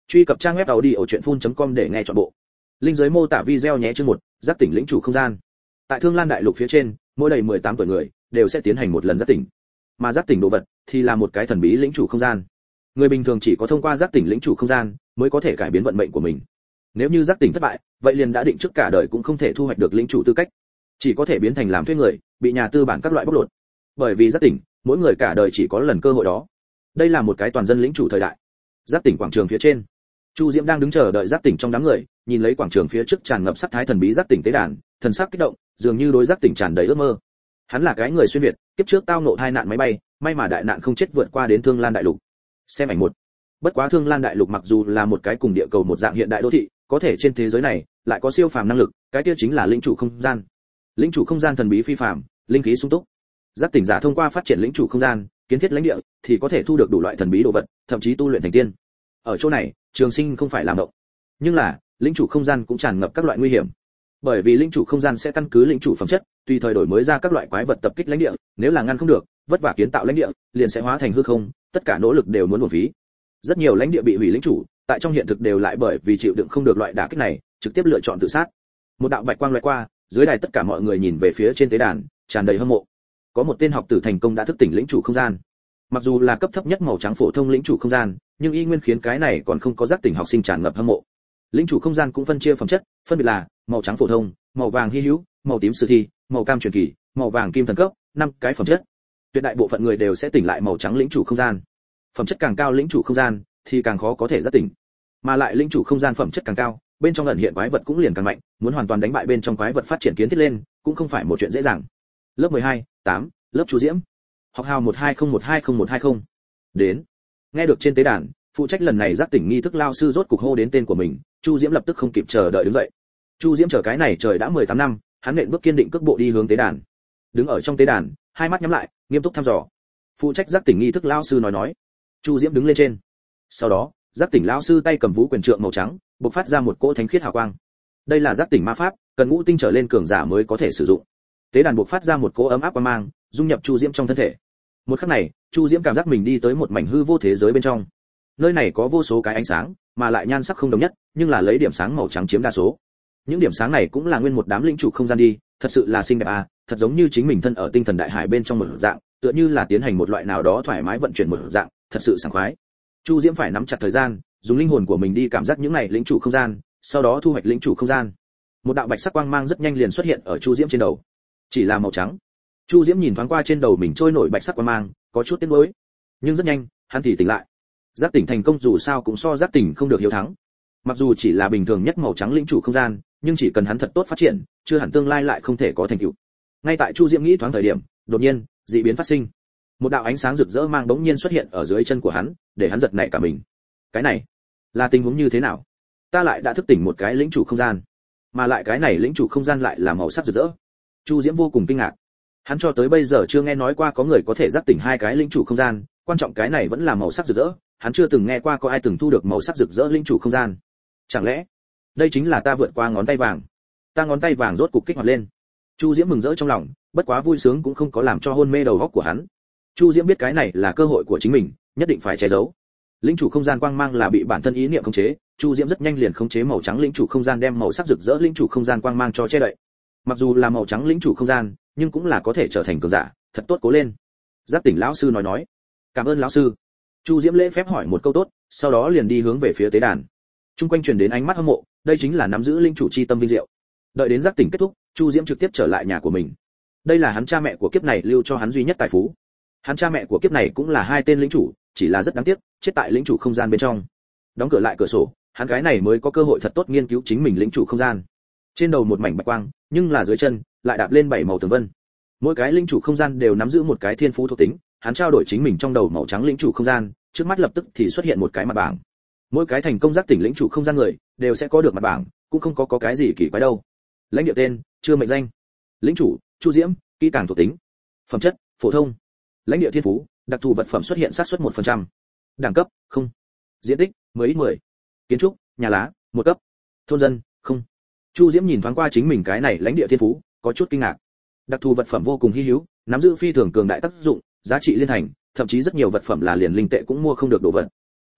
Truy cập trang web audiochuyenphun.com để nghe trọn bộ. Linh dưới mô tả video nhé. Chương 1, giác tỉnh lĩnh chủ không gian. Tại Thương Lan đại lục phía trên, mỗi đầy 18 tuổi người đều sẽ tiến hành một lần giác tỉnh. Mà giác tỉnh đồ vật thì là một cái thần bí lĩnh chủ không gian. Người bình thường chỉ có thông qua giác tỉnh lĩnh chủ không gian mới có thể cải biến vận mệnh của mình. Nếu như giác tỉnh thất bại, vậy liền đã định trước cả đời cũng không thể thu hoạch được lĩnh chủ tư cách, chỉ có thể biến thành làm thuê người, bị nhà tư bản các loại bóc lột. Bởi vì giác tỉnh, mỗi người cả đời chỉ có lần cơ hội đó. Đây là một cái toàn dân lĩnh chủ thời đại. Giác tỉnh quảng trường phía trên, Chu Diễm đang đứng chờ đợi giác tỉnh trong đám người, nhìn lấy quảng trường phía trước tràn ngập sắc thái thần bí giác tỉnh tế đàn, thần sắc kích động, dường như đối giác tỉnh tràn đầy ước mơ. Hắn là cái người xuyên việt, kiếp trước tao ngộ tai nạn máy bay, may mà đại nạn không chết vượt qua đến Thương Lan đại lục. Xem ảnh 1. Bất quá Thương Lan đại lục mặc dù là một cái cùng địa cầu một dạng hiện đại đô thị, có thể trên thế giới này lại có siêu phàm năng lực, cái kia chính là lĩnh chủ không gian. Lĩnh chủ không gian thần bí phi phàm, linh khí sung túc. Giác tỉnh giả thông qua phát triển lĩnh chủ không gian, kiến thiết lãnh địa, thì có thể thu được đủ loại thần bí đồ vật, thậm chí tu luyện thành tiên. Ở chỗ này, Trường Sinh không phải làm động. Nhưng là, lĩnh chủ không gian cũng tràn ngập các loại nguy hiểm. Bởi vì lĩnh chủ không gian sẽ căn cứ lĩnh chủ phẩm chất, tùy thời đổi mới ra các loại quái vật tập kích lãnh địa, nếu là ngăn không được, vất vả kiến tạo lãnh địa, liền sẽ hóa thành hư không, tất cả nỗ lực đều muốn uổng phí. Rất nhiều lãnh địa bị hủy lĩnh chủ, tại trong hiện thực đều lại bởi vì chịu đựng không được loại đả kích này, trực tiếp lựa chọn tự sát. Một đạo bạch quang lóe qua, dưới đài tất cả mọi người nhìn về phía trên tế đàn, tràn đầy hâm mộ. Có một tên học tử thành công đã thức tỉnh lĩnh chủ không gian. Mặc dù là cấp thấp nhất màu trắng phổ thông lĩnh chủ không gian, nhưng y nguyên khiến cái này còn không có giác tỉnh học sinh tràn ngập hâm mộ. Lĩnh chủ không gian cũng phân chia phẩm chất, phân biệt là màu trắng phổ thông, màu vàng hy hữu, màu tím sử thi, màu cam truyền kỳ, màu vàng kim thần cấp, 5 cái phẩm chất. Tuyệt đại bộ phận người đều sẽ tỉnh lại màu trắng lĩnh chủ không gian. Phẩm chất càng cao lĩnh chủ không gian thì càng khó có thể giác tỉnh. Mà lại lĩnh chủ không gian phẩm chất càng cao, bên trong ẩn hiện quái vật cũng liền càng mạnh, muốn hoàn toàn đánh bại bên trong quái vật phát triển kiến thiết lên, cũng không phải một chuyện dễ dàng. Lớp 12, 8, lớp Chu Diễm. Học hào 120120120. Đến. Nghe được trên tế đàn, phụ trách lần này giác tỉnh nghi thức lao sư rốt cục hô đến tên của mình, Chu Diễm lập tức không kịp chờ đợi đứng dậy. Chu Diễm chờ cái này trời đã 18 năm, hắn nện bước kiên định cước bộ đi hướng tế đàn. Đứng ở trong tế đàn, hai mắt nhắm lại, nghiêm túc thăm dò. Phụ trách giác tỉnh nghi thức lao sư nói. Chu Diễm đứng lên trên. Sau đó, giác tỉnh lao sư tay cầm vũ quyền trượng màu trắng, bộc phát ra một cỗ thánh khiết hào quang. Đây là giác tỉnh ma pháp, cần ngũ tinh trở lên cường giả mới có thể sử dụng. Tế đàn bộc phát ra một cỗ ấm áp quang mang, dung nhập Chu Diễm trong thân thể. Một khắc này, Chu Diễm cảm giác mình đi tới một mảnh hư vô thế giới bên trong. Nơi này có vô số cái ánh sáng, mà lại nhan sắc không đồng nhất, nhưng là lấy điểm sáng màu trắng chiếm đa số. Những điểm sáng này cũng là nguyên một đám lĩnh chủ không gian đi, thật sự là xinh đẹp à, thật giống như chính mình thân ở tinh thần đại hải bên trong một dạng, tựa như là tiến hành một loại nào đó thoải mái vận chuyển một dạng, thật sự sảng khoái. Chu Diễm phải nắm chặt thời gian, dùng linh hồn của mình đi cảm giác những này lĩnh chủ không gian, sau đó thu hoạch lĩnh chủ không gian. Một đạo bạch sắc quang mang rất nhanh liền xuất hiện ở Chu Diễm trên đầu. Chỉ là màu trắng. Chu Diễm nhìn thoáng qua trên đầu mình trôi nổi bạch sắc quang mang, có chút tiếc nuối. Nhưng rất nhanh, hắn thì tỉnh lại. Giác tỉnh thành công dù sao cũng so giác tỉnh không được hiếu thắng. Mặc dù chỉ là bình thường nhất màu trắng lĩnh chủ không gian, nhưng chỉ cần hắn thật tốt phát triển, chưa hẳn tương lai lại không thể có thành tựu. Ngay tại Chu Diễm nghĩ thoáng thời điểm, đột nhiên, dị biến phát sinh. Một đạo ánh sáng rực rỡ mang bỗng nhiên xuất hiện ở dưới chân của hắn, để hắn giật nảy cả mình. Cái này, là tình huống như thế nào? Ta lại đã thức tỉnh một cái lĩnh chủ không gian, mà lại cái này lĩnh chủ không gian lại là màu sắc rực rỡ. Chu Diễm vô cùng kinh ngạc. Hắn cho tới bây giờ chưa nghe nói qua có người có thể giác tỉnh hai cái lĩnh chủ không gian, quan trọng cái này vẫn là màu sắc rực rỡ, hắn chưa từng nghe qua có ai từng thu được màu sắc rực rỡ lĩnh chủ không gian. Chẳng lẽ, đây chính là ta vượt qua ngón tay vàng? Ta ngón tay vàng rốt cục kích hoạt lên. Chu Diễm mừng rỡ trong lòng, bất quá vui sướng cũng không có làm cho hôn mê đầu óc của hắn. Chu Diễm biết cái này là cơ hội của chính mình, nhất định phải che giấu. Lĩnh chủ không gian quang mang là bị bản thân ý niệm khống chế, Chu Diễm rất nhanh liền khống chế màu trắng lĩnh chủ không gian đem màu sắc rực rỡ lĩnh chủ không gian quang mang cho che đậy. Mặc dù là màu trắng lĩnh chủ không gian, nhưng cũng là có thể trở thành cường giả, thật tốt cố lên. Giác tỉnh lão sư nói. Cảm ơn lão sư. Chu Diễm lễ phép hỏi một câu tốt, sau đó liền đi hướng về phía tế đàn. Trung quanh truyền đến ánh mắt hâm mộ, đây chính là nắm giữ linh chủ chi tâm vinh diệu. Đợi đến giác tỉnh kết thúc, Chu Diễm trực tiếp trở lại nhà của mình. Đây là hắn cha mẹ của kiếp này lưu cho hắn duy nhất tài phú. Hắn cha mẹ của kiếp này cũng là hai tên lĩnh chủ, chỉ là rất đáng tiếc, chết tại lĩnh chủ không gian bên trong. Đóng cửa lại cửa sổ, hắn gái này mới có cơ hội thật tốt nghiên cứu chính mình lĩnh chủ không gian. Trên đầu một mảnh bạch quang, nhưng là dưới chân lại đạp lên 7 màu tường vân. Mỗi cái lĩnh chủ không gian đều nắm giữ một cái thiên phú thuộc tính, hắn trao đổi chính mình trong đầu màu trắng lĩnh chủ không gian, trước mắt lập tức thì xuất hiện một cái mặt bảng. Mỗi cái thành công giác tỉnh lĩnh chủ không gian người đều sẽ có được mặt bảng, cũng không có cái gì kỳ quái đâu. Lãnh địa tên, chưa mệnh danh. Lĩnh chủ, Chu Diễm, kỹ càng thuộc tính. Phẩm chất, phổ thông. Lãnh địa thiên phú, đặc thù vật phẩm xuất hiện xác suất 1%. Đẳng cấp, không. Diện tích, 10/10. Kiến trúc, nhà lá, 1 cấp. Thôn dân, không. Chu Diễm nhìn thoáng qua chính mình cái này lãnh địa thiên phú, có chút kinh ngạc. Đặc thù vật phẩm vô cùng hi hữu, nắm giữ phi thường cường đại tác dụng, giá trị liên thành, thậm chí rất nhiều vật phẩm là liền linh tệ cũng mua không được đồ vật. Linh tệ,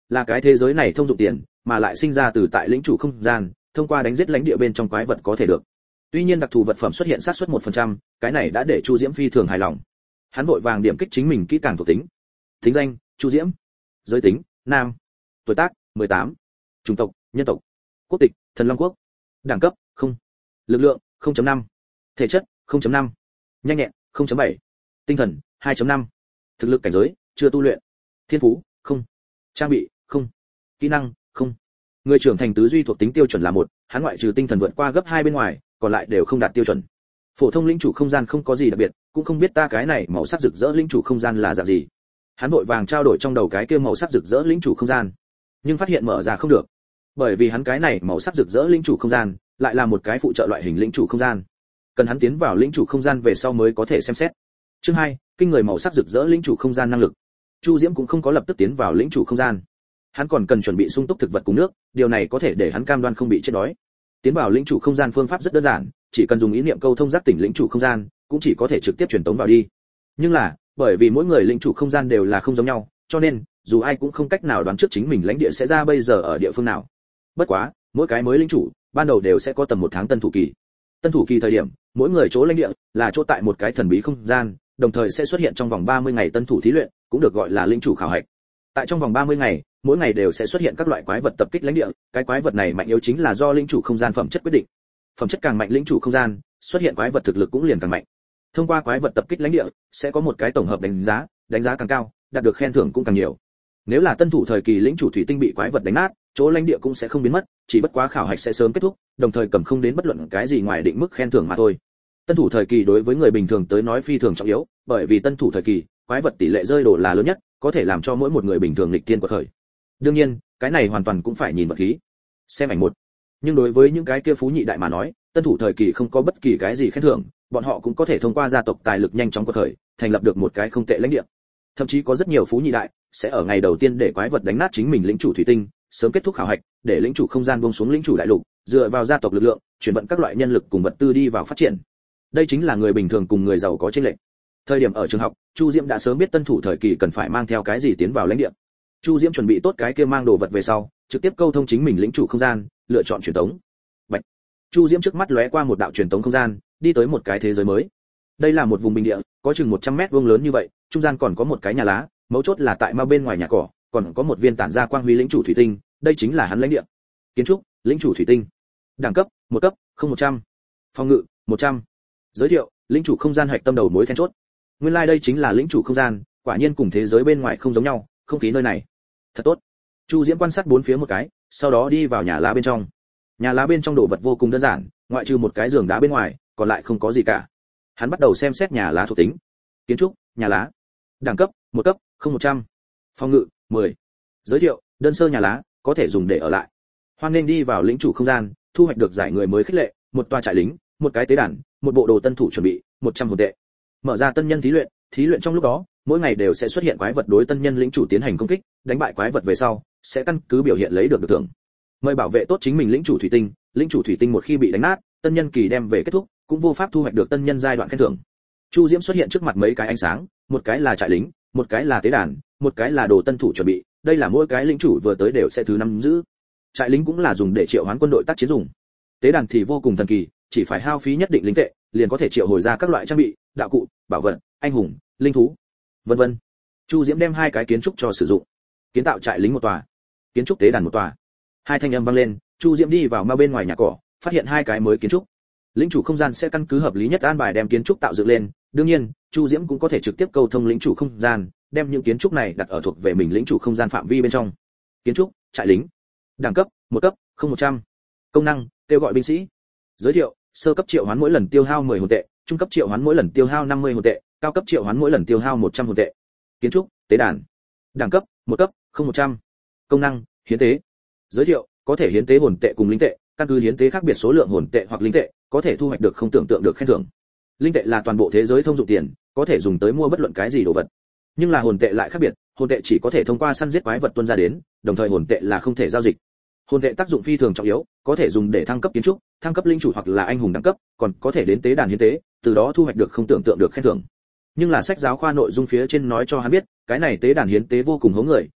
là cái thế giới này thông dụng tiền, mà lại sinh ra từ tại lĩnh chủ không gian, thông qua đánh giết lãnh địa bên trong quái vật có thể được. Tuy nhiên đặc thù vật phẩm xuất hiện xác suất 1%, cái này đã để Chu Diễm phi thường hài lòng. Hắn vội vàng điểm kích chính mình kỹ càng thuộc tính. Tính danh: Chu Diễm. Giới tính: nam. Tuổi tác: 18. Chủng tộc: nhân tộc. Quốc tịch: Thần Long quốc. Đẳng cấp: 0. Lực lượng: 0.5. Thể chất: 0.5. Nhanh nhẹn: 0.7. Tinh thần: 2.5. Thực lực cảnh giới: chưa tu luyện. Thiên phú: 0. Trang bị: 0. Kỹ năng: 0. Người trưởng thành tứ duy thuộc tính tiêu chuẩn là 1, hắn ngoại trừ tinh thần vượt qua gấp 2 bên ngoài, còn lại đều không đạt tiêu chuẩn. Phổ thông lĩnh chủ không gian không có gì đặc biệt, cũng không biết ta cái này màu sắc rực rỡ lĩnh chủ không gian là dạng gì. Hắn vội vàng trao đổi trong đầu cái kia màu sắc rực rỡ lĩnh chủ không gian, nhưng phát hiện mở ra không được, bởi vì hắn cái này màu sắc rực rỡ lĩnh chủ không gian lại là một cái phụ trợ loại hình lĩnh chủ không gian, cần hắn tiến vào lĩnh chủ không gian về sau mới có thể xem xét. Chương 2, kinh người màu sắc rực rỡ lĩnh chủ không gian năng lực. Chu Diễm cũng không có lập tức tiến vào lĩnh chủ không gian, hắn còn cần chuẩn bị sung túc thực vật cùng nước, điều này có thể để hắn cam đoan không bị chết đói. Tiến vào lĩnh chủ không gian phương pháp rất đơn giản, chỉ cần dùng ý niệm câu thông giác tỉnh lĩnh chủ không gian, cũng chỉ có thể trực tiếp truyền tống vào đi. Nhưng là, bởi vì mỗi người lĩnh chủ không gian đều là không giống nhau, cho nên dù ai cũng không cách nào đoán trước chính mình lãnh địa sẽ ra bây giờ ở địa phương nào. Bất quá, mỗi cái mới lĩnh chủ, ban đầu đều sẽ có tầm 1 tháng tân thủ kỳ. Tân thủ kỳ thời điểm, mỗi người chỗ lãnh địa là chỗ tại một cái thần bí không gian, đồng thời sẽ xuất hiện trong vòng 30 ngày tân thủ thí luyện, cũng được gọi là lĩnh chủ khảo hạch. Tại trong vòng 30 ngày, mỗi ngày đều sẽ xuất hiện các loại quái vật tập kích lãnh địa, cái quái vật này mạnh yếu chính là do lĩnh chủ không gian phẩm chất quyết định. Phẩm chất càng mạnh lĩnh chủ không gian, xuất hiện quái vật thực lực cũng liền càng mạnh. Thông qua quái vật tập kích lãnh địa, sẽ có một cái tổng hợp đánh giá càng cao, đạt được khen thưởng cũng càng nhiều. Nếu là tân thủ thời kỳ lĩnh chủ thủy tinh bị quái vật đánh nát, chỗ lãnh địa cũng sẽ không biến mất, chỉ bất quá khảo hạch sẽ sớm kết thúc, đồng thời cầm không đến bất luận cái gì ngoài định mức khen thưởng mà thôi. Tân thủ thời kỳ đối với người bình thường tới nói phi thường trọng yếu, bởi vì tân thủ thời kỳ, quái vật tỷ lệ rơi đồ là lớn nhất, có thể làm cho mỗi một người bình thường nghịch thiên quật khởi. Đương nhiên, cái này hoàn toàn cũng phải nhìn vật khí. Xem ảnh 1. Nhưng đối với những cái kia phú nhị đại mà nói, tân thủ thời kỳ không có bất kỳ cái gì khen thưởng, bọn họ cũng có thể thông qua gia tộc tài lực nhanh chóng quật khởi, thành lập được một cái không tệ lãnh địa. Thậm chí có rất nhiều phú nhị đại sẽ ở ngày đầu tiên để quái vật đánh nát chính mình lĩnh chủ thủy tinh, sớm kết thúc khảo hạch, để lĩnh chủ không gian buông xuống lĩnh chủ đại lục, dựa vào gia tộc lực lượng, chuyển vận các loại nhân lực cùng vật tư đi vào phát triển. Đây chính là người bình thường cùng người giàu có chênh lệch. Thời điểm ở trường học, Chu Diễm đã sớm biết tân thủ thời kỳ cần phải mang theo cái gì tiến vào lãnh địa. Chu Diễm chuẩn bị tốt cái kia mang đồ vật về sau, trực tiếp câu thông chính mình lĩnh chủ không gian, lựa chọn truyền tống. Bạch. Chu Diễm trước mắt lóe qua một đạo truyền tống không gian, đi tới một cái thế giới mới. Đây là một vùng bình địa, có chừng 100 mét vuông lớn như vậy, trung gian còn có một cái nhà lá, mấu chốt là tại ma bên ngoài nhà cỏ, còn có một viên tản ra quang huy lĩnh chủ thủy tinh, đây chính là hắn lãnh địa. Kiến trúc: lĩnh chủ thủy tinh. Đẳng cấp: 1 cấp, 0100. Phòng ngự: 100. Giới thiệu: lĩnh chủ không gian hạch tâm đầu mối then chốt. Nguyên lai đây chính là lĩnh chủ không gian, quả nhiên cùng thế giới bên ngoài không giống nhau, không khí nơi này thật tốt. Chu Diễm quan sát bốn phía một cái, sau đó đi vào nhà lá bên trong. Nhà lá bên trong đồ vật vô cùng đơn giản, ngoại trừ một cái giường đá bên ngoài, còn lại không có gì cả. Hắn bắt đầu xem xét nhà lá thuộc tính. Kiến trúc: nhà lá. Đẳng cấp: 1 cấp, 0100. Phòng ngự: 10. Giới thiệu: đơn sơ nhà lá, có thể dùng để ở lại. Hoan nên đi vào lĩnh chủ không gian, thu hoạch được giải người mới khích lệ, một tòa trại lính, một cái tế đàn, một bộ đồ tân thủ chuẩn bị, 100 hồn tệ. Mở ra tân nhân thí luyện trong lúc đó, mỗi ngày đều sẽ xuất hiện quái vật đối tân nhân lĩnh chủ tiến hành công kích, đánh bại quái vật về sau, sẽ căn cứ biểu hiện lấy được thưởng. Mời bảo vệ tốt chính mình lĩnh chủ thủy tinh một khi bị đánh nát, tân nhân kỳ đem về kết thúc, cũng vô pháp thu hoạch được tân nhân giai đoạn khen thưởng. Chu Diễm xuất hiện trước mặt mấy cái ánh sáng, một cái là trại lính, một cái là tế đàn, một cái là đồ tân thủ chuẩn bị, đây là mỗi cái lĩnh chủ vừa tới đều sẽ thứ năm giữ. Trại lính cũng là dùng để triệu hoán quân đội tác chiến dùng. Tế đàn thì vô cùng thần kỳ, chỉ phải hao phí nhất định linh tệ, liền có thể triệu hồi ra các loại trang bị, đạo cụ, bảo vật, anh hùng, linh thú, vân vân. Chu Diễm đem hai cái kiến trúc cho sử dụng. Kiến tạo trại lính một tòa, kiến trúc tế đàn một tòa. Hai thanh âm vang lên, Chu Diễm đi vào ma bên ngoài nhà cỏ, phát hiện hai cái mới kiến trúc. Lĩnh chủ không gian sẽ căn cứ hợp lý nhất an bài đem kiến trúc tạo dựng lên, đương nhiên, Chu Diễm cũng có thể trực tiếp câu thông lĩnh chủ không gian, đem những kiến trúc này đặt ở thuộc về mình lĩnh chủ không gian phạm vi bên trong. Kiến trúc: trại lính. Đẳng cấp: 1 cấp, 0100. Công năng: kêu gọi binh sĩ. Giới thiệu: sơ cấp triệu hoán mỗi lần tiêu hao 10 hồn tệ, trung cấp triệu hoán mỗi lần tiêu hao 50 hồn tệ, cao cấp triệu hoán mỗi lần tiêu hao 100 hồn tệ. Kiến trúc: tế đàn. Đẳng cấp: 1 cấp, 0100. Công năng: hiến tế. Giới thiệu: có thể hiến tế hồn tệ cùng linh tệ, căn cứ hiến tế khác biệt số lượng hồn tệ hoặc linh tệ, có thể thu hoạch được không tưởng tượng được khen thưởng. Linh tệ là toàn bộ thế giới thông dụng tiền, có thể dùng tới mua bất luận cái gì đồ vật. Nhưng là hồn tệ lại khác biệt, hồn tệ chỉ có thể thông qua săn giết quái vật tuôn ra đến, đồng thời hồn tệ là không thể giao dịch. Hồn tệ tác dụng phi thường trọng yếu, có thể dùng để thăng cấp kiến trúc, thăng cấp linh chủ hoặc là anh hùng đẳng cấp, còn có thể đến tế đàn hiến tế, từ đó thu hoạch được không tưởng tượng được khen thưởng. Nhưng là sách giáo khoa nội dung phía trên nói cho hắn biết, cái này tế đàn hiến tế vô cùng hố người,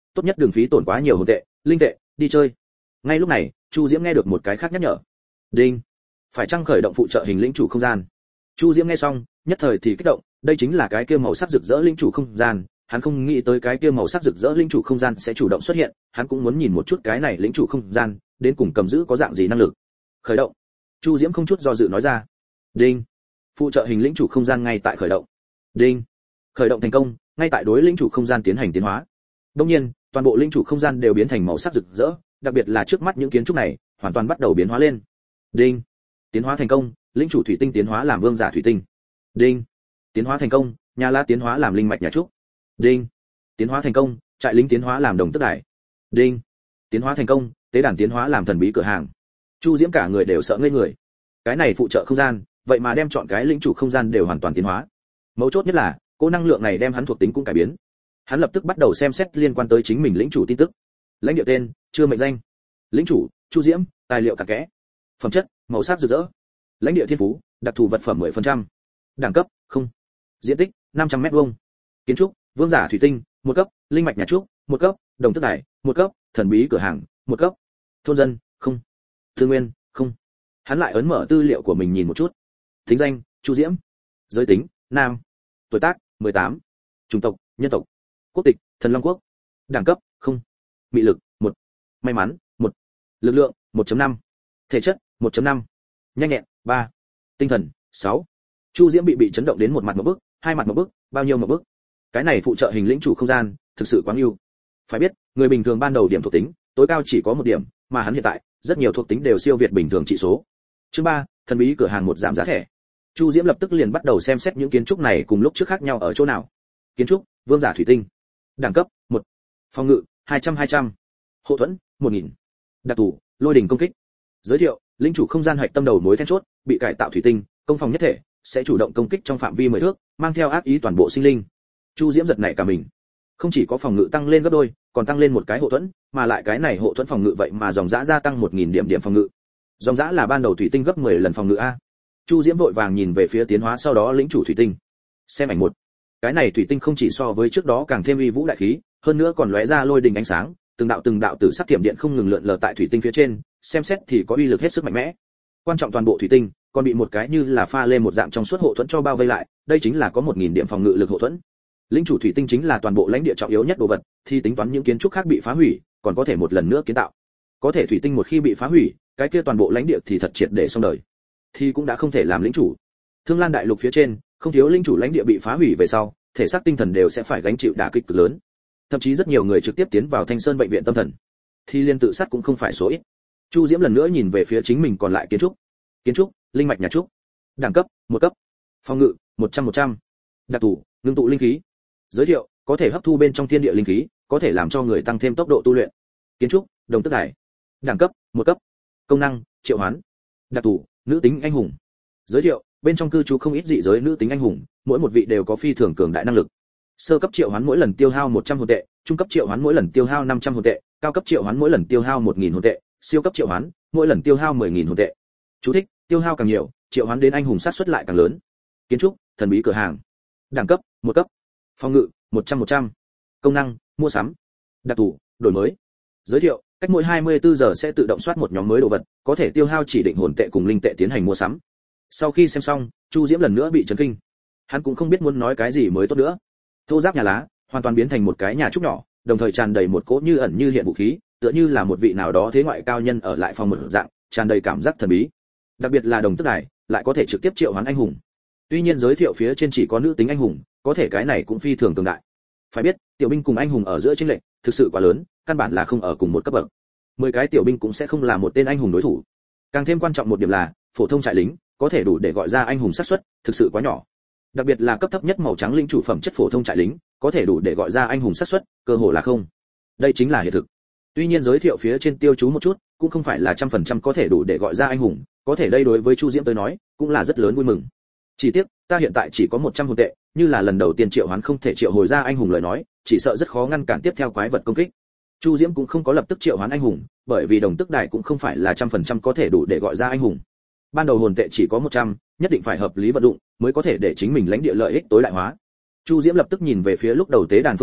tốt nhất đừng phí tổn quá nhiều hồn tệ, linh tệ, đi chơi. Ngay lúc này, Chu Diễm nghe được một cái khác nhắc nhở. Đinh, phải chăng khởi động phụ trợ hình lĩnh chủ không gian? Chu Diễm nghe xong, nhất thời thì kích động, đây chính là cái kia màu sắc rực rỡ linh chủ không gian, hắn không nghĩ tới cái kia màu sắc rực rỡ linh chủ không gian sẽ chủ động xuất hiện, hắn cũng muốn nhìn một chút cái này lĩnh chủ không gian, đến cùng cầm giữ có dạng gì năng lực. Khởi động. Chu Diễm không chút do dự nói ra. Đinh. Phụ trợ hình lĩnh chủ không gian ngay tại khởi động. Đinh. Khởi động thành công, ngay tại đối lĩnh chủ không gian tiến hành tiến hóa. Đương nhiên, toàn bộ lĩnh chủ không gian đều biến thành màu sắc rực rỡ, đặc biệt là trước mắt những kiến trúc này, hoàn toàn bắt đầu biến hóa lên. Đinh. Tiến hóa thành công, lĩnh chủ thủy tinh tiến hóa làm vương giả thủy tinh. Đinh. Tiến hóa thành công, nhà la tiến hóa làm linh mạch nhà trúc. Đinh. Tiến hóa thành công, trại lính tiến hóa làm đồng tức đài. Đinh. Tiến hóa thành công, tế đàn tiến hóa làm thần bí cửa hàng. Chu Diễm cả người đều sợ ngây người. Cái này phụ trợ không gian, vậy mà đem chọn cái lĩnh chủ không gian đều hoàn toàn tiến hóa. Mấu chốt nhất là, cô năng lượng này đem hắn thuộc tính cũng cải biến. Hắn lập tức bắt đầu xem xét liên quan tới chính mình lĩnh chủ tin tức. Lãnh địa tên, chưa mệnh danh. Lĩnh chủ, Chu Diễm, tài liệu cặn kẽ. Phẩm chất, màu sắc rực rỡ. Lãnh địa thiên phú, đặc thù vật phẩm 10%. Đẳng cấp, không. Diện tích, 500 mét vuông. Kiến trúc, vương giả thủy tinh, 1 cấp, linh mạch nhà trúc, 1 cấp, đồng tức đài, 1 cấp, thần bí cửa hàng, 1 cấp. Thôn dân, không. Tư nguyên, không. Hắn lại ấn mở tư liệu của mình nhìn một chút. Tính danh, Chu Diễm. Giới tính, nam. Tuổi tác, 18. Chủng tộc, nhân tộc. Quốc tịch, Thần Long quốc. Đẳng cấp, không. Mị lực, 1. May mắn, 1. Lực lượng, 1.5. Thể chất, 1.5. Nhanh nhẹn, 3. Tinh thần, 6. Chu Diễm bị chấn động đến một mặt một bức, hai mặt một bức, bao nhiêu một bức. Cái này phụ trợ hình lĩnh chủ không gian, thực sự quá ưu. Phải biết, người bình thường ban đầu điểm thuộc tính, tối cao chỉ có 1 điểm, mà hắn hiện tại, rất nhiều thuộc tính đều siêu việt bình thường trị số. Chương 3, thần bí cửa hàng 1 giảm giá thẻ. Chu Diễm lập tức liền bắt đầu xem xét những kiến trúc này cùng lúc trước khác nhau ở chỗ nào. Kiến trúc, vương giả thủy tinh. Đẳng cấp, 1. Phòng ngự, 200. Hộ thuẫn, 1000. Đặc thù, lôi đỉnh công kích. Giới thiệu, lĩnh chủ không gian hạch tâm đầu mối then chốt, bị cải tạo thủy tinh, công phòng nhất thể, sẽ chủ động công kích trong phạm vi 10 thước, mang theo ác ý toàn bộ sinh linh. Chu Diễm giật nảy cả mình. Không chỉ có phòng ngự tăng lên gấp đôi, còn tăng lên một cái hộ thuẫn, mà lại cái này hộ thuẫn phòng ngự vậy mà dòng dã gia tăng 1000 điểm phòng ngự. Dòng dã là ban đầu thủy tinh gấp 10 lần phòng ngự a. Chu Diễm vội vàng nhìn về phía tiến hóa sau đó lĩnh chủ thủy tinh. Xem ảnh 1. Cái này thủy tinh không chỉ so với trước đó càng thêm uy vũ đại khí, hơn nữa còn lóe ra lôi đình ánh sáng, từng đạo tử sắc tiệm điện không ngừng lượn lờ tại thủy tinh phía trên, xem xét thì có uy lực hết sức mạnh mẽ. Quan trọng toàn bộ thủy tinh còn bị một cái như là pha lê một dạng trong suốt hộ thuẫn cho bao vây lại, đây chính là có 1000 điểm phòng ngự lực hộ thuẫn. Lĩnh chủ thủy tinh chính là toàn bộ lãnh địa trọng yếu nhất đồ vật, thì tính toán những kiến trúc khác bị phá hủy, còn có thể một lần nữa kiến tạo. Có thể thủy tinh một khi bị phá hủy, cái kia toàn bộ lãnh địa thì thật triệt để xong đời, thì cũng đã không thể làm lĩnh chủ. Thương Lan đại lục phía trên, không thiếu lĩnh chủ lãnh địa bị phá hủy về sau, thể xác tinh thần đều sẽ phải gánh chịu đả kích cực lớn. Thậm chí rất nhiều người trực tiếp tiến vào Thanh Sơn bệnh viện tâm thần, thì liên tự sát cũng không phải số ít. Chu Diễm lần nữa nhìn về phía chính mình còn lại kiến trúc. Kiến trúc, linh mạch nhà trúc. Đẳng cấp, 1 cấp. Phòng ngự, 100. Đặc thù, ngưng tụ linh khí. Giới thiệu, có thể hấp thu bên trong thiên địa linh khí, có thể làm cho người tăng thêm tốc độ tu luyện. Kiến trúc, đồng tức đài. Đẳng cấp, 1 cấp. Công năng, triệu hoán. Đặc thù, nữ tính anh hùng. Giới thiệu, bên trong cư trú không ít dị giới nữ tính anh hùng, mỗi một vị đều có phi thường cường đại năng lực. Sơ cấp triệu hoán mỗi lần tiêu hao 100 hồn tệ, trung cấp triệu hoán mỗi lần tiêu hao 500 hồn tệ, cao cấp triệu hoán mỗi lần tiêu hao 1000 hồn tệ, siêu cấp triệu hoán mỗi lần tiêu hao 10000 hồn tệ. Chú thích, tiêu hao càng nhiều, triệu hoán đến anh hùng sát suất lại càng lớn. Kiến trúc, thần bí cửa hàng. Đẳng cấp, 1 cấp. Phòng ngự, 100. Công năng, mua sắm. Đặc thù, đổi mới. Giới thiệu, cách mỗi 24 giờ sẽ tự động soát một nhóm mới đồ vật, có thể tiêu hao chỉ định hồn tệ cùng linh tệ tiến hành mua sắm. Sau khi xem xong, Chu Diễm lần nữa bị chấn kinh. Hắn cũng không biết muốn nói cái gì mới tốt nữa. Thô giáp nhà lá, hoàn toàn biến thành một cái nhà trúc nhỏ, đồng thời tràn đầy một cỗ như ẩn như hiện vũ khí, tựa như là một vị nào đó thế ngoại cao nhân ở lại phòng một dạng, tràn đầy cảm giác thần bí. Đặc biệt là đồng tức đài, lại có thể trực tiếp triệu hoán anh hùng. Tuy nhiên giới thiệu phía trên chỉ có nữ tính anh hùng, có thể cái này cũng phi thường cường đại. Phải biết, tiểu binh cùng anh hùng ở giữa chênh lệch thực sự quá lớn, căn bản là không ở cùng một cấp bậc. 10 cái tiểu binh cũng sẽ không là một tên anh hùng đối thủ. Càng thêm quan trọng một điểm là, phổ thông trại lính có thể đủ để gọi ra anh hùng xác suất thực sự quá nhỏ. Đặc biệt là cấp thấp nhất màu trắng linh chủ phẩm chất phổ thông trại lính, có thể đủ để gọi ra anh hùng xác suất cơ hồ là không. Đây chính là hiện thực. Tuy nhiên giới thiệu phía trên tiêu chú một chút, cũng không phải là 100% có thể đủ để gọi ra anh hùng, có thể đây đối với Chu Diễm tới nói, cũng là rất lớn vui mừng. Chỉ tiếc, ta hiện tại chỉ có 100 hồn tệ, như là lần đầu tiên triệu hoán không thể triệu hồi ra anh hùng lời nói, chỉ sợ rất khó ngăn cản tiếp theo quái vật công kích. Chu Diễm cũng không có lập tức triệu hoán anh hùng, bởi vì đồng tức đài cũng không phải là 100% có thể đủ để gọi ra anh hùng. Ban đầu hồn tệ chỉ có 100, nhất định phải hợp lý vận dụng, mới có thể để chính mình lãnh địa lợi ích tối đại hóa. Chu Diễm lập tức nhìn về phía lúc đầu tế đàn phương hướng,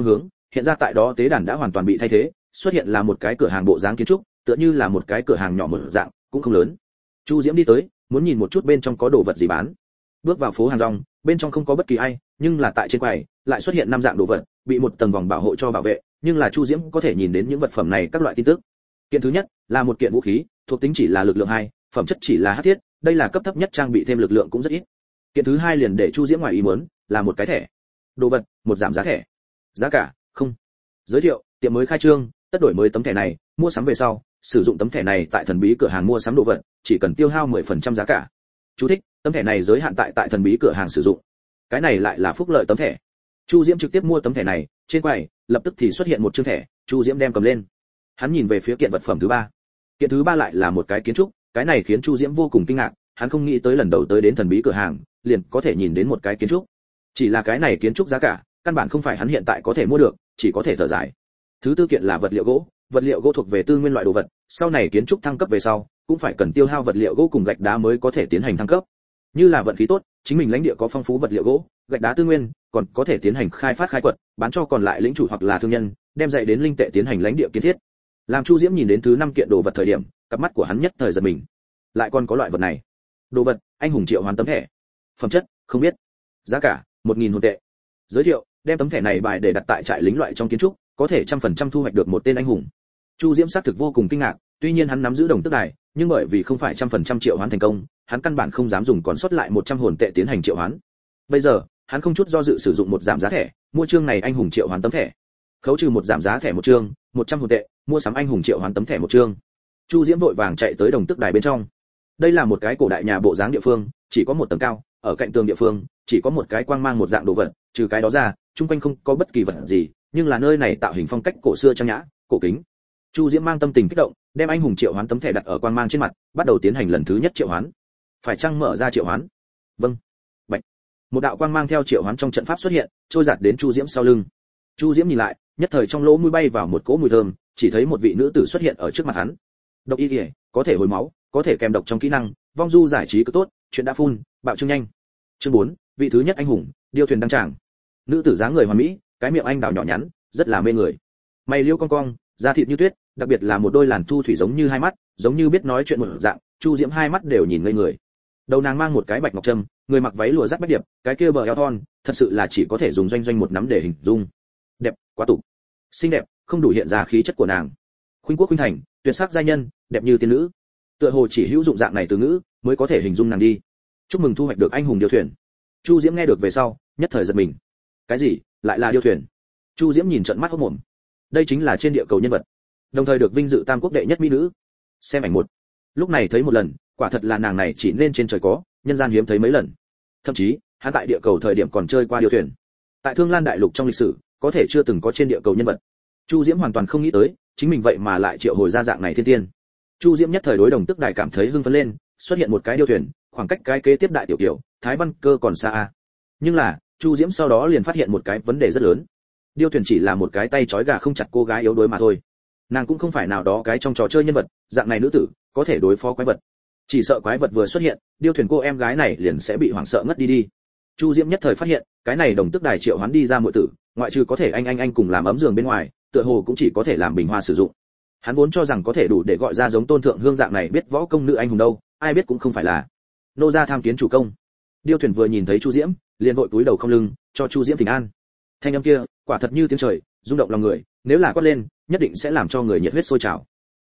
hiện ra tại đó tế đàn đã hoàn toàn bị thay thế, xuất hiện là một cái cửa hàng bộ dáng kiến trúc, tựa như là một cái cửa hàng nhỏ mở dạng, cũng không lớn. Chu Diễm đi tới, muốn nhìn một chút bên trong có đồ vật gì bán. Bước vào phố hàng rong, bên trong không có bất kỳ ai, nhưng là tại trên quầy lại xuất hiện năm dạng đồ vật, bị một tầng vòng bảo hộ cho bảo vệ, nhưng là Chu Diễm có thể nhìn đến những vật phẩm này các loại tin tức. Kiện thứ nhất là một kiện vũ khí, thuộc tính chỉ là lực lượng 2, phẩm chất chỉ là hắc thiết, đây là cấp thấp nhất, trang bị thêm lực lượng cũng rất ít. Kiện thứ hai liền để Chu Diễm ngoài ý muốn, là một cái thẻ. Đồ vật, một giảm giá thẻ. Giá cả, không. Giới thiệu, tiệm mới khai trương, tất đổi mới tấm thẻ này, mua sắm về sau, sử dụng tấm thẻ này tại thần bí cửa hàng mua sắm đồ vật, chỉ cần tiêu hao 10% giá cả. Chú thích, tấm thẻ này giới hạn tại thần bí cửa hàng sử dụng. Cái này lại là phúc lợi tấm thẻ. Chu Diễm trực tiếp mua tấm thẻ này, trên quầy lập tức thì xuất hiện một chương thẻ, Chu Diễm đem cầm lên. Hắn nhìn về phía kiện vật phẩm thứ ba. Kiện thứ ba lại là một cái kiến trúc, cái này khiến Chu Diễm vô cùng kinh ngạc, hắn không nghĩ tới lần đầu tới đến thần bí cửa hàng, liền có thể nhìn đến một cái kiến trúc. Chỉ là cái này kiến trúc giá cả, căn bản không phải hắn hiện tại có thể mua được, chỉ có thể thở dài. Thứ tư kiện là vật liệu gỗ, vật liệu gỗ thuộc về tư nguyên loại đồ vật, sau này kiến trúc thăng cấp về sau, cũng phải cần tiêu hao vật liệu gỗ cùng gạch đá mới có thể tiến hành thăng cấp. Như là vận khí tốt, chính mình lãnh địa có phong phú vật liệu gỗ, gạch đá tư nguyên, còn có thể tiến hành khai phát khai quật, bán cho còn lại lĩnh chủ hoặc là thương nhân, đem dạy đến linh tệ tiến hành lãnh địa kiến thiết. Làm Chu Diễm nhìn đến thứ năm kiện đồ vật thời điểm, cặp mắt của hắn nhất thời giật mình. Lại còn có loại vật này. Đồ vật, anh hùng triệu hoán tấm thẻ. Phẩm chất, không biết. Giá cả, 1000 hồn tệ. Giới thiệu, đem tấm thẻ này bài để đặt tại trại lính loại trong kiến trúc, có thể 100% thu hoạch được một tên anh hùng. Chu Diễm xác thực vô cùng kinh ngạc, tuy nhiên hắn nắm giữ đồng tước đài, nhưng bởi vì không phải 100% triệu hoán thành công, hắn căn bản không dám dùng còn sót lại 100 hồn tệ tiến hành triệu hoán. Bây giờ, hắn không chút do dự sử dụng một giảm giá thẻ, mua chương này anh hùng triệu hoán tấm thẻ. Khấu trừ một giảm giá thẻ một chương, 100 hồn tệ, mua sắm anh hùng triệu hoán tấm thẻ một chương. Chu Diễm vội vàng chạy tới đồng tước đài bên trong. Đây là một cái cổ đại nhà bộ dáng địa phương, chỉ có một tầng cao, ở cạnh tường địa phương, chỉ có một cái quang mang một dạng đồ vật, trừ cái đó ra, chung quanh không có bất kỳ vật gì, nhưng là nơi này tạo hình phong cách cổ xưa trang nhã, cổ kính. Chu Diễm mang tâm tình kích động, đem anh hùng triệu hoán tấm thẻ đặt ở quang mang trên mặt, bắt đầu tiến hành lần thứ nhất triệu hoán. Phải chăng mở ra triệu hoán? Vâng. Bạch. Một đạo quang mang theo triệu hoán trong trận pháp xuất hiện, trôi giạt đến Chu Diễm sau lưng. Chu Diễm nhìn lại, nhất thời trong lỗ mũi bay vào một cỗ mùi thơm, chỉ thấy một vị nữ tử xuất hiện ở trước mặt hắn. Độc y liễu, có thể hồi máu, có thể kèm độc trong kỹ năng, vong du giải trí cứ tốt, chuyện đã phun, bạo trương nhanh. Chương 4, vị thứ nhất anh hùng, điêu thuyền đăng tràng. Nữ tử dáng người hoàn mỹ, cái miệng anh đào nhỏ nhắn, rất là mê người. Mày liễu cong cong, da thịt như tuyết, đặc biệt là một đôi làn thu thủy giống như hai mắt, giống như biết nói chuyện một dạng, Chu Diễm hai mắt đều nhìn ngây người. Đầu nàng mang một cái bạch ngọc trâm, người mặc váy lụa rắt bách điệp, cái kia bờ eo thon, thật sự là chỉ có thể dùng doanh doanh một nắm để hình dung. Đẹp, quá tục. Xinh đẹp, không đủ hiện ra khí chất của nàng. Khuynh quốc khuynh thành, tuyệt sắc giai nhân, đẹp như tiên nữ. Tựa hồ chỉ hữu dụng dạng này từ ngữ mới có thể hình dung nàng đi. Chúc mừng thu hoạch được anh hùng điêu thuyền. Chu Diễm nghe được về sau, nhất thời giật mình. Cái gì? Lại là điêu thuyền? Chu Diễm nhìn trợn mắt hốt mồm. Đây chính là trên địa cầu nhân vật, đồng thời được vinh dự tam quốc đệ nhất mỹ nữ. Xem ảnh một. Lúc này thấy một lần, quả thật là nàng này chỉ nên trên trời có, nhân gian hiếm thấy mấy lần. Thậm chí, hắn tại địa cầu thời điểm còn chơi qua điêu thuyền. Tại Thương Lan đại lục trong lịch sử, có thể chưa từng có trên địa cầu nhân vật. Chu Diễm hoàn toàn không nghĩ tới, chính mình vậy mà lại triệu hồi ra dạng này thiên tiên. Chu Diễm nhất thời đối đồng tức đài cảm thấy hưng phấn lên, xuất hiện một cái điêu thuyền, khoảng cách cái kế tiếp đại tiểu kiểu, Thái Văn Cơ còn xa a. Nhưng là, Chu Diễm sau đó liền phát hiện một cái vấn đề rất lớn. Điêu thuyền chỉ là một cái tay trói gà không chặt cô gái yếu đuối mà thôi. Nàng cũng không phải nào đó cái trong trò chơi nhân vật, dạng này nữ tử, có thể đối phó quái vật. Chỉ sợ quái vật vừa xuất hiện, điêu thuyền cô em gái này liền sẽ bị hoảng sợ ngất đi. Chu Diễm nhất thời phát hiện, cái này đồng tức đài triệu hoán đi ra muội tử, ngoại trừ có thể anh cùng làm ấm giường bên ngoài, tựa hồ cũng chỉ có thể làm bình hoa sử dụng. Hắn vốn cho rằng có thể đủ để gọi ra giống Tôn Thượng Hương dạng này biết võ công nữ anh hùng đâu, ai biết cũng không phải là. Nô gia tham kiến chủ công. Điêu thuyền vừa nhìn thấy Chu Diễm, liền vội cúi đầu không lưng, cho Chu Diễm thỉnh an. Thanh âm kia, quả thật như tiếng trời, rung động lòng người, nếu là quát lên, nhất định sẽ làm cho người nhiệt huyết sôi trào.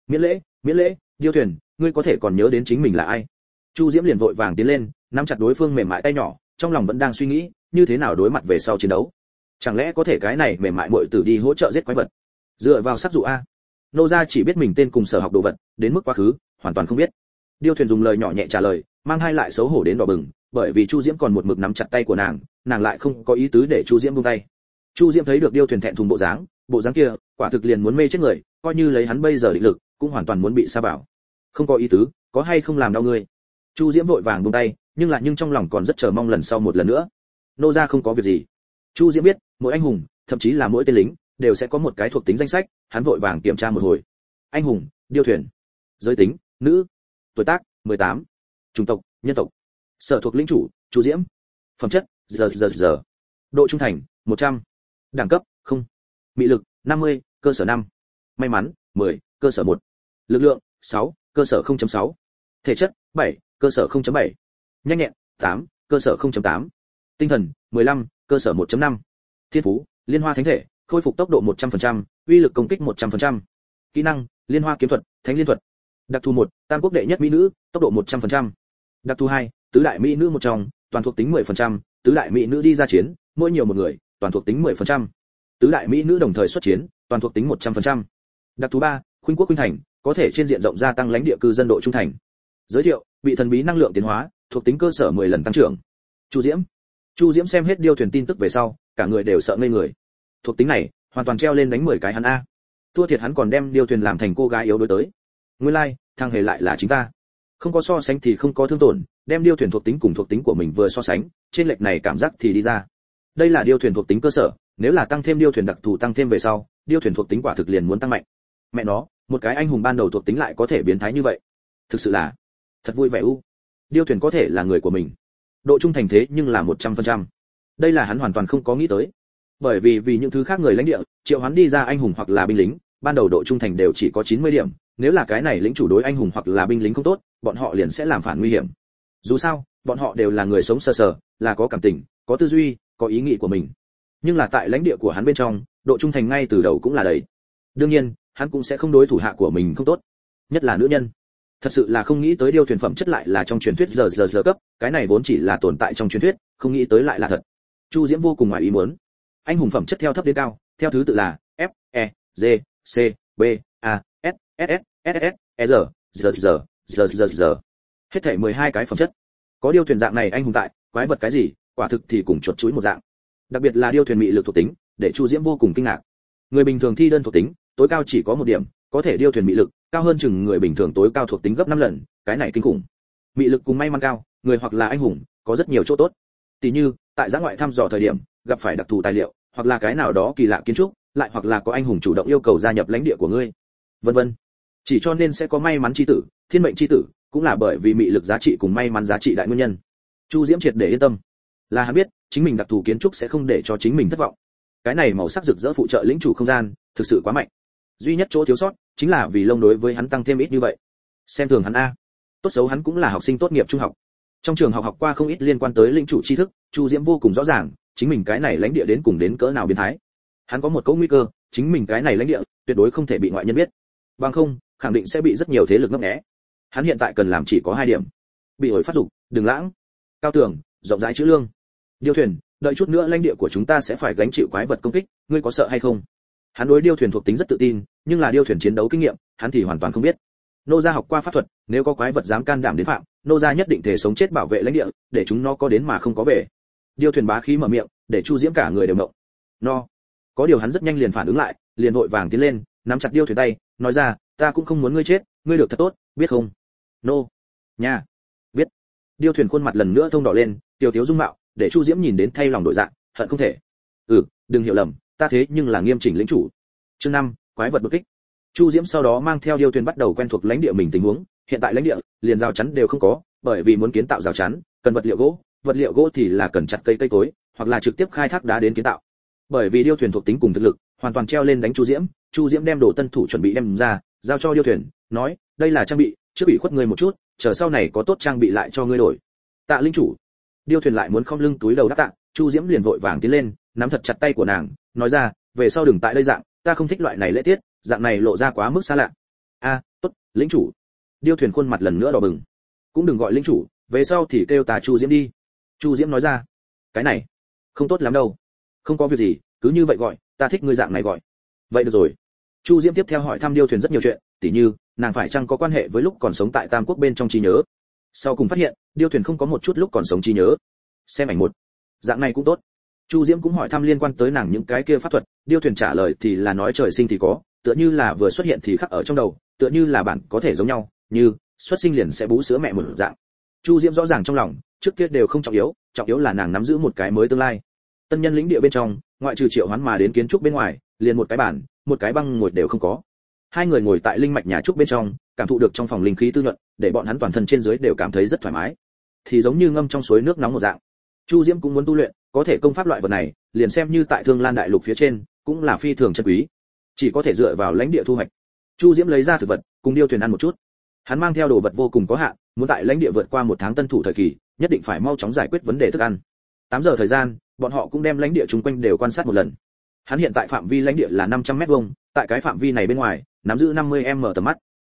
Miễn lễ, điêu thuyền, ngươi có thể còn nhớ đến chính mình là ai? Chu Diễm liền vội vàng tiến lên, nắm chặt đối phương mềm mại tay nhỏ, trong lòng vẫn đang suy nghĩ, như thế nào đối mặt về sau chiến đấu. Chẳng lẽ có thể cái này mềm mại muội tử đi hỗ trợ giết quái vật? Dựa vào sắc dụ a. Nô gia chỉ biết mình tên cùng sở học đồ vật, đến mức quá khứ, hoàn toàn không biết. Điêu thuyền dùng lời nhỏ nhẹ trả lời, mang hai lại xấu hổ đến đỏ bừng, bởi vì Chu Diễm còn một mực nắm chặt tay của nàng, nàng lại không có ý tứ để Chu Diễm buông tay. Chu Diễm thấy được điêu thuyền thẹn thùng bộ dáng kia, quả thực liền muốn mê chết người, coi như lấy hắn bây giờ định lực, cũng hoàn toàn muốn bị sa vào. Không có ý tứ, có hay không làm đau ngươi? Chu Diễm vội vàng buông tay, nhưng trong lòng còn rất chờ mong lần sau một lần nữa. Nô gia không có việc gì. Chu Diễm biết, mỗi anh hùng, thậm chí là mỗi tên lính, đều sẽ có một cái thuộc tính danh sách, hắn vội vàng kiểm tra một hồi. Anh hùng, điêu thuyền. Giới tính, nữ. Tuổi tác, 18. Chủng tộc, nhân tộc. Sở thuộc lĩnh chủ, Chu Diễm. Phẩm chất, giờ. Độ trung thành, 100. Đẳng cấp, không. Mị lực 50, cơ sở 5. May mắn 10, cơ sở 1. Lực lượng 6, cơ sở 0.6. Thể chất 7, cơ sở 0.7. Nhanh nhẹn 8, cơ sở 0.8. Tinh thần 15, cơ sở 1.5. Thiên phú Liên Hoa Thánh Thể, khôi phục tốc độ 100%, uy lực công kích 100%. Kỹ năng Liên Hoa Kiếm Thuật, Thánh Liên Thuật. Đặc thù 1, tam quốc đệ nhất mỹ nữ, tốc độ 100%. Đặc thù 2, tứ đại mỹ nữ một trong, toàn thuộc tính 10%, tứ đại mỹ nữ đi ra chiến, mỗi nhiều một người, toàn thuộc tính 10%. Tứ đại mỹ nữ đồng thời xuất chiến, toàn thuộc tính 100%. Đặc thù 3, khuynh quốc khuynh thành, có thể trên diện rộng gia tăng lãnh địa cư dân độ trung thành. Giới thiệu, bị thần bí năng lượng tiến hóa, thuộc tính cơ sở 10 lần tăng trưởng. Chu Diễm xem hết điêu thuyền tin tức về sau, cả người đều sợ ngây người. Thuộc tính này, hoàn toàn treo lên đánh 10 cái hắn a. Thua thiệt hắn còn đem điêu thuyền làm thành cô gái yếu đuối tới. Nguyên lai, thằng hề lại là chính ta. Không có so sánh thì không có thương tổn, đem điêu thuyền thuộc tính cùng thuộc tính của mình vừa so sánh, trên lệch này cảm giác thì đi ra. Đây là điêu thuyền thuộc tính cơ sở, nếu là tăng thêm điêu thuyền đặc thù tăng thêm về sau, điêu thuyền thuộc tính quả thực liền muốn tăng mạnh. Mẹ nó, một cái anh hùng ban đầu thuộc tính lại có thể biến thái như vậy. Thực sự là thật vui vẻ u. Điêu thuyền có thể là người của mình. Độ trung thành thế nhưng là 100%. Đây là hắn hoàn toàn không có nghĩ tới. Bởi vì những thứ khác người lãnh địa, triệu hắn đi ra anh hùng hoặc là binh lính, ban đầu độ trung thành đều chỉ có 90 điểm, nếu là cái này lĩnh chủ đối anh hùng hoặc là binh lính không tốt, bọn họ liền sẽ làm phản nguy hiểm. Dù sao, bọn họ đều là người sống sờ sờ, là có cảm tình, có tư duy, có ý nghĩ của mình. Nhưng là tại lãnh địa của hắn bên trong, độ trung thành ngay từ đầu cũng là đầy. Đương nhiên, hắn cũng sẽ không đối thủ hạ của mình không tốt, nhất là nữ nhân. Thật sự là không nghĩ tới điêu thuyền phẩm chất lại là trong truyền thuyết giờ cấp, cái này vốn chỉ là tồn tại trong truyền thuyết, không nghĩ tới lại là thật. Chu Diễm vô cùng ngoài ý muốn. Anh hùng phẩm chất theo thấp đến cao, theo thứ tự là F, E, G, C, B, A, S, SS, SS, ER, GG. Hết thảy 12 cái phẩm chất. Có điêu thuyền dạng này anh hùng tại, quái vật cái gì, quả thực thì cùng chuột chuối một dạng. Đặc biệt là điêu thuyền mị lực thuộc tính, để Chu Diễm vô cùng kinh ngạc. Người bình thường thi đơn thuộc tính, tối cao chỉ có 1 điểm, có thể điêu thuyền mị lực cao hơn chừng người bình thường tối cao thuộc tính gấp 5 lần, cái này kinh khủng. Mị lực cùng may mắn cao, người hoặc là anh hùng, có rất nhiều chỗ tốt. Tỷ như, tại giã ngoại thăm dò thời điểm, gặp phải đặc thù tài liệu, hoặc là cái nào đó kỳ lạ kiến trúc, lại hoặc là có anh hùng chủ động yêu cầu gia nhập lãnh địa của ngươi, vân vân. Chỉ cho nên sẽ có may mắn chi tử, thiên mệnh chi tử, cũng là bởi vì mị lực giá trị cùng may mắn giá trị đại nguyên nhân. Chu Diễm triệt để yên tâm, là hắn biết, chính mình đặc thù kiến trúc sẽ không để cho chính mình thất vọng. Cái này màu sắc rực rỡ phụ trợ lĩnh chủ không gian, thực sự quá mạnh. Duy nhất chỗ thiếu sót chính là vì lông đối với hắn tăng thêm ít như vậy. Xem thường hắn a. Tốt xấu hắn cũng là học sinh tốt nghiệp trung học. Trong trường học qua không ít liên quan tới lĩnh chủ tri thức, Chu Diễm vô cùng rõ ràng, chính mình cái này lãnh địa đến cùng đến cỡ nào biến thái. Hắn có một cấu nguy cơ, chính mình cái này lãnh địa tuyệt đối không thể bị ngoại nhân biết. Bằng không, khẳng định sẽ bị rất nhiều thế lực ngấp nghé. Hắn hiện tại cần làm chỉ có 2 điểm. Bị ổi phát dục, đừng lãng. Cao tường, rộng rãi chữ lương. Điêu thuyền, đợi chút nữa lãnh địa của chúng ta sẽ phải gánh chịu quái vật công kích, ngươi có sợ hay không? Hắn đối điêu thuyền thuộc tính rất tự tin, nhưng là điêu thuyền chiến đấu kinh nghiệm, hắn thì hoàn toàn không biết. Nô gia học qua pháp thuật, nếu có quái vật dám can đảm đến phạm, nô gia nhất định thể sống chết bảo vệ lãnh địa, để chúng nó có đến mà không có về. Điêu thuyền bá khí mở miệng, để Chu Diễm cả người đều động. No. Có điều hắn rất nhanh liền phản ứng lại, liền vội vàng tiến lên, nắm chặt điêu thuyền tay, nói ra, ta cũng không muốn ngươi chết, ngươi được thật tốt, biết không? Nô. Nha. Biết. Điêu thuyền khuôn mặt lần nữa thông đỏ lên, tiểu thiếu dung mạo, để Chu Diễm nhìn đến thay lòng đổi dạ, hận không thể. Đừng hiểu lầm, ta thế nhưng là nghiêm chỉnh lĩnh chủ. Chương 5, quái vật đột kích. Chu Diễm sau đó mang theo điêu thuyền bắt đầu quen thuộc lãnh địa mình tình huống, hiện tại lãnh địa liền rào chắn đều không có, bởi vì muốn kiến tạo rào chắn, cần vật liệu gỗ thì là cần chặt cây cối, hoặc là trực tiếp khai thác đá đến kiến tạo. Bởi vì điêu thuyền thuộc tính cùng thực lực, hoàn toàn treo lên đánh Chu Diễm đem đồ tân thủ chuẩn bị đem ra, giao cho điêu thuyền, nói, đây là trang bị, trước bị khuất ngươi một chút, chờ sau này có tốt trang bị lại cho ngươi đổi. Tạ linh chủ. Điêu thuyền lại muốn không lưng túi đầu đáp tạ, Chu Diễm liền vội vàng tiến lên, nắm thật chặt tay của nàng, nói ra, về sau đừng tại đây dạng, ta không thích loại này lễ tiết, dạng này lộ ra quá mức xa lạ. Tốt, lĩnh chủ. Điêu thuyền khuôn mặt lần nữa đỏ bừng. Cũng đừng gọi lĩnh chủ, về sau thì kêu ta Chu Diễm đi. Chu Diễm nói ra, cái này không tốt lắm đâu. Không có việc gì, cứ như vậy gọi, ta thích ngươi dạng này gọi. Vậy được rồi. Chu Diễm tiếp theo hỏi thăm điêu thuyền rất nhiều chuyện, tỉ như nàng phải chăng có quan hệ với lúc còn sống tại Tam Quốc bên trong trí nhớ. Sau cùng phát hiện, điêu thuyền không có một chút lúc còn sống trí nhớ. Xem ảnh một. Dạng này cũng tốt. Chu Diễm cũng hỏi thăm liên quan tới nàng những cái kia pháp thuật, điêu thuyền trả lời thì là nói trời sinh thì có, tựa như là vừa xuất hiện thì khắc ở trong đầu, tựa như là bản có thể giống nhau, như xuất sinh liền sẽ bú sữa mẹ một dạng. Chu Diễm rõ ràng trong lòng, trước kia đều không trọng yếu là nàng nắm giữ một cái mới tương lai. Tân nhân lĩnh địa bên trong, ngoại trừ Triệu Hoán mà đến kiến trúc bên ngoài, liền một cái bàn, một cái băng ngồi đều không có. Hai người ngồi tại linh mạch nhà trúc bên trong, cảm thụ được trong phòng linh khí tư nhuận, để bọn hắn toàn thân trên dưới đều cảm thấy rất thoải mái, thì giống như ngâm trong suối nước nóng một dạng. Chu Diễm cũng muốn tu luyện, có thể công pháp loại vật này, liền xem như tại Thương Lan đại lục phía trên, cũng là phi thường chân quý, chỉ có thể dựa vào lãnh địa thu hoạch. Chu Diễm lấy ra thực vật, cùng điêu thuyền ăn một chút. Hắn mang theo đồ vật vô cùng có hạn, muốn tại lãnh địa vượt qua một tháng tân thủ thời kỳ, nhất định phải mau chóng giải quyết vấn đề thức ăn. 8 giờ thời gian, bọn họ cũng đem lãnh địa chung quanh đều quan sát một lần. Hắn hiện tại phạm vi lãnh địa là 500 mét vuông, tại cái phạm vi này bên ngoài, nắm giữ 50m tầm mắt.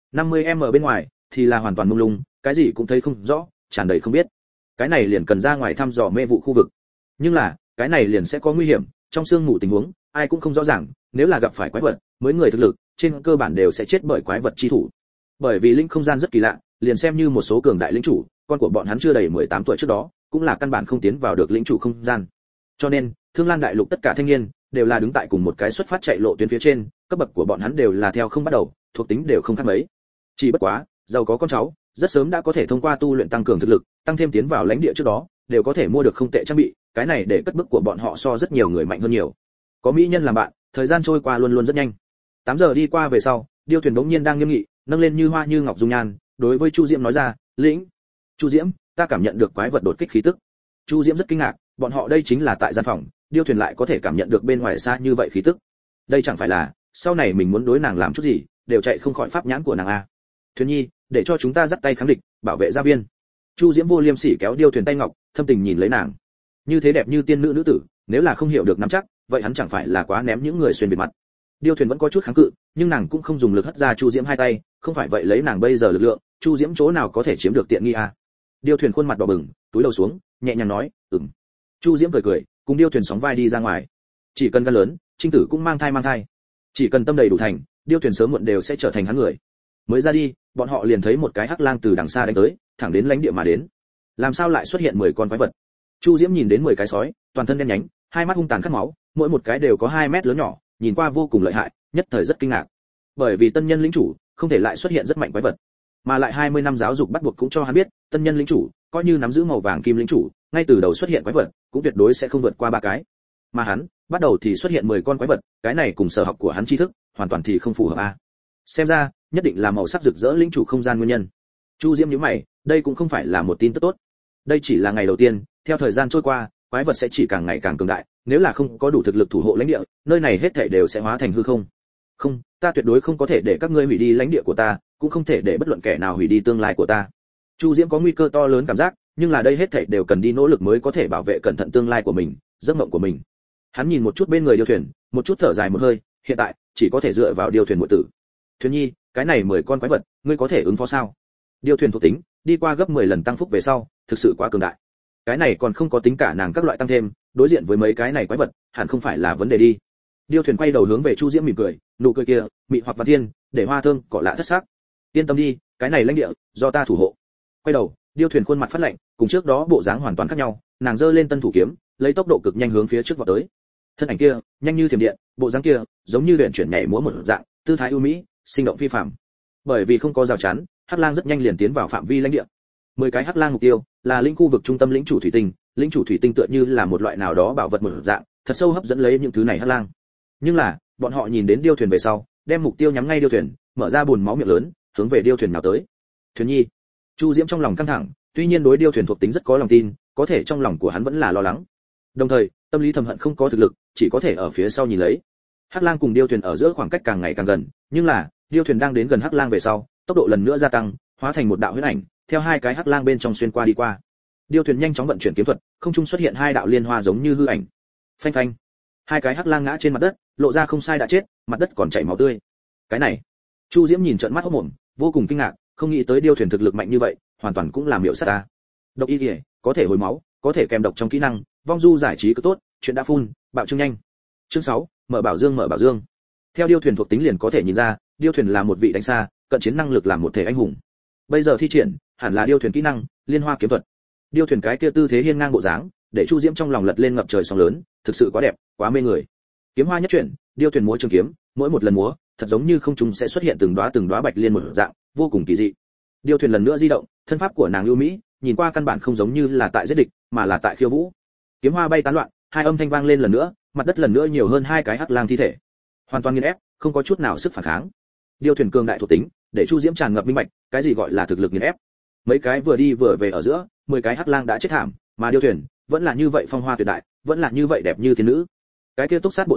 50m bên ngoài thì là hoàn toàn mông lung, cái gì cũng thấy không rõ, tràn đầy không biết. Cái này liền cần ra ngoài thăm dò mê vụ khu vực. Nhưng là, cái này liền sẽ có nguy hiểm, trong sương mù tình huống, ai cũng không rõ ràng, nếu là gặp phải quái vật, mới người thực lực, trên cơ bản đều sẽ chết bởi quái vật chi thủ. Bởi vì linh không gian rất kỳ lạ, liền xem như một số cường đại lĩnh chủ, con của bọn hắn chưa đầy 18 tuổi trước đó, cũng là căn bản không tiến vào được lĩnh chủ không gian. Cho nên, Thương Lan đại lục tất cả thanh niên đều là đứng tại cùng một cái xuất phát chạy lộ tuyến phía trên, cấp bậc của bọn hắn đều là theo không bắt đầu, thuộc tính đều không khác mấy. Chỉ bất quá, giàu có con cháu, rất sớm đã có thể thông qua tu luyện tăng cường thực lực, tăng thêm tiến vào lãnh địa trước đó, đều có thể mua được không tệ trang bị, cái này để cất bước của bọn họ so rất nhiều người mạnh hơn nhiều. Có mỹ nhân làm bạn, thời gian trôi qua luôn luôn rất nhanh. 8 giờ đi qua về sau, điêu thuyền đống nhiên đang nghiêm nghị, nâng lên như hoa như ngọc dung nhan, đối với Chu Diễm nói ra, "Lĩnh, Chu Diễm, ta cảm nhận được quái vật đột kích khí tức." Chu Diễm rất kinh ngạc, bọn họ đây chính là tại gian phòng, điêu thuyền lại có thể cảm nhận được bên ngoài xa như vậy khí tức. Đây chẳng phải là, sau này mình muốn đối nàng làm chút gì, đều chạy không khỏi pháp nhãn của nàng a. Thuyền Nhi, để cho chúng ta dắt tay kháng địch, bảo vệ gia viên. Chu Diễm vô liêm sỉ kéo điêu thuyền tay ngọc, thâm tình nhìn lấy nàng. Như thế đẹp như tiên nữ nữ tử, nếu là không hiểu được nắm chắc, vậy hắn chẳng phải là quá ném những người xuyên biệt mặt. Điêu thuyền vẫn có chút kháng cự, nhưng nàng cũng không dùng lực hất ra Chu Diễm hai tay, không phải vậy lấy nàng bây giờ lực lượng, Chu Diễm chỗ nào có thể chiếm được tiện nghi a. Điêu thuyền khuôn mặt đỏ bừng, túi đầu xuống, nhẹ nhàng nói, "Ừm." Chu Diễm cười cười, cùng điêu thuyền sóng vai đi ra ngoài. Chỉ cần gan lớn, Trinh tử cũng mang thai. Chỉ cần tâm đầy đủ thành, điêu thuyền sớm muộn đều sẽ trở thành hắn người. Mới ra đi, bọn họ liền thấy một cái hắc lang từ đằng xa đánh tới, thẳng đến lãnh địa mà đến. Làm sao lại xuất hiện 10 con quái vật? Chu Diễm nhìn đến 10 cái sói, toàn thân đen nhánh, hai mắt hung tàn khát máu, mỗi một cái đều có 2 mét lớn nhỏ, nhìn qua vô cùng lợi hại, nhất thời rất kinh ngạc. Bởi vì tân nhân lĩnh chủ, không thể lại xuất hiện rất mạnh quái vật, mà lại 20 năm giáo dục bắt buộc cũng cho hắn biết, tân nhân lĩnh chủ, coi như nắm giữ màu vàng kim lĩnh chủ, ngay từ đầu xuất hiện quái vật, cũng tuyệt đối sẽ không vượt qua 3 cái. Mà hắn, bắt đầu thì xuất hiện 10 con quái vật, cái này cùng sở học của hắn tri thức, hoàn toàn thì không phù hợp a. Xem ra, nhất định là màu sắc rực rỡ lĩnh chủ không gian nguyên nhân. Chu Diễm nhíu mày, đây cũng không phải là một tin tức tốt. Đây chỉ là ngày đầu tiên, theo thời gian trôi qua, quái vật sẽ chỉ càng ngày càng cường đại, nếu là không có đủ thực lực thủ hộ lãnh địa, nơi này hết thảy đều sẽ hóa thành hư không. Không, ta tuyệt đối không có thể để các ngươi hủy đi lãnh địa của ta, cũng không thể để bất luận kẻ nào hủy đi tương lai của ta. Chu Diễm có nguy cơ to lớn cảm giác, nhưng là đây hết thảy đều cần đi nỗ lực mới có thể bảo vệ cẩn thận tương lai của mình, giấc mộng của mình. Hắn nhìn một chút bên người điêu thuyền, một chút thở dài một hơi, hiện tại chỉ có thể dựa vào điêu thuyền muội tử. Thuyền Nhi, cái này 10 con quái vật, ngươi có thể ứng phó sao? Điêu thuyền thuộc tính, đi qua gấp 10 lần tăng phúc về sau, thực sự quá cường đại. Cái này còn không có tính cả nàng các loại tăng thêm, đối diện với mấy cái này quái vật, hẳn không phải là vấn đề đi. Điêu thuyền quay đầu hướng về Chu Diễm mỉm cười, nụ cười kia, mị hoặc văn thiên, để hoa thơm cỏ lạ thất sắc. Yên tâm đi, cái này lãnh địa do ta thủ hộ. Quay đầu, điêu thuyền khuôn mặt phát lạnh, cùng trước đó bộ dáng hoàn toàn khác nhau, nàng giơ lên tân thủ kiếm, lấy tốc độ cực nhanh hướng phía trước vọt tới. Thân ảnh kia, nhanh như thiểm điện, bộ dáng kia, giống như luyện chuyển nhảy múa một dạng, tư thái ưu mỹ, sinh động phi phàm. Bởi vì không có rào chắn, Hắc Lang rất nhanh liền tiến vào phạm vi lãnh địa. 10 cái Hắc Lang mục tiêu là lĩnh khu vực trung tâm lĩnh chủ thủy tinh, lĩnh chủ thủy tinh tựa như là một loại nào đó bảo vật một dạng, thật sâu hấp dẫn lấy những thứ này Hắc Lang. Nhưng là, bọn họ nhìn đến điêu thuyền về sau, đem mục tiêu nhắm ngay điêu thuyền, mở ra buồn máu miệng lớn, hướng về điêu thuyền nào tới. Thuyền Nhi, Chu Diễm trong lòng căng thẳng, tuy nhiên đối điêu thuyền thuộc tính rất có lòng tin, có thể trong lòng của hắn vẫn là lo lắng. Đồng thời, tâm lý thầm hận không có thực lực, chỉ có thể ở phía sau nhìn lấy. Hắc Lang cùng điêu thuyền ở giữa khoảng cách càng ngày càng gần, nhưng là, điêu thuyền đang đến gần Hắc Lang về sau, tốc độ lần nữa gia tăng, hóa thành một đạo huyễn ảnh, theo hai cái Hắc Lang bên trong xuyên qua đi qua. Điêu thuyền nhanh chóng vận chuyển kiếm thuật, không trung xuất hiện hai đạo liên hoa giống như hư ảnh. Phanh phanh. Hai cái Hắc Lang ngã trên mặt đất, lộ ra không sai đã chết, mặt đất còn chảy máu tươi. Cái này, Chu Diễm nhìn trợn mắt hốt mồm, vô cùng kinh ngạc, không nghĩ tới điêu thuyền thực lực mạnh như vậy, hoàn toàn cũng làm miểu sát ta. Độc y liễu, có thể hồi máu, có thể kèm độc trong kỹ năng, vong du giải trí cứ tốt, chuyện đã phun, bạo trương nhanh. Chương 6, mở bảo dương. Theo điêu thuyền thuộc tính liền có thể nhìn ra, điêu thuyền là một vị đánh xa, cận chiến năng lực làm một thể anh hùng. Bây giờ thi triển, hẳn là điêu thuyền kỹ năng, liên hoa kiếm thuật. Điêu thuyền cái kia tư thế hiên ngang bộ dáng, để Chu Diễm trong lòng lật lên ngập trời sóng lớn, thực sự quá đẹp, quá mê người. Kiếm hoa nhất chuyển, điêu thuyền múa trường kiếm, mỗi một lần múa, thật giống như không trung sẽ xuất hiện từng đóa bạch liên một dạng, vô cùng kỳ dị. Điêu thuyền lần nữa di động, thân pháp của nàng ưu mỹ, nhìn qua căn bản không giống như là tại giết địch, mà là tại khiêu vũ. Kiếm hoa bay tán loạn, hai âm thanh vang lên lần nữa, mặt đất lần nữa nhiều hơn hai cái Hắc Lang thi thể. Hoàn toàn nghiền ép, không có chút nào sức phản kháng. Điêu thuyền cường đại thuộc tính, để Chu Diễm tràn ngập minh bạch, cái gì gọi là thực lực nghiền ép. Mấy cái vừa đi vừa về ở giữa, 10 cái Hắc Lang đã chết thảm, mà điêu thuyền vẫn là như vậy phong hoa tuyệt đại, vẫn là như vậy đẹp như thiên nữ. Cái kia túc sát bộ dáng,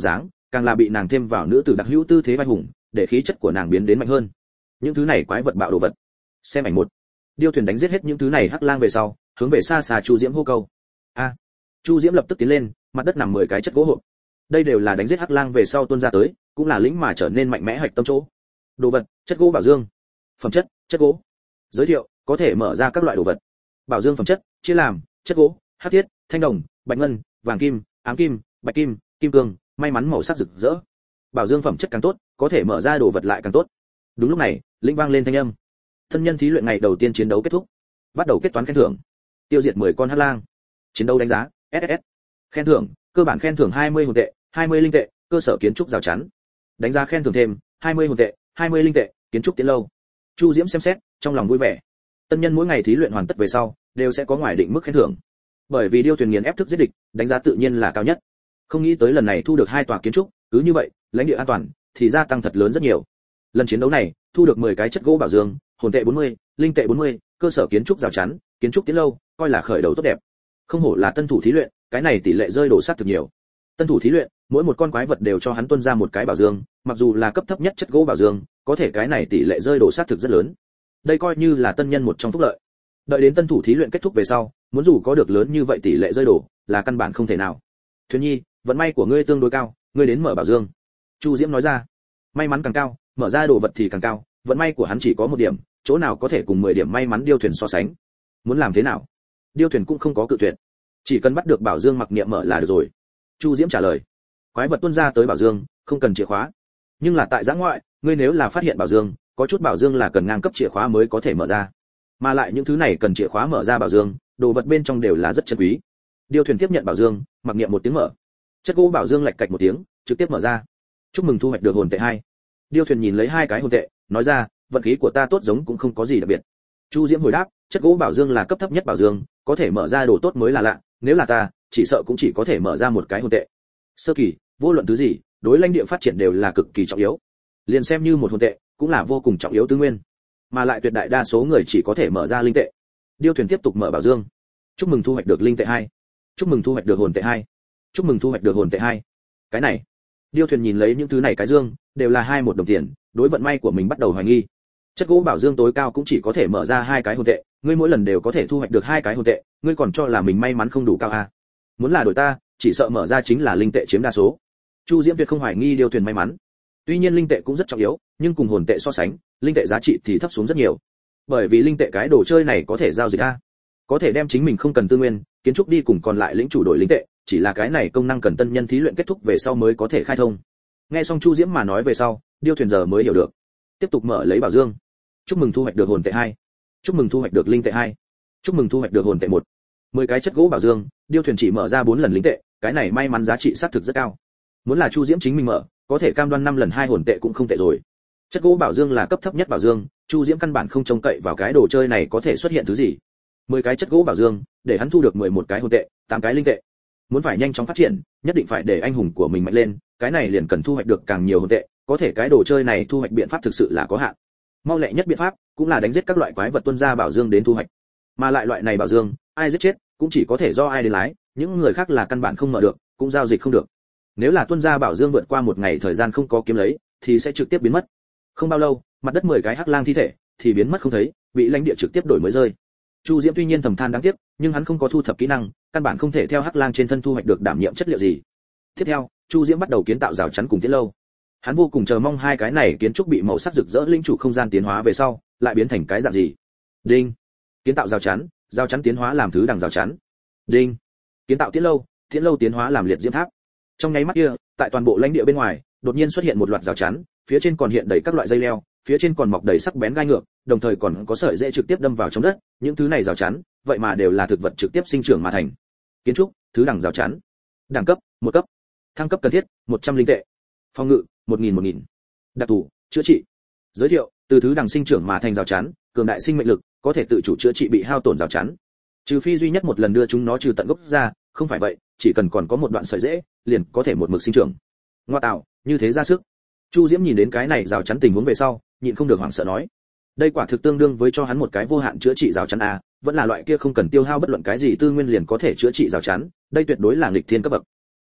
càng là bị nàng thêm vào nữ tử đặc hữu tư thế vai hùng, để khí chất của nàng biến đến mạnh hơn. Những thứ này quái vật bạo đồ vật. Xem ảnh một. Điêu thuyền đánh giết hết những thứ này hắc lang về sau, hướng về xa xa Chu Diễm hô câu. A. Chu Diễm lập tức tiến lên, mặt đất nằm 10 cái chất gỗ hộp. Đây đều là đánh giết hắc lang về sau tuôn ra tới, cũng là lĩnh mà trở nên mạnh mẽ hạch tâm chỗ. Đồ vật, chất gỗ bảo dương. Phẩm chất, chất gỗ. Giới thiệu, có thể mở ra các loại đồ vật. Bảo dương phẩm chất, chia làm chất gỗ, hắc thiết, thanh đồng, bạch ngân, vàng kim, ám kim, bạch kim, kim cương, may mắn màu sắc rực rỡ. Bảo dương phẩm chất càng tốt, có thể mở ra đồ vật lại càng tốt. Đúng lúc này, lĩnh vang lên thanh âm. Thân nhân thí luyện ngày đầu tiên chiến đấu kết thúc, bắt đầu kết toán khen thưởng. Tiêu diệt 10 con hắc lang. Chiến đấu đánh giá SS. Khen thưởng, cơ bản khen thưởng 20 hồn tệ, 20 linh tệ, cơ sở kiến trúc rào chắn. Đánh giá khen thưởng thêm 20 hồn tệ, 20 linh tệ, kiến trúc tiến lâu. Chu Diễm xem xét, trong lòng vui vẻ. Tân nhân mỗi ngày thí luyện hoàn tất về sau, đều sẽ có ngoài định mức khen thưởng. Bởi vì điêu thuyền nghiền ép thức giết địch, đánh giá tự nhiên là cao nhất. Không nghĩ tới lần này thu được 2 tòa kiến trúc, cứ như vậy, lãnh địa an toàn thì gia tăng thật lớn rất nhiều. Lần chiến đấu này, thu được 10 cái chất gỗ bảo dương, hồn tệ 40, linh tệ 40, cơ sở kiến trúc rào chắn, kiến trúc tiến lâu, coi là khởi đầu tốt đẹp. Không hổ là tân thủ thí luyện, cái này tỷ lệ rơi đồ sát thực nhiều. Tân thủ thí luyện, mỗi một con quái vật đều cho hắn tuân ra một cái bảo dương, mặc dù là cấp thấp nhất chất gỗ bảo dương, có thể cái này tỷ lệ rơi đồ sát thực rất lớn. Đây coi như là tân nhân một trong phúc lợi. Đợi đến tân thủ thí luyện kết thúc về sau, muốn dù có được lớn như vậy tỷ lệ rơi đồ, là căn bản không thể nào. Thuyền Nhi, vận may của ngươi tương đối cao, ngươi đến mở bảo dương. Chu Diễm nói ra. May mắn càng cao, mở ra đồ vật thì càng cao, vận may của hắn chỉ có 1 điểm, chỗ nào có thể cùng 10 điểm may mắn điêu thuyền so sánh. Muốn làm thế nào? Điêu thuyền cũng không có cự tuyệt. Chỉ cần bắt được bảo dương mặc niệm mở là được rồi. Chu Diễm trả lời. Quái vật tuôn ra tới bảo dương, không cần chìa khóa. Nhưng là tại giã ngoại, ngươi nếu là phát hiện bảo dương, có chút bảo dương là cần ngang cấp chìa khóa mới có thể mở ra. Mà lại những thứ này cần chìa khóa mở ra bảo dương, đồ vật bên trong đều là rất chân quý. Điêu thuyền tiếp nhận bảo dương, mặc niệm một tiếng mở. Chất gỗ bảo dương lạch cạch một tiếng, trực tiếp mở ra. Chúc mừng thu hoạch được hồn tệ 2. Điêu thuyền nhìn lấy 2 cái hồn tệ, nói ra, vận khí của ta tốt giống cũng không có gì đặc biệt. Chu Diễm hồi đáp, chất gỗ bảo dương là cấp thấp nhất bảo dương, có thể mở ra đồ tốt mới là lạ, nếu là ta, chỉ sợ cũng chỉ có thể mở ra một cái hồn tệ. Sơ kỳ, vô luận thứ gì, đối lãnh địa phát triển đều là cực kỳ trọng yếu. Liền xem như một hồn tệ, cũng là vô cùng trọng yếu tư nguyên. Mà lại tuyệt đại đa số người chỉ có thể mở ra linh tệ. Điêu thuyền tiếp tục mở bảo dương. Chúc mừng thu hoạch được linh tệ 2. Chúc mừng thu hoạch được hồn tệ 2. Chúc mừng thu hoạch được hồn tệ 2. Cái này, điêu thuyền nhìn lấy những thứ này cái dương, đều là 21 đồng tiền, đối vận may của mình bắt đầu hoài nghi. Chất gỗ bảo dương tối cao cũng chỉ có thể mở ra 2 cái hồn tệ, ngươi mỗi lần đều có thể thu hoạch được 2 cái hồn tệ, ngươi còn cho là mình may mắn không đủ cao à? Muốn là đổi ta, chỉ sợ mở ra chính là linh tệ chiếm đa số. Chu Diễm tuyệt không hoài nghi điêu thuyền may mắn. Tuy nhiên linh tệ cũng rất trọng yếu, nhưng cùng hồn tệ so sánh, linh tệ giá trị thì thấp xuống rất nhiều. Bởi vì linh tệ cái đồ chơi này có thể giao dịch a, có thể đem chính mình không cần tư nguyên, kiến trúc đi cùng còn lại lĩnh chủ đổi linh tệ, chỉ là cái này công năng cần tân nhân thí luyện kết thúc về sau mới có thể khai thông. Nghe xong Chu Diễm mà nói về sau, điêu thuyền giờ mới hiểu được. Tiếp tục mở lấy bảo dương. Chúc mừng thu hoạch được hồn tệ 2. Chúc mừng thu hoạch được linh tệ 2. Chúc mừng thu hoạch được hồn tệ 1. 10 cái chất gỗ bảo dương, điêu thuyền chỉ mở ra 4 lần linh tệ, cái này may mắn giá trị xác thực rất cao. Muốn là Chu Diễm chính mình mở, có thể cam đoan 5 lần 2 hồn tệ cũng không tệ rồi. Chất gỗ bảo dương là cấp thấp nhất bảo dương, Chu Diễm căn bản không trông cậy vào cái đồ chơi này có thể xuất hiện thứ gì. 10 cái chất gỗ bảo dương, để hắn thu được 11 cái hồn tệ, 8 cái linh tệ. Muốn phải nhanh chóng phát triển, nhất định phải để anh hùng của mình mạnh lên, cái này liền cần thu hoạch được càng nhiều hồn tệ, có thể cái đồ chơi này thu hoạch biện pháp thực sự là có hạn. Mau lẹ nhất biện pháp cũng là đánh giết các loại quái vật tuân ra bảo dương đến thu hoạch. Mà lại loại này bảo dương, ai giết chết cũng chỉ có thể do ai đến lái, những người khác là căn bản không mở được, cũng giao dịch không được. Nếu là tuân ra bảo dương vượt qua 1 ngày thời gian không có kiếm lấy, thì sẽ trực tiếp biến mất. Không bao lâu, mặt đất 10 cái hắc lang thi thể thì biến mất không thấy, bị lãnh địa trực tiếp đổi mới rơi. Chu Diễm tuy nhiên thầm than đáng tiếc, nhưng hắn không có thu thập kỹ năng, căn bản không thể theo hắc lang trên thân thu hoạch được đảm nhiệm chất liệu gì. Tiếp theo, Chu Diễm bắt đầu kiến tạo rào chắn cùng tiến lâu. Hắn vô cùng chờ mong 2 cái này kiến trúc bị màu sắc rực rỡ linh chủ không gian tiến hóa về sau, lại biến thành cái dạng gì. Đinh. Kiến tạo rào chắn tiến hóa làm thứ đằng rào chắn. Đinh. Kiến tạo tiến lâu tiến hóa làm liệt diễm tháp. Trong nháy mắt kia, tại toàn bộ lãnh địa bên ngoài, đột nhiên xuất hiện một loạt rào chắn, phía trên còn hiện đầy các loại dây leo, phía trên còn mọc đầy sắc bén gai ngược, đồng thời còn có sợi rễ trực tiếp đâm vào trong đất, những thứ này rào chắn, vậy mà đều là thực vật trực tiếp sinh trưởng mà thành. Kiến trúc, thứ đẳng rào chắn. Đẳng cấp, 1 cấp. Thăng cấp cần thiết, 100 linh tệ. Phòng ngự, 1000. Đặc thù, chữa trị. Giới thiệu, từ thứ đẳng sinh trưởng mà thành rào chắn, cường đại sinh mệnh lực, có thể tự chủ chữa trị bị hao tổn rào chắn. Trừ phi duy nhất một lần đưa chúng nó trừ tận gốc ra, không phải vậy, chỉ cần còn có một đoạn sợi rễ, liền có thể một mực sinh trưởng. Ngoa tạo, như thế ra sức. Chu Diễm nhìn đến cái này rào chắn tình huống về sau, nhịn không được hoảng sợ nói. Đây quả thực tương đương với cho hắn một cái vô hạn chữa trị rào chắn a, vẫn là loại kia không cần tiêu hao bất luận cái gì tư nguyên liền có thể chữa trị rào chắn, đây tuyệt đối là nghịch thiên cấp bậc.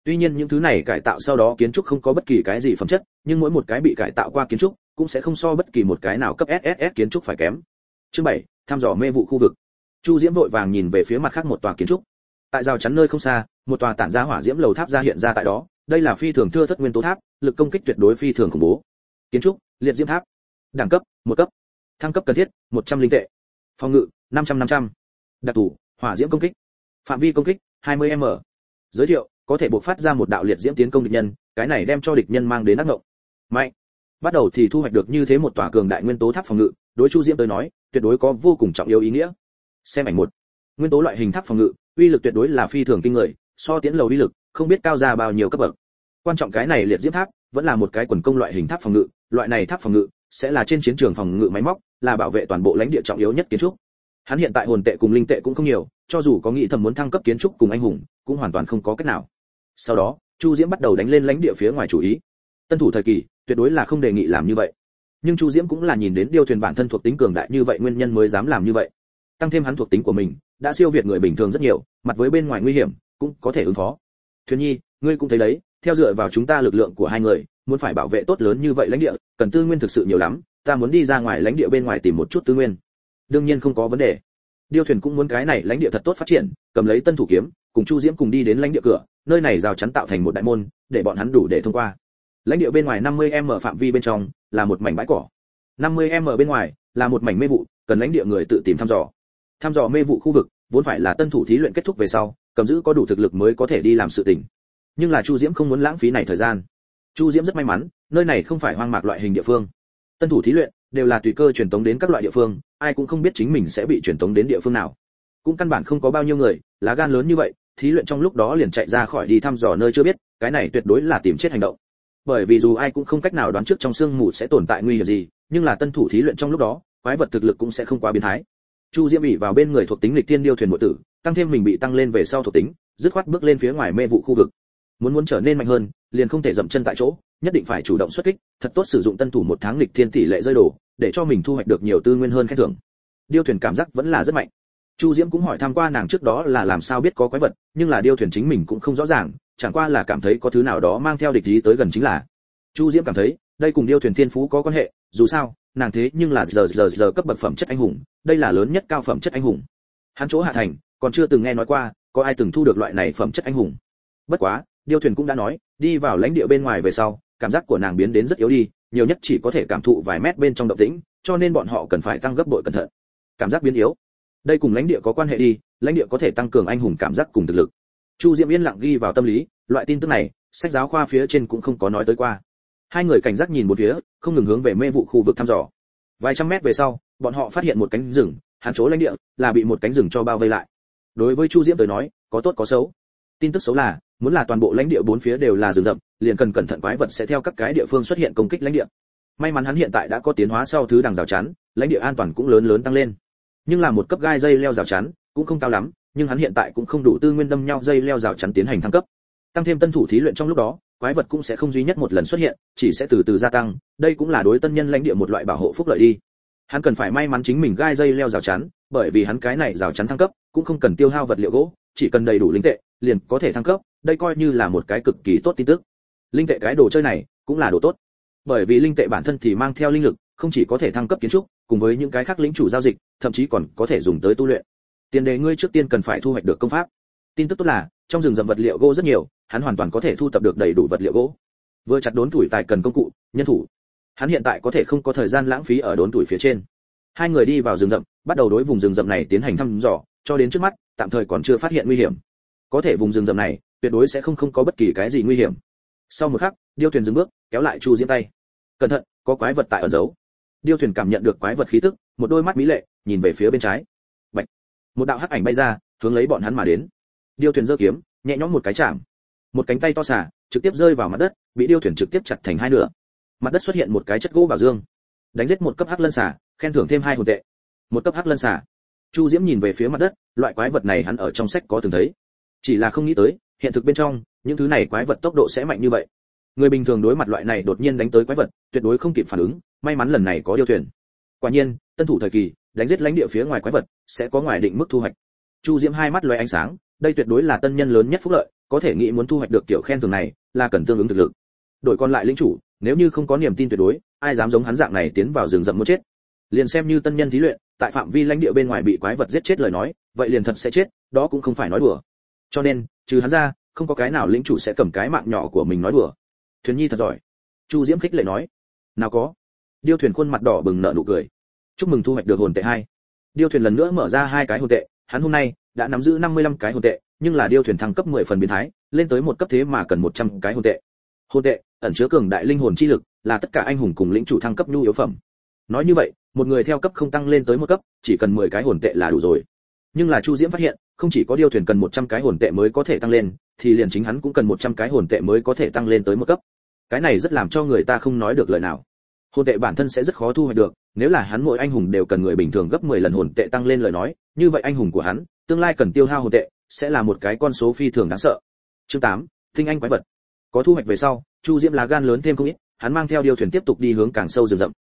Tuy nhiên những thứ này cải tạo sau đó kiến trúc không có bất kỳ cái gì phẩm chất, nhưng mỗi một cái bị cải tạo qua kiến trúc cũng sẽ không so bất kỳ một cái nào cấp SSS kiến trúc phải kém. Chương 7, thăm dò mê vụ khu vực. Chu Diễm vội vàng nhìn về phía mặt khác một tòa kiến trúc. Tại rào chắn nơi không xa, một tòa tản ra hỏa diễm lầu tháp ra hiện ra tại đó, đây là phi thường thưa thất nguyên tố tháp, lực công kích tuyệt đối phi thường khủng bố. Kiến trúc, liệt diễm tháp. Đẳng cấp, 1 cấp. Thăng cấp cần thiết, 100 linh tệ. Phòng ngự, 500. Đặc thủ, hỏa diễm công kích. Phạm vi công kích, 20m. Giới thiệu, có thể bộc phát ra một đạo liệt diễm tiến công địch nhân, cái này đem cho địch nhân mang đến ác ngộng. Mạnh. Bắt đầu thì thu hoạch được như thế một tòa cường đại nguyên tố tháp phòng ngự, đối Chu Diễm tới nói, tuyệt đối có vô cùng trọng yếu ý nghĩa. Xem ảnh 1. Nguyên tố loại hình tháp phòng ngự, uy lực tuyệt đối là phi thường kinh người, so tiễn lầu uy lực, không biết cao ra bao nhiêu cấp bậc. Quan trọng cái này liệt diễm tháp, vẫn là một cái quần công loại hình tháp phòng ngự, loại này tháp phòng ngự sẽ là trên chiến trường phòng ngự máy móc, là bảo vệ toàn bộ lãnh địa trọng yếu nhất kiến trúc. Hắn hiện tại hồn tệ cùng linh tệ cũng không nhiều, cho dù có nghĩ thầm muốn thăng cấp kiến trúc cùng anh hùng, cũng hoàn toàn không có cách nào. Sau đó, Chu Diễm bắt đầu đánh lên lãnh địa phía ngoài chủ ý. Tân thủ thời kỳ, tuyệt đối là không đề nghị làm như vậy. Nhưng Chu Diễm cũng là nhìn đến điêu thuyền bản thân thuộc tính cường đại như vậy nguyên nhân mới dám làm như vậy. Tăng thêm hắn thuộc tính của mình, đã siêu việt người bình thường rất nhiều, mặt với bên ngoài nguy hiểm, cũng có thể ứng phó. Thuyền Nhi, ngươi cũng thấy đấy, theo dựa vào chúng ta lực lượng của hai người, muốn phải bảo vệ tốt lớn như vậy lãnh địa, cần tư nguyên thực sự nhiều lắm, ta muốn đi ra ngoài lãnh địa bên ngoài tìm một chút tư nguyên. Đương nhiên không có vấn đề. Điêu thuyền cũng muốn cái này lãnh địa thật tốt phát triển, cầm lấy tân thủ kiếm, cùng Chu Diễm cùng đi đến lãnh địa cửa, nơi này rào chắn tạo thành một đại môn, để bọn hắn đủ để thông qua. Lãnh địa bên ngoài 50m phạm vi bên trong là một mảnh bãi cỏ. 50m bên ngoài là một mảnh mê vụ, cần lãnh địa người tự tìm thăm dò. Thăm dò mê vụ khu vực, vốn phải là tân thủ thí luyện kết thúc về sau, cầm giữ có đủ thực lực mới có thể đi làm sự tình. Nhưng là Chu Diễm không muốn lãng phí này thời gian. Chu Diễm rất may mắn, nơi này không phải hoang mạc loại hình địa phương. Tân thủ thí luyện đều là tùy cơ truyền tống đến các loại địa phương, ai cũng không biết chính mình sẽ bị truyền tống đến địa phương nào. Cũng căn bản không có bao nhiêu người, lá gan lớn như vậy, thí luyện trong lúc đó liền chạy ra khỏi đi thăm dò nơi chưa biết, cái này tuyệt đối là tìm chết hành động. Bởi vì dù ai cũng không cách nào đoán trước trong sương mù sẽ tồn tại nguy hiểm gì, nhưng là tân thủ thí luyện trong lúc đó, quái vật thực lực cũng sẽ không quá biến thái. Chu Diễm ỷ vào bên người thuộc tính lịch tiên điêu thuyền muội tử, tăng thêm mình bị tăng lên về sau thuộc tính, dứt khoát bước lên phía ngoài mê vụ khu vực. Muốn trở nên mạnh hơn, liền không thể dậm chân tại chỗ, nhất định phải chủ động xuất kích, thật tốt sử dụng tân thủ một tháng lịch thiên tỷ lệ rơi đồ, để cho mình thu hoạch được nhiều tư nguyên hơn khen thưởng. Điêu thuyền cảm giác vẫn là rất mạnh. Chu Diễm cũng hỏi tham qua nàng trước đó là làm sao biết có quái vật, nhưng là điêu thuyền chính mình cũng không rõ ràng, chẳng qua là cảm thấy có thứ nào đó mang theo địch ý tới gần chính là. Chu Diễm cảm thấy, đây cùng điêu thuyền thiên phú có quan hệ, dù sao, nàng thế nhưng là giờ cấp bậc phẩm chất anh hùng, đây là lớn nhất cao phẩm chất anh hùng. Hắn chỗ hạ thành, còn chưa từng nghe nói qua, có ai từng thu được loại này phẩm chất anh hùng. Bất quá, điêu thuyền cũng đã nói, đi vào lãnh địa bên ngoài về sau, cảm giác của nàng biến đến rất yếu đi, nhiều nhất chỉ có thể cảm thụ vài mét bên trong động tĩnh, cho nên bọn họ cần phải tăng gấp bội cẩn thận. Cảm giác biến yếu, đây cùng lãnh địa có quan hệ đi, lãnh địa có thể tăng cường anh hùng cảm giác cùng thực lực. Chu Diễm yên lặng ghi vào tâm lý, loại tin tức này, sách giáo khoa phía trên cũng không có nói tới qua. Hai người cảnh giác nhìn một phía, không ngừng hướng về mê vụ khu vực thăm dò. Vài trăm mét về sau, bọn họ phát hiện một cánh rừng, hắn chỗ lãnh địa là bị một cánh rừng cho bao vây lại. Đối với Chu Diễm tới nói, có tốt có xấu. Tin tức xấu là, muốn là toàn bộ lãnh địa bốn phía đều là rừng rậm, liền cần cẩn thận quái vật sẽ theo các cái địa phương xuất hiện công kích lãnh địa. May mắn hắn hiện tại đã có tiến hóa sau thứ đằng rào chắn, lãnh địa an toàn cũng lớn tăng lên. Nhưng là một cấp gai dây leo rào chắn, cũng không cao lắm, nhưng hắn hiện tại cũng không đủ tư nguyên đâm nhau dây leo rào chắn tiến hành thăng cấp. Tăng thêm tân thủ thí luyện trong lúc đó, quái vật cũng sẽ không duy nhất một lần xuất hiện, chỉ sẽ từ từ gia tăng, đây cũng là đối tân nhân lãnh địa một loại bảo hộ phúc lợi đi. Hắn cần phải may mắn chính mình gai dây leo rào chắn, bởi vì hắn cái này rào chắn thăng cấp, cũng không cần tiêu hao vật liệu gỗ, chỉ cần đầy đủ linh tệ, liền có thể thăng cấp, đây coi như là một cái cực kỳ tốt tin tức. Linh tệ cái đồ chơi này, cũng là đồ tốt. Bởi vì linh tệ bản thân thì mang theo linh lực, không chỉ có thể thăng cấp kiến trúc, cùng với những cái khác lĩnh chủ giao dịch, thậm chí còn có thể dùng tới tu luyện. Tiền đề ngươi trước tiên cần phải thu hoạch được công pháp. Tin tức tốt là, trong rừng rậm vật liệu gỗ rất nhiều, hắn hoàn toàn có thể thu tập được đầy đủ vật liệu gỗ. Vừa chặt đốn tuổi tài cần công cụ, nhân thủ. Hắn hiện tại có thể không có thời gian lãng phí ở đốn tuổi phía trên. Hai người đi vào rừng rậm, bắt đầu đối vùng rừng rậm này tiến hành thăm dò, cho đến trước mắt, tạm thời còn chưa phát hiện nguy hiểm. Có thể vùng rừng rậm này, tuyệt đối sẽ không có bất kỳ cái gì nguy hiểm. Sau một khắc, điêu thuyền dừng bước, kéo lại Chu Diễm tay. Cẩn thận, có quái vật tại ẩn giấu. Điêu thuyền cảm nhận được quái vật khí tức, một đôi mắt mỹ lệ nhìn về phía bên trái. Bạch, một đạo hắc ảnh bay ra, hướng lấy bọn hắn mà đến. Điêu thuyền giơ kiếm, nhẹ nhõm một cái chạm, một cánh tay to xả, trực tiếp rơi vào mặt đất, bị điêu thuyền trực tiếp chặt thành hai nửa. Mặt đất xuất hiện một cái chất gỗ bảo dương. Đánh giết một cấp hắc lân xả, khen thưởng thêm 2 hồn tệ. Một cấp hắc lân xả. Chu Diễm nhìn về phía mặt đất, loại quái vật này hắn ở trong sách có từng thấy, chỉ là không nghĩ tới, hiện thực bên trong, những thứ này quái vật tốc độ sẽ mạnh như vậy. Người bình thường đối mặt loại này đột nhiên đánh tới quái vật, tuyệt đối không kịp phản ứng, may mắn lần này có điêu thuyền. Quả nhiên, tân thủ thời kỳ, đánh giết lãnh địa phía ngoài quái vật, sẽ có ngoài định mức thu hoạch. Chu Diễm hai mắt lóe ánh sáng, đây tuyệt đối là tân nhân lớn nhất phúc lợi, có thể nghĩ muốn thu hoạch được kiểu khen thưởng này là cần tương ứng thực lực. Đổi còn lại lĩnh chủ, nếu như không có niềm tin tuyệt đối, ai dám giống hắn dạng này tiến vào rừng rậm muốn chết. Liền xem như tân nhân thí luyện, tại phạm vi lãnh địa bên ngoài bị quái vật giết chết lời nói, vậy liền thật sẽ chết, đó cũng không phải nói đùa. Cho nên, trừ hắn ra, không có cái nào lĩnh chủ sẽ cầm cái mạng nhỏ của mình nói đùa. Thuyền Nhi thật giỏi. Chu Diễm khích lệ nói. Nào có. Điêu Thuyền khuôn mặt đỏ bừng nở nụ cười. Chúc mừng thu hoạch được hồn tệ 2. Điêu Thuyền lần nữa mở ra 2 cái hồn tệ, hắn hôm nay đã nắm giữ 55 cái hồn tệ, nhưng là Điêu Thuyền thăng cấp 10 phần biến thái, lên tới một cấp thế mà cần 100 cái hồn tệ. Hồn tệ ẩn chứa cường đại linh hồn chi lực, là tất cả anh hùng cùng lĩnh chủ thăng cấp nhu yếu phẩm. Nói như vậy, một người theo cấp không tăng lên tới một cấp, chỉ cần 10 cái hồn tệ là đủ rồi. Nhưng là Chu Diễm phát hiện, không chỉ có Điêu Thuyền cần 100 cái hồn tệ mới có thể tăng lên, thì liền chính hắn cũng cần 100 cái hồn tệ mới có thể tăng lên tới một cấp. Cái này rất làm cho người ta không nói được lời nào. Hồn tệ bản thân sẽ rất khó thu hoạch được, nếu là hắn mỗi anh hùng đều cần người bình thường gấp 10 lần hồn tệ tăng lên lời nói, như vậy anh hùng của hắn, tương lai cần tiêu hao hồn tệ, sẽ là một cái con số phi thường đáng sợ. Chương 8, tinh anh quái vật. Có thu hoạch về sau, Chu Diễm lá gan lớn thêm không ít, hắn mang theo Điêu Thuyền tiếp tục đi hướng càng sâu rừng rậm.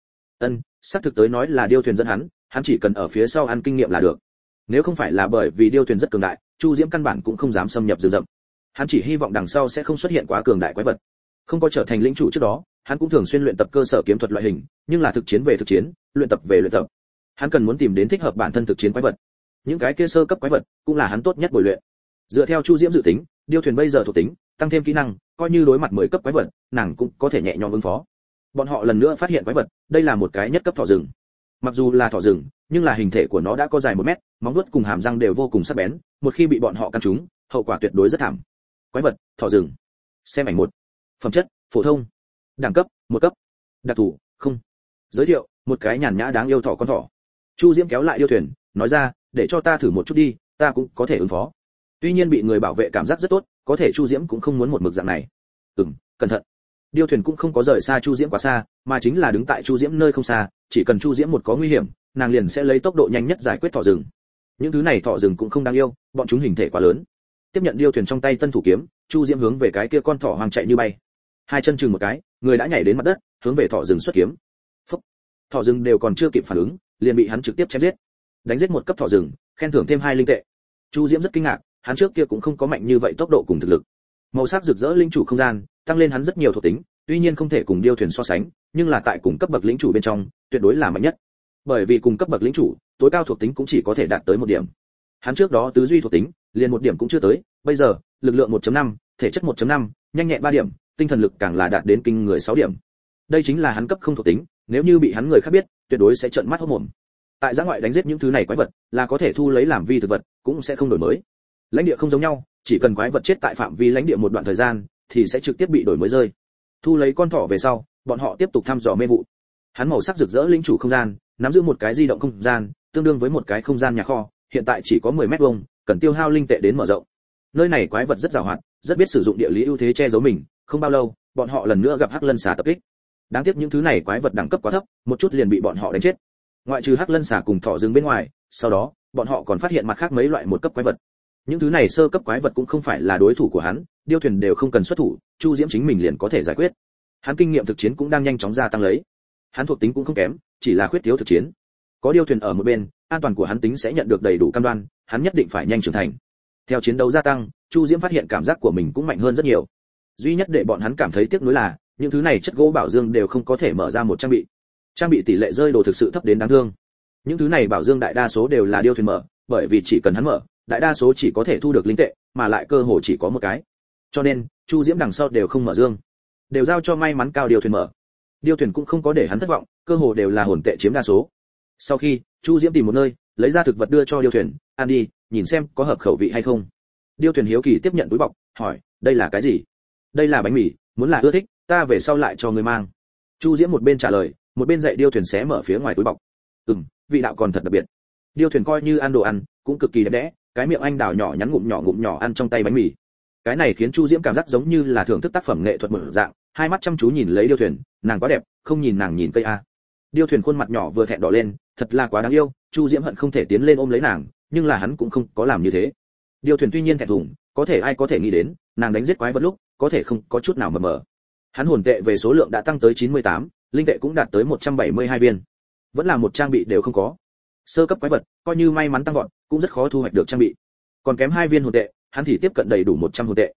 Xác thực tới nói là Điêu Thuyền dẫn hắn chỉ cần ở phía sau ăn kinh nghiệm là được. Nếu không phải là bởi vì Điêu Thuyền rất cường đại, Chu Diễm căn bản cũng không dám xâm nhập rừng rậm. Hắn chỉ hy vọng đằng sau sẽ không xuất hiện quá cường đại quái vật. Không có trở thành lĩnh chủ trước đó, hắn cũng thường xuyên luyện tập cơ sở kiếm thuật loại hình, nhưng là thực chiến về thực chiến, luyện tập về luyện tập. Hắn cần muốn tìm đến thích hợp bản thân thực chiến quái vật. Những cái kia sơ cấp quái vật cũng là hắn tốt nhất bồi luyện. Dựa theo Chu Diễm dự tính, Điêu Thuyền bây giờ thuộc tính, tăng thêm kỹ năng, coi như đối mặt 10 cấp quái vật, nàng cũng có thể nhẹ nhõm ứng phó. Bọn họ lần nữa phát hiện quái vật, đây là một cái nhất cấp thỏ rừng. Mặc dù là thỏ rừng, nhưng là hình thể của nó đã có dài 1 mét, móng vuốt cùng hàm răng đều vô cùng sắc bén, một khi bị bọn họ căn trúng, hậu quả tuyệt đối rất thảm. Quái vật, thỏ rừng. Xem ảnh 1. Phẩm chất, phổ thông. Đẳng cấp, 1 cấp. Đặc thù, không. Giới thiệu, một cái nhàn nhã đáng yêu thỏ con thỏ. Chu Diễm kéo lại Điêu Thuyền, nói ra, để cho ta thử một chút đi, ta cũng có thể ứng phó. Tuy nhiên bị người bảo vệ cảm giác rất tốt, có thể Chu Diễm cũng không muốn một mực dạng này. Cẩn thận. Điêu Thuyền cũng không có rời xa Chu Diễm quá xa, mà chính là đứng tại Chu Diễm nơi không xa, chỉ cần Chu Diễm một có nguy hiểm, nàng liền sẽ lấy tốc độ nhanh nhất giải quyết thỏ rừng. Những thứ này thỏ rừng cũng không đáng yêu, bọn chúng hình thể quá lớn. Tiếp nhận Điêu Thuyền trong tay tân thủ kiếm, Chu Diễm hướng về cái kia con thỏ hoang chạy như bay. Hai chân chừng một cái, người đã nhảy đến mặt đất, hướng về thỏ rừng xuất kiếm. Phốc. Thỏ rừng đều còn chưa kịp phản ứng, liền bị hắn trực tiếp chém giết. Đánh giết một cấp thỏ rừng, khen thưởng thêm 2 linh tệ. Chu Diễm rất kinh ngạc, hắn trước kia cũng không có mạnh như vậy tốc độ cùng thực lực. Màu sắc rực rỡ linh chủ không gian, tăng lên hắn rất nhiều thuộc tính, tuy nhiên không thể cùng Điêu Thuyền so sánh, nhưng là tại cùng cấp bậc lĩnh chủ bên trong, tuyệt đối là mạnh nhất. Bởi vì cùng cấp bậc lĩnh chủ, tối cao thuộc tính cũng chỉ có thể đạt tới 1 điểm. Hắn trước đó tứ duy thuộc tính, liền 1 điểm cũng chưa tới, bây giờ, lực lượng 1.5, thể chất 1.5, nhanh nhẹn 3 điểm, tinh thần lực càng là đạt đến kinh người 6 điểm. Đây chính là hắn cấp không thuộc tính, nếu như bị hắn người khác biết, tuyệt đối sẽ trợn mắt hốt mồm. Tại giã ngoại đánh giết những thứ này quái vật, là có thể thu lấy làm vi thực vật, cũng sẽ không đổi mới. Lãnh địa không giống nhau, chỉ cần quái vật chết tại phạm vi lãnh địa một đoạn thời gian, thì sẽ trực tiếp bị đổi mới rơi. Thu lấy con thỏ về sau, bọn họ tiếp tục thăm dò mê vụ. Hắn màu sắc rực rỡ linh chủ không gian, nắm giữ một cái di động không gian, tương đương với một cái không gian nhà kho, hiện tại chỉ có 10 mét vuông, cần tiêu hao linh tệ đến mở rộng. Nơi này quái vật rất giàu hoạt, rất biết sử dụng địa lý ưu thế che giấu mình, không bao lâu, bọn họ lần nữa gặp hắc lân xà tập kích. Đáng tiếc những thứ này quái vật đẳng cấp quá thấp, một chút liền bị bọn họ đánh chết. Ngoại trừ hắc lân xà cùng thỏ rừng bên ngoài, sau đó, bọn họ còn phát hiện mặt khác mấy loại một cấp quái vật. Những thứ này sơ cấp quái vật cũng không phải là đối thủ của hắn, Điêu Thuyền đều không cần xuất thủ, Chu Diễm chính mình liền có thể giải quyết. Hắn kinh nghiệm thực chiến cũng đang nhanh chóng gia tăng lấy. Hắn thuộc tính cũng không kém, chỉ là khuyết thiếu thực chiến. Có Điêu Thuyền ở một bên, an toàn của hắn tính sẽ nhận được đầy đủ cam đoan, hắn nhất định phải nhanh trưởng thành. Theo chiến đấu gia tăng, Chu Diễm phát hiện cảm giác của mình cũng mạnh hơn rất nhiều. Duy nhất để bọn hắn cảm thấy tiếc nuối là, những thứ này chất gỗ bảo dương đều không có thể mở ra một trang bị. Trang bị tỷ lệ rơi đồ thực sự thấp đến đáng thương. Những thứ này bảo dương đại đa số đều là Điêu Thuyền mở, bởi vì chỉ cần hắn mở, đại đa số chỉ có thể thu được linh tệ, mà lại cơ hồ chỉ có một cái. Cho nên, Chu Diễm đằng sau đều không mở dương, đều giao cho may mắn cao Điêu Thuyền mở. Điêu Thuyền cũng không có để hắn thất vọng, cơ hồ đều là hồn tệ chiếm đa số. Sau khi, Chu Diễm tìm một nơi, lấy ra thực vật đưa cho Điêu Thuyền, ăn đi, nhìn xem có hợp khẩu vị hay không. Điêu Thuyền hiếu kỳ tiếp nhận túi bọc, hỏi, đây là cái gì? Đây là bánh mì, muốn là ưa thích, ta về sau lại cho người mang. Chu Diễm một bên trả lời, một bên dạy Điêu Thuyền xé mở phía ngoài túi bọc. Vị đạo còn thật đặc biệt. Điêu Thuyền coi như ăn đồ ăn, cũng cực kỳ đẹp đẽ, cái miệng anh đào nhỏ nhắn ngụm nhỏ ăn trong tay bánh mì. Cái này khiến Chu Diễm cảm giác giống như là thưởng thức tác phẩm nghệ thuật một dạng, hai mắt chăm chú nhìn lấy Điêu Thuyền, nàng quá đẹp, không nhìn nàng nhìn cây a. Điêu Thuyền khuôn mặt nhỏ vừa thẹn đỏ lên, thật là quá đáng yêu, Chu Diễm hận không thể tiến lên ôm lấy nàng, nhưng là hắn cũng không có làm như thế. Điêu Thuyền tuy nhiên thẹn thùng, có thể ai có thể nghĩ đến, nàng đánh giết quái vật lúc, có thể không có chút nào mờ mờ. Hắn hồn tệ về số lượng đã tăng tới 98, linh tệ cũng đạt tới 172 viên. Vẫn là một trang bị đều không có. Sơ cấp quái vật, coi như may mắn tăng vọt, cũng rất khó thu hoạch được trang bị. Còn kém 2 viên hồn tệ, hắn thì tiếp cận đầy đủ 100 hồn tệ.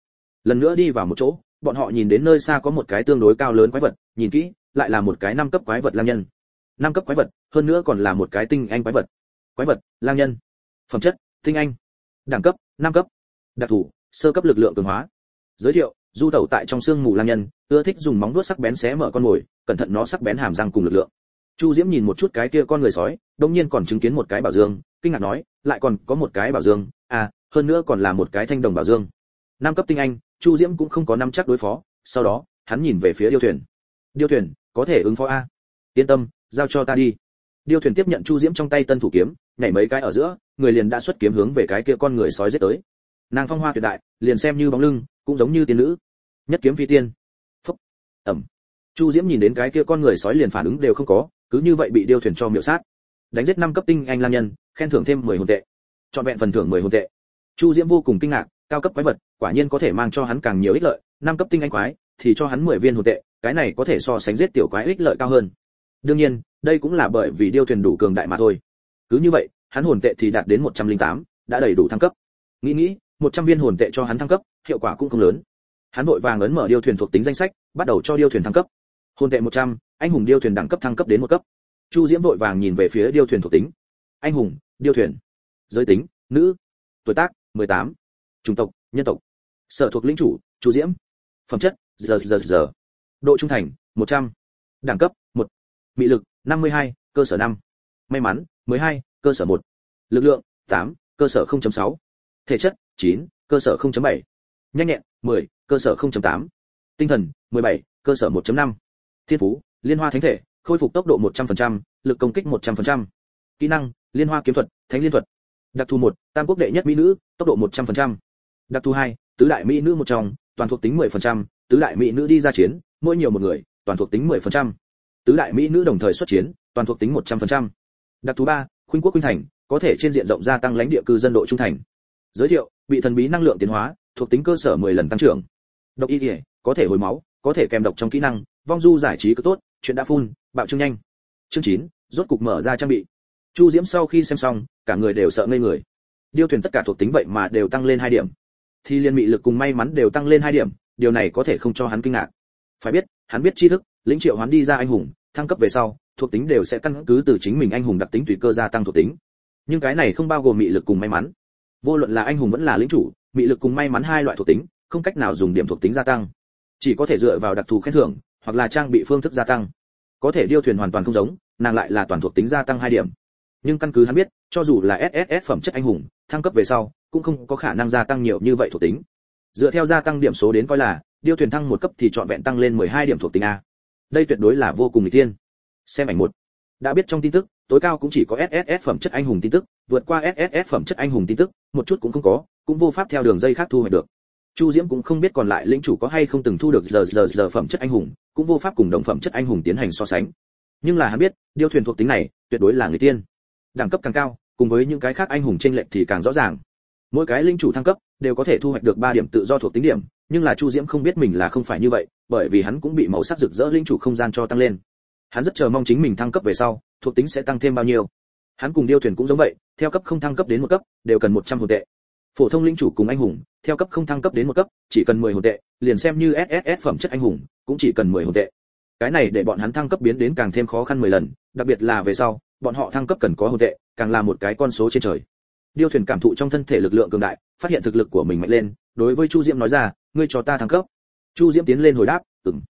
Lần nữa đi vào một chỗ, bọn họ nhìn đến nơi xa có một cái tương đối cao lớn quái vật, nhìn kỹ, lại là một cái 5 cấp quái vật lang nhân. 5 cấp quái vật, hơn nữa còn là một cái tinh anh quái vật. Quái vật, lang nhân. Phẩm chất, tinh anh. Đẳng cấp, 5 cấp. Đặc thù, sơ cấp lực lượng cường hóa. Giới thiệu, du tẩu tại trong xương mù lang nhân, ưa thích dùng móng vuốt sắc bén xé mở con mồi, cẩn thận nó sắc bén hàm răng cùng lực lượng. Chu Diễm nhìn một chút cái kia con người sói, đột nhiên còn chứng kiến một cái bảo dương, kinh ngạc nói, lại còn có một cái bảo dương, à, hơn nữa còn là một cái thanh đồng bảo dương. 5 cấp tinh anh, Chu Diễm cũng không có nắm chắc đối phó, sau đó, hắn nhìn về phía điêu thuyền. Điêu thuyền, có thể ứng phó a? Yên tâm, giao cho ta đi. Điêu thuyền tiếp nhận Chu Diễm trong tay tân thủ kiếm, nhảy mấy cái ở giữa, người liền đã xuất kiếm hướng về cái kia con người sói giết tới. Nàng phong hoa tuyệt đại, liền xem như bóng lưng, cũng giống như tiên nữ. Nhất kiếm phi tiên. Phốc. Ầm. Chu Diễm nhìn đến cái kia con người sói liền phản ứng đều không có, cứ như vậy bị điêu thuyền cho miểu sát. Đánh giết 5 cấp tinh anh lang nhân, khen thưởng thêm 10 hồn tệ. Chọn vẹn phần thưởng 10 hồn tệ. Chu Diễm vô cùng kinh ngạc, cao cấp quái vật, quả nhiên có thể mang cho hắn càng nhiều ích lợi, 5 cấp tinh anh quái thì cho hắn 10 viên hồn tệ, cái này có thể so sánh giết tiểu quái ích lợi cao hơn. Đương nhiên, đây cũng là bởi vì điêu thuyền đủ cường đại mà thôi. Cứ như vậy, hắn hồn tệ thì đạt đến 108, đã đầy đủ thăng cấp. Nghĩ, 100 viên hồn tệ cho hắn thăng cấp, hiệu quả cũng không lớn. Hắn vội vàng ấn mở điêu thuyền thuộc tính danh sách, bắt đầu cho điêu thuyền thăng cấp. Hồn tệ 100, anh hùng điêu thuyền đẳng cấp thăng cấp đến 1 cấp. Chu Diễm vội vàng nhìn về phía điêu thuyền thuộc tính. Anh hùng, điêu thuyền. Giới tính, nữ. Tuổi tác, 18. Chủng tộc, nhân tộc. Sở thuộc lĩnh chủ, Chu Diễm. Phẩm chất, giờ. Độ trung thành, 100. Đẳng cấp, 1. Mị lực, 52, cơ sở 5. May mắn, 12, cơ sở 1. Lực lượng, 8, cơ sở 0.6. Thể chất, 9, cơ sở 0.7. Nhanh nhẹn, 10, cơ sở 0.8. Tinh thần, 17, cơ sở 1.5. Thiên phú, liên hoa thánh thể, khôi phục tốc độ 100%, lực công kích 100%. Kỹ năng, liên hoa kiếm thuật, thánh liên thuật. Đặc thù 1, tam quốc đệ nhất mỹ nữ, tốc độ 100%. Đặc thù 2, tứ đại mỹ nữ một trong, toàn thuộc tính 10%, tứ đại mỹ nữ đi ra chiến, mỗi nhiều một người, toàn thuộc tính 10%. Tứ đại mỹ nữ đồng thời xuất chiến, toàn thuộc tính 100%. Đặc thù 3, khuynh quốc khuynh thành, có thể trên diện rộng gia tăng lãnh địa cư dân độ trung thành. Giới thiệu, bị thần bí năng lượng tiến hóa, thuộc tính cơ sở 10 lần tăng trưởng. Độc y liệt, có thể hồi máu, có thể kèm độc trong kỹ năng, vong du giải trí cứ tốt, chuyện đã phun, bạo trương nhanh. Chương 9, rốt cục mở ra trang bị. Chu Diễm sau khi xem xong, cả người đều sợ ngây người. Điêu thuyền tất cả thuộc tính vậy mà đều tăng lên 2 điểm. Thì liên mị lực cùng may mắn đều tăng lên 2 điểm, điều này có thể không cho hắn kinh ngạc. Phải biết, hắn biết tri thức, lĩnh triệu hoán đi ra anh hùng, thăng cấp về sau, thuộc tính đều sẽ căn cứ từ chính mình anh hùng đặc tính tùy cơ gia tăng thuộc tính. Nhưng cái này không bao gồm mị lực cùng may mắn. Vô luận là anh hùng vẫn là lĩnh chủ, mị lực cùng may mắn hai loại thuộc tính, không cách nào dùng điểm thuộc tính gia tăng, chỉ có thể dựa vào đặc thù khen thưởng, hoặc là trang bị phương thức gia tăng. Có thể điêu thuyền hoàn toàn không giống, nàng lại là toàn thuộc tính gia tăng 2 điểm. Nhưng căn cứ hắn biết, cho dù là SSS phẩm chất anh hùng, thăng cấp về sau, cũng không có khả năng gia tăng nhiều như vậy thuộc tính. Dựa theo gia tăng điểm số đến coi là, điêu thuyền thăng 1 cấp thì trọn vẹn tăng lên 12 điểm thuộc tính a. Đây tuyệt đối là vô cùng nghịch tiên. Xem ảnh 1. Đã biết trong tin tức, tối cao cũng chỉ có SSS phẩm chất anh hùng tin tức, vượt qua SSS phẩm chất anh hùng tin tức, một chút cũng không có, cũng vô pháp theo đường dây khác thu hoạch được. Chu Diễm cũng không biết còn lại lĩnh chủ có hay không từng thu được giờ phẩm chất anh hùng, cũng vô pháp cùng đồng phẩm chất anh hùng tiến hành so sánh. Nhưng là hắn biết, điêu thuyền thuộc tính này, tuyệt đối là người tiên. Đẳng cấp càng cao, cùng với những cái khác anh hùng chênh lệch thì càng rõ ràng. Mỗi cái lĩnh chủ thăng cấp đều có thể thu hoạch được 3 điểm tự do thuộc tính điểm, nhưng là Chu Diễm không biết mình là không phải như vậy, bởi vì hắn cũng bị màu sắc rực rỡ lĩnh chủ không gian cho tăng lên. Hắn rất chờ mong chính mình thăng cấp về sau, thuộc tính sẽ tăng thêm bao nhiêu. Hắn cùng điêu thuyền cũng giống vậy, theo cấp không thăng cấp đến 1 cấp, đều cần 100 hồn tệ. Phổ thông lĩnh chủ cùng anh hùng, theo cấp không thăng cấp đến 1 cấp, chỉ cần 10 hồn tệ, liền xem như SSS phẩm chất anh hùng, cũng chỉ cần 10 hồn tệ. Cái này để bọn hắn thăng cấp biến đến càng thêm khó khăn 10 lần, đặc biệt là về sau, bọn họ thăng cấp cần có hồn tệ, càng là một cái con số trên trời. Điêu thuyền cảm thụ trong thân thể lực lượng cường đại, phát hiện thực lực của mình mạnh lên, đối với Chu Diễm nói ra, ngươi cho ta thăng cấp. Chu Diễm tiến lên hồi đáp,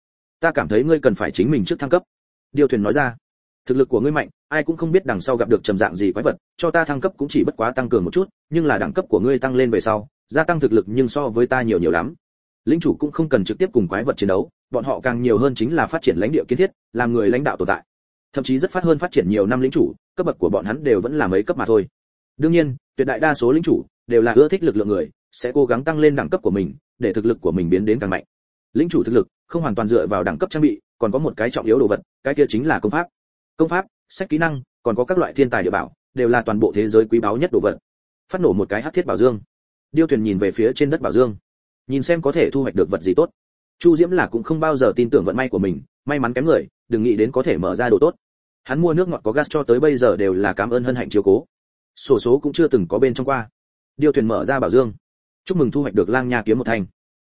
ta cảm thấy ngươi cần phải chính mình trước thăng cấp. Điêu thuyền nói ra, thực lực của ngươi mạnh, ai cũng không biết đằng sau gặp được trầm dạng gì quái vật, cho ta thăng cấp cũng chỉ bất quá tăng cường một chút, nhưng là đẳng cấp của ngươi tăng lên về sau, gia tăng thực lực nhưng so với ta nhiều nhiều lắm. Lĩnh chủ cũng không cần trực tiếp cùng quái vật chiến đấu, bọn họ càng nhiều hơn chính là phát triển lãnh địa kiến thiết, làm người lãnh đạo tồn tại. Thậm chí rất phát hơn phát triển nhiều năm lĩnh chủ, cấp bậc của bọn hắn đều vẫn là mấy cấp mà thôi. Đương nhiên, tuyệt đại đa số lĩnh chủ đều là ưa thích lực lượng người, sẽ cố gắng tăng lên đẳng cấp của mình, để thực lực của mình biến đến càng mạnh. Lĩnh chủ thực lực không hoàn toàn dựa vào đẳng cấp trang bị, còn có một cái trọng yếu đồ vật, cái kia chính là công pháp. Công pháp, sách kỹ năng, còn có các loại thiên tài địa bảo, đều là toàn bộ thế giới quý báu nhất đồ vật. Phát nổ một cái hắc thiết bảo dương. Điêu thuyền nhìn về phía trên đất bảo dương, nhìn xem có thể thu hoạch được vật gì tốt. Chu Diễm là cũng không bao giờ tin tưởng vận may của mình, may mắn kém người, đừng nghĩ đến có thể mở ra đồ tốt. Hắn mua nước ngọt có gas cho tới bây giờ đều là cảm ơn hân hạnh chiếu cố. Sổ số cũng chưa từng có bên trong qua. Điêu thuyền mở ra bảo dương, chúc mừng thu hoạch được lang nha kiếm một thanh.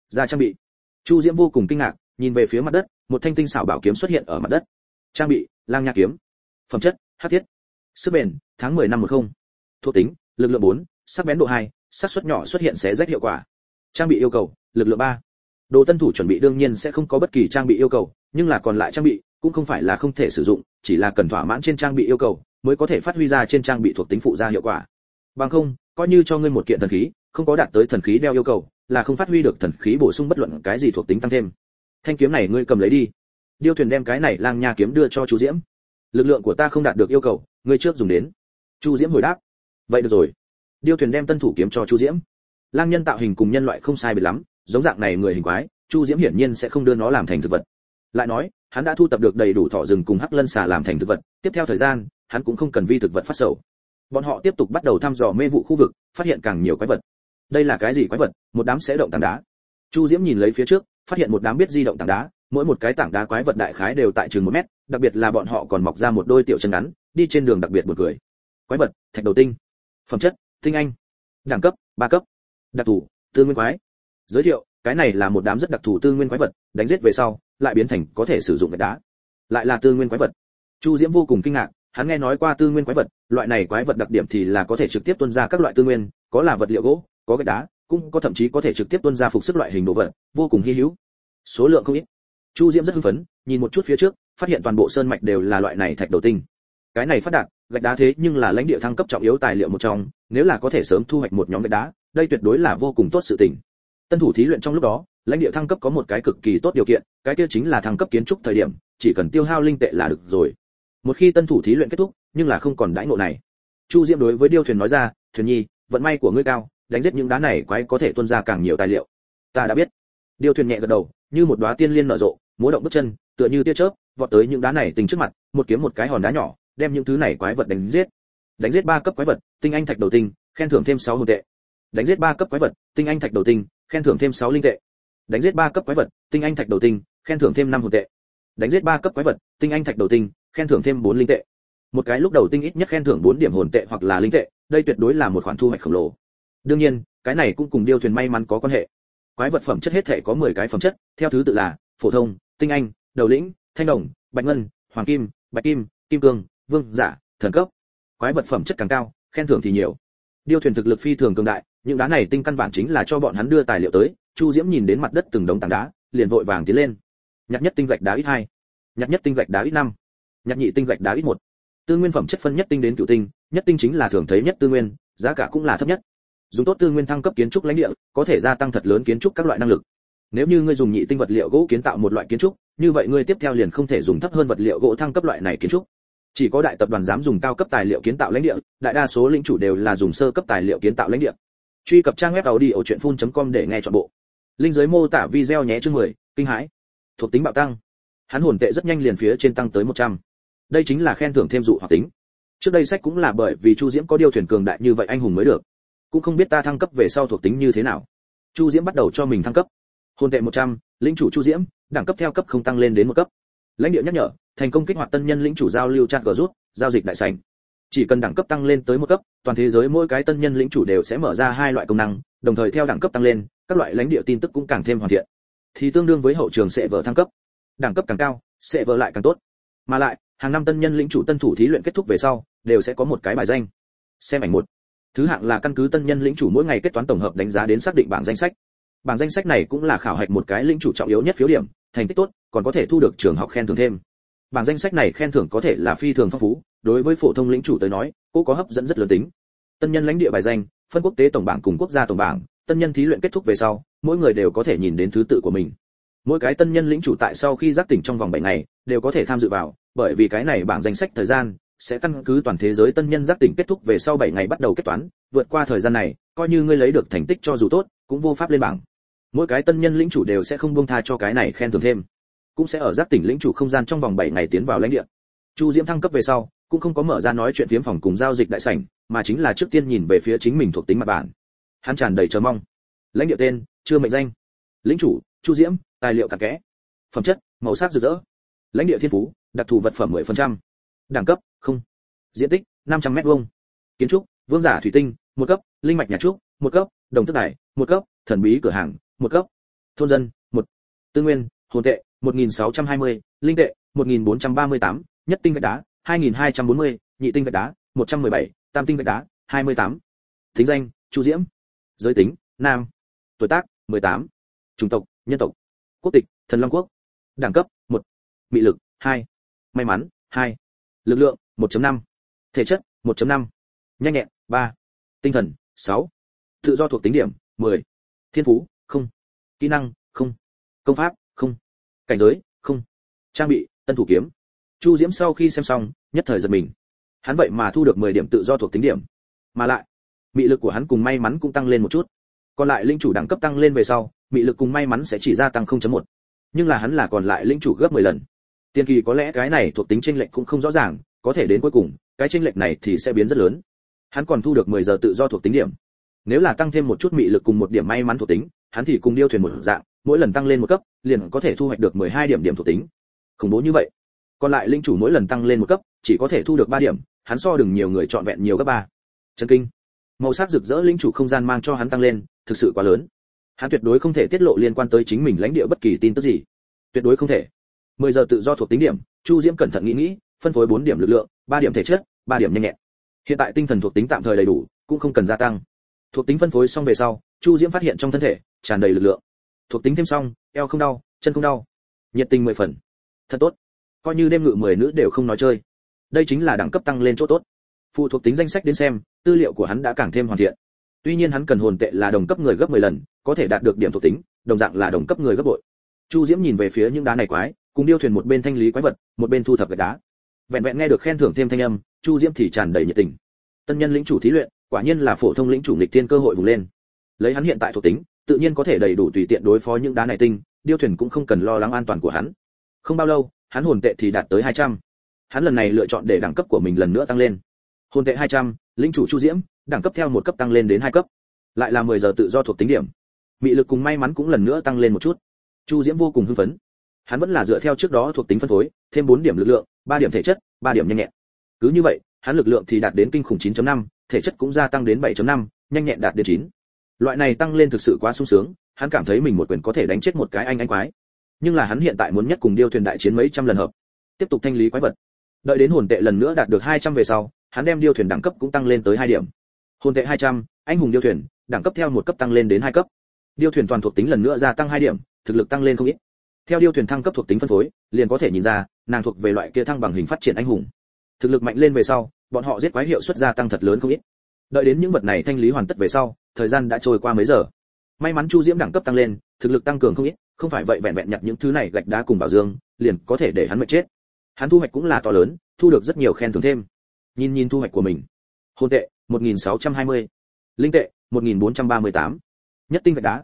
Ra trang bị. Chu Diễm vô cùng kinh ngạc, nhìn về phía mặt đất, một thanh tinh xảo bảo kiếm xuất hiện ở mặt đất. Trang bị, lang nha kiếm. Phẩm chất, hắc thiết. Sức bền, tháng 10 năm 10. Thuộc tính, lực lượng 4, sắc bén độ 2, xác suất nhỏ xuất hiện xé rách hiệu quả. Trang bị yêu cầu, lực lượng 3. Đồ tân thủ chuẩn bị đương nhiên sẽ không có bất kỳ trang bị yêu cầu, nhưng là còn lại trang bị cũng không phải là không thể sử dụng, chỉ là cần thỏa mãn trên trang bị yêu cầu mới có thể phát huy ra trên trang bị thuộc tính phụ gia hiệu quả. Bằng không, coi như cho ngươi một kiện thần khí, không có đạt tới thần khí đeo yêu cầu, là không phát huy được thần khí bổ sung bất luận cái gì thuộc tính tăng thêm. Thanh kiếm này ngươi cầm lấy đi. Điêu Thuyền đem cái này lang nha kiếm đưa cho Chu Diễm. Lực lượng của ta không đạt được yêu cầu, ngươi trước dùng đến. Chu Diễm hồi đáp. Vậy được rồi. Điêu Thuyền đem tân thủ kiếm cho Chu Diễm. Lang nhân tạo hình cùng nhân loại không sai biệt lắm, giống dạng này người hình quái, Chu Diễm hiển nhiên sẽ không đưa nó làm thành thực vật. Lại nói, hắn đã thu tập được đầy đủ thỏ rừng cùng hắc lân xà làm thành thực vật, tiếp theo thời gian, hắn cũng không cần vi thực vật phát sầu. Bọn họ tiếp tục bắt đầu thăm dò mê vụ khu vực, phát hiện càng nhiều quái vật. Đây là cái gì quái vật? Một đám sẽ động tảng đá. Chu Diễm nhìn lấy phía trước, phát hiện một đám biết di động tảng đá, mỗi một cái tảng đá quái vật đại khái đều tại chừng 1 mét, đặc biệt là bọn họ còn mọc ra một đôi tiểu chân ngắn, đi trên đường đặc biệt buồn cười. Quái vật, thạch đầu tinh. Phẩm chất, tinh anh. Đẳng cấp, 3 cấp. Đặc thù, tư nguyên quái. Giới thiệu, cái này là một đám rất đặc thù tư nguyên quái vật, đánh giết về sau, lại biến thành có thể sử dụng gạch đá. Lại là tư nguyên quái vật. Chu Diễm vô cùng kinh ngạc, hắn nghe nói qua tư nguyên quái vật, loại này quái vật đặc điểm thì là có thể trực tiếp tuôn ra các loại tư nguyên, có là vật liệu gỗ, có gạch đá, cũng có thậm chí có thể trực tiếp tuôn ra phục sức loại hình đồ vật, vô cùng hi hữu. Số lượng không ít. Chu Diễm rất hưng phấn, nhìn một chút phía trước, phát hiện toàn bộ sơn mạch đều là loại này thạch đầu tinh. Cái này phát đạt, gạch đá thế nhưng là lãnh địa thăng cấp trọng yếu tài liệu một trong, nếu là có thể sớm thu hoạch một nhóm gạch đá, đây tuyệt đối là vô cùng tốt sự tình. Tân thủ thí luyện trong lúc đó, lãnh địa thăng cấp có một cái cực kỳ tốt điều kiện, cái kia chính là thăng cấp kiến trúc thời điểm, chỉ cần tiêu hao linh tệ là được rồi. Một khi tân thủ thí luyện kết thúc, nhưng là không còn đãi ngộ này. Chu Diễm đối với Điêu Thuyền nói ra, "Thuyền nhi, vận may của ngươi cao, đánh giết những đá này quái có thể tuôn ra càng nhiều tài liệu." "Ta đã biết." Điêu Thuyền nhẹ gật đầu, như một đóa tiên liên nở rộ, múa động bước chân, tựa như tia chớp, vọt tới những đá này tình trước mặt, một kiếm một cái hòn đá nhỏ, đem những thứ này quái vật đánh giết. Đánh giết 3 cấp quái vật, tinh anh thạch đầu tinh, khen thưởng thêm 6 hồn tệ. Đánh giết 3 cấp quái vật, tinh anh thạch đầu tinh, khen thưởng thêm 6 linh tệ. Đánh giết 3 cấp quái vật, tinh anh thạch đầu tinh, khen thưởng thêm 5 hồn tệ. Đánh giết 3 cấp quái vật, tinh anh thạch đầu tinh, khen thưởng thêm 4 linh tệ. Một cái lúc đầu tinh ít nhất khen thưởng 4 điểm hồn tệ hoặc là linh tệ, đây tuyệt đối là một khoản thu hoạch khổng lồ. Đương nhiên, cái này cũng cùng Điêu Thuyền may mắn có quan hệ. Quái vật phẩm chất hết thể có 10 cái phẩm chất, theo thứ tự là phổ thông, tinh anh, đầu lĩnh, thanh đồng, bạch ngân, hoàng kim, bạch kim, kim cương, vương giả, thần cấp. Quái vật phẩm chất càng cao, khen thưởng thì nhiều. Điêu Thuyền thực lực phi thường cường đại, những đá này tinh căn bản chính là cho bọn hắn đưa tài liệu tới. Chu Diễm nhìn đến mặt đất từng đống tảng đá, liền vội vàng tiến lên. Nhặt nhất tinh gạch đá ít 2, nhặt nhất tinh gạch đá ít 5, nhặt nhị tinh gạch đá ít 1. Tư nguyên phẩm chất phân nhất tinh đến cửu tinh, nhất tinh chính là thường thấy nhất tư nguyên, giá cả cũng là thấp nhất. Dùng tốt tư nguyên thăng cấp kiến trúc lãnh địa, có thể gia tăng thật lớn kiến trúc các loại năng lực. Nếu như ngươi dùng nhị tinh vật liệu gỗ kiến tạo một loại kiến trúc, như vậy ngươi tiếp theo liền không thể dùng thấp hơn vật liệu gỗ thăng cấp loại này kiến trúc. Chỉ có đại tập đoàn dám dùng cao cấp tài liệu kiến tạo lãnh địa, đại đa số lĩnh chủ đều là dùng sơ cấp tài liệu kiến tạo lãnh địa. Truy cập trang web audiochuyenphun.com để nghe trọn bộ. Link dưới mô tả video nhé. Chương 10, kinh hãi. Thuộc tính bạo tăng. Hắn hồn tệ rất nhanh liền phía trên tăng tới 100. Đây chính là khen thưởng thêm dụ hoặc tính. Trước đây sách cũng là bởi vì Chu Diễm có Điêu Thuyền cường đại như vậy anh hùng mới được. Cũng không biết ta thăng cấp về sau thuộc tính như thế nào. Chu Diễm bắt đầu cho mình thăng cấp. Hồn tệ 100, lĩnh chủ Chu Diễm, đẳng cấp theo cấp không tăng lên đến 1 cấp. Lãnh địa nhắc nhở, thành công kích hoạt tân nhân lĩnh chủ giao lưu chat group, giao dịch đại sảnh. Chỉ cần đẳng cấp tăng lên tới 1 cấp, toàn thế giới mỗi cái tân nhân lĩnh chủ đều sẽ mở ra 2 loại công năng, đồng thời theo đẳng cấp tăng lên, các loại lãnh địa tin tức cũng càng thêm hoàn thiện. Thì tương đương với hậu trường sẽ vở thăng cấp. Đẳng cấp càng cao, sẽ vở lại càng tốt. Mà lại, hàng năm tân nhân lĩnh chủ tân thủ thí luyện kết thúc về sau, đều sẽ có một cái bài danh. Xem ảnh 1. Thứ hạng là căn cứ tân nhân lĩnh chủ mỗi ngày kết toán tổng hợp đánh giá đến xác định bảng danh sách. Bảng danh sách này cũng là khảo hạch một cái lĩnh chủ trọng yếu nhất phiếu điểm, thành tích tốt, còn có thể thu được trường học khen thưởng thêm. Bảng danh sách này khen thưởng có thể là phi thường phong phú, đối với phổ thông lĩnh chủ tới nói, cũng có hấp dẫn rất lớn tính. Tân nhân lãnh địa bài danh, phân quốc tế tổng bảng cùng quốc gia tổng bảng, tân nhân thí luyện kết thúc về sau, mỗi người đều có thể nhìn đến thứ tự của mình. Mỗi cái tân nhân lĩnh chủ tại sau khi giác tỉnh trong vòng 7 ngày, đều có thể tham dự vào, bởi vì cái này bảng danh sách thời gian sẽ căn cứ toàn thế giới tân nhân giác tỉnh kết thúc về sau 7 ngày bắt đầu kết toán, vượt qua thời gian này, coi như ngươi lấy được thành tích cho dù tốt, cũng vô pháp lên bảng. Mỗi cái tân nhân lĩnh chủ đều sẽ không buông tha cho cái này khen thưởng thêm, cũng sẽ ở giác tỉnh lĩnh chủ không gian trong vòng 7 ngày tiến vào lãnh địa. Chu Diễm thăng cấp về sau, cũng không có mở ra nói chuyện phiếm phòng cùng giao dịch đại sảnh, mà chính là trước tiên nhìn về phía chính mình thuộc tính mặt bản. Hắn tràn đầy chờ mong. Lãnh địa tên, chưa mệnh danh. Lĩnh chủ, Chu Diễm, tài liệu cặn kẽ. Phẩm chất, màu sắc rực rỡ. Lãnh địa thiên phú, đặc thù vật phẩm 10%. Đẳng cấp, không. Diện tích, 500 mét vuông. Kiến trúc, vương giả thủy tinh, 1 cấp, linh mạch nhà trúc, 1 cấp, đồng tức đài, 1 cấp, thần bí cửa hàng, 1 cấp. Thôn dân 1. Tư nguyên, hồn tệ 1620, linh tệ 1438, nhất tinh gạch đá 2240, nhị tinh gạch đá 117, tam tinh gạch đá 28. Thính danh: Chu Diễm. Giới tính: nam. Tuổi tác: 18. Chủng tộc: nhân tộc. Quốc tịch: Thần Long Quốc. Đẳng cấp: 1. Mị lực: 2. May mắn: 2. Lực lượng: 1.5. Thể chất: 1.5. Nhanh nhẹn: 3. Tinh thần: 6. Tự do thuộc tính điểm: 10. Thiên phú: không. Kỹ năng: không. Công pháp: không. Cảnh giới: không. Trang bị: tân thủ kiếm. Chu Diễm sau khi xem xong, nhất thời giật mình. Hắn vậy mà thu được 10 điểm tự do thuộc tính điểm, mà lại mị lực của hắn cùng may mắn cũng tăng lên một chút. Còn lại linh chủ đẳng cấp tăng lên về sau, mị lực cùng may mắn sẽ chỉ gia tăng 0.1. Nhưng là hắn là còn lại linh chủ gấp 10 lần. Tiên kỳ có lẽ cái này thuộc tính chênh lệch cũng không rõ ràng, có thể đến cuối cùng, cái chênh lệch này thì sẽ biến rất lớn. Hắn còn thu được 10 giờ tự do thuộc tính điểm. Nếu là tăng thêm một chút mị lực cùng một điểm may mắn thuộc tính, hắn thì cùng điêu thuyền một dạng, mỗi lần tăng lên một cấp, liền có thể thu hoạch được 12 điểm điểm thuộc tính. Khủng bố như vậy. Còn lại linh chủ mỗi lần tăng lên một cấp, chỉ có thể thu được 3 điểm, hắn so đừng nhiều người chọn vẹn nhiều gấp 3. Chấn kinh. Màu sắc rực rỡ linh chủ không gian mang cho hắn tăng lên, thực sự quá lớn. Hắn tuyệt đối không thể tiết lộ liên quan tới chính mình lãnh địa bất kỳ tin tức gì. Tuyệt đối không thể. 10 giờ tự do thuộc tính điểm, Chu Diễm cẩn thận nghĩ, phân phối 4 điểm lực lượng, 3 điểm thể chất, 3 điểm nhanh nhẹn. Hiện tại tinh thần thuộc tính tạm thời đầy đủ, cũng không cần gia tăng. Thuộc tính phân phối xong về sau, Chu Diễm phát hiện trong thân thể tràn đầy lực lượng. Thuộc tính thêm xong, eo không đau, chân không đau. Nhiệt tình 10 phần. Thật tốt. Coi như đêm ngự 10 nữ đều không nói chơi. Đây chính là đẳng cấp tăng lên chỗ tốt. Phụ thuộc tính danh sách đến xem, tư liệu của hắn đã càng thêm hoàn thiện. Tuy nhiên hắn cần hồn tệ là đồng cấp người gấp 10 lần, có thể đạt được điểm thuộc tính, đồng dạng là đồng cấp người gấp bội. Chu Diễm nhìn về phía những đá này quái, cùng điêu thuyền một bên thanh lý quái vật, một bên thu thập gạch đá. Vẹn vẹn nghe được khen thưởng thêm thanh âm, Chu Diễm thì tràn đầy nhiệt tình. Tân nhân lĩnh chủ thí luyện, quả nhiên là phổ thông lĩnh chủ nghịch thiên cơ hội vùng lên. Lấy hắn hiện tại thuộc tính, tự nhiên có thể đầy đủ tùy tiện đối phó những đá này tinh, điêu thuyền cũng không cần lo lắng an toàn của hắn. Không bao lâu, hắn hồn tệ thì đạt tới 200. Hắn lần này lựa chọn để đẳng cấp của mình lần nữa tăng lên. Hồn tệ 200, lĩnh chủ Chu Diễm, đẳng cấp theo một cấp tăng lên đến 2 cấp. Lại là 10 giờ tự do thuộc tính điểm. Mị lực cùng may mắn cũng lần nữa tăng lên một chút. Chu Diễm vô cùng hưng phấn. Hắn vẫn là dựa theo trước đó thuộc tính phân phối, thêm 4 điểm lực lượng, 3 điểm thể chất, 3 điểm nhanh nhẹn. Cứ như vậy, hắn lực lượng thì đạt đến kinh khủng 9.5, thể chất cũng gia tăng đến 7.5, nhanh nhẹn đạt đến 9. Loại này tăng lên thực sự quá sung sướng, hắn cảm thấy mình một quyền có thể đánh chết một cái anh quái. Nhưng là hắn hiện tại muốn nhất cùng điêu thuyền đại chiến mấy trăm lần hợp. Tiếp tục thanh lý quái vật. Đợi đến hồn tệ lần nữa đạt được 200 về sau, hắn đem điêu thuyền đẳng cấp cũng tăng lên tới 2 điểm. Hồn tệ 200, anh hùng điêu thuyền, đẳng cấp theo một cấp tăng lên đến 2 cấp. Điêu thuyền toàn thuộc tính lần nữa gia tăng 2 điểm, thực lực tăng lên không ít. Theo điêu thuyền thăng cấp thuộc tính phân phối, liền có thể nhìn ra, nàng thuộc về loại kia thăng bằng hình phát triển anh hùng. Thực lực mạnh lên về sau, bọn họ giết quái hiệu suất gia tăng thật lớn không ít. Đợi đến những vật này thanh lý hoàn tất về sau, thời gian đã trôi qua mấy giờ. May mắn Chu Diễm đẳng cấp tăng lên, thực lực tăng cường không ít, không phải vậy vẹn vẹn nhặt những thứ này gạch đá cùng bảo dương, liền có thể để hắn mệt chết. Hắn thu hoạch cũng là to lớn, thu được rất nhiều khen thưởng thêm. Nhìn thu hoạch của mình. Hồn tệ 1620, linh tệ 1438, nhất tinh gạch đá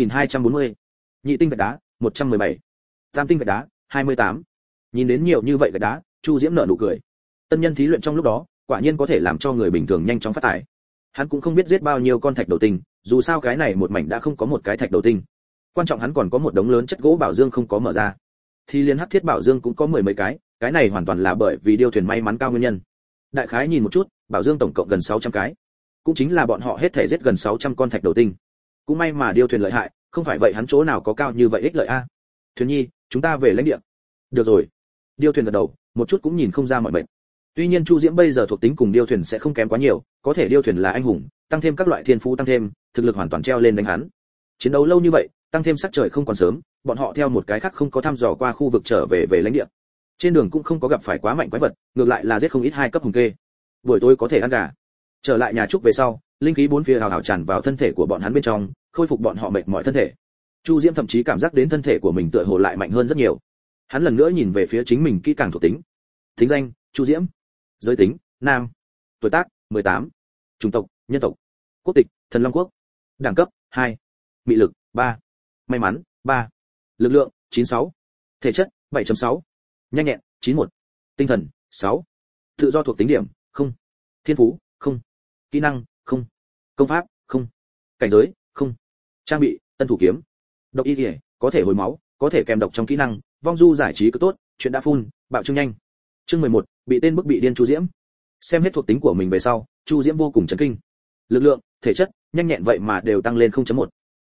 2240, nhị tinh gạch đá 117, tam tinh gạch đá 28. Nhìn đến nhiều như vậy gạch đá, Chu Diễm nở nụ cười. Tân nhân thí luyện trong lúc đó, quả nhiên có thể làm cho người bình thường nhanh chóng phát tài. Hắn cũng không biết giết bao nhiêu con thạch đầu tinh, dù sao cái này một mảnh đã không có một cái thạch đầu tinh. Quan trọng hắn còn có một đống lớn chất gỗ bảo dương không có mở ra. Thì liên hắc thiết bảo dương cũng có 10 mấy cái này hoàn toàn là bởi vì điêu thuyền may mắn cao nguyên nhân. Đại khái nhìn một chút, bảo dương tổng cộng gần 600 cái. Cũng chính là bọn họ hết thể giết gần 600 con thạch đầu tinh. Cũng may mà điêu thuyền lợi hại, không phải vậy hắn chỗ nào có cao như vậy ích lợi a. Thuyền nhi, chúng ta về lãnh địa. Được rồi. Điêu thuyền gật đầu, một chút cũng nhìn không ra mọi bệnh. Tuy nhiên Chu Diễm bây giờ thuộc tính cùng điêu thuyền sẽ không kém quá nhiều, có thể điêu thuyền là anh hùng, tăng thêm các loại thiên phú tăng thêm, thực lực hoàn toàn treo lên đánh hắn. Chiến đấu lâu như vậy, tăng thêm sắc trời không còn sớm, bọn họ theo một cái khác không có thăm dò qua khu vực trở về lãnh địa. Trên đường cũng không có gặp phải quá mạnh quái vật, ngược lại là giết không ít 2 cấp hùng kê. Buổi tối có thể ăn gà. Trở lại nhà trúc về sau, linh khí bốn phía hào hào tràn vào thân thể của bọn hắn bên trong, khôi phục bọn họ mệt mỏi thân thể. Chu Diễm thậm chí cảm giác đến thân thể của mình tựa hồ lại mạnh hơn rất nhiều. Hắn lần nữa nhìn về phía chính mình kỹ càng thuộc tính. Tính danh: Chu Diễm. Giới tính: nam. Tuổi tác: 18. Chủng tộc: nhân tộc. Quốc tịch: Thần Long Quốc. Đẳng cấp: 2. Mị lực: 3. May mắn: 3. Lực lượng: 96. Thể chất: 7.6. Nhanh nhẹn: 91. Tinh thần: 6. Tự do thuộc tính điểm: 0. Thiên phú: 0. Kỹ năng: 0. Công pháp: 0. Cảnh giới: 0. Trang bị: tân thủ kiếm. Độc y liễu, có thể hồi máu, có thể kèm độc trong kỹ năng, vong du giải trí cứ tốt, chuyện đã phun, bạo trương nhanh. Chương 11, bị tên bức bị điên Chu Diễm. Xem hết thuộc tính của mình về sau, Chu Diễm vô cùng chấn kinh. Lực lượng, thể chất, nhanh nhẹn vậy mà đều tăng lên 0.1.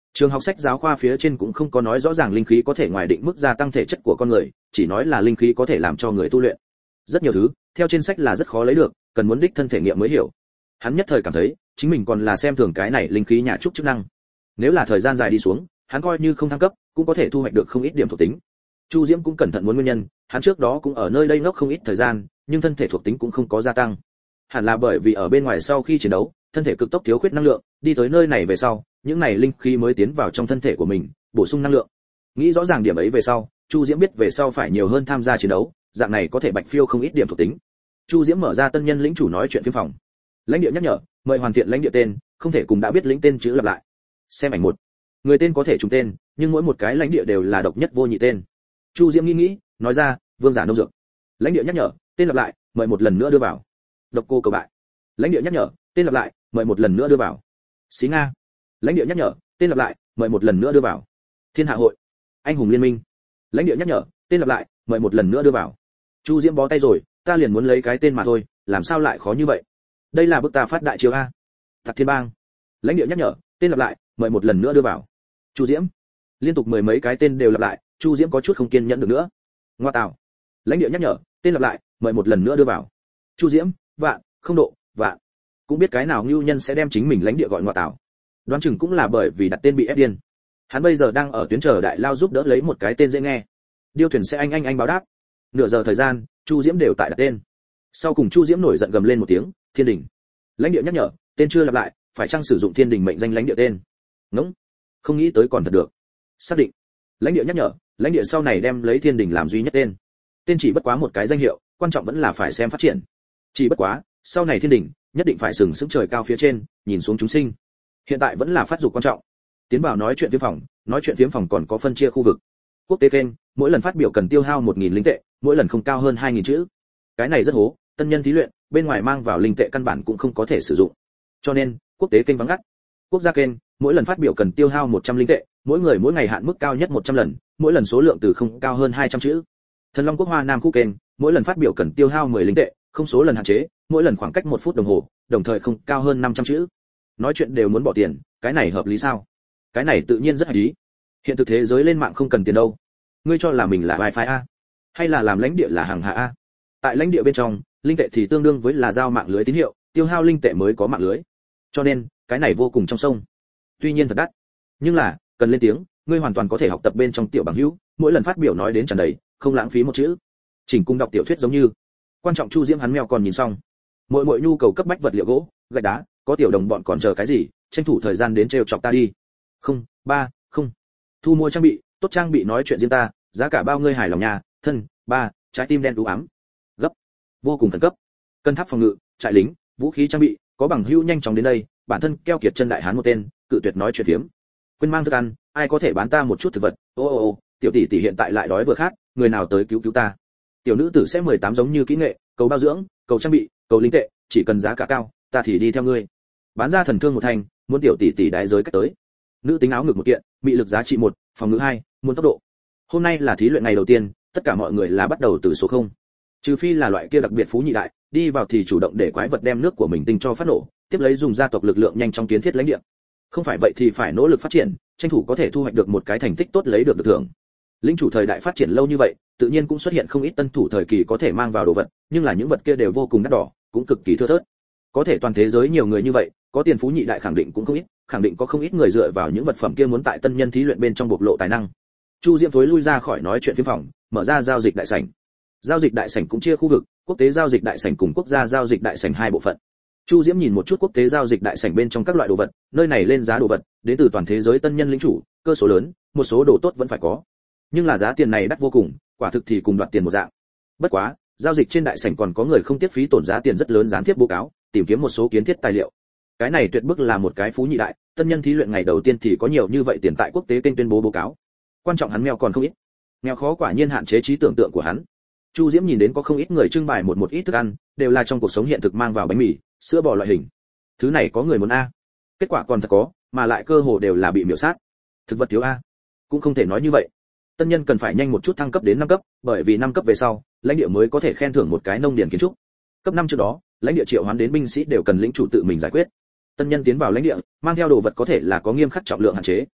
Trường học sách giáo khoa phía trên cũng không có nói rõ ràng linh khí có thể ngoài định mức gia tăng thể chất của con người, chỉ nói là linh khí có thể làm cho người tu luyện. Rất nhiều thứ, theo trên sách là rất khó lấy được, cần muốn đích thân thể nghiệm mới hiểu. Hắn nhất thời cảm thấy, chính mình còn là xem thường cái này linh khí nhà trúc chức năng. Nếu là thời gian dài đi xuống, hắn coi như không thăng cấp, cũng có thể thu hoạch được không ít điểm thuộc tính. Chu Diễm cũng cẩn thận muốn nguyên nhân, hắn trước đó cũng ở nơi đây ngốc không ít thời gian, nhưng thân thể thuộc tính cũng không có gia tăng. Hẳn là bởi vì ở bên ngoài sau khi chiến đấu, thân thể cực tốc thiếu khuyết năng lượng, đi tới nơi này về sau, những này linh khí mới tiến vào trong thân thể của mình, bổ sung năng lượng. Nghĩ rõ ràng điểm ấy về sau, Chu Diễm biết về sau phải nhiều hơn tham gia chiến đấu, dạng này có thể bạch phiêu không ít điểm thuộc tính. Chu Diễm mở ra tân nhân lĩnh chủ nói chuyện phiếm phòng. Lãnh địa nhắc nhở, mời hoàn thiện lãnh địa tên, không thể cùng đã biết lĩnh tên chữ lặp lại. Xem ảnh một. Người tên có thể trùng tên, nhưng mỗi một cái lãnh địa đều là độc nhất vô nhị tên. Chu Diễm nghĩ, nói ra, Vương giả nông dược. Lãnh địa nhắc nhở, tên lặp lại, mời một lần nữa đưa vào. Độc cô cầu bại. Lãnh địa nhắc nhở, tên lặp lại, mời một lần nữa đưa vào. Xí Nga. Lãnh địa nhắc nhở, tên lặp lại, mời một lần nữa đưa vào. Thiên Hạ hội. Anh hùng liên minh. Lãnh địa nhắc nhở, tên lặp lại, mời một lần nữa đưa vào. Chu Diễm bó tay rồi, ta liền muốn lấy cái tên mà thôi, làm sao lại khó như vậy? Đây là bức ta phát đại chiếu a. Tặc Thiên Bang. Lãnh địa nhắc nhở, tên lặp lại, mời một lần nữa đưa vào. Chu Diễm. Liên tục mười mấy cái tên đều lặp lại, Chu Diễm có chút không kiên nhẫn được nữa. Ngoa tạo. Lãnh địa nhắc nhở, tên lặp lại, mời một lần nữa đưa vào. Chu Diễm, vạn, không độ, vạn. Cũng biết cái nào nhu nhân sẽ đem chính mình lãnh địa gọi ngoa tạo. Đoán chừng cũng là bởi vì đặt tên bị ép điên. Hắn bây giờ đang ở tuyến chờ đại lao giúp đỡ lấy một cái tên dễ nghe. Điêu thuyền sẽ anh báo đáp. Nửa giờ thời gian, Chu Diễm đều tại đặt tên. Sau cùng Chu Diễm nổi giận gầm lên một tiếng, Thiên Đình. Lãnh địa nhắc nhở, tên chưa lặp lại, phải chăng sử dụng Thiên Đình mệnh danh lãnh địa tên? Ngỗng. Không nghĩ tới còn thật được. Xác định. Lãnh địa nhắc nhở, lãnh địa sau này đem lấy Thiên Đình làm duy nhất tên. Tên chỉ bất quá một cái danh hiệu, quan trọng vẫn là phải xem phát triển. Chỉ bất quá, sau này Thiên Đình nhất định phải sừng sững trời cao phía trên, nhìn xuống chúng sinh. Hiện tại vẫn là phát dục quan trọng. Tiến vào nói chuyện phiếm phòng, nói chuyện phiếm phòng còn có phân chia khu vực. Quốc tế kênh, mỗi lần phát biểu cần tiêu hao 1000 linh tệ, mỗi lần không cao hơn 2000 chữ. Cái này rất hố, tân nhân thí luyện, bên ngoài mang vào linh tệ căn bản cũng không có thể sử dụng. Cho nên, quốc tế kênh vắng ngắt. Quốc gia kênh, mỗi lần phát biểu cần tiêu hao 100 linh tệ, mỗi người mỗi ngày hạn mức cao nhất 100 lần, mỗi lần số lượng từ không cao hơn 200 chữ. Thần Long Quốc Hoa Nam khu kênh, mỗi lần phát biểu cần tiêu hao 10 linh tệ, không số lần hạn chế, mỗi lần khoảng cách 1 phút đồng hồ, đồng thời không cao hơn 500 chữ. Nói chuyện đều muốn bỏ tiền, cái này hợp lý sao? Cái này tự nhiên rất hợp lý. Hiện thực thế giới lên mạng không cần tiền đâu. Ngươi cho là mình là wifi a, hay là làm lãnh địa là hàng hạ a? Tại lãnh địa bên trong, linh tệ thì tương đương với là giao mạng lưới tín hiệu, tiêu hao linh tệ mới có mạng lưới. Cho nên, cái này vô cùng trong sông. Tuy nhiên thật đắt, nhưng là cần lên tiếng, ngươi hoàn toàn có thể học tập bên trong tiểu bằng hữu, mỗi lần phát biểu nói đến tràn đầy, không lãng phí một chữ. Chỉnh cung đọc tiểu thuyết giống như. Quan trọng Chu Diễm hắn mèo còn nhìn xong. Mỗi nhu cầu cấp bách vật liệu gỗ, gạch đá, có tiểu đồng bọn còn chờ cái gì, tranh thủ thời gian đến trêu chọc ta đi. Không, không. Thu mua trang bị, tốt trang bị nói chuyện riêng ta, giá cả bao ngươi hài lòng nhà, thân, trái tim đen u ám. Gấp. Vô cùng khẩn cấp. Cân tháp phòng ngự, trại lính, vũ khí trang bị, có bằng hữu nhanh chóng đến đây, bản thân keo kiệt chân đại hán một tên, cự tuyệt nói chuyện phiếm. Quên mang thức ăn, ai có thể bán ta một chút thực vật? Ô, tiểu tỷ tỷ hiện tại lại đói vừa khát, người nào tới cứu ta? Tiểu nữ tử sẽ 18 giống như kỹ nghệ, cầu bao dưỡng, cầu trang bị, cầu linh tệ, chỉ cần giá cả cao, ta thì đi theo ngươi. Bán ra thần thương một thành, muốn tiểu tỷ tỷ đái giới cách tới. Nữ tính áo ngực một kiện, mị lực giá trị 1, phòng ngự 2, muốn tốc độ. Hôm nay là thí luyện ngày đầu tiên, tất cả mọi người là bắt đầu từ số 0. Trừ phi là loại kia đặc biệt phú nhị đại, đi vào thì chủ động để quái vật đem nước của mình tinh cho phát nổ, tiếp lấy dùng gia tộc lực lượng nhanh chóng kiến thiết lãnh địa. Không phải vậy thì phải nỗ lực phát triển, tranh thủ có thể thu hoạch được một cái thành tích tốt lấy được thưởng. Lĩnh chủ thời đại phát triển lâu như vậy, tự nhiên cũng xuất hiện không ít tân thủ thời kỳ có thể mang vào đồ vật, nhưng là những vật kia đều vô cùng đắt đỏ, cũng cực kỳ thưa thớt. Có thể toàn thế giới nhiều người như vậy, có tiền phú nhị đại khẳng định cũng không ít, khẳng định có không ít người dựa vào những vật phẩm kia muốn tại tân nhân thí luyện bên trong bộc lộ tài năng. Chu Diễm thối lui ra khỏi nói chuyện phiếm phòng, mở ra giao dịch đại sảnh. Giao dịch đại sảnh cũng chia khu vực, quốc tế giao dịch đại sảnh cùng quốc gia giao dịch đại sảnh hai bộ phận. Chu Diễm nhìn một chút quốc tế giao dịch đại sảnh bên trong các loại đồ vật, nơi này lên giá đồ vật, đến từ toàn thế giới tân nhân lĩnh chủ, cơ số lớn, một số đồ tốt vẫn phải có. Nhưng là giá tiền này đắt vô cùng, quả thực thì cùng đoạt tiền một dạng. Bất quá, giao dịch trên đại sảnh còn có người không tiếc phí tổn giá tiền rất lớn gián tiếp báo cáo, tìm kiếm một số kiến thiết tài liệu. Cái này tuyệt bức là một cái phú nhị đại, tân nhân thí luyện ngày đầu tiên thì có nhiều như vậy tiền tại quốc tế kênh tuyên bố báo cáo. Quan trọng hắn mèo còn không ít. Nghèo khó quả nhiên hạn chế trí tưởng tượng của hắn. Chu Diễm nhìn đến có không ít người trưng bày một ít thức ăn, đều là trong cuộc sống hiện thực mang vào bánh mì, sữa bò loại hình. Thứ này có người muốn a. Kết quả còn thật có, mà lại cơ hồ đều là bị miểu sát. Thực vật thiếu a. Cũng không thể nói như vậy. Tân nhân cần phải nhanh một chút thăng cấp đến 5 cấp, bởi vì 5 cấp về sau, lãnh địa mới có thể khen thưởng một cái nông điền kiến trúc. Cấp 5 trước đó, lãnh địa triệu hoán đến binh sĩ đều cần lĩnh chủ tự mình giải quyết. Tân nhân tiến vào lãnh địa, mang theo đồ vật có thể là có nghiêm khắc trọng lượng hạn chế.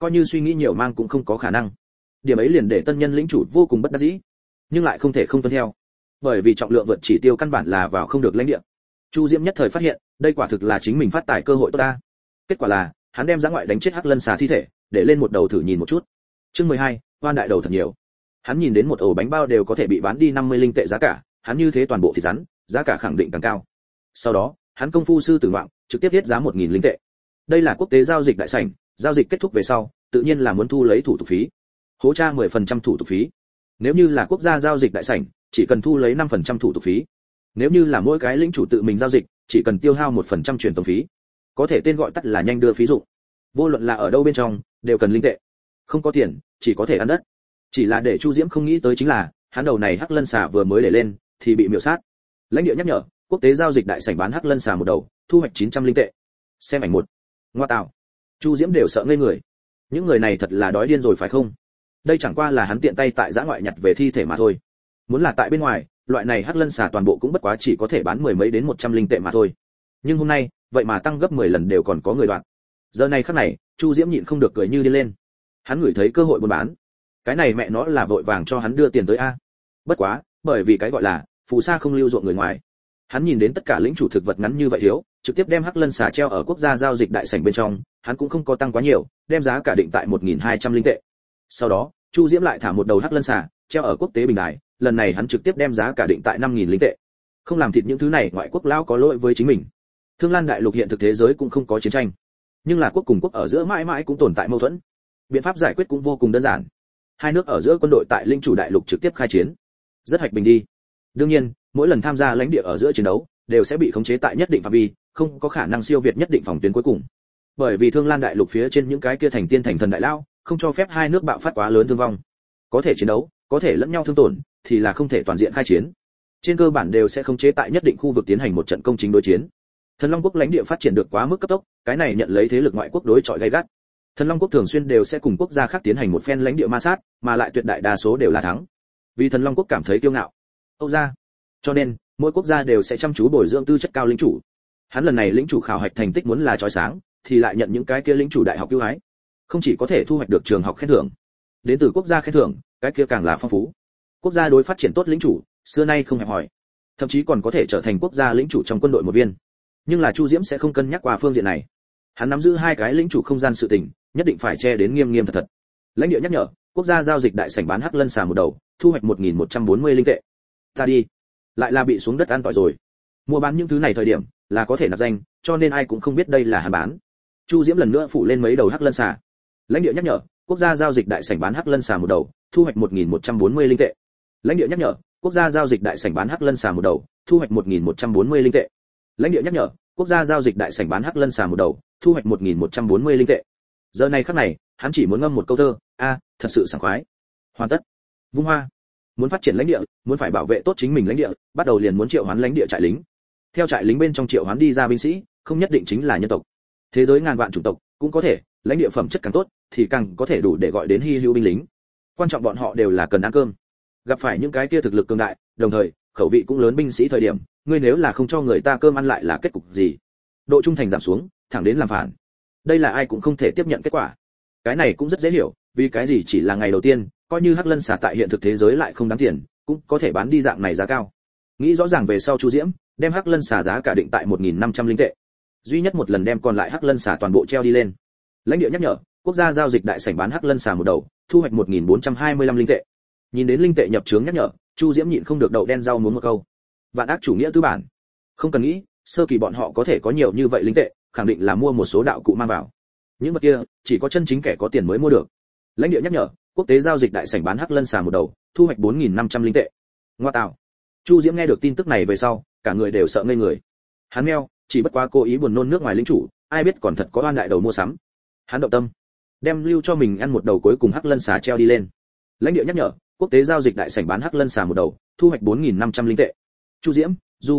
coi như suy nghĩ nhiều mang cũng không có khả năng. Điểm ấy liền để tân nhân lĩnh chủ vô cùng bất đắc dĩ, nhưng lại không thể không tuân theo, bởi vì trọng lượng vượt chỉ tiêu căn bản là vào không được lãnh địa. Chu Diễm nhất thời phát hiện, đây quả thực là chính mình phát tài cơ hội tốt ta. Kết quả là, hắn đem dã ngoại đánh chết hắc lân xà thi thể, để lên một đầu thử nhìn một chút. Chương 12, oan đại đầu thật nhiều. Hắn nhìn đến một ổ bánh bao đều có thể bị bán đi 50 linh tệ giá cả, hắn như thế toàn bộ thịt rắn, giá cả khẳng định càng cao. Sau đó, hắn công phu sư tử ngoạn, trực tiếp viết giá 1000 linh tệ. Đây là quốc tế giao dịch đại sảnh, giao dịch kết thúc về sau, tự nhiên là muốn thu lấy thủ tục phí. Hỗ tra 10% thủ tục phí. Nếu như là quốc gia giao dịch đại sảnh, chỉ cần thu lấy 5% thủ tục phí. Nếu như là mỗi cái lĩnh chủ tự mình giao dịch, chỉ cần tiêu hao 1% truyền tống phí. Có thể tên gọi tắt là nhanh đưa phí dụng. Vô luận là ở đâu bên trong, đều cần linh tệ. Không có tiền, chỉ có thể ăn đất. Chỉ là để Chu Diễm không nghĩ tới chính là, hắn đầu này hắc lân xà vừa mới để lên, thì bị miểu sát. Lãnh địa nhắc nhở, quốc tế giao dịch đại sảnh bán hắc lân xà một đầu, thu hoạch 900 linh tệ. Xem ảnh một. Ngoa tạo. Chu Diễm đều sợ ngây người. Những người này thật là đói điên rồi phải không? Đây chẳng qua là hắn tiện tay tại giã ngoại nhặt về thi thể mà thôi. Muốn là tại bên ngoài, loại này hắc lân xà toàn bộ cũng bất quá chỉ có thể bán 10 mấy đến 100 linh tệ mà thôi. Nhưng hôm nay, vậy mà tăng gấp 10 lần đều còn có người đoạn. Giờ này khắc này, Chu Diễm nhịn không được cười như điên lên. Hắn ngửi thấy cơ hội buôn bán. Cái này mẹ nó là vội vàng cho hắn đưa tiền tới a. Bất quá, bởi vì cái gọi là phù sa không lưu ruộng người ngoài. Hắn nhìn đến tất cả lĩnh chủ thực vật ngắn như vậy thiếu, trực tiếp đem hắc lân xà treo ở quốc gia giao dịch đại sảnh bên trong, hắn cũng không có tăng quá nhiều, đem giá cả định tại 1200 linh tệ. Sau đó, Chu Diễm lại thả một đầu hắc lân xà, treo ở quốc tế bình đài, lần này hắn trực tiếp đem giá cả định tại 5000 linh tệ. Không làm thịt những thứ này, ngoại quốc lão có lỗi với chính mình. Thương Lan đại lục hiện thực thế giới cũng không có chiến tranh, nhưng là quốc cùng quốc ở giữa mãi mãi cũng tồn tại mâu thuẫn. Biện pháp giải quyết cũng vô cùng đơn giản. Hai nước ở giữa quân đội tại linh chủ đại lục trực tiếp khai chiến. Rất hoạch bình đi. Đương nhiên, mỗi lần tham gia lãnh địa ở giữa chiến đấu, đều sẽ bị khống chế tại nhất định phạm vi, không có khả năng siêu việt nhất định phòng tuyến cuối cùng. Bởi vì Thương Lan đại lục phía trên những cái kia thành tiên thành thần đại lao, không cho phép hai nước bạo phát quá lớn thương vong. Có thể chiến đấu, có thể lẫn nhau thương tổn, thì là không thể toàn diện khai chiến. Trên cơ bản đều sẽ khống chế tại nhất định khu vực tiến hành một trận công chính đối chiến. Thần Long quốc lãnh địa phát triển được quá mức cấp tốc, cái này nhận lấy thế lực ngoại quốc đối chọi gay gắt. Thần Long quốc thường xuyên đều sẽ cùng quốc gia khác tiến hành một phen lãnh địa ma sát, mà lại tuyệt đại đa số đều là thắng. Vì Thần Long quốc cảm thấy kiêu ngạo. Âu gia. Cho nên, mỗi quốc gia đều sẽ chăm chú bồi dưỡng tư chất cao lĩnh chủ. Hắn lần này lĩnh chủ khảo hạch thành tích muốn là chói sáng, thì lại nhận những cái kia lĩnh chủ đại học ưu ái. Không chỉ có thể thu hoạch được trường học khen thưởng, đến từ quốc gia khen thưởng, cái kia càng là phong phú. Quốc gia đối phát triển tốt lĩnh chủ, xưa nay không hẹp hòi, thậm chí còn có thể trở thành quốc gia lĩnh chủ trong quân đội một viên. Nhưng là Chu Diễm sẽ không cân nhắc qua phương diện này. Hắn nắm giữ hai cái lĩnh chủ không gian sự tình, nhất định phải che đến nghiêm nghiêm thật thật. Lãnh địa nhắc nhở, quốc gia giao dịch đại sảnh bán hắc lân xà một đầu, thu hoạch 1140 linh tệ. Ta đi, lại là bị xuống đất ăn tỏi rồi. Mua bán những thứ này thời điểm là có thể nạp danh, cho nên ai cũng không biết đây là hắn bán. Chu Diễm lần nữa phủ lên mấy đầu hắc lân xà. Lãnh địa nhắc nhở, quốc gia giao dịch đại sảnh bán hắc lân xà một đầu, thu hoạch 1140 linh tệ. Lãnh địa nhắc nhở, quốc gia giao dịch đại sảnh bán hắc lân xà một đầu, thu hoạch 1140 linh tệ. Lãnh địa nhắc nhở, quốc gia giao dịch đại sảnh bán hắc lân xà một đầu, thu hoạch 1140 linh tệ. Giờ này khắc này, hắn chỉ muốn ngâm một câu thơ, thật sự sảng khoái. Hoàn tất. Vung hoa. Muốn phát triển lãnh địa, muốn phải bảo vệ tốt chính mình lãnh địa, bắt đầu liền muốn triệu hoán lãnh địa trại lính. Theo trại lính bên trong triệu hoán đi ra binh sĩ, không nhất định chính là nhân tộc. Thế giới ngàn vạn chủng tộc, cũng có thể, lãnh địa phẩm chất càng tốt, thì càng có thể đủ để gọi đến hi hữu binh lính. Quan trọng bọn họ đều là cần ăn cơm. Gặp phải những cái kia thực lực cường đại, đồng thời, khẩu vị cũng lớn binh sĩ thời điểm, ngươi nếu là không cho người ta cơm ăn lại là kết cục gì? Độ trung thành giảm xuống, thẳng đến làm phản. Đây là ai cũng không thể tiếp nhận kết quả. Cái này cũng rất dễ hiểu, vì cái gì chỉ là ngày đầu tiên, coi như hắc lân xà tại hiện thực thế giới lại không đáng tiền, cũng có thể bán đi dạng này giá cao. Nghĩ rõ ràng về sau Chu Diễm, đem hắc lân xà giá cả định tại 1500 linh tệ. Duy nhất một lần đem còn lại hắc lân xà toàn bộ treo đi lên. Lãnh địa nhắc nhở, quốc gia giao dịch đại sảnh bán hắc lân xà một đầu, thu hoạch 1425 linh tệ. Nhìn đến linh tệ nhập trướng nhắc nhở, Chu Diễm nhịn không được đậu đen rau muống một câu. Vạn ác chủ nghĩa tư bản. Không cần nghĩ, sơ kỳ bọn họ có thể có nhiều như vậy linh tệ, khẳng định là mua một số đạo cụ mang vào. Những vật kia, chỉ có chân chính kẻ có tiền mới mua được. Lãnh địa nhắc nhở, quốc tế giao dịch đại sảnh bán hắc lân xà một đầu, thu hoạch 4500 linh tệ. Ngoa tạo. Chu Diễm nghe được tin tức này về sau, cả người đều sợ ngây người. Hắn meo, chỉ bất quá cố ý buồn nôn nước ngoài lĩnh chủ, ai biết còn thật có oan đại đầu mua sắm. Hắn động tâm, đem lưu cho mình ăn một đầu cuối cùng hắc lân xà treo đi lên. Lãnh địa nhắc nhở, quốc tế giao dịch đại sảnh bán hắc lân xà một đầu, thu hoạch 4500 linh tệ. Chu Diễm,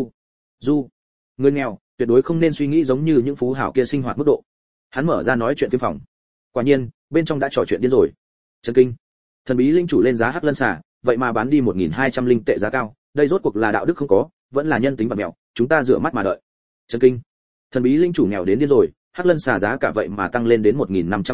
du, người nghèo, tuyệt đối không nên suy nghĩ giống như những phú hào kia sinh hoạt mức độ. Hắn mở ra nói chuyện phiếm phòng. Quả nhiên, bên trong đã trò chuyện điên rồi. Chấn kinh. Thần bí linh chủ lên giá hắc lân xà, vậy mà bán đi 1200 linh tệ giá cao, đây rốt cuộc là đạo đức không có, vẫn là nhân tính bạc mèo, chúng ta rửa mắt mà đợi. Chấn kinh. Thần bí linh chủ nghèo đến điên rồi, hắc lân xà giá cả vậy mà tăng lên đến 1500 linh tệ,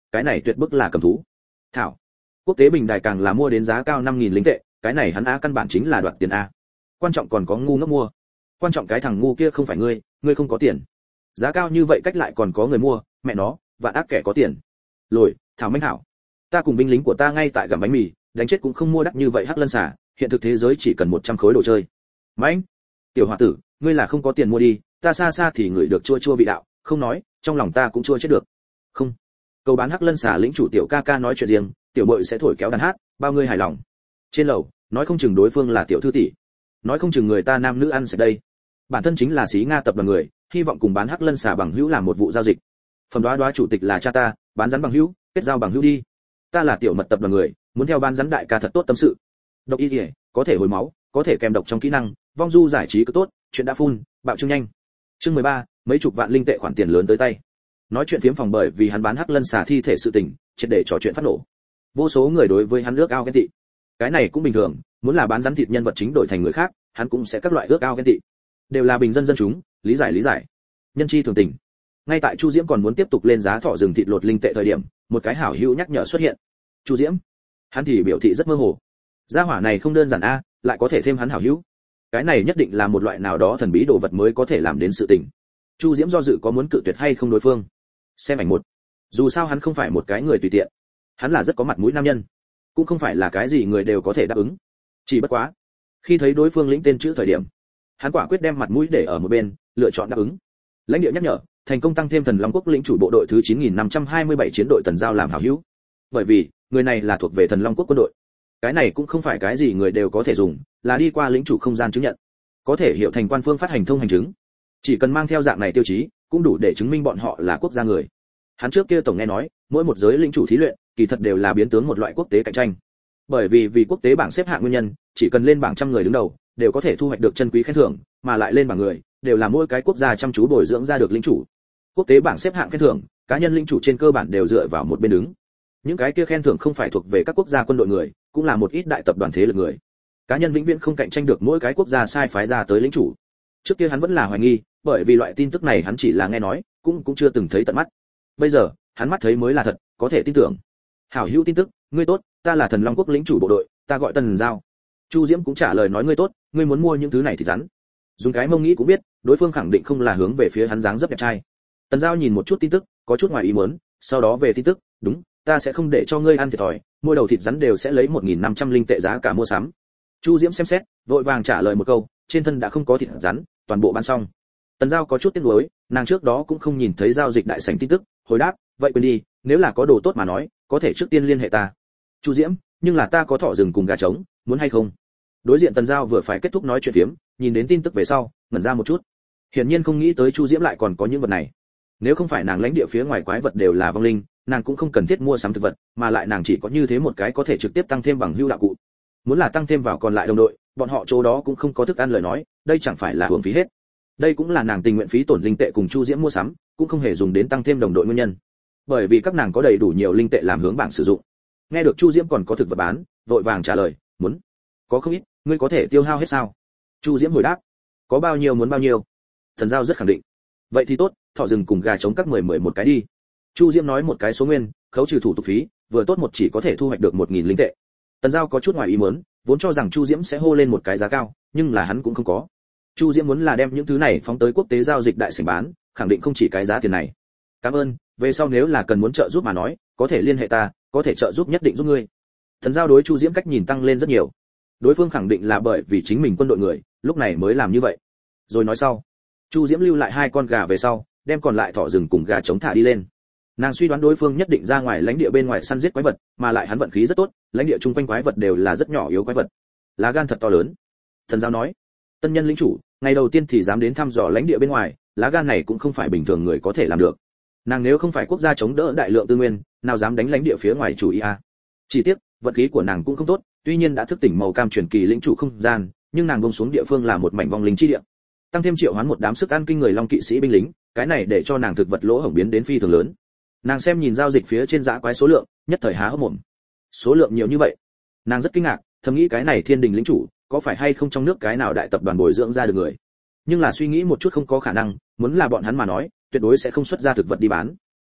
cái này tuyệt bức là cầm thú. Thảo, quốc tế bình đài càng là mua đến giá cao 5.000 linh tệ, cái này hắn á căn bản chính là đoạt tiền a. Quan trọng còn có ngu ngốc mua. Quan trọng cái thằng ngu kia không phải ngươi không có tiền. Giá cao như vậy cách lại còn có người mua, mẹ nó, vạn ác kẻ có tiền. Lồi, Thảo Minh Hảo, ta cùng binh lính của ta ngay tại gặm bánh mì, đánh chết cũng không mua đắt như vậy hắc lân xà, hiện thực thế giới chỉ cần 100 khối đồ chơi. Mãnh, tiểu hòa tử, ngươi là không có tiền mua đi, ta xa xa thì ngửi được chua chua vị đạo, không nói, trong lòng ta cũng chua chết được. Không. Cầu bán hắc lân xà lĩnh chủ tiểu ca ca nói chuyện riêng, tiểu muội sẽ thổi kéo đàn hát, bao ngươi hài lòng. Trên lầu, nói không chừng đối phương là tiểu thư tỷ, nói không chừng người ta nam nữ ăn sạch đây. Bản thân chính là xí Nga tập đoàn người, hy vọng cùng bán hắc lân xà bằng hữu làm một vụ giao dịch. Phẩm đoá chủ tịch là cha ta, bán rắn bằng hữu, kết giao bằng hữu đi. Ta là tiểu mật tập đoàn người, muốn theo bán rắn đại ca thật tốt tâm sự. Độc y liễu, có thể hồi máu, có thể kèm độc trong kỹ năng, vong du giải trí cứ tốt, chuyện đã phun, bạo trương nhanh. Chương 13, mấy chục vạn linh tệ khoản tiền lớn tới tay. Nói chuyện phiếm phòng bởi vì hắn bán hắc lân xà thi thể sự tình, triệt để trò chuyện phát nổ. Vô số người đối với hắn ước ao ghen tị. Cái này cũng bình thường, muốn là bán rắn thịt nhân vật chính đổi thành người khác, hắn cũng sẽ các loại ước ao ghen tị. Đều là bình dân dân chúng, lý giải. Nhân chi thường tình. Ngay tại Chu Diễm còn muốn tiếp tục lên giá thọ rừng thịt lột linh tệ thời điểm, một cái hảo hữu nhắc nhở xuất hiện. Chu Diễm, hắn thì biểu thị rất mơ hồ. Gia hỏa này không đơn giản a, lại có thể thêm hắn hảo hữu. Cái này nhất định là một loại nào đó thần bí đồ vật mới có thể làm đến sự tình. Chu Diễm do dự có muốn cự tuyệt hay không đối phương. Xem ảnh một. Dù sao hắn không phải một cái người tùy tiện, hắn là rất có mặt mũi nam nhân, cũng không phải là cái gì người đều có thể đáp ứng. Chỉ bất quá, khi thấy đối phương lĩnh tên chữ thời điểm, hắn quả quyết đem mặt mũi để ở một bên, lựa chọn đáp ứng. Lãnh địa nhắc nhở, thành công tăng thêm Thần Long Quốc lĩnh chủ bộ đội thứ 9527 chiến đội Tần Giao làm hảo hữu. Bởi vì, người này là thuộc về Thần Long Quốc quân đội. Cái này cũng không phải cái gì người đều có thể dùng, là đi qua lĩnh chủ không gian chứng nhận, có thể hiệu thành quan phương phát hành thông hành chứng. Chỉ cần mang theo dạng này tiêu chí, cũng đủ để chứng minh bọn họ là quốc gia người. Hắn trước kia tổng nghe nói, mỗi một giới lĩnh chủ thí luyện, kỳ thật đều là biến tướng một loại quốc tế cạnh tranh. Bởi vì quốc tế bảng xếp hạng nguyên nhân, chỉ cần lên bảng trăm người đứng đầu, đều có thể thu hoạch được chân quý khen thưởng, mà lại lên bảng người, đều là mỗi cái quốc gia chăm chú bồi dưỡng ra được lĩnh chủ. Quốc tế bảng xếp hạng khen thưởng, cá nhân lĩnh chủ trên cơ bản đều dựa vào một bên đứng. Những cái kia khen thưởng không phải thuộc về các quốc gia quân đội người, cũng là một ít đại tập đoàn thế lực người. Cá nhân vĩnh viễn không cạnh tranh được mỗi cái quốc gia sai phái ra tới lĩnh chủ. Trước kia hắn vẫn là hoài nghi, bởi vì loại tin tức này hắn chỉ là nghe nói, cũng chưa từng thấy tận mắt. Bây giờ, hắn mắt thấy mới là thật, có thể tin tưởng. Hảo hữu tin tức, ngươi tốt, ta là Thần Long Quốc lĩnh chủ bộ đội, ta gọi Tần Giao. Chu Diễm cũng trả lời nói ngươi tốt, ngươi muốn mua những thứ này thì rắn. Dùng cái mông nghĩ cũng biết, đối phương khẳng định không là hướng về phía hắn dáng dấp đẹp trai. Tần Giao nhìn một chút tin tức, có chút ngoài ý muốn, sau đó về tin tức, đúng, ta sẽ không để cho ngươi ăn thiệt thòi, mỗi đầu thịt rắn đều sẽ lấy 1.500 linh tệ giá cả mua sắm. Chu Diễm xem xét, vội vàng trả lời một câu, trên thân đã không có thịt rắn, toàn bộ bán xong. Tần Giao có chút tiếc nuối, nàng trước đó cũng không nhìn thấy giao dịch đại sảnh tin tức, hồi đáp, vậy quên đi, nếu là có đồ tốt mà nói, có thể trước tiên liên hệ ta. Chu Diễm, nhưng là ta có thỏ rừng cùng gà trống, muốn hay không? Đối diện Tần Giao vừa phải kết thúc nói chuyện phiếm, nhìn đến tin tức về sau, ngẩn ra một chút. Hiển nhiên không nghĩ tới Chu Diễm lại còn có những vật này. Nếu không phải nàng lãnh địa phía ngoài quái vật đều là vong linh, nàng cũng không cần thiết mua sắm thực vật, mà lại nàng chỉ có như thế một cái có thể trực tiếp tăng thêm bằng hữu đạo cụ. Muốn là tăng thêm vào còn lại đồng đội, bọn họ chỗ đó cũng không có thức ăn lời nói, đây chẳng phải là uổng phí hết. Đây cũng là nàng tình nguyện phí tổn linh tệ cùng Chu Diễm mua sắm, cũng không hề dùng đến tăng thêm đồng đội nguyên nhân. Bởi vì các nàng có đầy đủ nhiều linh tệ làm hướng bảng sử dụng. Nghe được Chu Diễm còn có thực vật bán, vội vàng trả lời, muốn. Có không ít, ngươi có thể tiêu hao hết sao? Chu Diễm hồi đáp, có bao nhiêu muốn bao nhiêu. Thần Giao rất khẳng định. Vậy thì tốt, thỏ rừng cùng gà trống các 10 một cái đi. Chu Diễm nói một cái số nguyên, khấu trừ thủ tục phí, vừa tốt một chỉ có thể thu hoạch được 1.000 linh tệ. Tần Giao có chút ngoài ý muốn, vốn cho rằng Chu Diễm sẽ hô lên một cái giá cao, nhưng là hắn cũng không có. Chu Diễm muốn là đem những thứ này phóng tới quốc tế giao dịch đại sảnh bán, khẳng định không chỉ cái giá tiền này. Cảm ơn, về sau nếu là cần muốn trợ giúp mà nói, có thể liên hệ ta, có thể trợ giúp nhất định giúp ngươi. Tần Giao đối Chu Diễm cách nhìn tăng lên rất nhiều. Đối phương khẳng định là bởi vì chính mình quân đội người, lúc này mới làm như vậy. Rồi nói sau, Chu Diễm lưu lại 2 con gà về sau, đem còn lại thỏ rừng cùng gà trống thả đi lên. Nàng suy đoán đối phương nhất định ra ngoài lãnh địa bên ngoài săn giết quái vật, mà lại hắn vận khí rất tốt, lãnh địa chung quanh quái vật đều là rất nhỏ yếu quái vật. Lá gan thật to lớn. Thần Giao nói, tân nhân lĩnh chủ, ngày đầu tiên thì dám đến thăm dò lãnh địa bên ngoài, lá gan này cũng không phải bình thường người có thể làm được. Nàng nếu không phải quốc gia chống đỡ đại lượng tư nguyên, nào dám đánh lãnh địa phía ngoài chủ ý a. Chỉ tiếc, vận khí của nàng cũng không tốt, tuy nhiên đã thức tỉnh màu cam truyền kỳ lĩnh chủ không gian, nhưng nàng buông xuống địa phương là một mảnh vong linh chi địa. Tăng thêm triệu hoán một đám sức ăn kinh người long kỵ sĩ binh lính, cái này để cho nàng thực vật lỗ hổng biến đến phi thường lớn. Nàng xem nhìn giao dịch phía trên dã quái số lượng, nhất thời há hốc mồm. Số lượng nhiều như vậy, nàng rất kinh ngạc, thầm nghĩ cái này thiên đình lĩnh chủ, có phải hay không trong nước cái nào đại tập đoàn bồi dưỡng ra được người. Nhưng là suy nghĩ một chút không có khả năng, muốn là bọn hắn mà nói, tuyệt đối sẽ không xuất ra thực vật đi bán.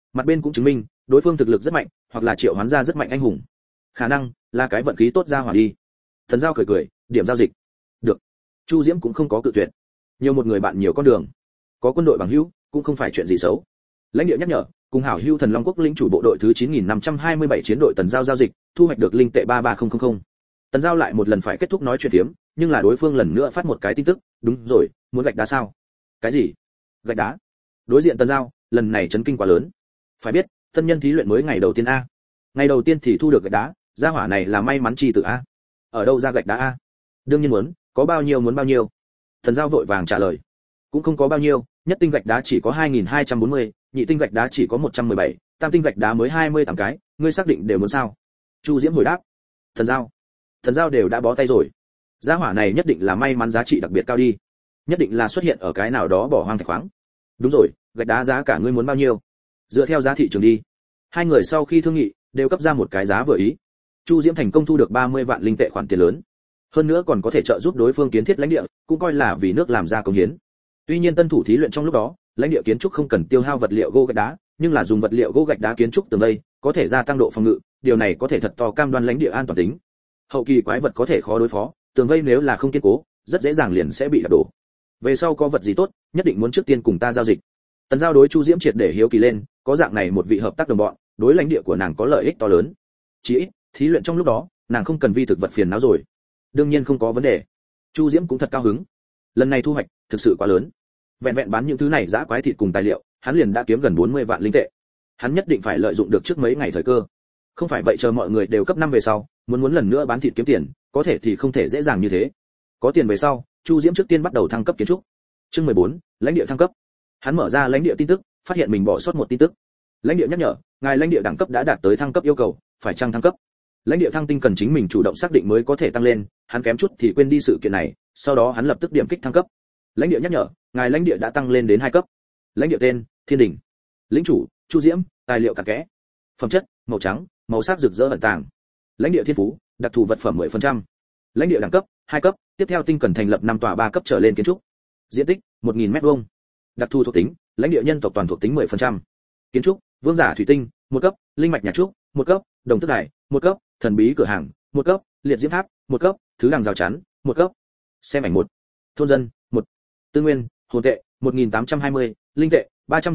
Mặt bên cũng chứng minh, đối phương thực lực rất mạnh, hoặc là triệu hoán ra rất mạnh anh hùng. Khả năng là cái vận khí tốt ra hỏa đi. Thần Giao cười cười, điểm giao dịch. Được. Chu Diễm cũng không có cự tuyệt. Nhiều một người bạn nhiều con đường. Có quân đội bằng hữu, cũng không phải chuyện gì xấu. Lãnh địa nhắc nhở, cùng hảo hữu Thần Long Quốc lĩnh chủ bộ đội thứ 9527 chiến đội Tần Giao giao dịch, thu hoạch được linh tệ 33000. Tần Giao lại một lần phải kết thúc nói chuyện phiếm, nhưng là đối phương lần nữa phát một cái tin tức, đúng rồi, muốn gạch đá sao? Cái gì? Gạch đá? Đối diện Tần Giao, lần này chấn kinh quá lớn. Phải biết, tân nhân thí luyện mới ngày đầu tiên a. Ngày đầu tiên thì thu được gạch đá, gia hỏa này là may mắn chi tử a. Ở đâu ra gạch đá a? Đương nhiên muốn, có bao nhiêu muốn bao nhiêu. Tần Giao vội vàng trả lời. Cũng không có bao nhiêu, nhất tinh gạch đá chỉ có 2240, nhị tinh gạch đá chỉ có 117, tam tinh gạch đá mới 28 cái, ngươi xác định đều muốn sao? Chu Diễm hồi đáp. Thần Giao đều đã bó tay rồi. Gia hỏa này nhất định là may mắn giá trị đặc biệt cao đi. Nhất định là xuất hiện ở cái nào đó bỏ hoang thạch khoáng. Đúng rồi, gạch đá giá cả ngươi muốn bao nhiêu? Dựa theo giá thị trường đi. Hai người sau khi thương nghị, đều cấp ra một cái giá vừa ý. Chu Diễm thành công thu được 30 vạn linh tệ khoản tiền lớn. Hơn nữa còn có thể trợ giúp đối phương kiến thiết lãnh địa, cũng coi là vì nước làm ra công hiến. Tuy nhiên tân thủ thí luyện trong lúc đó, lãnh địa kiến trúc không cần tiêu hao vật liệu gỗ gạch đá, nhưng là dùng vật liệu gỗ gạch đá kiến trúc tường vây, có thể gia tăng độ phòng ngự, điều này có thể thật to cam đoan lãnh địa an toàn tính. Hậu kỳ quái vật có thể khó đối phó, tường vây nếu là không kiên cố, rất dễ dàng liền sẽ bị đập đổ. Về sau có vật gì tốt, nhất định muốn trước tiên cùng ta giao dịch. Tần Giao đối Chu Diễm triệt để hiếu kỳ lên, có dạng này một vị hợp tác đồng bọn, đối lãnh địa của nàng có lợi ích to lớn. Chỉ ít, thí luyện trong lúc đó, nàng không cần vi thực vật phiền não rồi. Đương nhiên không có vấn đề. Chu Diễm cũng thật cao hứng. Lần này thu hoạch thực sự quá lớn. Vẹn vẹn bán những thứ này dã quái thịt cùng tài liệu, hắn liền đã kiếm gần 40 vạn linh tệ. Hắn nhất định phải lợi dụng được trước mấy ngày thời cơ. Không phải vậy chờ mọi người đều cấp 5 về sau, muốn lần nữa bán thịt kiếm tiền, có thể thì không thể dễ dàng như thế. Có tiền về sau, Chu Diễm trước tiên bắt đầu thăng cấp kiến trúc. Chương 14, lãnh địa thăng cấp. Hắn mở ra lãnh địa tin tức, phát hiện mình bỏ sót một tin tức. Lãnh địa nhắc nhở, ngài lãnh địa đẳng cấp đã đạt tới thăng cấp yêu cầu, phải chăng thăng cấp? Lãnh địa thăng tinh cần chính mình chủ động xác định mới có thể tăng lên, hắn kém chút thì quên đi sự kiện này, sau đó hắn lập tức điểm kích thăng cấp. Lãnh địa nhắc nhở, ngài lãnh địa đã tăng lên đến 2 cấp. Lãnh địa tên, Thiên Đình. Lĩnh chủ, Chu Diễm, tài liệu cặn kẽ. Phẩm chất, màu trắng, màu sắc rực rỡ ẩn tàng. Lãnh địa thiên phú, đặc thù vật phẩm 10%. Lãnh địa đẳng cấp, 2 cấp, tiếp theo tinh cần thành lập 5 tòa 3 cấp trở lên kiến trúc. Diện tích, 1000 m2. Đặc thù thuộc tính, lãnh địa nhân tộc toàn thuộc tính 10%. Kiến trúc, vương giả thủy tinh, 1 cấp, linh mạch nhà trúc, 1 cấp, đồng tức đài, 1 cấp, thần bí cửa hàng, 1 cấp, liệt diễm tháp, 1 cấp, thứ đằng rào chắn, 1 cấp. Xem ảnh 1. Thôn dân, 1. Tư nguyên, hồn tệ, 1820, linh tệ,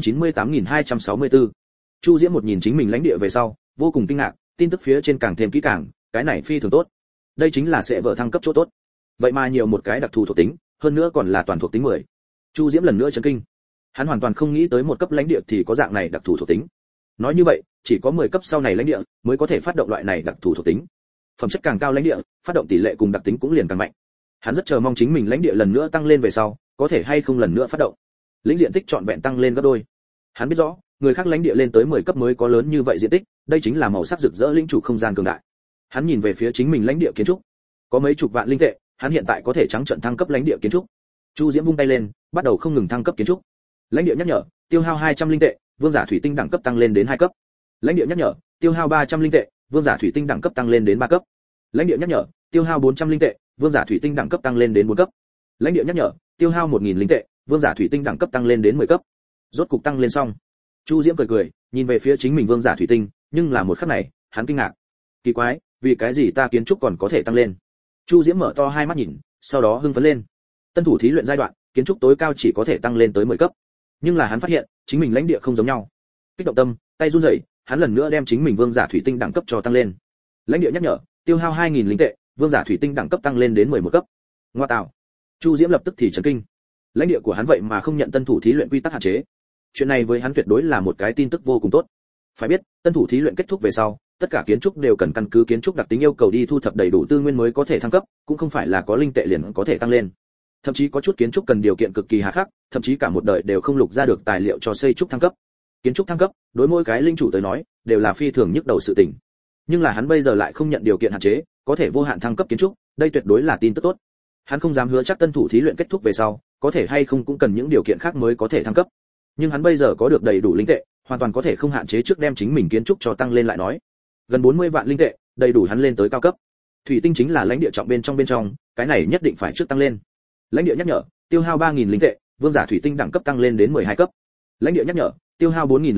398264. Chu Diễm một nhìn chính mình lãnh địa về sau, vô cùng kinh ngạc, tin tức phía trên càng thêm kỹ càng, cái này phi thường tốt. Đây chính là sẽ vợ thăng cấp chỗ tốt. Vậy mà nhiều một cái đặc thù thuộc tính, hơn nữa còn là toàn thuộc tính 10. Chu Diễm lần nữa chấn kinh. Hắn hoàn toàn không nghĩ tới một cấp lãnh địa thì có dạng này đặc thù thuộc tính. Nói như vậy, chỉ có 10 cấp sau này lãnh địa mới có thể phát động loại này đặc thù thuộc tính. Phẩm chất càng cao lãnh địa, phát động tỷ lệ cùng đặc tính cũng liền càng mạnh. Hắn rất chờ mong chính mình lãnh địa lần nữa tăng lên về sau, có thể hay không lần nữa phát động. Lĩnh diện tích trọn vẹn tăng lên gấp đôi. Hắn biết rõ, người khác lãnh địa lên tới 10 cấp mới có lớn như vậy diện tích, đây chính là màu sắc rực rỡ lĩnh chủ không gian cường đại. Hắn nhìn về phía chính mình lãnh địa kiến trúc, có mấy chục vạn linh tệ, hắn hiện tại có thể trắng trợn thăng cấp lãnh địa kiến trúc. Chu Diễm vung tay lên, bắt đầu không ngừng thăng cấp kiến trúc. Lãnh địa nhắc nhở, tiêu hao 200 linh tệ, vương giả thủy tinh đẳng cấp tăng lên đến 2 cấp. Lãnh địa nhắc nhở, tiêu hao 300 linh tệ, vương giả thủy tinh đẳng cấp tăng lên đến 3 cấp. Lãnh địa nhắc nhở, tiêu hao 400 linh tệ, vương giả thủy tinh đẳng cấp tăng lên đến 4 cấp. Lãnh địa nhắc nhở, tiêu hao 1000 linh tệ, vương giả thủy tinh đẳng cấp tăng lên đến 10 cấp. Rốt cục tăng lên xong. Chu Diễm cười cười, nhìn về phía chính mình vương giả thủy tinh, nhưng là một khắc này, hắn kinh ngạc. Kỳ quái, vì cái gì ta kiến trúc còn có thể tăng lên? Chu Diễm mở to hai mắt nhìn, sau đó hưng phấn lên. Tân thủ thí luyện giai đoạn, kiến trúc tối cao chỉ có thể tăng lên tới 10 cấp. Nhưng là hắn phát hiện, chính mình lãnh địa không giống nhau. Kích động tâm, tay run rẩy, hắn lần nữa đem chính mình vương giả thủy tinh đẳng cấp cho tăng lên. Lãnh địa nhắc nhở, tiêu hao 2000 linh tệ, vương giả thủy tinh đẳng cấp tăng lên đến 11 cấp. Ngoa tạo. Chu Diễm lập tức thì chấn kinh. Lãnh địa của hắn vậy mà không nhận tân thủ thí luyện quy tắc hạn chế. Chuyện này với hắn tuyệt đối là một cái tin tức vô cùng tốt. Phải biết, tân thủ thí luyện kết thúc về sau, tất cả kiến trúc đều cần căn cứ kiến trúc đặc tính yêu cầu đi thu thập đầy đủ tư nguyên mới có thể thăng cấp, cũng không phải là có linh tệ liền có thể tăng lên. Thậm chí có chút kiến trúc cần điều kiện cực kỳ hà khắc, thậm chí cả một đời đều không lục ra được tài liệu cho xây trúc thăng cấp. Kiến trúc thăng cấp, đối mỗi cái linh chủ tới nói, đều là phi thường nhức đầu sự tình. Nhưng là hắn bây giờ lại không nhận điều kiện hạn chế, có thể vô hạn thăng cấp kiến trúc, đây tuyệt đối là tin tức tốt. Hắn không dám hứa chắc tân thủ thí luyện kết thúc về sau, có thể hay không cũng cần những điều kiện khác mới có thể thăng cấp. Nhưng hắn bây giờ có được đầy đủ linh tệ, hoàn toàn có thể không hạn chế trước đem chính mình kiến trúc cho tăng lên lại nói. Gần 40 vạn linh tệ, đầy đủ hắn lên tới cao cấp. Thủy tinh chính là lãnh địa trọng bên trong, cái này nhất định phải trước tăng lên. Lãnh địa nhắc nhở, tiêu hao 3000 linh tệ, vương giả thủy tinh đẳng cấp tăng lên đến 12 cấp. Lãnh địa nhắc nhở, tiêu hao 4000 linh tệ,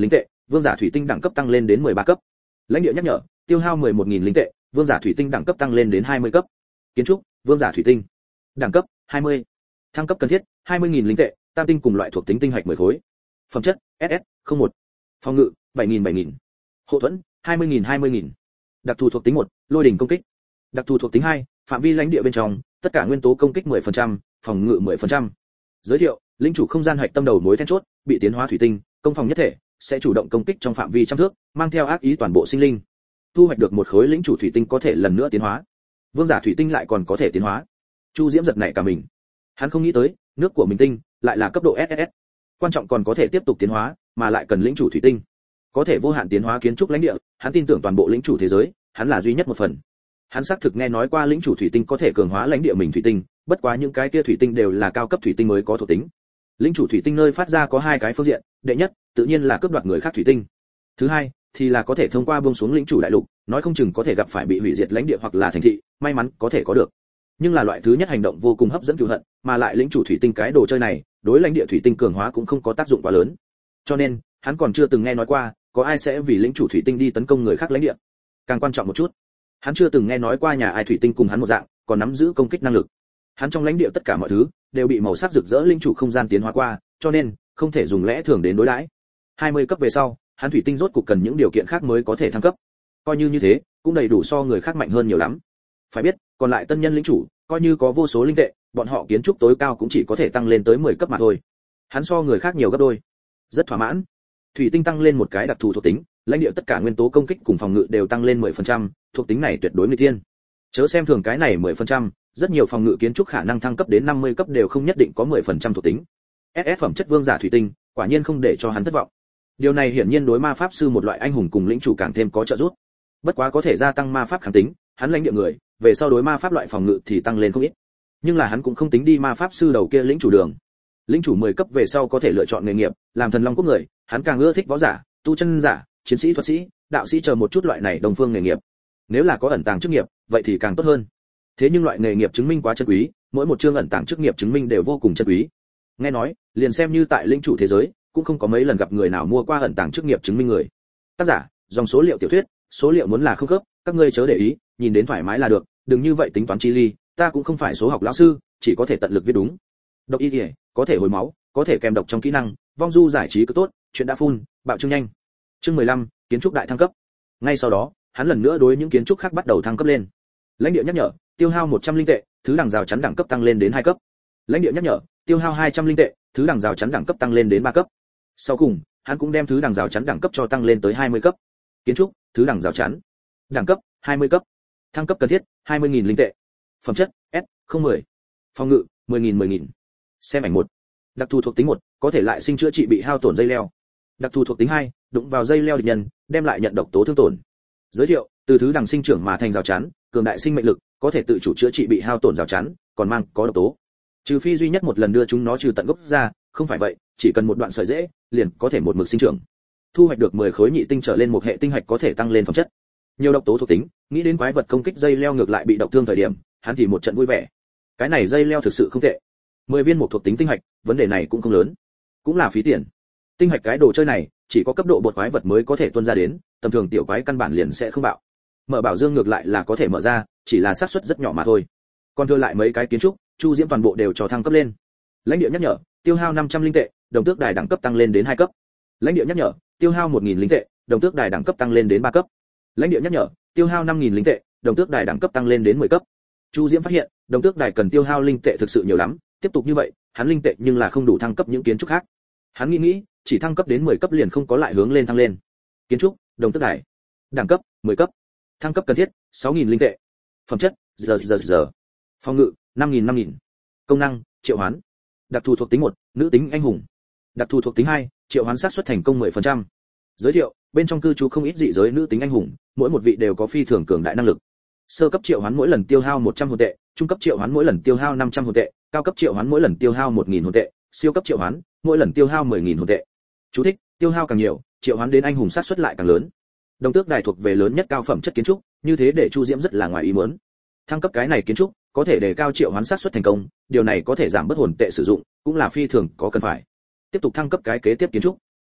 vương giả thủy tinh đẳng cấp tăng lên đến 13 cấp. Lãnh địa nhắc nhở, tiêu hao 11.000 linh tệ, vương giả thủy tinh đẳng cấp tăng lên đến 20 cấp. Kiến trúc, vương giả thủy tinh, đẳng cấp 20. Thăng cấp cần thiết, 20.000 linh tệ, tam tinh cùng loại thuộc tính tinh hạch 10 khối. Phẩm chất, SS, 01. Phòng ngự, 7.000. Hộ thuẫn, 20.000. Đặc thù thuộc tính 1, lôi đỉnh công kích. Đặc thù thuộc tính 2, phạm vi lãnh địa bên trong, tất cả nguyên tố công kích 10%, phòng ngự 10%. Giới thiệu, lĩnh chủ không gian hạch tâm đầu mối then chốt, bị tiến hóa thủy tinh, công phòng nhất thể, sẽ chủ động công kích trong phạm vi trăm thước, mang theo ác ý toàn bộ sinh linh. Thu hoạch được một khối lĩnh chủ thủy tinh có thể lần nữa tiến hóa. Vương giả thủy tinh lại còn có thể tiến hóa. Chu Diễm giật nảy cả mình. Hắn không nghĩ tới, nước của mình tinh lại là cấp độ SSS. Quan trọng còn có thể tiếp tục tiến hóa, mà lại cần lĩnh chủ thủy tinh. Có thể vô hạn tiến hóa kiến trúc lãnh địa, hắn tin tưởng toàn bộ lĩnh chủ thế giới, hắn là duy nhất một phần. Hắn xác thực nghe nói qua lĩnh chủ thủy tinh có thể cường hóa lãnh địa mình thủy tinh, bất quá những cái kia thủy tinh đều là cao cấp thủy tinh mới có thuộc tính. Lĩnh chủ thủy tinh nơi phát ra có hai cái phương diện, đệ nhất, tự nhiên là cướp đoạt người khác thủy tinh. Thứ hai, thì là có thể thông qua buông xuống lĩnh chủ đại lục, nói không chừng có thể gặp phải bị hủy diệt lãnh địa hoặc là thành thị, may mắn có thể có được. Nhưng là loại thứ nhất hành động vô cùng hấp dẫn cừu hận, mà lại lĩnh chủ thủy tinh cái đồ chơi này, đối lãnh địa thủy tinh cường hóa cũng không có tác dụng quá lớn. Cho nên, hắn còn chưa từng nghe nói qua, có ai sẽ vì lĩnh chủ thủy tinh đi tấn công người khác lãnh địa. Càng quan trọng một chút, hắn chưa từng nghe nói qua nhà ai thủy tinh cùng hắn một dạng, còn nắm giữ công kích năng lực. Hắn trong lãnh địa tất cả mọi thứ đều bị màu sắc rực rỡ linh chủ không gian tiến hóa qua, cho nên không thể dùng lẽ thường đến đối đãi. 20 cấp về sau, hắn thủy tinh rốt cuộc cần những điều kiện khác mới có thể thăng cấp. Coi như thế, cũng đầy đủ so người khác mạnh hơn nhiều lắm. Phải biết, còn lại tân nhân lĩnh chủ, coi như có vô số linh tệ, bọn họ kiến trúc tối cao cũng chỉ có thể tăng lên tới 10 cấp mà thôi. Hắn so người khác nhiều gấp đôi. Rất thỏa mãn. Thủy tinh tăng lên một cái đặc thù thuộc tính, lãnh địa tất cả nguyên tố công kích cùng phòng ngự đều tăng lên 10%, thuộc tính này tuyệt đối nghịch thiên. Chớ xem thường cái này 10%, rất nhiều phòng ngự kiến trúc khả năng thăng cấp đến 50 cấp đều không nhất định có 10% thuộc tính. SS phẩm chất vương giả thủy tinh, quả nhiên không để cho hắn thất vọng. Điều này hiển nhiên đối ma pháp sư một loại anh hùng cùng lĩnh chủ càng thêm có trợ giúp. Bất quá có thể gia tăng ma pháp kháng tính, hắn lãnh địa người, về sau đối ma pháp loại phòng ngự thì tăng lên không ít. Nhưng là hắn cũng không tính đi ma pháp sư đầu kia lĩnh chủ đường. Lĩnh chủ 10 cấp về sau có thể lựa chọn nghề nghiệp, làm thần long quốc người, hắn càng ưa thích võ giả, tu chân giả, chiến sĩ thuật sĩ, đạo sĩ chờ một chút loại này đồng phương nghề nghiệp. Nếu là có ẩn tàng chức nghiệp, vậy thì càng tốt hơn. Thế nhưng loại nghề nghiệp chứng minh quá chân quý, mỗi một chương ẩn tàng chức nghiệp chứng minh đều vô cùng chân quý. Nghe nói, liền xem như tại lĩnh chủ thế giới, cũng không có mấy lần gặp người nào mua qua ẩn tàng chức nghiệp chứng minh người. Tác giả, dòng số liệu tiểu thuyết, số liệu muốn là không khớp, các ngươi chớ để ý, nhìn đến thoải mái là được, đừng như vậy tính toán chi ly, ta cũng không phải số học lão sư, chỉ có thể tận lực viết đúng. Độc y thể, có thể hồi máu, có thể kèm độc trong kỹ năng, vong du giải trí cứ tốt, chuyện đã phun, bạo trương nhanh. Chương 15, kiến trúc đại thăng cấp. Ngay sau đó, hắn lần nữa đối những kiến trúc khác bắt đầu thăng cấp lên. Lãnh địa nhắc nhở, tiêu hao 100 linh tệ, thứ đằng rào chắn đẳng cấp tăng lên đến 2 cấp. Lãnh địa nhắc nhở, tiêu hao 200 linh tệ, thứ đằng rào chắn đẳng cấp tăng lên đến 3 cấp. Sau cùng, hắn cũng đem thứ đằng rào chắn đẳng cấp cho tăng lên tới 20 cấp. Kiến trúc, thứ đằng rào chắn, đẳng cấp 20 cấp. Thăng cấp cần thiết, 20.000 linh tệ. Phẩm chất, S010. Phòng ngự, 10.000. Xem ảnh 1. Đặc thù thuộc tính 1, có thể lại sinh chữa trị bị hao tổn dây leo. Đặc thù thuộc tính 2, đụng vào dây leo địch nhân, đem lại nhận độc tố thương tổn. Giới thiệu, từ thứ đằng sinh trưởng mà thành rào chắn, cường đại sinh mệnh lực, có thể tự chủ chữa trị bị hao tổn rào chắn, còn mang có độc tố. Trừ phi duy nhất một lần đưa chúng nó trừ tận gốc ra, không phải vậy, chỉ cần một đoạn sợi rễ, liền có thể một mực sinh trưởng. Thu hoạch được 10 khối nhị tinh trở lên một hệ tinh hạch có thể tăng lên phẩm chất. Nhiều độc tố thuộc tính, nghĩ đến quái vật công kích dây leo ngược lại bị độc thương thời điểm, hắn thì một trận vui vẻ. Cái này dây leo thực sự không tệ. 10 viên một thuộc tính tinh hạch, vấn đề này cũng không lớn, cũng là phí tiền. Tinh hạch cái đồ chơi này, chỉ có cấp độ bột quái vật mới có thể tuôn ra đến, tầm thường tiểu quái căn bản liền sẽ không bạo. Mở bảo dương ngược lại là có thể mở ra, chỉ là xác suất rất nhỏ mà thôi. Còn thừa lại mấy cái kiến trúc, Chu Diễm toàn bộ đều cho thăng cấp lên. Lãnh địa nhắc nhở, tiêu hao 500 linh tệ, đồng tước đài đẳng cấp tăng lên đến 2 cấp. Lãnh địa nhắc nhở, tiêu hao 1000 linh tệ, đồng tước đài đẳng cấp tăng lên đến 3 cấp. Lãnh địa nhắc nhở, tiêu hao 5000 linh tệ, đồng tước đài đẳng cấp tăng lên đến 10 cấp. Chu Diễm phát hiện, đồng tước đài cần tiêu hao linh tệ thực sự nhiều lắm, tiếp tục như vậy, hắn linh tệ nhưng là không đủ thăng cấp những kiến trúc khác. Hắn nghĩ, chỉ thăng cấp đến 10 cấp liền không có lại hướng lên thăng lên. Kiến trúc, đồng tước đài, đẳng cấp 10 cấp. Thăng cấp cần thiết, 6000 linh tệ. Phẩm chất, giờ. Phòng ngự, 5000. Công năng, triệu hoán. Đặc thù thuộc tính 1, nữ tính anh hùng. Đặc thù thuộc tính 2, triệu hoán xác suất thành công 10%. Giới thiệu, bên trong cư trú không ít dị giới nữ tính anh hùng, mỗi một vị đều có phi thường cường đại năng lực. Sơ cấp triệu hoán mỗi lần tiêu hao 100 hồn tệ, trung cấp triệu hoán mỗi lần tiêu hao 500 hồn tệ, cao cấp triệu hoán mỗi lần tiêu hao 1000 hồn tệ, siêu cấp triệu hoán mỗi lần tiêu hao 10000 hồn tệ. Chú thích, tiêu hao càng nhiều, triệu hoán đến anh hùng xác suất lại càng lớn. Đồng tước đài thuộc về lớn nhất cao phẩm chất kiến trúc, như thế để Chu Diễm rất là ngoài ý muốn. Thăng cấp cái này kiến trúc, có thể đề cao triệu hoán xác suất thành công, điều này có thể giảm bớt hồn tệ sử dụng, cũng là phi thường có cần phải. Tiếp tục thăng cấp cái kế tiếp kiến trúc.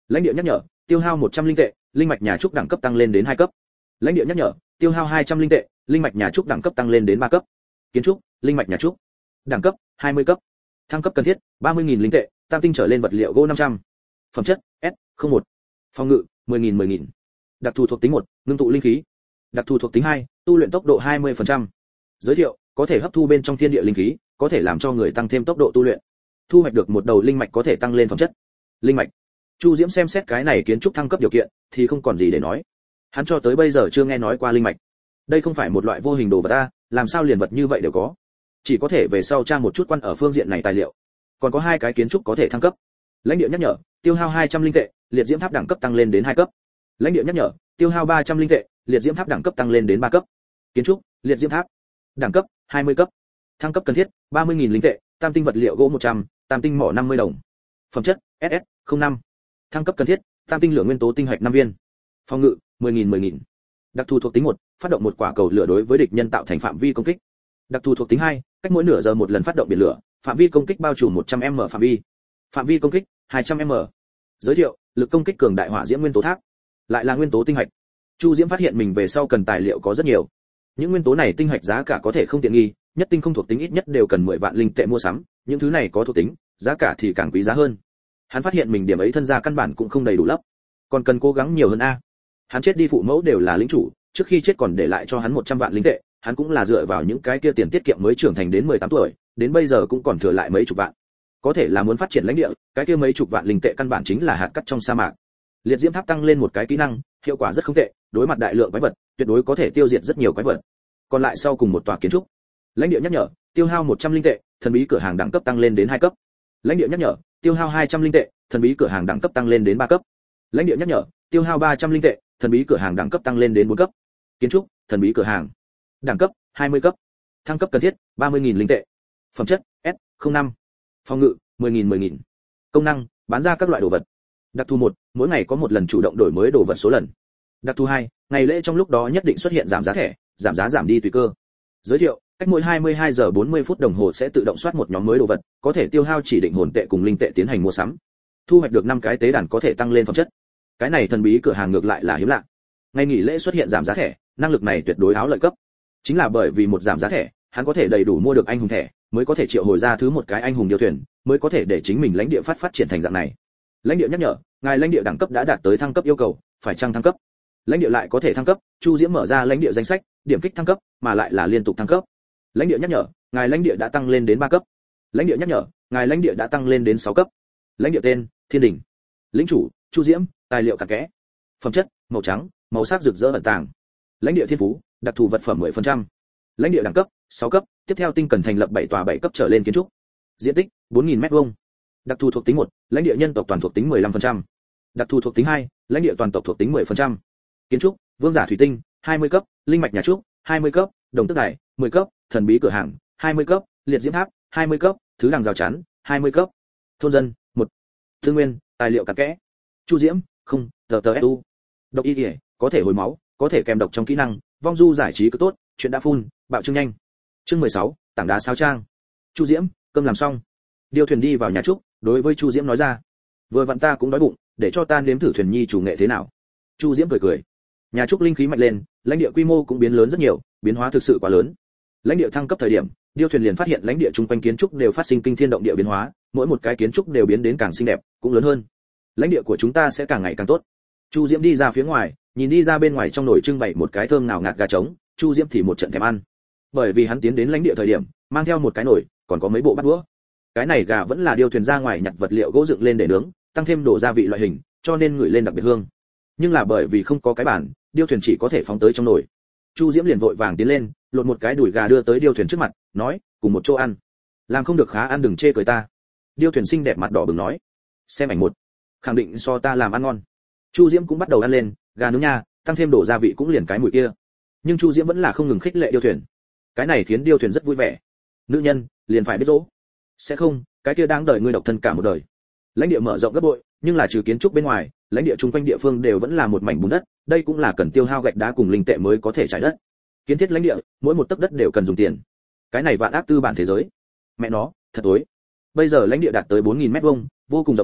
Lãnh địa nhắc nhở, tiêu hao 100 linh tệ, linh mạch nhà trúc đẳng cấp tăng lên đến 2 cấp. Lãnh địa nhắc nhở, tiêu hao 200 linh tệ, linh mạch nhà trúc đẳng cấp tăng lên đến 3 cấp. Kiến trúc, linh mạch nhà trúc, đẳng cấp 20 cấp. Thăng cấp cần thiết 30.000 linh tệ, tam tinh trở lên vật liệu gỗ 500. Phẩm chất S01. Phòng ngự 10.000. Đặc thù thuộc tính 1, ngưng tụ linh khí. Đặc thù thuộc tính 2, tu luyện tốc độ 20%. Giới thiệu, có thể hấp thu bên trong thiên địa linh khí, có thể làm cho người tăng thêm tốc độ tu luyện. Thu hoạch được một đầu linh mạch có thể tăng lên phẩm chất. Linh mạch. Chu Diễm xem xét cái này kiến trúc thăng cấp điều kiện thì không còn gì để nói. Hắn cho tới bây giờ chưa nghe nói qua linh mạch. Đây không phải một loại vô hình đồ vật ta, làm sao liền vật như vậy đều có? Chỉ có thể về sau tra một chút quan ở phương diện này tài liệu. Còn có 2 cái kiến trúc có thể thăng cấp. Lãnh địa nhắc nhở, tiêu hao 200 linh tệ, liệt diễm tháp đẳng cấp tăng lên đến 2 cấp. Lãnh địa nhắc nhở, tiêu hao 300 linh tệ, liệt diễm tháp đẳng cấp tăng lên đến 3 cấp. Kiến trúc, liệt diễm tháp, đẳng cấp 20 cấp. Thăng cấp cần thiết 30.000 linh tệ, tam tinh vật liệu gỗ 100, tam tinh mỏ 50 đồng. Phẩm chất SS05. Thăng cấp cần thiết tam tinh lửa nguyên tố tinh hạch 5 viên. Phòng ngự 10.000. Đặc thù thuộc tính 1, phát động một quả cầu lửa đối với địch nhân tạo thành phạm vi công kích. Đặc thù thuộc tính 2, cách mỗi nửa giờ một lần phát động biển lửa, phạm vi công kích bao trùm 100m phạm vi. Phạm vi công kích 200m. Giới thiệu, lực công kích cường đại hỏa diễm nguyên tố tháp, lại là nguyên tố tinh hạch. Chu Diễm phát hiện mình về sau cần tài liệu có rất nhiều. Những nguyên tố này tinh hạch giá cả có thể không tiện nghi, nhất tinh không thuộc tính ít nhất đều cần 10 vạn linh tệ mua sắm, những thứ này có thuộc tính, giá cả thì càng quý giá hơn. Hắn phát hiện mình điểm ấy thân gia căn bản cũng không đầy đủ lấp, còn cần cố gắng nhiều hơn a. Hắn chết đi phụ mẫu đều là lính chủ, trước khi chết còn để lại cho hắn 100 vạn linh tệ, hắn cũng là dựa vào những cái kia tiền tiết kiệm mới trưởng thành đến 18 tuổi, đến bây giờ cũng còn thừa lại mấy chục vạn. Có thể là muốn phát triển lãnh địa, cái kia mấy chục vạn linh tệ căn bản chính là hạt cát trong sa mạc. Liệt diễm tháp tăng lên một cái kỹ năng, hiệu quả rất không tệ, đối mặt đại lượng quái vật, tuyệt đối có thể tiêu diệt rất nhiều quái vật. Còn lại sau cùng một tòa kiến trúc. Lãnh địa nhắc nhở, tiêu hao 100 linh tệ, thần bí cửa hàng đẳng cấp tăng lên đến 2 cấp. Lãnh địa nhắc nhở, tiêu hao 200 linh tệ, thần bí cửa hàng đẳng cấp tăng lên đến 3 cấp. Lãnh địa nhắc nhở, tiêu hao 300 linh tệ, thần bí cửa hàng đẳng cấp tăng lên đến 4 cấp. Kiến trúc, thần bí cửa hàng, đẳng cấp 20 cấp. Thăng cấp cần thiết 30.000 linh tệ. Phẩm chất S05. Phòng ngự 10.000. Công năng, bán ra các loại đồ vật. Đặc thù 1, mỗi ngày có một lần chủ động đổi mới đồ vật số lần. Đặc thù 2, ngày lễ trong lúc đó nhất định xuất hiện giảm giá thẻ, giảm giá giảm đi tùy cơ. Giới thiệu, cách mỗi 22 giờ 40 phút đồng hồ sẽ tự động soát một nhóm mới đồ vật, có thể tiêu hao chỉ định hồn tệ cùng linh tệ tiến hành mua sắm. Thu hoạch được 5 cái tế đàn có thể tăng lên phẩm chất. Cái này thần bí cửa hàng ngược lại là hiếm lạ. Ngày nghỉ lễ xuất hiện giảm giá thẻ, năng lực này tuyệt đối áo lợi cấp. Chính là bởi vì một giảm giá thẻ, hắn có thể đầy đủ mua được anh hùng thẻ, mới có thể triệu hồi ra thứ một cái anh hùng điều thuyền, mới có thể để chính mình lãnh địa phát triển thành dạng này. Lãnh địa nhắc nhở, ngài lãnh địa đẳng cấp đã đạt tới thăng cấp yêu cầu, phải chăng thăng cấp? Lãnh địa lại có thể thăng cấp, Chu Diễm mở ra lãnh địa danh sách, điểm kích thăng cấp, mà lại là liên tục thăng cấp. Lãnh địa nhắc nhở, ngài lãnh địa đã tăng lên đến 3 cấp. Lãnh địa nhắc nhở, ngài lãnh địa đã tăng lên đến 6 cấp. Lãnh địa tên, Thiên Đình. Lĩnh chủ, Chu Diễm, tài liệu cặn kẽ. Phẩm chất, màu trắng, màu sắc rực rỡ ẩn tàng. Lãnh địa thiên phú, đặc thù vật phẩm 10%. Lãnh địa đẳng cấp, 6 cấp, tiếp theo tinh cần thành lập 7 tòa 7 cấp trở lên kiến trúc. Diện tích, 4.000 m2. Đặc thù thuộc tính 1, lãnh địa nhân tộc toàn thuộc tính 15%. Đặc thù thuộc tính 2, lãnh địa toàn tộc thuộc tính 10%. Kiến trúc, vương giả thủy tinh, 20 cấp, linh mạch nhà trúc, 20 cấp, đồng tước đài, 10 cấp, thần bí cửa hàng, 20 cấp, liệt diễm tháp, 20 cấp, thứ đằng rào chắn, 20 cấp. Thôn dân, 1. Tư nguyên, tài liệu cặn kẽ. Chu Diễm, không, TTSU. Độc y liệt, có thể hồi máu, có thể kèm độc trong kỹ năng, vong du giải trí cứ tốt, chuyện đã phun, bạo trương nhanh. Chương 16, tảng đá sao trang. Chu Diễm, cơm làm xong. Điêu thuyền đi vào nhà trúc, đối với Chu Diễm nói ra, vừa vặn ta cũng đói bụng, để cho ta nếm thử thuyền nhi chủ nghệ thế nào. Chu Diễm cười cười. Nhà trúc linh khí mạnh lên, lãnh địa quy mô cũng biến lớn rất nhiều, biến hóa thực sự quá lớn. Lãnh địa thăng cấp thời điểm, điêu thuyền liền phát hiện lãnh địa chung quanh kiến trúc đều phát sinh kinh thiên động địa biến hóa, mỗi một cái kiến trúc đều biến đến càng xinh đẹp, cũng lớn hơn. Lãnh địa của chúng ta sẽ càng ngày càng tốt. Chu Diễm đi ra phía ngoài, nhìn đi ra bên ngoài trong nồi trưng bày một cái thơm nào ngạt gà trống, Chu Diễm thì một trận thèm ăn. Bởi vì hắn tiến đến lãnh địa thời điểm, mang theo một cái nồi, còn có mấy bộ bát đũa. Cái này gà vẫn là điêu thuyền ra ngoài nhặt vật liệu gỗ dựng lên để nướng, tăng thêm đồ gia vị loại hình, cho nên ngửi lên đặc biệt hương. Nhưng là bởi vì không có cái bàn, điêu thuyền chỉ có thể phóng tới trong nồi. Chu Diễm liền vội vàng tiến lên, lột một cái đùi gà đưa tới điêu thuyền trước mặt, nói, cùng một chỗ ăn. Làm không được khá ăn đừng chê cười ta. Điêu thuyền xinh đẹp mặt đỏ bừng nói, xem ảnh một, khẳng định so ta làm ăn ngon. Chu Diễm cũng bắt đầu ăn lên, gà nướng nha, tăng thêm đồ gia vị cũng liền cái mùi kia. Nhưng Chu Diễm vẫn là không ngừng khích lệ điêu thuyền. Cái này khiến điêu thuyền rất vui vẻ. Nữ nhân liền phải biết dỗ. Sẽ không, cái kia đang đợi ngươi độc thân cả một đời. Lãnh địa mở rộng gấp bội, nhưng là trừ kiến trúc bên ngoài, lãnh địa chung quanh địa phương đều vẫn là một mảnh bùn đất, đây cũng là cần tiêu hao gạch đá cùng linh tệ mới có thể trải đất. Kiến thiết lãnh địa, mỗi một tấc đất đều cần dùng tiền. Cái này vạn ác tư bản thế giới. Mẹ nó, thật tối. Bây giờ lãnh địa đạt tới 4.000 mét vuông, vô cùng rộng rãi,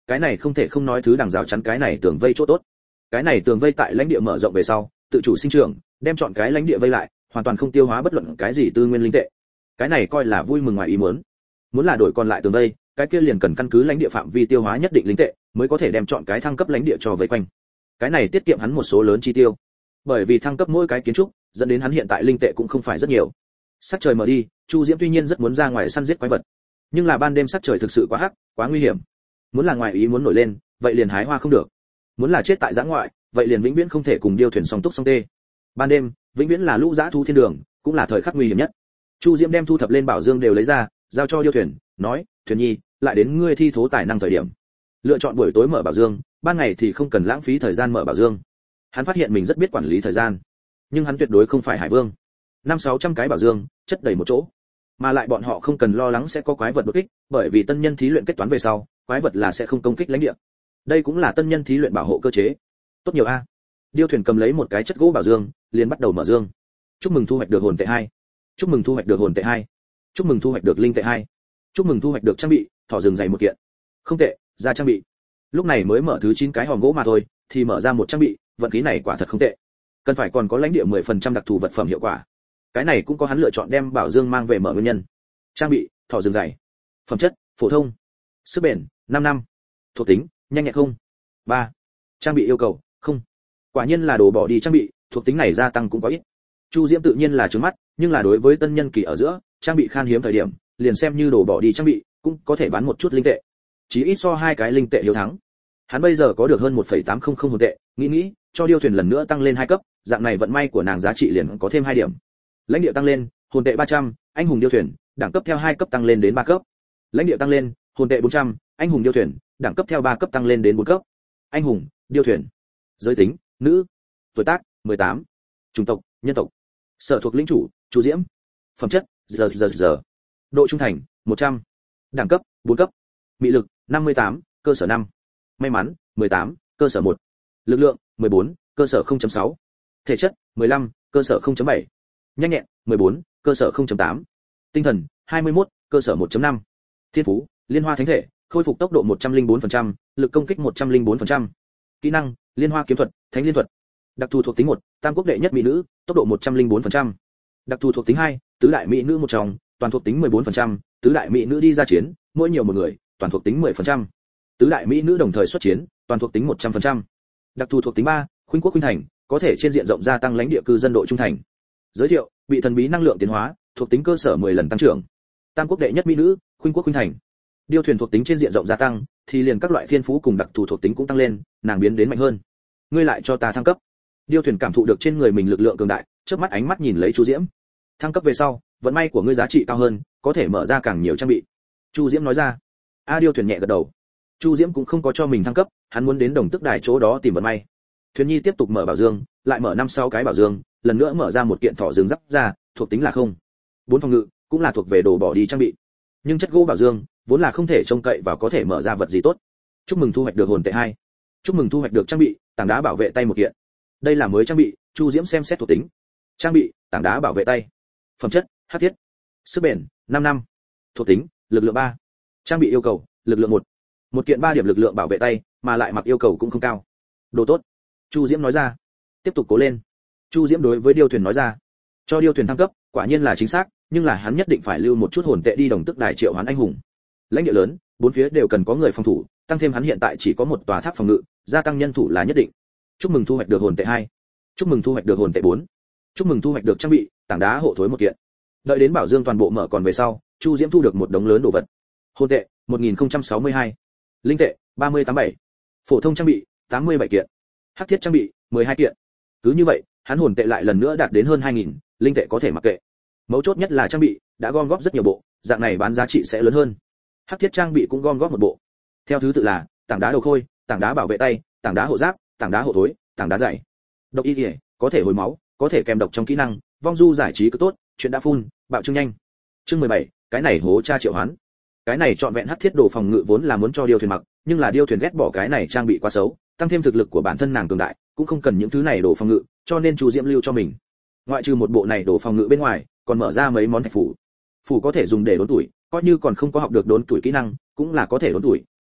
cái này không thể không nói thứ đằng rào chắn cái này tường vây chỗ tốt. Cái này tường vây tại lãnh địa mở rộng về sau, tự chủ sinh trưởng, đem chọn cái lãnh địa vây lại, hoàn toàn không tiêu hóa bất luận cái gì tư nguyên linh tệ. Cái này coi là vui mừng ngoài ý muốn. Muốn là đổi còn lại tường vây, cái kia liền cần căn cứ lãnh địa phạm vi tiêu hóa nhất định linh tệ, mới có thể đem chọn cái thăng cấp lãnh địa cho vây quanh. Cái này tiết kiệm hắn một số lớn chi tiêu. Bởi vì thăng cấp mỗi cái kiến trúc, dẫn đến hắn hiện tại linh tệ cũng không phải rất nhiều. Sắc trời mở đi, Chu Diễm tuy nhiên rất muốn ra ngoài săn giết quái vật, nhưng là ban đêm sắc trời thực sự quá hắc, quá nguy hiểm. Muốn là ngoài ý muốn nổi lên, vậy liền hái hoa không được. Muốn là chết tại giã ngoại, vậy liền vĩnh viễn không thể cùng điêu thuyền song túc song tê. Ban đêm, vĩnh viễn là lũ dã thú thiên đường, cũng là thời khắc nguy hiểm nhất. Chu Diễm đem thu thập lên bảo dương đều lấy ra, giao cho điêu thuyền, nói, "Thuyền nhi, lại đến ngươi thi thố tài năng thời điểm. Lựa chọn buổi tối mở bảo dương, ban ngày thì không cần lãng phí thời gian mở bảo dương." Hắn phát hiện mình rất biết quản lý thời gian, nhưng hắn tuyệt đối không phải hải vương. 500-600 cái bảo dương, chất đầy một chỗ. Mà lại bọn họ không cần lo lắng sẽ có quái vật đột kích, bởi vì tân nhân thí luyện kết toán về sau, quái vật là sẽ không công kích lãnh địa. Đây cũng là tân nhân thí luyện bảo hộ cơ chế. Tốt nhiều a. Điêu thuyền cầm lấy một cái chất gỗ bảo dương, liền bắt đầu mở dương. Chúc mừng thu hoạch được hồn tệ 2. Chúc mừng thu hoạch được hồn tệ 2. Chúc mừng thu hoạch được linh tệ 2. Chúc mừng thu hoạch được trang bị, thỏ rừng dày một kiện. Không tệ, ra trang bị. Lúc này mới mở thứ 9 cái hòm gỗ mà thôi, thì mở ra một trang bị, vận khí này quả thật không tệ. Cần phải còn có lãnh địa 10% đặc thù vật phẩm hiệu quả. Cái này cũng có hắn lựa chọn đem bảo dương mang về mở nguyên nhân. Trang bị, thỏ rừng dày. Phẩm chất, phổ thông. Sức bền, 5 năm. Thuộc tính, nhanh nhẹn không. 3. Trang bị yêu cầu, không. Quả nhiên là đồ bỏ đi trang bị, thuộc tính này gia tăng cũng có ít. Chu Diễm tự nhiên là trướng mắt, nhưng là đối với tân nhân kỳ ở giữa, trang bị khan hiếm thời điểm, liền xem như đồ bỏ đi trang bị, cũng có thể bán một chút linh tệ. Chỉ ít so 2 cái linh tệ hiếu thắng. Hắn bây giờ có được hơn 1,800 hồn tệ, nghĩ, cho điêu thuyền lần nữa tăng lên 2 cấp, dạng này vận may của nàng giá trị liền có thêm 2 điểm. Lãnh địa tăng lên, hồn tệ 300, anh hùng điêu thuyền, đẳng cấp theo 2 cấp tăng lên đến 3 cấp. Lãnh địa tăng lên, hồn tệ 400, anh hùng điêu thuyền, đẳng cấp theo 3 cấp tăng lên đến 4 cấp. Anh hùng, điêu thuyền. Giới tính, nữ. Tuổi tác, 18. Chủng tộc, nhân tộc. Sở thuộc lĩnh chủ, Chu Diễm. Phẩm chất, giờ. Độ trung thành, 100. Đẳng cấp, 4 cấp. Mị lực, 58, cơ sở 5. May mắn, 18, cơ sở 1. Lực lượng, 14, cơ sở 0.6. Thể chất, 15, cơ sở 0.7. Nhanh nhẹn, 14, cơ sở 0.8. Tinh thần, 21, cơ sở 1.5. Thiên phú, liên hoa thánh thể, khôi phục tốc độ 104%, lực công kích 104%. Kỹ năng, liên hoa kiếm thuật, thánh liên thuật. Đặc thù thuộc tính 1, tam quốc đệ nhất mỹ nữ, tốc độ 104%. Đặc thù thuộc tính 2, tứ đại mỹ nữ một trong, toàn thuộc tính 14%, tứ đại mỹ nữ đi ra chiến, mỗi nhiều một người, toàn thuộc tính 10%. Tứ đại mỹ nữ đồng thời xuất chiến, toàn thuộc tính 100%. Đặc thù thuộc tính 3, khuynh quốc khuynh thành, có thể trên diện rộng gia tăng lãnh địa cư dân độ trung thành. Giới thiệu, bị thần bí năng lượng tiến hóa, thuộc tính cơ sở 10 lần tăng trưởng. Tam quốc đệ nhất mỹ nữ, khuynh quốc khuynh thành. Điêu thuyền thuộc tính trên diện rộng gia tăng, thì liền các loại thiên phú cùng đặc thù thuộc tính cũng tăng lên, nàng biến đến mạnh hơn. Ngươi lại cho ta thăng cấp. Điêu thuyền cảm thụ được trên người mình lực lượng cường đại, chớp mắt ánh mắt nhìn lấy Chu Diễm. Thăng cấp về sau, vận may của ngươi giá trị cao hơn, có thể mở ra càng nhiều trang bị. Chu Diễm nói ra. Điêu thuyền nhẹ gật đầu. Chu Diễm cũng không có cho mình thăng cấp, hắn muốn đến Đồng Tức Đài chỗ đó tìm vận may. Thuyền Nhi tiếp tục mở bảo dương, lại mở 5-6 cái bảo dương, lần nữa mở ra một kiện thỏ rừng giáp ra, thuộc tính là không. 4 phòng ngự, cũng là thuộc về đồ bỏ đi trang bị. Nhưng chất gỗ bảo dương, vốn là không thể trông cậy vào có thể mở ra vật gì tốt. Chúc mừng thu hoạch được hồn tệ 2. Chúc mừng thu hoạch được trang bị, tảng đá bảo vệ tay một kiện. Đây là mới trang bị, Chu Diễm xem xét thuộc tính. Trang bị, tảng đá bảo vệ tay. Phẩm chất, hắc thiết. Sức bền, 5 năm. Thuộc tính, lực lượng 3. Trang bị yêu cầu, lực lượng 1. Một kiện 3 điểm lực lượng bảo vệ tay, mà lại mặc yêu cầu cũng không cao. Đồ tốt. Chu Diễm nói ra. Tiếp tục cố lên. Chu Diễm đối với điêu thuyền nói ra. Cho điêu thuyền thăng cấp, quả nhiên là chính xác, nhưng là hắn nhất định phải lưu một chút hồn tệ đi Đồng Tức Đài triệu hoán anh hùng. Lãnh địa lớn, bốn phía đều cần có người phòng thủ, tăng thêm hắn hiện tại chỉ có một tòa tháp phòng ngự, gia tăng nhân thủ là nhất định. Chúc mừng thu hoạch được hồn tệ 2. Chúc mừng thu hoạch được hồn tệ 4. Chúc mừng thu hoạch được trang bị, tảng đá hộ thối một kiện. Đợi đến bảo dương toàn bộ mở còn về sau, Chu Diễm thu được một đống lớn đồ vật. Hồn tệ 1062, linh tệ 3087, phổ thông trang bị 87 kiện, hắc thiết trang bị 12 kiện. Cứ như vậy, hắn hồn tệ lại lần nữa đạt đến hơn 2000, linh tệ có thể mặc kệ. Mấu chốt nhất là trang bị đã gom góp rất nhiều bộ, dạng này bán giá trị sẽ lớn hơn. Hắc thiết trang bị cũng gom góp một bộ. Theo thứ tự là tảng đá đầu khôi, tảng đá bảo vệ tay, tảng đá hộ giáp, tảng đá hộ thối, tảng đá dày. Độc y liễu, có thể hồi máu, có thể kèm độc trong kỹ năng, vong du giải trí cứ tốt, chuyện đã phun, bạo trương nhanh. Chương 17, cái này hố cha triệu hoán. Cái này trọn vẹn hắc thiết đồ phòng ngự vốn là muốn cho điêu thuyền mặc, nhưng là điêu thuyền ghét bỏ cái này trang bị quá xấu, tăng thêm thực lực của bản thân nàng cường đại, cũng không cần những thứ này đồ phòng ngự, cho nên Chu Diễm lưu cho mình. Ngoại trừ một bộ này đồ phòng ngự bên ngoài, còn mở ra mấy món thạch phủ. Phủ có thể dùng để đốn tuổi, coi như còn không có học được đốn tuổi kỹ năng, cũng là có thể đốn tuổi,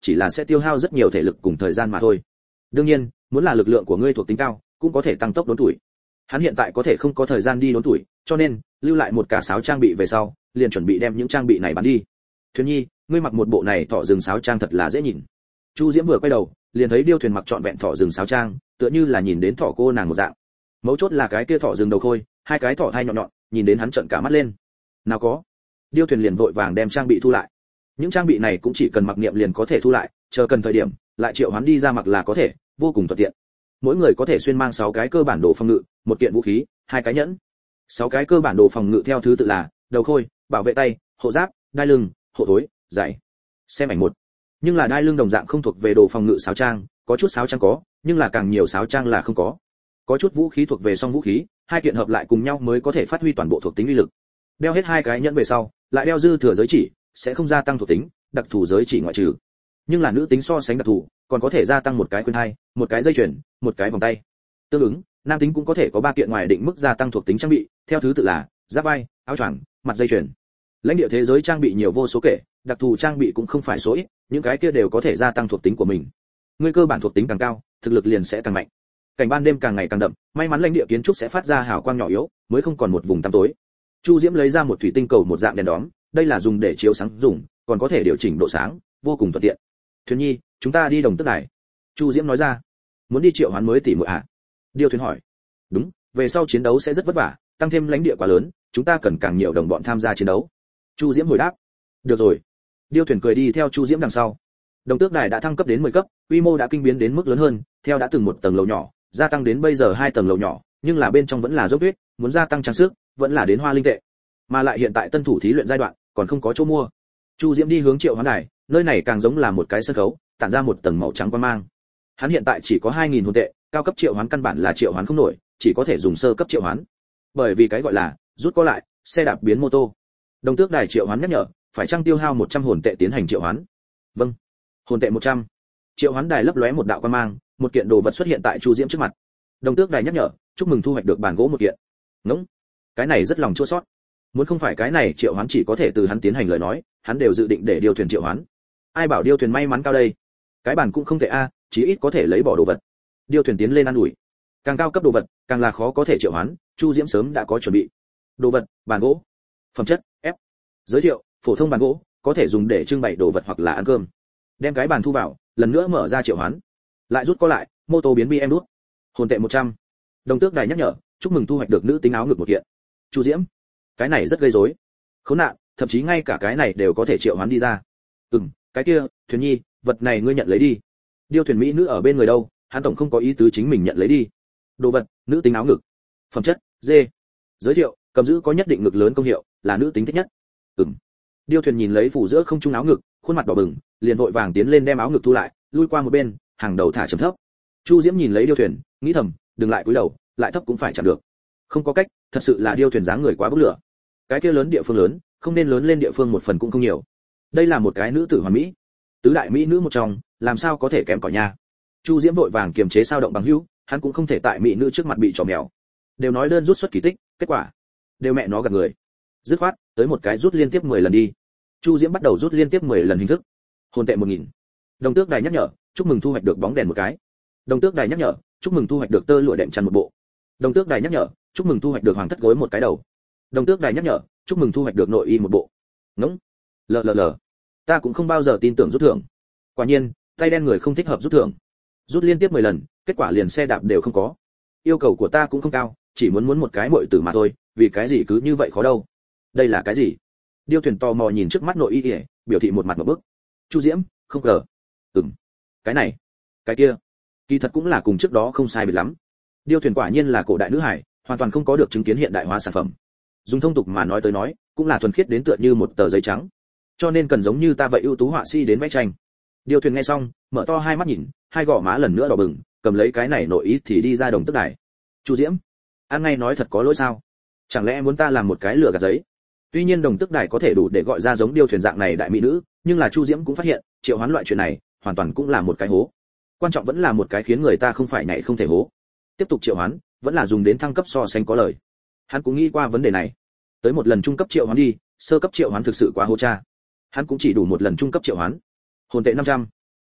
chỉ là sẽ tiêu hao rất nhiều thể lực cùng thời gian mà thôi. Đương nhiên, muốn là lực lượng của ngươi thuộc tính cao, cũng có thể tăng tốc đốn tuổi. Hắn hiện tại có thể không có thời gian đi đốn tuổi, cho nên lưu lại một cả sáo trang bị về sau, liền chuẩn bị đem những trang bị này bán đi. Thuyền Nhi, ngươi mặc một bộ này thỏ rừng sáo trang thật là dễ nhìn. Chu Diễm vừa quay đầu, liền thấy Điêu Thuyền mặc trọn vẹn thỏ rừng sáo trang, tựa như là nhìn đến thỏ cô nàng một dạng. Mấu chốt là cái kia thỏ rừng đầu khôi, hai cái thỏ thai nhọn nhọn, nhìn đến hắn trợn cả mắt lên. Nào có. Điêu Thuyền liền vội vàng đem trang bị thu lại. Những trang bị này cũng chỉ cần mặc niệm liền có thể thu lại, chờ cần thời điểm, lại triệu hoán đi ra mặc là có thể, vô cùng thuận tiện. Mỗi người có thể xuyên mang 6 cái cơ bản đồ phòng ngự, một kiện vũ khí, 2 cái nhẫn. 6 cái cơ bản đồ phòng ngự theo thứ tự là đầu khôi, bảo vệ tay, hộ giáp, đai lưng, hộ thối, giày. Xem ảnh 1. Nhưng là đai lưng đồng dạng không thuộc về đồ phòng ngự sáo trang, có chút sáo trang có, nhưng là càng nhiều sáo trang là không có. Có chút vũ khí thuộc về song vũ khí, hai kiện hợp lại cùng nhau mới có thể phát huy toàn bộ thuộc tính uy lực. Đeo hết 2 cái nhẫn về sau, lại đeo dư thừa giới chỉ, sẽ không gia tăng thuộc tính, đặc thù giới chỉ ngoại trừ. Nhưng là nữ tính so sánh đặc thù, còn có thể gia tăng một cái khuyên hai, một cái dây chuyền, một cái vòng tay. Tương ứng, nam tính cũng có thể có 3 kiện ngoài định mức gia tăng thuộc tính trang bị, theo thứ tự là giáp vai, áo choàng, mặt dây chuyền. Lãnh địa thế giới trang bị nhiều vô số kể, đặc thù trang bị cũng không phải số ít, những cái kia đều có thể gia tăng thuộc tính của mình. Người cơ bản thuộc tính càng cao, thực lực liền sẽ càng mạnh. Cảnh ban đêm càng ngày càng đậm, may mắn lãnh địa kiến trúc sẽ phát ra hào quang nhỏ yếu, mới không còn một vùng tăm tối. Chu Diễm lấy ra một thủy tinh cầu một dạng đèn đóm, đây là dùng để chiếu sáng dùng, còn có thể điều chỉnh độ sáng, vô cùng thuận tiện. Thuyền Nhi, chúng ta đi Đồng Tước Đài. Chu Diễm nói ra. Muốn đi triệu hoán mới tỷ muội ạ? Điêu Thuyền hỏi. Đúng, về sau chiến đấu sẽ rất vất vả, tăng thêm lãnh địa quá lớn, chúng ta cần càng nhiều đồng bọn tham gia chiến đấu. Chu Diễm hồi đáp. Được rồi. Điêu Thuyền cười đi theo Chu Diễm đằng sau. Đồng Tước Đài đã thăng cấp đến 10 cấp, quy mô đã kinh biến đến mức lớn hơn, theo đã từng một tầng lầu nhỏ, gia tăng đến bây giờ 2 tầng lầu nhỏ, nhưng là bên trong vẫn là dốc tuyết, muốn gia tăng trang sức, vẫn là đến hoa linh tệ. Mà lại hiện tại tân thủ thí luyện giai đoạn, còn không có chỗ mua. Chu Diễm đi hướng triệu hoán đài, nơi này càng giống là một cái sân khấu, tản ra một tầng màu trắng quang mang. Hắn hiện tại chỉ có 2000 hồn tệ, cao cấp triệu hoán căn bản là triệu hoán không nổi, chỉ có thể dùng sơ cấp triệu hoán. Bởi vì cái gọi là rút có lại, xe đạp biến mô tô. Đồng Tước Đài triệu hoán nhắc nhở, phải chăng tiêu hao 100 hồn tệ tiến hành triệu hoán? Vâng. Hồn tệ 100. Triệu hoán đài lấp lóe một đạo quang mang, một kiện đồ vật xuất hiện tại Chu Diễm trước mặt. Đồng Tước Đài nhắc nhở, chúc mừng thu hoạch được bàn gỗ một kiện. Ngỗng. Cái này rất lòng chua xót. Muốn không phải cái này triệu hoán chỉ có thể từ hắn tiến hành lời nói, hắn đều dự định để Điêu Thuyền triệu hoán. Ai bảo Điêu Thuyền may mắn cao đây? Cái bàn cũng không thể a, chí ít có thể lấy bỏ đồ vật. Điêu Thuyền tiến lên ăn ủi. Càng cao cấp đồ vật, càng là khó có thể triệu hoán, Chu Diễm sớm đã có chuẩn bị. Đồ vật, bàn gỗ. Phẩm chất, F. Giới thiệu, phổ thông bàn gỗ, có thể dùng để trưng bày đồ vật hoặc là ăn cơm. Đem cái bàn thu vào, lần nữa mở ra triệu hoán. Lại rút có lại, mô tô biến BM đút. Hồn tệ 100. Đồng Tước Đài nhắc nhở, chúc mừng thu hoạch được nữ tính áo ngực một kiện. Chu Diễm, cái này rất gây rối. Khốn nạn, thậm chí ngay cả cái này đều có thể triệu hoán đi ra. Cái kia, Thuyền Nhi, vật này ngươi nhận lấy đi. Điêu Thuyền mỹ nữ ở bên người đâu, hắn tổng không có ý tứ chính mình nhận lấy đi. Đồ vật, nữ tính áo ngực. Phẩm chất, D. Giới thiệu, cầm giữ có nhất định ngực lớn công hiệu, là nữ tính thích nhất. Điêu Thuyền nhìn lấy phủ giữa không trung áo ngực, khuôn mặt đỏ bừng, liền vội vàng tiến lên đem áo ngực thu lại, lui qua một bên, hàng đầu thả trầm thấp. Chu Diễm nhìn lấy Điêu Thuyền, nghĩ thầm, đừng lại cúi đầu, lại thấp cũng phải chạm được. Không có cách, thật sự là Điêu Thuyền dáng người quá bốc lửa. Cái kia lớn địa phương lớn, không nên lớn lên địa phương một phần cũng không nhiều. Đây là một cái nữ tử hoàn mỹ, tứ đại mỹ nữ một trong, làm sao có thể kém cỏi nha. Chu Diễm vội vàng kiềm chế sao động bằng hữu, hắn cũng không thể tại mỹ nữ trước mặt bị trò mèo. Đều nói đơn rút xuất kỳ tích, kết quả đều mẹ nó gạt người. Dứt khoát, tới một cái rút liên tiếp 10 lần đi. Chu Diễm bắt đầu rút liên tiếp 10 lần hình thức. Hồn tệ 1000. Đồng Tước Đài nhắc nhở, chúc mừng thu hoạch được bóng đèn một cái. Đồng Tước Đài nhắc nhở, chúc mừng thu hoạch được tơ lụa đệm chăn một bộ. Đồng Tước Đài nhắc nhở, chúc mừng thu hoạch được hoàng thất gối một cái đầu. Đồng Tước Đài nhắc nhở, chúc mừng thu hoạch được nội y một bộ. Ngỗng. LLL. Ta cũng không bao giờ tin tưởng rút thưởng. Quả nhiên, tay đen người không thích hợp rút thưởng. Rút liên tiếp 10 lần, kết quả liền xe đạp đều không có. Yêu cầu của ta cũng không cao, chỉ muốn một cái muội tử mà thôi, vì cái gì cứ như vậy khó đâu. Đây là cái gì? Điêu Thuyền tò mò nhìn trước mắt nội y, biểu thị một mặt một bức. Chu Diễm, không ngờ. Cái này, cái kia, kỳ thật cũng là cùng trước đó không sai biệt lắm. Điêu Thuyền quả nhiên là cổ đại nữ hải, hoàn toàn không có được chứng kiến hiện đại hóa sản phẩm. Dùng thông tục mà nói tới nói, cũng là thuần khiết đến tựa như một tờ giấy trắng. Cho nên cần giống như ta vậy ưu tú họa sĩ đến vẽ tranh. Điêu Thuyền nghe xong, mở to hai mắt nhìn, hai gò má lần nữa đỏ bừng, cầm lấy cái này nội ý thì đi ra Đồng Tước Đài. Chu Diễm, ăn ngay nói thật có lỗi sao? Chẳng lẽ muốn ta làm một cái lừa gạt giấy? Tuy nhiên Đồng Tước Đài có thể đủ để gọi ra giống Điêu Thuyền dạng này đại mỹ nữ, nhưng là Chu Diễm cũng phát hiện, triệu hoán loại chuyện này, hoàn toàn cũng là một cái hố. Quan trọng vẫn là một cái khiến người ta không phải nhảy không thể hố. Tiếp tục triệu hoán, vẫn là dùng đến thăng cấp so sánh có lời. Hắn cũng nghĩ qua vấn đề này. Tới một lần trung cấp triệu hoán đi, sơ cấp triệu hoán thực sự quá hố cha. Hắn cũng chỉ đủ một lần trung cấp triệu hoán. Hồn tệ 500.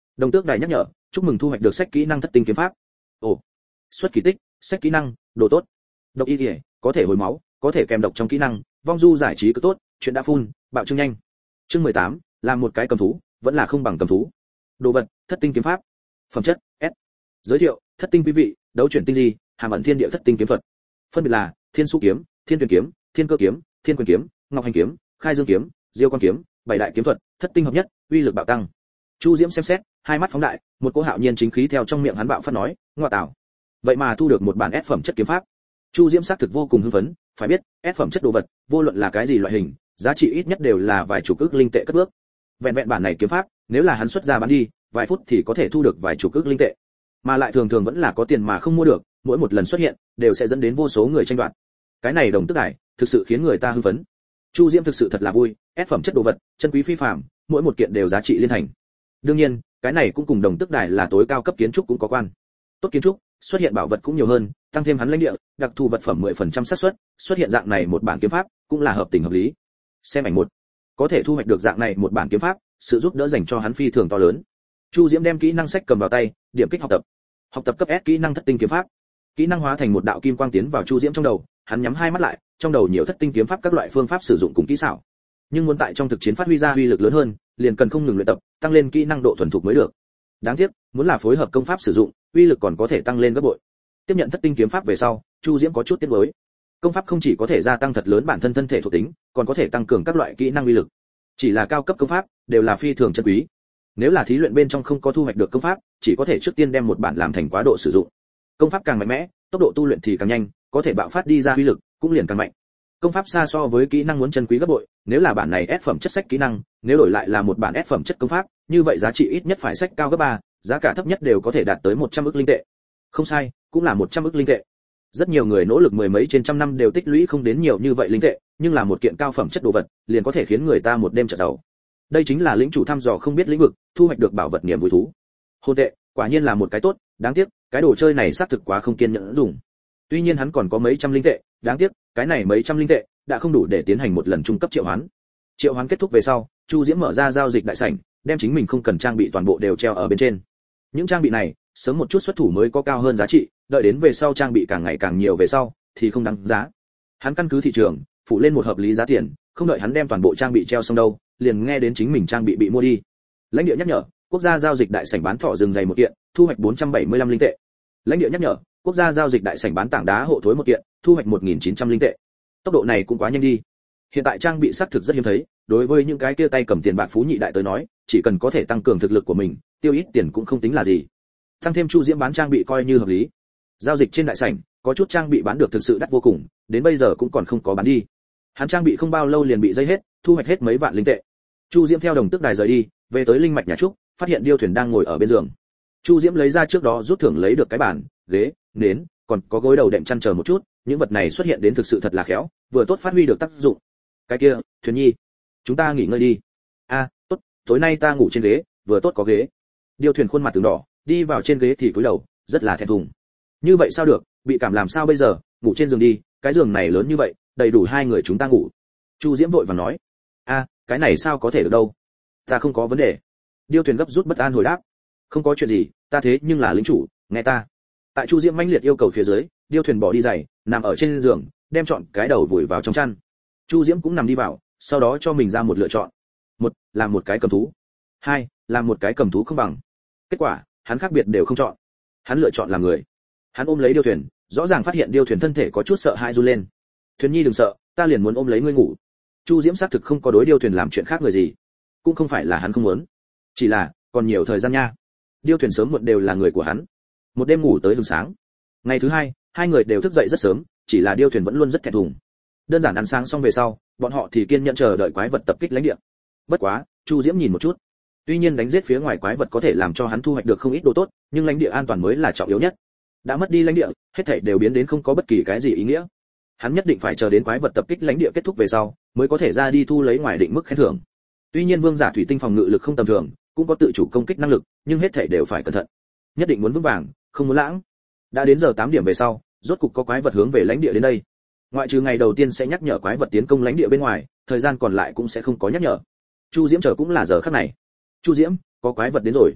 Đồng tước đài nhắc nhở, chúc mừng thu hoạch được sách kỹ năng thất tinh kiếm pháp. Ồ, xuất kỳ tích, sách kỹ năng, đồ tốt. Độc y liễu, có thể hồi máu, có thể kèm độc trong kỹ năng, vong du giải trí cứ tốt, chuyện đã phun, bạo trương nhanh. Chương 18, làm một cái cầm thú, vẫn là không bằng cầm thú. Đồ vật, thất tinh kiếm pháp. Phẩm chất, S. Giới thiệu, thất tinh quý vị, đấu chuyển tinh di, hàm ẩn thiên địa thất tinh kiếm thuật. Phân biệt là Thiên Su kiếm, Thiên Tuyền kiếm, Thiên Cơ kiếm, Thiên Quyền kiếm, Ngọc Hành kiếm, Khai Dương kiếm, Diêu Quan kiếm, bảy đại kiếm thuật, thất tinh hợp nhất, uy lực bạo tăng. Chu Diễm xem xét, hai mắt phóng đại, một cỗ hạo nhiên chính khí theo trong miệng hắn bạo phát nói, ngoa tạo. Vậy mà thu được một bản S phẩm chất kiếm pháp. Chu Diễm xác thực vô cùng hưng phấn, phải biết, S phẩm chất đồ vật, vô luận là cái gì loại hình, giá trị ít nhất đều là vài chục ức linh tệ cất bước. Vẹn vẹn bản này kiếm pháp, nếu là hắn xuất ra bán đi, vài phút thì có thể thu được vài chục ức linh tệ. Mà lại thường thường vẫn là có tiền mà không mua được, mỗi một lần xuất hiện đều sẽ dẫn đến vô số người tranh đoạt. Cái này đồng tức đài, thực sự khiến người ta hưng phấn. Chu Diễm thực sự thật là vui, S phẩm chất đồ vật, chân quý phi phàm, mỗi một kiện đều giá trị liên thành. Đương nhiên, cái này cũng cùng đồng tức đài là tối cao cấp kiến trúc cũng có quan. Tốt kiến trúc, xuất hiện bảo vật cũng nhiều hơn, tăng thêm hắn lãnh địa, đặc thù vật phẩm 10% xác suất, xuất hiện dạng này một bản kiếm pháp, cũng là hợp tình hợp lý. Xem ảnh một, có thể thu hoạch được dạng này một bản kiếm pháp, sự giúp đỡ dành cho hắn phi thường to lớn. Chu Diễm đem kỹ năng sách cầm vào tay, điểm kích học tập. Học tập cấp S kỹ năng thất tinh kiếm pháp. Kỹ năng hóa thành một đạo kim quang tiến vào Chu Diễm trong đầu, hắn nhắm hai mắt lại, trong đầu nhiều thất tinh kiếm pháp các loại phương pháp sử dụng cùng kỹ xảo. Nhưng muốn tại trong thực chiến phát huy ra uy lực lớn hơn, liền cần không ngừng luyện tập, tăng lên kỹ năng độ thuần thục mới được. Đáng tiếc, muốn là phối hợp công pháp sử dụng, uy lực còn có thể tăng lên gấp bội. Tiếp nhận thất tinh kiếm pháp về sau, Chu Diễm có chút tiếc nuối. Công pháp không chỉ có thể gia tăng thật lớn bản thân thân thể thuộc tính, còn có thể tăng cường các loại kỹ năng uy lực. Chỉ là cao cấp công pháp, đều là phi thường chân quý. Nếu là thí luyện bên trong không có thu hoạch được công pháp, chỉ có thể trước tiên đem một bản làm thành quá độ sử dụng. Công pháp càng mạnh mẽ, tốc độ tu luyện thì càng nhanh, có thể bạo phát đi ra uy lực cũng liền càng mạnh. Công pháp xa so với kỹ năng muốn chân quý gấp bội, nếu là bản này S phẩm chất sách kỹ năng, nếu đổi lại là một bản S phẩm chất công pháp, như vậy giá trị ít nhất phải sách cao gấp 3, giá cả thấp nhất đều có thể đạt tới 100 ức linh tệ. Không sai, cũng là 100 ức linh tệ. Rất nhiều người nỗ lực mười mấy trên trăm năm đều tích lũy không đến nhiều như vậy linh tệ, nhưng là một kiện cao phẩm chất đồ vật, liền có thể khiến người ta một đêm trở giàu. Đây chính là lĩnh chủ thăm dò không biết lĩnh vực, thu hoạch được bảo vật niềm vui thú. Hôn tệ, quả nhiên là một cái tốt, đáng tiếc, cái đồ chơi này xác thực quá không kiên nhẫn dùng. Tuy nhiên hắn còn có mấy trăm linh tệ, đáng tiếc, cái này mấy trăm linh tệ đã không đủ để tiến hành một lần trung cấp triệu hoán. Triệu hoán kết thúc về sau, Chu Diễm mở ra giao dịch đại sảnh, đem chính mình không cần trang bị toàn bộ đều treo ở bên trên. Những trang bị này, sớm một chút xuất thủ mới có cao hơn giá trị, đợi đến về sau trang bị càng ngày càng nhiều về sau thì không đáng giá. Hắn căn cứ thị trường, phụ lên một hợp lý giá tiền, không đợi hắn đem toàn bộ trang bị treo xong đâu, liền nghe đến chính mình trang bị mua đi. Lãnh địa nhắc nhở, quốc gia giao dịch đại sảnh bán thỏ rừng dày một kiện, thu hoạch 475 linh tệ. Lãnh địa nhắc nhở, quốc gia giao dịch đại sảnh bán tảng đá hộ thối một kiện, thu hoạch 1900 linh tệ. Tốc độ này cũng quá nhanh đi. Hiện tại trang bị xác thực rất hiếm thấy, đối với những cái kia tay cầm tiền bạc phú nhị đại tới nói, chỉ cần có thể tăng cường thực lực của mình, tiêu ít tiền cũng không tính là gì. Tăng thêm Chu Diễm bán trang bị coi như hợp lý. Giao dịch trên đại sảnh, có chút trang bị bán được thực sự đắt vô cùng, đến bây giờ cũng còn không có bán đi. Hắn trang bị không bao lâu liền bị dây hết, thu hoạch hết mấy vạn linh tệ. Chu Diễm theo đồng tước đài rời đi, về tới linh mạch nhà trúc, phát hiện Điêu Thuyền đang ngồi ở bên giường. Chu Diễm lấy ra trước đó rút thưởng lấy được cái bàn, ghế, nến, còn có gối đầu đệm chăn chờ một chút, những vật này xuất hiện đến thực sự thật là khéo, vừa tốt phát huy được tác dụng. Cái kia, Thuyền Nhi, chúng ta nghỉ ngơi đi. A, tốt, tối nay ta ngủ trên ghế, vừa tốt có ghế. Điêu Thuyền khuôn mặt từng đỏ, đi vào trên ghế thì cúi đầu, rất là thẹn thùng. Như vậy sao được, bị cảm làm sao bây giờ, ngủ trên giường đi, cái giường này lớn như vậy, đầy đủ hai người chúng ta ngủ. Chu Diễm vội vàng nói. A, cái này sao có thể được đâu. Ta không có vấn đề. Điêu Thuyền gấp rút bất an hồi đáp. Không có chuyện gì, ta thế nhưng là lính chủ, nghe ta. Tại Chu Diễm mãnh liệt yêu cầu phía dưới, Điêu Thuyền bỏ đi giày, nằm ở trên giường, đem trọn cái đầu vùi vào trong chăn. Chu Diễm cũng nằm đi vào, sau đó cho mình ra một lựa chọn. Một, làm một cái cầm thú. Hai, làm một cái cầm thú không bằng. Kết quả, hắn khác biệt đều không chọn. Hắn lựa chọn làm người. Hắn ôm lấy Điêu Thuyền, rõ ràng phát hiện Điêu Thuyền thân thể có chút sợ hãi run lên. Thuyền Nhi đừng sợ, ta liền muốn ôm lấy ngươi ngủ. Chu Diễm xác thực không có đối Điêu Thuyền làm chuyện khác người gì, cũng không phải là hắn không muốn, chỉ là còn nhiều thời gian nha. Điêu Thuyền sớm muộn đều là người của hắn. Một đêm ngủ tới hừng sáng. Ngày thứ hai, hai người đều thức dậy rất sớm, chỉ là Điêu Thuyền vẫn luôn rất thẹn thùng. Đơn giản ăn sáng xong về sau, bọn họ thì kiên nhẫn chờ đợi quái vật tập kích lãnh địa. Bất quá, Chu Diễm nhìn một chút. Tuy nhiên đánh giết phía ngoài quái vật có thể làm cho hắn thu hoạch được không ít đồ tốt, nhưng lãnh địa an toàn mới là trọng yếu nhất. Đã mất đi lãnh địa, hết thảy đều biến đến không có bất kỳ cái gì ý nghĩa. Hắn nhất định phải chờ đến quái vật tập kích lãnh địa kết thúc về sau, mới có thể ra đi thu lấy ngoài định mức khen thưởng. Tuy nhiên vương giả thủy tinh phòng ngự lực không tầm thường, cũng có tự chủ công kích năng lực, nhưng hết thảy đều phải cẩn thận. Nhất định muốn vững vàng, không muốn lãng. Đã đến giờ 8 điểm về sau, rốt cục có quái vật hướng về lãnh địa đến đây. Ngoại trừ ngày đầu tiên sẽ nhắc nhở quái vật tiến công lãnh địa bên ngoài, thời gian còn lại cũng sẽ không có nhắc nhở. Chu Diễm chờ cũng là giờ khắc này. Chu Diễm, có quái vật đến rồi.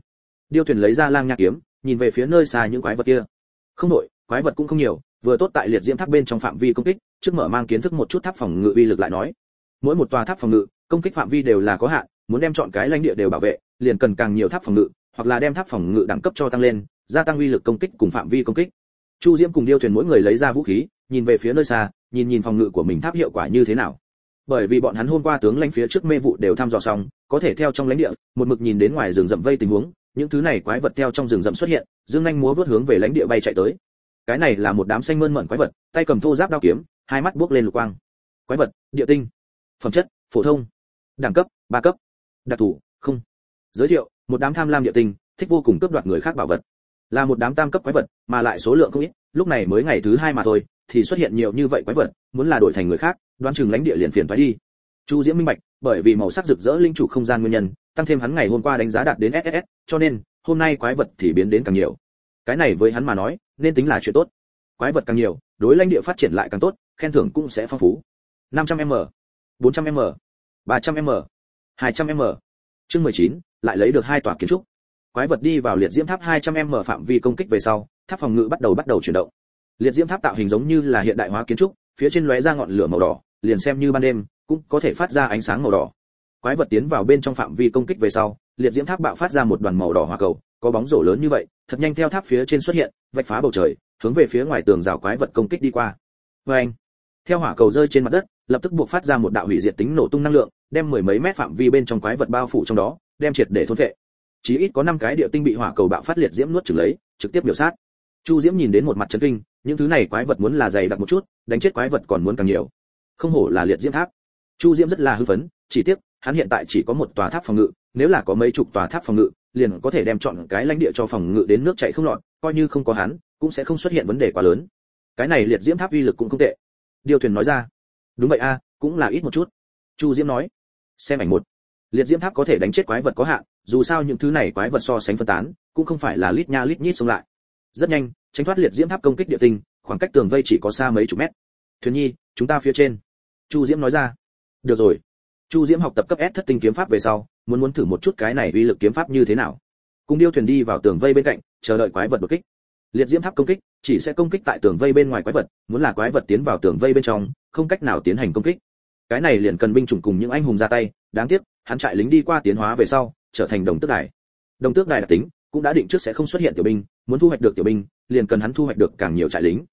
Điêu Thuyền lấy ra lang nha kiếm, nhìn về phía nơi xa những quái vật kia. Không đổi, quái vật cũng không nhiều, vừa tốt tại liệt diễm tháp bên trong phạm vi công kích, trước mở mang kiến thức một chút tháp phòng ngự uy lực lại nói. Mỗi một tòa tháp phòng ngự, công kích phạm vi đều là có hạn, muốn đem chọn cái lãnh địa đều bảo vệ, liền cần càng nhiều tháp phòng ngự, hoặc là đem tháp phòng ngự đẳng cấp cho tăng lên, gia tăng uy lực công kích cùng phạm vi công kích. Chu Diễm cùng Điêu Thuyền mỗi người lấy ra vũ khí, nhìn về phía nơi xa, nhìn phòng ngự của mình tháp hiệu quả như thế nào. Bởi vì bọn hắn hôm qua tướng lãnh phía trước mê vụ đều thăm dò xong, có thể theo trong lãnh địa, một mực nhìn đến ngoài rừng rậm vây tình huống, những thứ này quái vật theo trong rừng rậm xuất hiện, dương nhanh múa vớt hướng về lãnh địa bay chạy tới. Cái này là một đám xanh mơn mởn quái vật, tay cầm thô giáp đao kiếm, hai mắt buốc lên lục quang. Quái vật, địa tinh. Phẩm chất, phổ thông. Đẳng cấp, 3 cấp. Đặc thù, không. Giới thiệu, một đám tham lam địa tinh, thích vô cùng cướp đoạt người khác bảo vật. Là một đám tam cấp quái vật, mà lại số lượng không ít, lúc này mới ngày thứ 2 mà thôi, thì xuất hiện nhiều như vậy quái vật, muốn là đổi thành người khác, đoán chừng lãnh địa liền phiền toái đi. Chu Diễm minh bạch, bởi vì màu sắc rực rỡ linh chủ không gian nguyên nhân, tăng thêm hắn ngày hôm qua đánh giá đạt đến SSS, cho nên hôm nay quái vật thì biến đến càng nhiều. Cái này với hắn mà nói, nên tính là chuyện tốt. Quái vật càng nhiều, đối lãnh địa phát triển lại càng tốt, khen thưởng cũng sẽ phong phú. 500m, 400m, 300m, 200m. Chương 19, lại lấy được 2 tòa kiến trúc. Quái vật đi vào liệt diễm tháp 200m phạm vi công kích về sau, tháp phòng ngự bắt đầu chuyển động. Liệt diễm tháp tạo hình giống như là hiện đại hóa kiến trúc, phía trên lóe ra ngọn lửa màu đỏ, liền xem như ban đêm cũng có thể phát ra ánh sáng màu đỏ. Quái vật tiến vào bên trong phạm vi công kích về sau, liệt diễm tháp bạo phát ra một đoàn màu đỏ hỏa cầu, có bóng rổ lớn như vậy, thật nhanh theo tháp phía trên xuất hiện, vạch phá bầu trời, hướng về phía ngoài tường rào quái vật công kích đi qua. Oeng! Theo hỏa cầu rơi trên mặt đất, lập tức buộc phát ra một đạo hủy diệt tính nổ tung năng lượng, đem mười mấy mét phạm vi bên trong quái vật bao phủ trong đó, đem triệt để thôn phệ. Chí ít có 5 cái địa tinh bị hỏa cầu bạo phát liệt diễm nuốt chửng lấy, trực tiếp miểu sát. Chu Diễm nhìn đến một mặt chấn kinh, những thứ này quái vật muốn là dày đặc một chút, đánh chết quái vật còn muốn càng nhiều. Không hổ là liệt diễm tháp. Chu Diễm rất là hưng phấn, chỉ tiếc, hắn hiện tại chỉ có một tòa tháp phòng ngự, nếu là có mấy chục tòa tháp phòng ngự, liền có thể đem chọn cái lãnh địa cho phòng ngự đến nước chảy không lọt, coi như không có hắn, cũng sẽ không xuất hiện vấn đề quá lớn. Cái này liệt diễm tháp uy lực cũng không tệ. Điêu Thuyền nói ra. Đúng vậy a, cũng là ít một chút. Chu Diễm nói. Xem ảnh 1. Liệt diễm tháp có thể đánh chết quái vật có hạn, dù sao những thứ này quái vật so sánh phân tán, cũng không phải là lít nha lít nhít xông lại. Rất nhanh, tránh thoát liệt diễm tháp công kích địa tinh, khoảng cách tường vây chỉ có xa mấy chục mét. Thuyền Nhi, chúng ta phía trên. Chu Diễm nói ra. Được rồi. Chu Diễm học tập cấp S thất tinh kiếm pháp về sau, muốn thử một chút cái này uy lực kiếm pháp như thế nào. Cùng Điêu Thuyền đi vào tường vây bên cạnh, chờ đợi quái vật đột kích. Liệt diễm tháp công kích chỉ sẽ công kích tại tường vây bên ngoài quái vật, muốn là quái vật tiến vào tường vây bên trong, không cách nào tiến hành công kích. Cái này liền cần binh chủng cùng những anh hùng ra tay, đáng tiếc, hắn trại lính đi qua tiến hóa về sau, trở thành đồng tước đài. Đồng tước đài đặc tính cũng đã định trước sẽ không xuất hiện tiểu binh, muốn thu hoạch được tiểu binh, liền cần hắn thu hoạch được càng nhiều trại lính.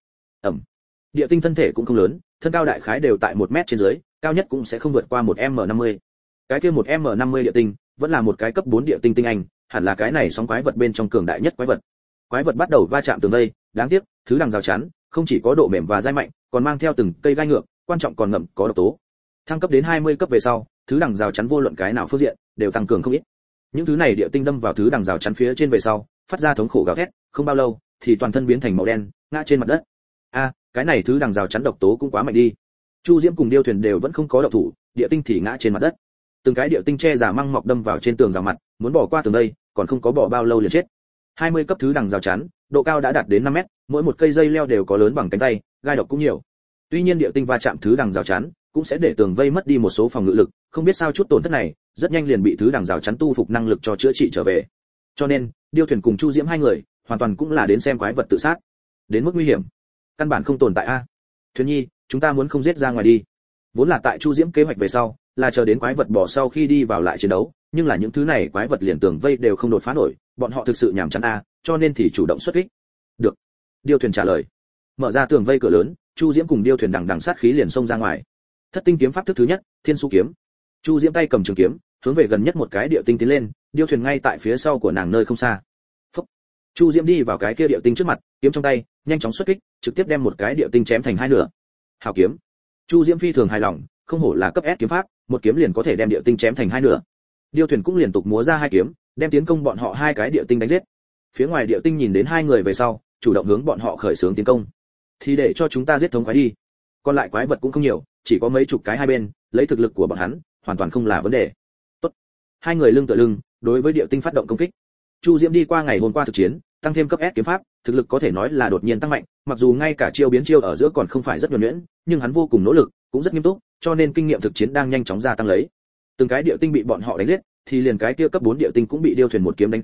Địa tinh thân thể cũng không lớn, thân cao đại khái đều tại 1 mét trên dưới, cao nhất cũng sẽ không vượt qua 1m50. Cái kia 1m50 địa tinh, vẫn là một cái cấp 4 địa tinh tinh anh, hẳn là cái này sóng quái vật bên trong cường đại nhất quái vật. Quái vật bắt đầu va chạm tường vây, đáng tiếc, thứ đằng rào chắn, không chỉ có độ mềm và dai mạnh, còn mang theo từng cây gai ngược, quan trọng còn ngậm có độc tố. Thăng cấp đến 20 cấp về sau, thứ đằng rào chắn vô luận cái nào phương diện, đều tăng cường không ít. Những thứ này địa tinh đâm vào thứ đằng rào chắn phía trên về sau, phát ra thống khổ gào thét, không bao lâu, thì toàn thân biến thành màu đen, ngã trên mặt đất. Cái này thứ đằng rào chắn độc tố cũng quá mạnh đi. Chu Diễm cùng Điêu Thuyền đều vẫn không có động thủ, địa tinh thì ngã trên mặt đất. Từng cái địa tinh che giả măng mọc đâm vào trên tường rào mặt, muốn bỏ qua tường đây, còn không có bỏ bao lâu liền chết. 20 cấp thứ đằng rào chắn, độ cao đã đạt đến 5 mét, mỗi một cây dây leo đều có lớn bằng cánh tay, gai độc cũng nhiều. Tuy nhiên địa tinh va chạm thứ đằng rào chắn, cũng sẽ để tường vây mất đi một số phòng ngự lực, không biết sao chút tổn thất này, rất nhanh liền bị thứ đằng rào chắn tu phục năng lực cho chữa trị trở về. Cho nên, Điêu Thuyền cùng Chu Diễm hai người, hoàn toàn cũng là đến xem quái vật tự sát. Đến mức nguy hiểm, căn bản không tồn tại a. Thuyền Nhi, chúng ta muốn không giết ra ngoài đi. Vốn là tại Chu Diễm kế hoạch về sau, là chờ đến quái vật bỏ sau khi đi vào lại chiến đấu, nhưng là những thứ này quái vật liền tường vây đều không đột phá nổi, bọn họ thực sự nhàm chán a, cho nên thì chủ động xuất kích. Được. Điêu Thuyền trả lời. Mở ra tường vây cửa lớn, Chu Diễm cùng Điêu Thuyền đằng sát khí liền xông ra ngoài. Thất tinh kiếm pháp thức thứ nhất, Thiên Su kiếm. Chu Diễm tay cầm trường kiếm, hướng về gần nhất một cái địa tinh tiến lên, Điêu Thuyền ngay tại phía sau của nàng nơi không xa. Phốc. Chu Diễm đi vào cái kia địa tinh trước mặt, kiếm trong tay, nhanh chóng xuất kích, trực tiếp đem một cái địa tinh chém thành hai nửa. Hào kiếm. Chu Diễm phi thường hài lòng, không hổ là cấp S kiếm pháp, một kiếm liền có thể đem địa tinh chém thành hai nửa. Điêu Thuyền cũng liên tục múa ra hai kiếm, đem tiến công bọn họ hai cái địa tinh đánh giết. Phía ngoài địa tinh nhìn đến hai người về sau, chủ động hướng bọn họ khởi xướng tiến công. Thì để cho chúng ta giết thống khoái đi. Còn lại quái vật cũng không nhiều, chỉ có mấy chục cái hai bên, lấy thực lực của bọn hắn, hoàn toàn không là vấn đề. Tốt. Hai người lưng tựa lưng, đối với địa tinh phát động công kích. Chu Diễm đi qua ngày hôm qua thực chiến, tăng thêm cấp S kiếm pháp, thực lực có thể nói là đột nhiên tăng mạnh, mặc dù ngay cả chiêu biến chiêu ở giữa còn không phải rất nhuần nhuyễn, nhưng hắn vô cùng nỗ lực, cũng rất nghiêm túc, cho nên kinh nghiệm thực chiến đang nhanh chóng gia tăng lấy. Từng cái địa tinh bị bọn họ đánh giết, thì liền cái kia cấp 4 địa tinh cũng bị Điêu Thuyền một kiếm đánh giết,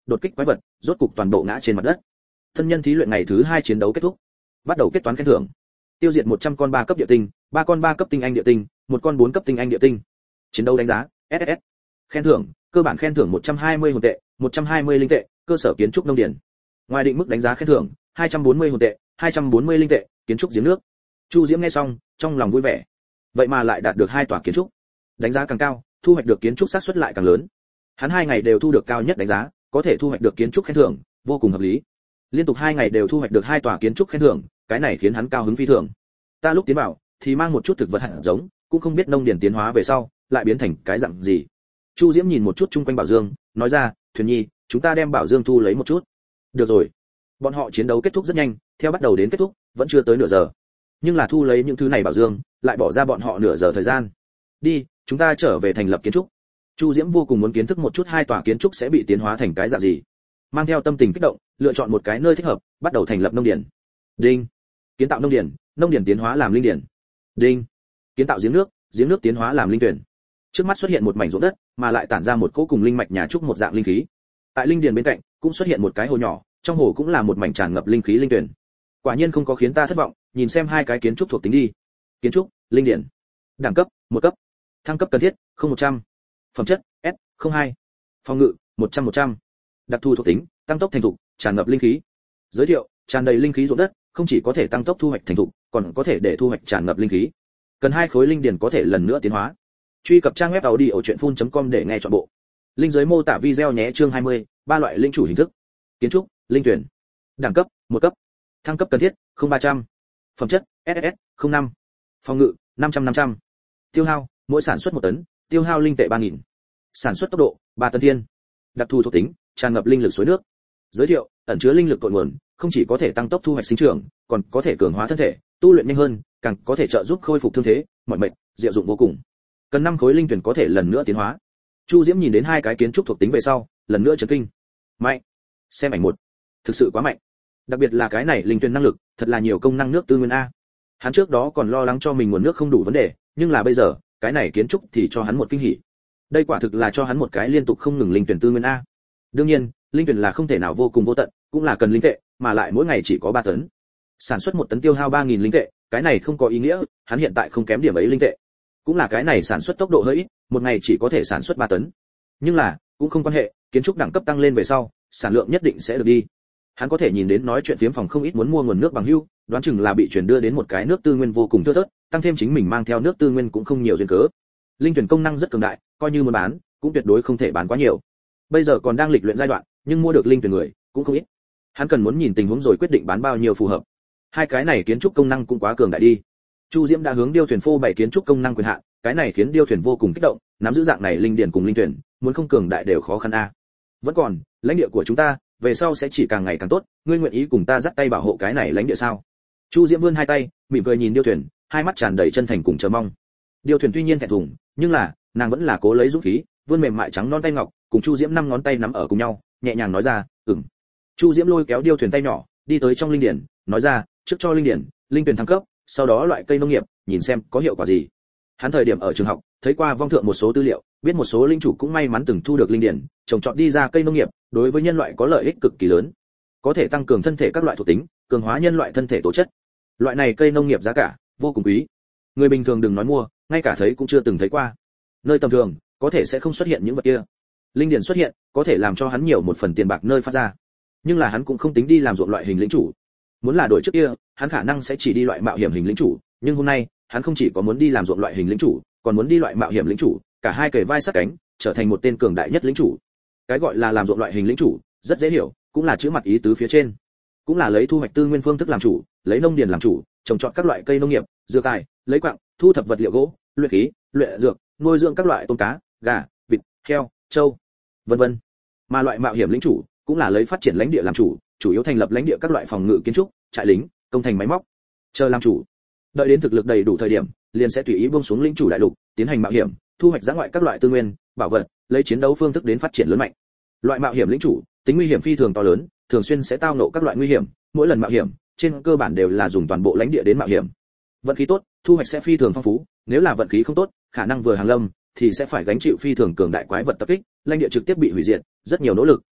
đột kích quái vật, rốt cục toàn bộ ngã trên mặt đất. Thân nhân thí luyện ngày thứ 2 chiến đấu kết thúc. Bắt đầu kết toán khen thưởng. Tiêu diệt 100 con 3 cấp địa tinh, 3 con 3 cấp tinh anh địa tinh, 1 con 4 cấp tinh anh địa tinh. Chiến đấu đánh giá, SS. Khen thưởng, cơ bản khen thưởng 120 hồn tệ, 120 linh tệ, cơ sở kiến trúc nông điển. Ngoài định mức đánh giá khen thưởng, 240 hồn tệ, 240 linh tệ, kiến trúc giếng nước. Chu Diễm nghe xong, trong lòng vui vẻ. Vậy mà lại đạt được 2 tòa kiến trúc. Đánh giá càng cao, thu hoạch được kiến trúc xác suất lại càng lớn. Hắn 2 ngày đều thu được cao nhất đánh giá, có thể thu hoạch được kiến trúc khen thưởng, vô cùng hợp lý. Liên tục 2 ngày đều thu hoạch được 2 tòa kiến trúc khen thưởng, cái này khiến hắn cao hứng phi thường. Ta lúc tiến vào thì mang một chút thực vật hạt giống, cũng không biết nông điển tiến hóa về sau lại biến thành cái dạng gì. Chu Diễm nhìn một chút chung quanh bảo dương, nói ra, Thuyền Nhi, chúng ta đem bảo dương thu lấy một chút. Được rồi. Bọn họ chiến đấu kết thúc rất nhanh, theo bắt đầu đến kết thúc vẫn chưa tới nửa giờ. Nhưng là thu lấy những thứ này bảo dương, lại bỏ ra bọn họ nửa giờ thời gian. Đi, chúng ta trở về thành lập kiến trúc. Chu Diễm vô cùng muốn kiến thức một chút 2 tòa kiến trúc sẽ bị tiến hóa thành cái dạng gì. Mang theo tâm tình kích động, lựa chọn một cái nơi thích hợp, bắt đầu thành lập nông điển. Đinh. Kiến tạo nông điển tiến hóa làm linh điển. Đinh. Kiến tạo giếng nước tiến hóa làm linh tuyển. Trước mắt xuất hiện một mảnh ruộng đất, mà lại tản ra một cỗ cùng linh mạch nhà trúc một dạng linh khí. Tại linh điển bên cạnh, cũng xuất hiện một cái hồ nhỏ, trong hồ cũng là một mảnh tràn ngập linh khí linh tuyển. Quả nhiên không có khiến ta thất vọng, nhìn xem 2 cái kiến trúc thuộc tính đi. Kiến trúc, linh điển. Đẳng cấp, 1 cấp. Thăng cấp cần thiết, 0100. Phẩm chất, S02. Phòng ngự, 100. Đặc thù thuộc tính, tăng tốc thành thục, tràn ngập linh khí. Giới thiệu, tràn đầy linh khí ruộng đất, không chỉ có thể tăng tốc thu hoạch thành thục, còn có thể để thu hoạch tràn ngập linh khí. Cần 2 khối linh điển có thể lần nữa tiến hóa. Truy cập trang web audiochuyenphun.com để nghe trọn bộ. Link dưới mô tả video nhé. Chương 20, 3 loại linh chủ hình thức. Kiến trúc, linh tuyển. Đẳng cấp, 1 cấp. Thăng cấp cần thiết, 0300. Phẩm chất, SS, 05. Phòng ngự, 500. Tiêu hao, mỗi sản xuất 1 tấn, tiêu hao linh tệ 3000. Sản xuất tốc độ, 3 tấn thiên. Đặc thù thuộc tính, tràn ngập linh lực suối nước. Giới thiệu, ẩn chứa linh lực cội nguồn, không chỉ có thể tăng tốc thu hoạch sinh trưởng, còn có thể cường hóa thân thể, tu luyện nhanh hơn, càng có thể trợ giúp khôi phục thương thế, mọi mệt, diệu dụng vô cùng. Cần 5 khối linh tuyển có thể lần nữa tiến hóa. Chu Diễm nhìn đến 2 cái kiến trúc thuộc tính về sau, lần nữa chấn kinh. Mạnh. Xem ảnh 1. Thực sự quá mạnh. Đặc biệt là cái này linh tuyển năng lực, thật là nhiều công năng nước tư nguyên a. Hắn trước đó còn lo lắng cho mình nguồn nước không đủ vấn đề, nhưng là bây giờ, cái này kiến trúc thì cho hắn một kinh hỉ. Đây quả thực là cho hắn một cái liên tục không ngừng linh tuyển tư nguyên a. Đương nhiên, linh tuyển là không thể nào vô cùng vô tận, cũng là cần linh tệ, mà lại mỗi ngày chỉ có 3 tấn. Sản xuất 1 tấn tiêu hao 3000 linh tệ, cái này không có ý nghĩa, hắn hiện tại không kém điểm ấy linh tệ. Cũng là cái này sản xuất tốc độ hơi ít, một ngày chỉ có thể sản xuất 3 tấn. Nhưng là, cũng không quan hệ, kiến trúc đẳng cấp tăng lên về sau, sản lượng nhất định sẽ được đi. Hắn có thể nhìn đến nói chuyện phiếm phòng không ít muốn mua nguồn nước bằng hữu, đoán chừng là bị chuyển đưa đến một cái nước tư nguyên vô cùng thưa thớt, tăng thêm chính mình mang theo nước tư nguyên cũng không nhiều duyên cớ. Linh tuyển công năng rất cường đại, coi như muốn bán, cũng tuyệt đối không thể bán quá nhiều. Bây giờ còn đang lịch luyện giai đoạn, nhưng mua được linh tuyển người cũng không ít. Hắn cần muốn nhìn tình huống rồi quyết định bán bao nhiêu phù hợp. 2 cái này kiến trúc công năng cũng quá cường đại đi. Chu Diễm đã hướng điêu thuyền phô bày kiến trúc công năng quyền hạn, cái này khiến điêu thuyền vô cùng kích động, nắm giữ dạng này linh điển cùng linh tuyển, muốn không cường đại đều khó khăn a. Vẫn còn, lãnh địa của chúng ta, về sau sẽ chỉ càng ngày càng tốt, ngươi nguyện ý cùng ta dắt tay bảo hộ cái này lãnh địa sao? Chu Diễm vươn 2 tay, mỉm cười nhìn điêu thuyền, hai mắt tràn đầy chân thành cùng chờ mong. Điêu thuyền tuy nhiên thẹn thùng, nhưng là, nàng vẫn là cố lấy dũng khí, vươn mềm mại trắng non tay ngọc, cùng Chu Diễm 5 ngón tay nắm ở cùng nhau, nhẹ nhàng nói ra, "Ừm." Chu Diễm lôi kéo điêu thuyền tay nhỏ, đi tới trong linh điển, nói ra, "Trước cho linh điển, linh tuyển thăng cấp, sau đó loại cây nông nghiệp, nhìn xem có hiệu quả gì." Hắn thời điểm ở trường học, thấy qua vong thượng một số tư liệu, biết một số linh chủ cũng may mắn từng thu được linh điển, trồng trọt đi ra cây nông nghiệp, đối với nhân loại có lợi ích cực kỳ lớn. Có thể tăng cường thân thể các loại thuộc tính, cường hóa nhân loại thân thể tố chất. Loại này cây nông nghiệp giá cả vô cùng quý. Người bình thường đừng nói mua, ngay cả thấy cũng chưa từng thấy qua. Nơi tầm thường, có thể sẽ không xuất hiện những vật kia. Linh điển xuất hiện, có thể làm cho hắn nhiều một phần tiền bạc nơi phát ra. Nhưng là hắn cũng không tính đi làm ruộng loại hình lĩnh chủ. Muốn là đổi trước kia, hắn khả năng sẽ chỉ đi loại mạo hiểm hình lĩnh chủ, nhưng hôm nay, hắn không chỉ có muốn đi làm ruộng loại hình lĩnh chủ, còn muốn đi loại mạo hiểm lĩnh chủ, cả hai kề vai sát cánh, trở thành một tên cường đại nhất lĩnh chủ. Cái gọi là làm ruộng loại hình lĩnh chủ, rất dễ hiểu, cũng là chữ mặt ý tứ phía trên. Cũng là lấy thu hoạch tư nguyên phương thức làm chủ, lấy nông điển làm chủ, trồng trọt các loại cây nông nghiệp, dược tài, lấy quặng, thu thập vật liệu gỗ, luyện khí, luyện dược, nuôi dưỡng các loại tôm cá, gà, vịt, heo, trâu, vân vân. Mà loại mạo hiểm lĩnh chủ, cũng là lấy phát triển lãnh địa làm chủ, chủ yếu thành lập lãnh địa các loại phòng ngự kiến trúc, trại lính, công thành máy móc, chờ làm chủ. Đợi đến thực lực đầy đủ thời điểm, liền sẽ tùy ý buông xuống lĩnh chủ đại lục, tiến hành mạo hiểm, thu hoạch dã ngoại các loại tư nguyên, bảo vật, lấy chiến đấu phương thức đến phát triển lớn mạnh. Loại mạo hiểm lĩnh chủ, tính nguy hiểm phi thường to lớn, thường xuyên sẽ tao ngộ các loại nguy hiểm, mỗi lần mạo hiểm, trên cơ bản đều là dùng toàn bộ lãnh địa đến mạo hiểm. Vận khí tốt, thu hoạch sẽ phi thường phong phú, nếu là vận khí không tốt, khả năng vừa hàng lâm thì sẽ phải gánh chịu phi thường cường đại quái vật tập kích, lãnh địa trực tiếp bị hủy diệt, rất nhiều nỗ lực,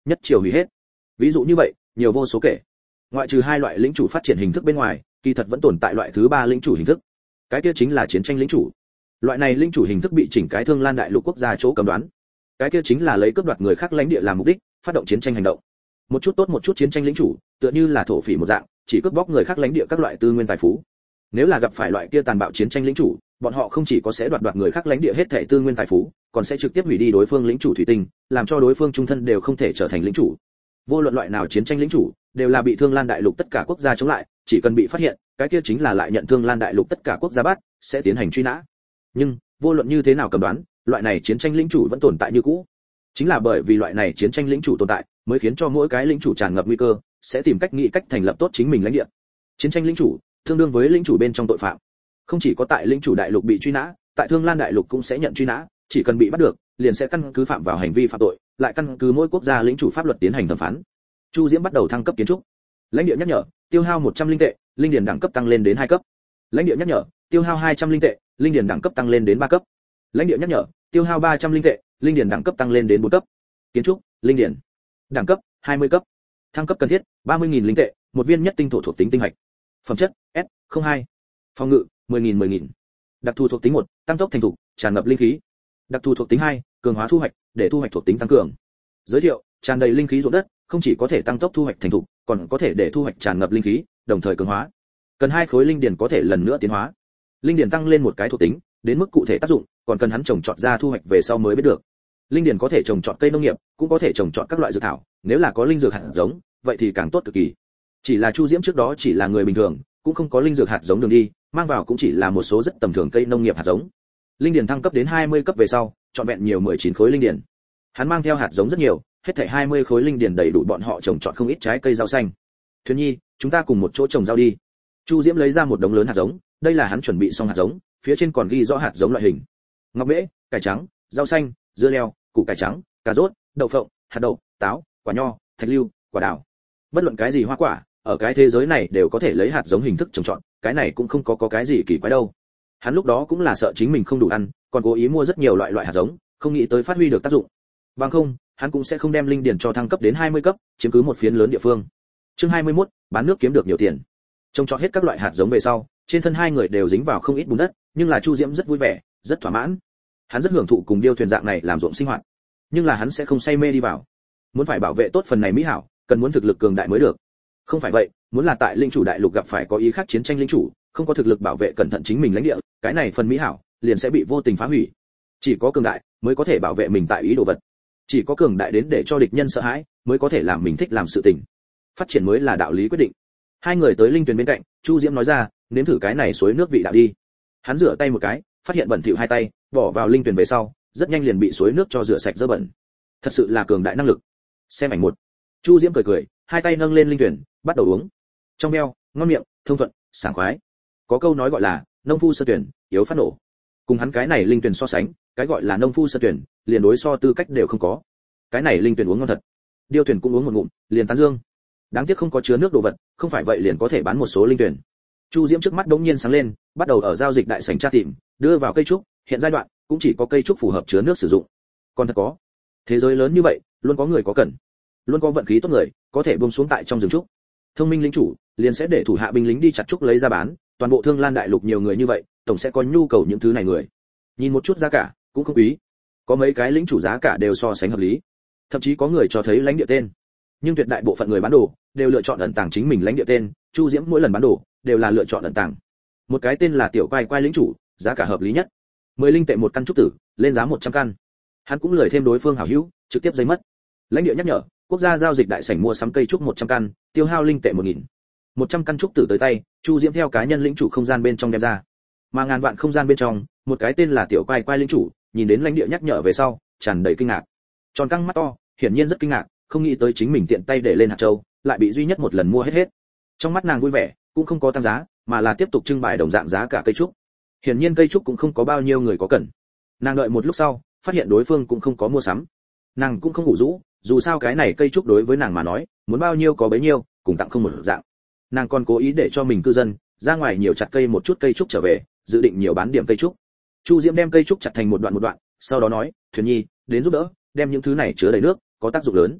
nhất triều hủy hết. Ví dụ như vậy, nhiều vô số kể. Ngoại trừ hai loại lĩnh chủ phát triển hình thức bên ngoài, kỳ thật vẫn tồn tại loại thứ ba lĩnh chủ hình thức. Cái kia chính là chiến tranh lĩnh chủ. Loại này lĩnh chủ hình thức bị chỉnh cái Thương Lan đại lục quốc gia chỗ cấm đoán. Cái kia chính là lấy cướp đoạt người khác lãnh địa làm mục đích, phát động chiến tranh hành động. Một chút tốt một chút chiến tranh lĩnh chủ, tựa như là thổ phỉ một dạng, chỉ cướp bóc người khác lãnh địa các loại tư nguyên tài phú. Nếu là gặp phải loại kia tàn bạo chiến tranh lĩnh chủ, bọn họ không chỉ có sẽ đoạt người khác lãnh địa hết thảy tư nguyên tài phú, còn sẽ trực tiếp hủy đi đối phương lĩnh chủ thủy tinh, làm cho đối phương trung thân đều không thể trở thành lĩnh chủ. Vô luận loại nào chiến tranh lĩnh chủ, đều là bị Thương Lan đại lục tất cả quốc gia chống lại, chỉ cần bị phát hiện, cái kia chính là lại nhận Thương Lan đại lục tất cả quốc gia bắt, sẽ tiến hành truy nã. Nhưng, vô luận như thế nào cầm đoán, loại này chiến tranh lĩnh chủ vẫn tồn tại như cũ. Chính là bởi vì loại này chiến tranh lĩnh chủ tồn tại, mới khiến cho mỗi cái lĩnh chủ tràn ngập nguy cơ, sẽ tìm cách nghĩ cách thành lập tốt chính mình lãnh địa. Chiến tranh lĩnh chủ, tương đương với lĩnh chủ bên trong tội phạm. Không chỉ có tại lĩnh chủ đại lục bị truy nã, tại Thương Lan đại lục cũng sẽ nhận truy nã, chỉ cần bị bắt được, liền sẽ căn cứ phạm vào hành vi phạm tội, lại căn cứ mỗi quốc gia lĩnh chủ pháp luật tiến hành thẩm phán. Chu Diễm bắt đầu thăng cấp kiến trúc. Lãnh địa nhắc nhở, tiêu hao 100 linh tệ, linh điền đẳng cấp tăng lên đến 2 cấp. Lãnh địa nhắc nhở, tiêu hao 200 linh tệ, linh điền đẳng cấp tăng lên đến 3 cấp. Lãnh địa nhắc nhở, tiêu hao 300 linh tệ, linh điền đẳng cấp tăng lên đến 4 cấp. Kiến trúc, linh điền. Đẳng cấp, 20 cấp. Thăng cấp cần thiết, 30.000 linh tệ, một viên nhất tinh thổ thuộc tính tinh hạch. Phẩm chất, S02. Phòng ngự, 10.000. Đặc thù thuộc tính 1, tăng tốc thành thục, tràn ngập linh khí. Đặc thù thuộc tính 2, cường hóa thu hoạch, để thu hoạch thuộc tính tăng cường. Giới thiệu, tràn đầy linh khí ruộng đất, không chỉ có thể tăng tốc thu hoạch thành thục, còn có thể để thu hoạch tràn ngập linh khí, đồng thời cường hóa. Cần 2 khối linh điền có thể lần nữa tiến hóa. Linh điền tăng lên một cái thuộc tính, đến mức cụ thể tác dụng, còn cần hắn trồng trọt ra thu hoạch về sau mới biết được. Linh điền có thể trồng trọt cây nông nghiệp, cũng có thể trồng trọt các loại dược thảo, nếu là có linh dược hạt giống, vậy thì càng tốt cực kỳ. Chỉ là Chu Diễm trước đó chỉ là người bình thường, cũng không có linh dược hạt giống đường đi, mang vào cũng chỉ là một số rất tầm thường cây nông nghiệp hạt giống. Linh điền thăng cấp đến 20 cấp về sau, chọn vẹn nhiều 19 khối linh điền. Hắn mang theo hạt giống rất nhiều, hết thảy 20 khối linh điền đầy đủ bọn họ trồng trọt không ít trái cây rau xanh. Thuyền Nhi, chúng ta cùng một chỗ trồng rau đi. Chu Diễm lấy ra một đống lớn hạt giống, đây là hắn chuẩn bị xong hạt giống, phía trên còn ghi rõ hạt giống loại hình. Ngọc mễ, cải trắng, rau xanh, dưa leo, củ cải trắng, cà rốt, đậu phộng, hạt đậu, táo, quả nho, thạch lưu, quả đào. Bất luận cái gì hoa quả, ở cái thế giới này đều có thể lấy hạt giống hình thức trồng trọt, cái này cũng không có cái gì kỳ quái đâu. Hắn lúc đó cũng là sợ chính mình không đủ ăn, còn cố ý mua rất nhiều loại hạt giống, không nghĩ tới phát huy được tác dụng. Bằng không, hắn cũng sẽ không đem linh điền cho thăng cấp đến 20 cấp, chiếm cứ một phiến lớn địa phương. Chương 21, bán nước kiếm được nhiều tiền. Trồng trọt hết các loại hạt giống về sau, trên thân hai người đều dính vào không ít bùn đất, nhưng là Chu Diễm rất vui vẻ, rất thỏa mãn. Hắn rất hưởng thụ cùng điêu thuyền dạng này làm ruộng sinh hoạt, nhưng là hắn sẽ không say mê đi vào. Muốn phải bảo vệ tốt phần này mỹ hảo, cần muốn thực lực cường đại mới được. Không phải vậy, muốn là tại linh chủ đại lục gặp phải có ý khác chiến tranh linh chủ, không có thực lực bảo vệ cẩn thận chính mình lãnh địa, cái này phần mỹ hảo liền sẽ bị vô tình phá hủy. Chỉ có cường đại mới có thể bảo vệ mình tại ý đồ vật. Chỉ có cường đại đến để cho địch nhân sợ hãi, mới có thể làm mình thích làm sự tình. Phát triển mới là đạo lý quyết định. Hai người tới linh tuyền bên cạnh, Chu Diễm nói ra, nếm thử cái này suối nước vị đạo đi. Hắn rửa tay một cái, phát hiện bẩn thỉu hai tay, bỏ vào linh tuyền về sau, rất nhanh liền bị suối nước cho rửa sạch dơ bẩn. Thật sự là cường đại năng lực. Xem ảnh một. Chu Diễm cười cười, hai tay nâng lên linh tuyền, bắt đầu uống. Trong veo, ngon miệng, thông thuận, sảng khoái. Có câu nói gọi là nông phu sơ tuyển, yếu phát nổ. Cùng hắn cái này linh tuyền so sánh, cái gọi là nông phu sơ tuyển, liền đối so tư cách đều không có. Cái này linh tuyền uống ngon thật. Điêu thuyền cũng uống một ngụm, liền tán dương. Đáng tiếc không có chứa nước đồ vật, không phải vậy liền có thể bán một số linh tuyển. Chu Diễm trước mắt đống nhiên sáng lên, bắt đầu ở giao dịch đại sảnh tra tìm, đưa vào cây trúc, hiện giai đoạn cũng chỉ có cây trúc phù hợp chứa nước sử dụng. Còn thật có. Thế giới lớn như vậy, luôn có người có cần, luôn có vận khí tốt người, có thể buông xuống tại trong rừng trúc. Thông minh lính chủ, liền sẽ để thủ hạ binh lính đi chặt trúc lấy ra bán, toàn bộ Thương Lan đại lục nhiều người như vậy, tổng sẽ có nhu cầu những thứ này người. Nhìn một chút giá cả, cũng không quý. Có mấy cái lính chủ giá cả đều so sánh hợp lý. Thậm chí có người cho thấy lãnh địa tên. Nhưng tuyệt đại bộ phận người bán đồ đều lựa chọn ẩn tàng chính mình lãnh địa tên, Chu Diễm mỗi lần bán đồ đều là lựa chọn ẩn tàng. Một cái tên là Tiểu Quai Quai lính chủ, giá cả hợp lý nhất. 10 linh tệ một căn trúc tử, lên giá 100 căn. Hắn cũng lười thêm đối phương hảo hữu, trực tiếp dây mất. Lãnh địa nhắc nhở, quốc gia giao dịch đại sảnh mua sắm cây trúc 100 căn, tiêu hao linh tệ 1000. 100 căn trúc tử tới tay, Chu Diễm theo cá nhân lĩnh chủ không gian bên trong đem ra. Mà ngàn vạn không gian bên trong, một cái tên là Tiểu Quai Quai lĩnh chủ, nhìn đến lãnh địa nhắc nhở về sau, tràn đầy kinh ngạc. Tròn căng mắt to, hiển nhiên rất kinh ngạc, không nghĩ tới chính mình tiện tay để lên hạt châu, lại bị duy nhất một lần mua hết. Trong mắt nàng vui vẻ, cũng không có tăng giá, mà là tiếp tục trưng bày đồng dạng giá cả cây trúc. Hiển nhiên cây trúc cũng không có bao nhiêu người có cần. Nàng đợi một lúc sau, phát hiện đối phương cũng không có mua sắm. Nàng cũng không ngủ rũ, dù sao cái này cây trúc đối với nàng mà nói, muốn bao nhiêu có bấy nhiêu, cùng tặng không một dạng. Nàng còn cố ý để cho mình cư dân ra ngoài nhiều chặt cây một chút cây trúc trở về, dự định nhiều bán điểm cây trúc. Chu Diễm đem cây trúc chặt thành một đoạn, sau đó nói, "Thuyền Nhi, đến giúp đỡ, đem những thứ này chứa đầy nước, có tác dụng lớn."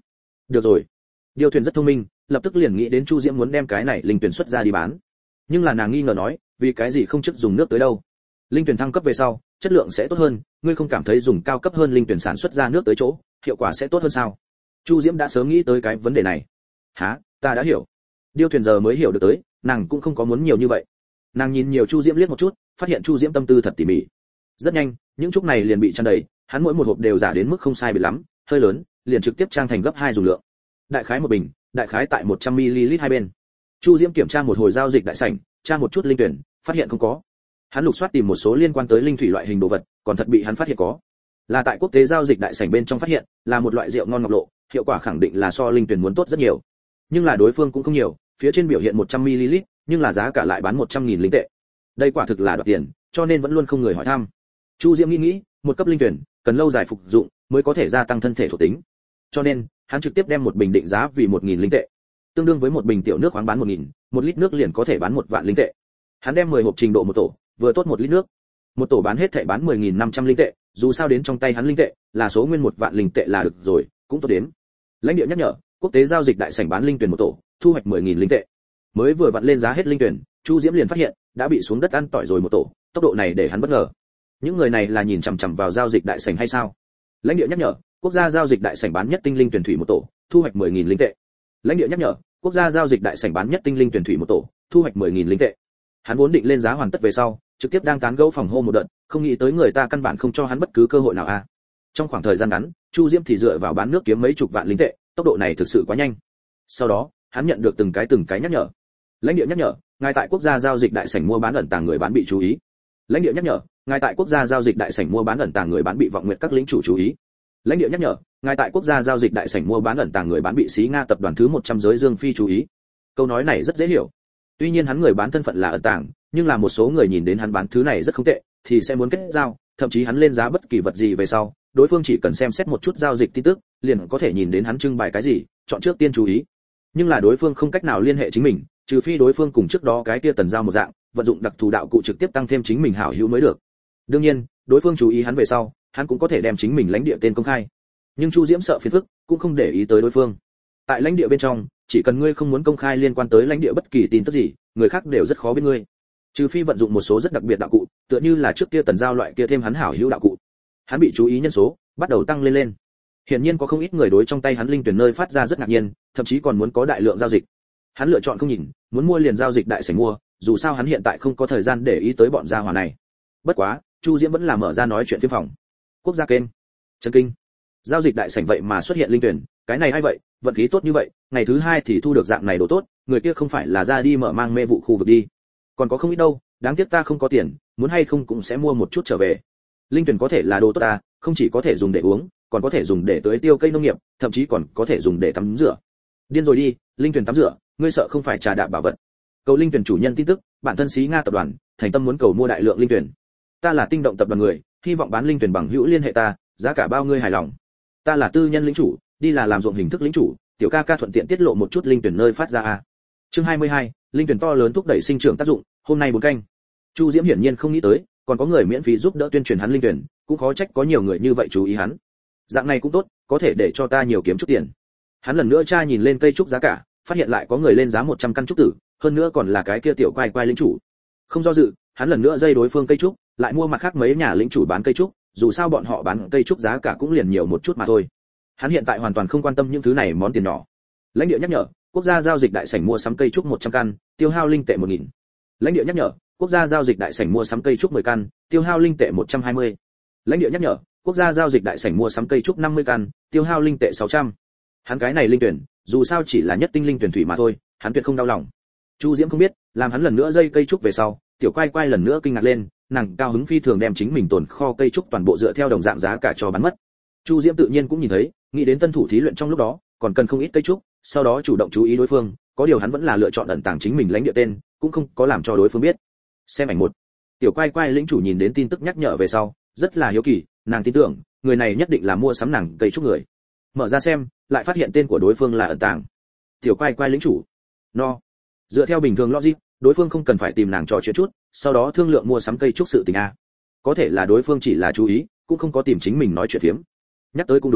Được rồi. Điêu thuyền rất thông minh, lập tức liền nghĩ đến Chu Diễm muốn đem cái này linh tuyển xuất ra đi bán. Nhưng là nàng nghi ngờ nói, vì cái gì không trước dùng nước tới đâu? Linh tuyển thăng cấp về sau, chất lượng sẽ tốt hơn, ngươi không cảm thấy dùng cao cấp hơn linh tuyển sản xuất ra nước tới chỗ, hiệu quả sẽ tốt hơn sao? Chu Diễm đã sớm nghĩ tới cái vấn đề này. Hả, ta đã hiểu. Điêu thuyền giờ mới hiểu được tới, nàng cũng không có muốn nhiều như vậy. Nàng nhìn nhiều Chu Diễm liếc một chút, phát hiện Chu Diễm tâm tư thật tỉ mỉ. Rất nhanh, những trúc này liền bị tràn đầy, hắn mỗi một hộp đều giả đến mức không sai biệt lắm, hơi lớn, liền trực tiếp trang thành gấp 2 dùng lượng. Đại khái một bình, đại khái tại 100 ml hai bên. Chu Diễm kiểm tra một hồi giao dịch đại sảnh, tra một chút linh tuyển, phát hiện không có. Hắn lục soát tìm một số liên quan tới linh thủy loại hình đồ vật, còn thật bị hắn phát hiện có. Là tại quốc tế giao dịch đại sảnh bên trong phát hiện, là một loại rượu ngon ngọc lộ, hiệu quả khẳng định là so linh tuyển muốn tốt rất nhiều. Nhưng là đối phương cũng không nhiều, phía trên biểu hiện 100 ml, nhưng là giá cả lại bán 100.000 linh tệ. Đây quả thực là đoạt tiền, cho nên vẫn luôn không người hỏi thăm. Chu Diễm nghĩ, một cấp linh tuyển cần lâu dài phục dụng mới có thể gia tăng thân thể thuộc tính. Cho nên, hắn trực tiếp đem một bình định giá vì 1.000 linh tệ, tương đương với một bình tiểu nước khoáng bán 1.000, một lít nước liền có thể bán 1 vạn linh tệ. Hắn đem 10 hộp trình độ một tổ, vừa tốt 1 lít nước. Một tổ bán hết thảy bán 10.500 linh tệ, dù sao đến trong tay hắn linh tệ là số nguyên 1 vạn linh tệ là được rồi, cũng tốt đến. Lãnh địa nhắc nhở, quốc tế giao dịch đại sảnh bán linh tuyển một tổ, thu hoạch 10.000 linh tệ. Mới vừa vặn lên giá hết linh tuyển, Chu Diễm liền phát hiện đã bị xuống đất ăn tỏi rồi một tổ, tốc độ này để hắn bất ngờ. Những người này là nhìn chằm chằm vào giao dịch đại sảnh hay sao? Lãnh địa nhắc nhở, quốc gia giao dịch đại sảnh bán nhất tinh linh tuyển thủy một tổ, thu hoạch 10.000 linh tệ. Lãnh địa nhắc nhở, quốc gia giao dịch đại sảnh bán nhất tinh linh tuyển thủy một tổ, thu hoạch 10.000 linh tệ. Hắn vốn định lên giá hoàn tất về sau, trực tiếp đang tán gẫu phòng hô một đợt, không nghĩ tới người ta căn bản không cho hắn bất cứ cơ hội nào a. Trong khoảng thời gian ngắn, Chu Diễm thì dựa vào bán nước kiếm mấy chục vạn linh tệ, tốc độ này thực sự quá nhanh. Sau đó, hắn nhận được từng cái nhắc nhở. Lãnh địa nhắc nhở, ngài tại quốc gia giao dịch đại sảnh mua bán ẩn tàng người bán bị chú ý. Lãnh địa nhắc nhở, ngài tại quốc gia giao dịch đại sảnh mua bán ẩn tàng người bán bị vọng nguyệt các lĩnh chủ chú ý. Lãnh địa nhắc nhở, ngài tại quốc gia giao dịch đại sảnh mua bán ẩn tàng người bán bị xí Nga tập đoàn thứ 100 giới Dương Phi chú ý. Câu nói này rất dễ hiểu. Tuy nhiên hắn người bán thân phận là ẩn tàng, nhưng là một số người nhìn đến hắn bán thứ này rất không tệ, thì sẽ muốn kết giao, thậm chí hắn lên giá bất kỳ vật gì về sau, đối phương chỉ cần xem xét một chút giao dịch tin tức, liền có thể nhìn đến hắn trưng bày cái gì, chọn trước tiên chú ý. Nhưng là đối phương không cách nào liên hệ chính mình, trừ phi đối phương cùng trước đó cái kia Tần Giao một dạng, vận dụng đặc thù đạo cụ trực tiếp tăng thêm chính mình hảo hữu mới được. Đương nhiên, đối phương chú ý hắn về sau, hắn cũng có thể đem chính mình lãnh địa tên công khai. Nhưng Chu Diễm sợ phiền phức, cũng không để ý tới đối phương. Tại lãnh địa bên trong, chỉ cần ngươi không muốn công khai liên quan tới lãnh địa bất kỳ tin tức gì, người khác đều rất khó biết ngươi. Trừ phi vận dụng một số rất đặc biệt đạo cụ, tựa như là trước kia Tần Giao loại kia thêm hắn hảo hữu đạo cụ. Hắn bị chú ý nhân số bắt đầu tăng lên. Hiển nhiên có không ít người đối trong tay hắn linh tuyển nơi phát ra rất ngạc nhiên, thậm chí còn muốn có đại lượng giao dịch. Hắn lựa chọn không nhìn, muốn mua liền giao dịch đại sảnh mua, dù sao hắn hiện tại không có thời gian để ý tới bọn gia hỏa này. Bất quá, Chu Diễm vẫn là mở ra nói chuyện phiếm phòng. Quốc gia kênh. Chân kinh. Giao dịch đại sảnh vậy mà xuất hiện linh tuyển, cái này hay vậy, vận khí tốt như vậy, ngày thứ 2 thì thu được dạng này đồ tốt, người kia không phải là ra đi mở mang mê vụ khu vực đi. Còn có không ít đâu, đáng tiếc ta không có tiền, muốn hay không cũng sẽ mua một chút trở về. Linh tuyển có thể là đồ tốt ta, không chỉ có thể dùng để uống, còn có thể dùng để tưới tiêu cây nông nghiệp, thậm chí còn có thể dùng để tắm rửa. Điên rồi đi, linh tuyển tắm rửa, ngươi sợ không phải trà đạp bảo vật. Cầu linh tuyển chủ nhân tin tức, bản thân xí Nga tập đoàn, thành tâm muốn cầu mua đại lượng linh tuyển. Ta là Tinh Động tập đoàn người, hy vọng bán linh tuyển bằng hữu liên hệ ta, giá cả bao ngươi hài lòng. Ta là tư nhân lĩnh chủ, đi là làm ruộng hình thức lĩnh chủ, tiểu ca ca thuận tiện tiết lộ một chút linh tuyển nơi phát ra a. Chương 22, linh tuyển to lớn thúc đẩy sinh trưởng tác dụng, hôm nay 4 canh. Chu Diễm hiển nhiên không nghĩ tới, còn có người miễn phí giúp đỡ tuyên truyền hắn linh tuyển, cũng khó trách có nhiều người như vậy chú ý hắn. Dạng này cũng tốt, có thể để cho ta nhiều kiếm chút tiền. Hắn lần nữa tra nhìn lên cây trúc giá cả, phát hiện lại có người lên giá 100 căn trúc tử, hơn nữa còn là cái kia tiểu quai quai lĩnh chủ. Không do dự, hắn lần nữa dây đối phương cây trúc, lại mua mặt khác mấy nhà lĩnh chủ bán cây trúc, dù sao bọn họ bán cây trúc giá cả cũng liền nhiều một chút mà thôi. Hắn hiện tại hoàn toàn không quan tâm những thứ này món tiền nhỏ. Lãnh địa nhắc nhở, quốc gia giao dịch đại sảnh mua sắm cây trúc 100 căn, tiêu hao linh tệ 1000. Lãnh địa nhắc nhở, quốc gia giao dịch đại sảnh mua sắm cây trúc 10 căn, tiêu hao linh tệ 120. Lãnh địa nhắc nhở, quốc gia giao dịch đại sảnh mua sắm cây trúc 50 căn, tiêu hao linh tệ 600. Hắn cái này linh tuyển, dù sao chỉ là nhất tinh linh tuyển thủy mà thôi, hắn tuyệt không đau lòng. Chu Diễm không biết, làm hắn lần nữa dây cây trúc về sau, tiểu quai quai lần nữa kinh ngạc lên, nàng cao hứng phi thường đem chính mình tồn kho cây trúc toàn bộ dựa theo đồng dạng giá cả cho bán mất. Chu Diễm tự nhiên cũng nhìn thấy, nghĩ đến tân thủ thí luyện trong lúc đó, còn cần không ít cây trúc, sau đó chủ động chú ý đối phương, có điều hắn vẫn là lựa chọn ẩn tàng chính mình lãnh địa tên, cũng không có làm cho đối phương biết. Xem ảnh 1. Tiểu quai quai lĩnh chủ nhìn đến tin tức nhắc nhở về sau, rất là hiếu kỳ, nàng tin tưởng, người này nhất định là mua sắm nàng cây trúc người. Mở ra xem, lại phát hiện tên của đối phương là ẩn tàng. Tiểu quai quai lĩnh chủ. No. Dựa theo bình thường logic, đối phương không cần phải tìm nàng trò chuyện chút, sau đó thương lượng mua sắm cây trúc sự tình a. Có thể là đối phương chỉ là chú ý, cũng không có tìm chính mình nói chuyện phiếm. Nhắc tới cũng đúng,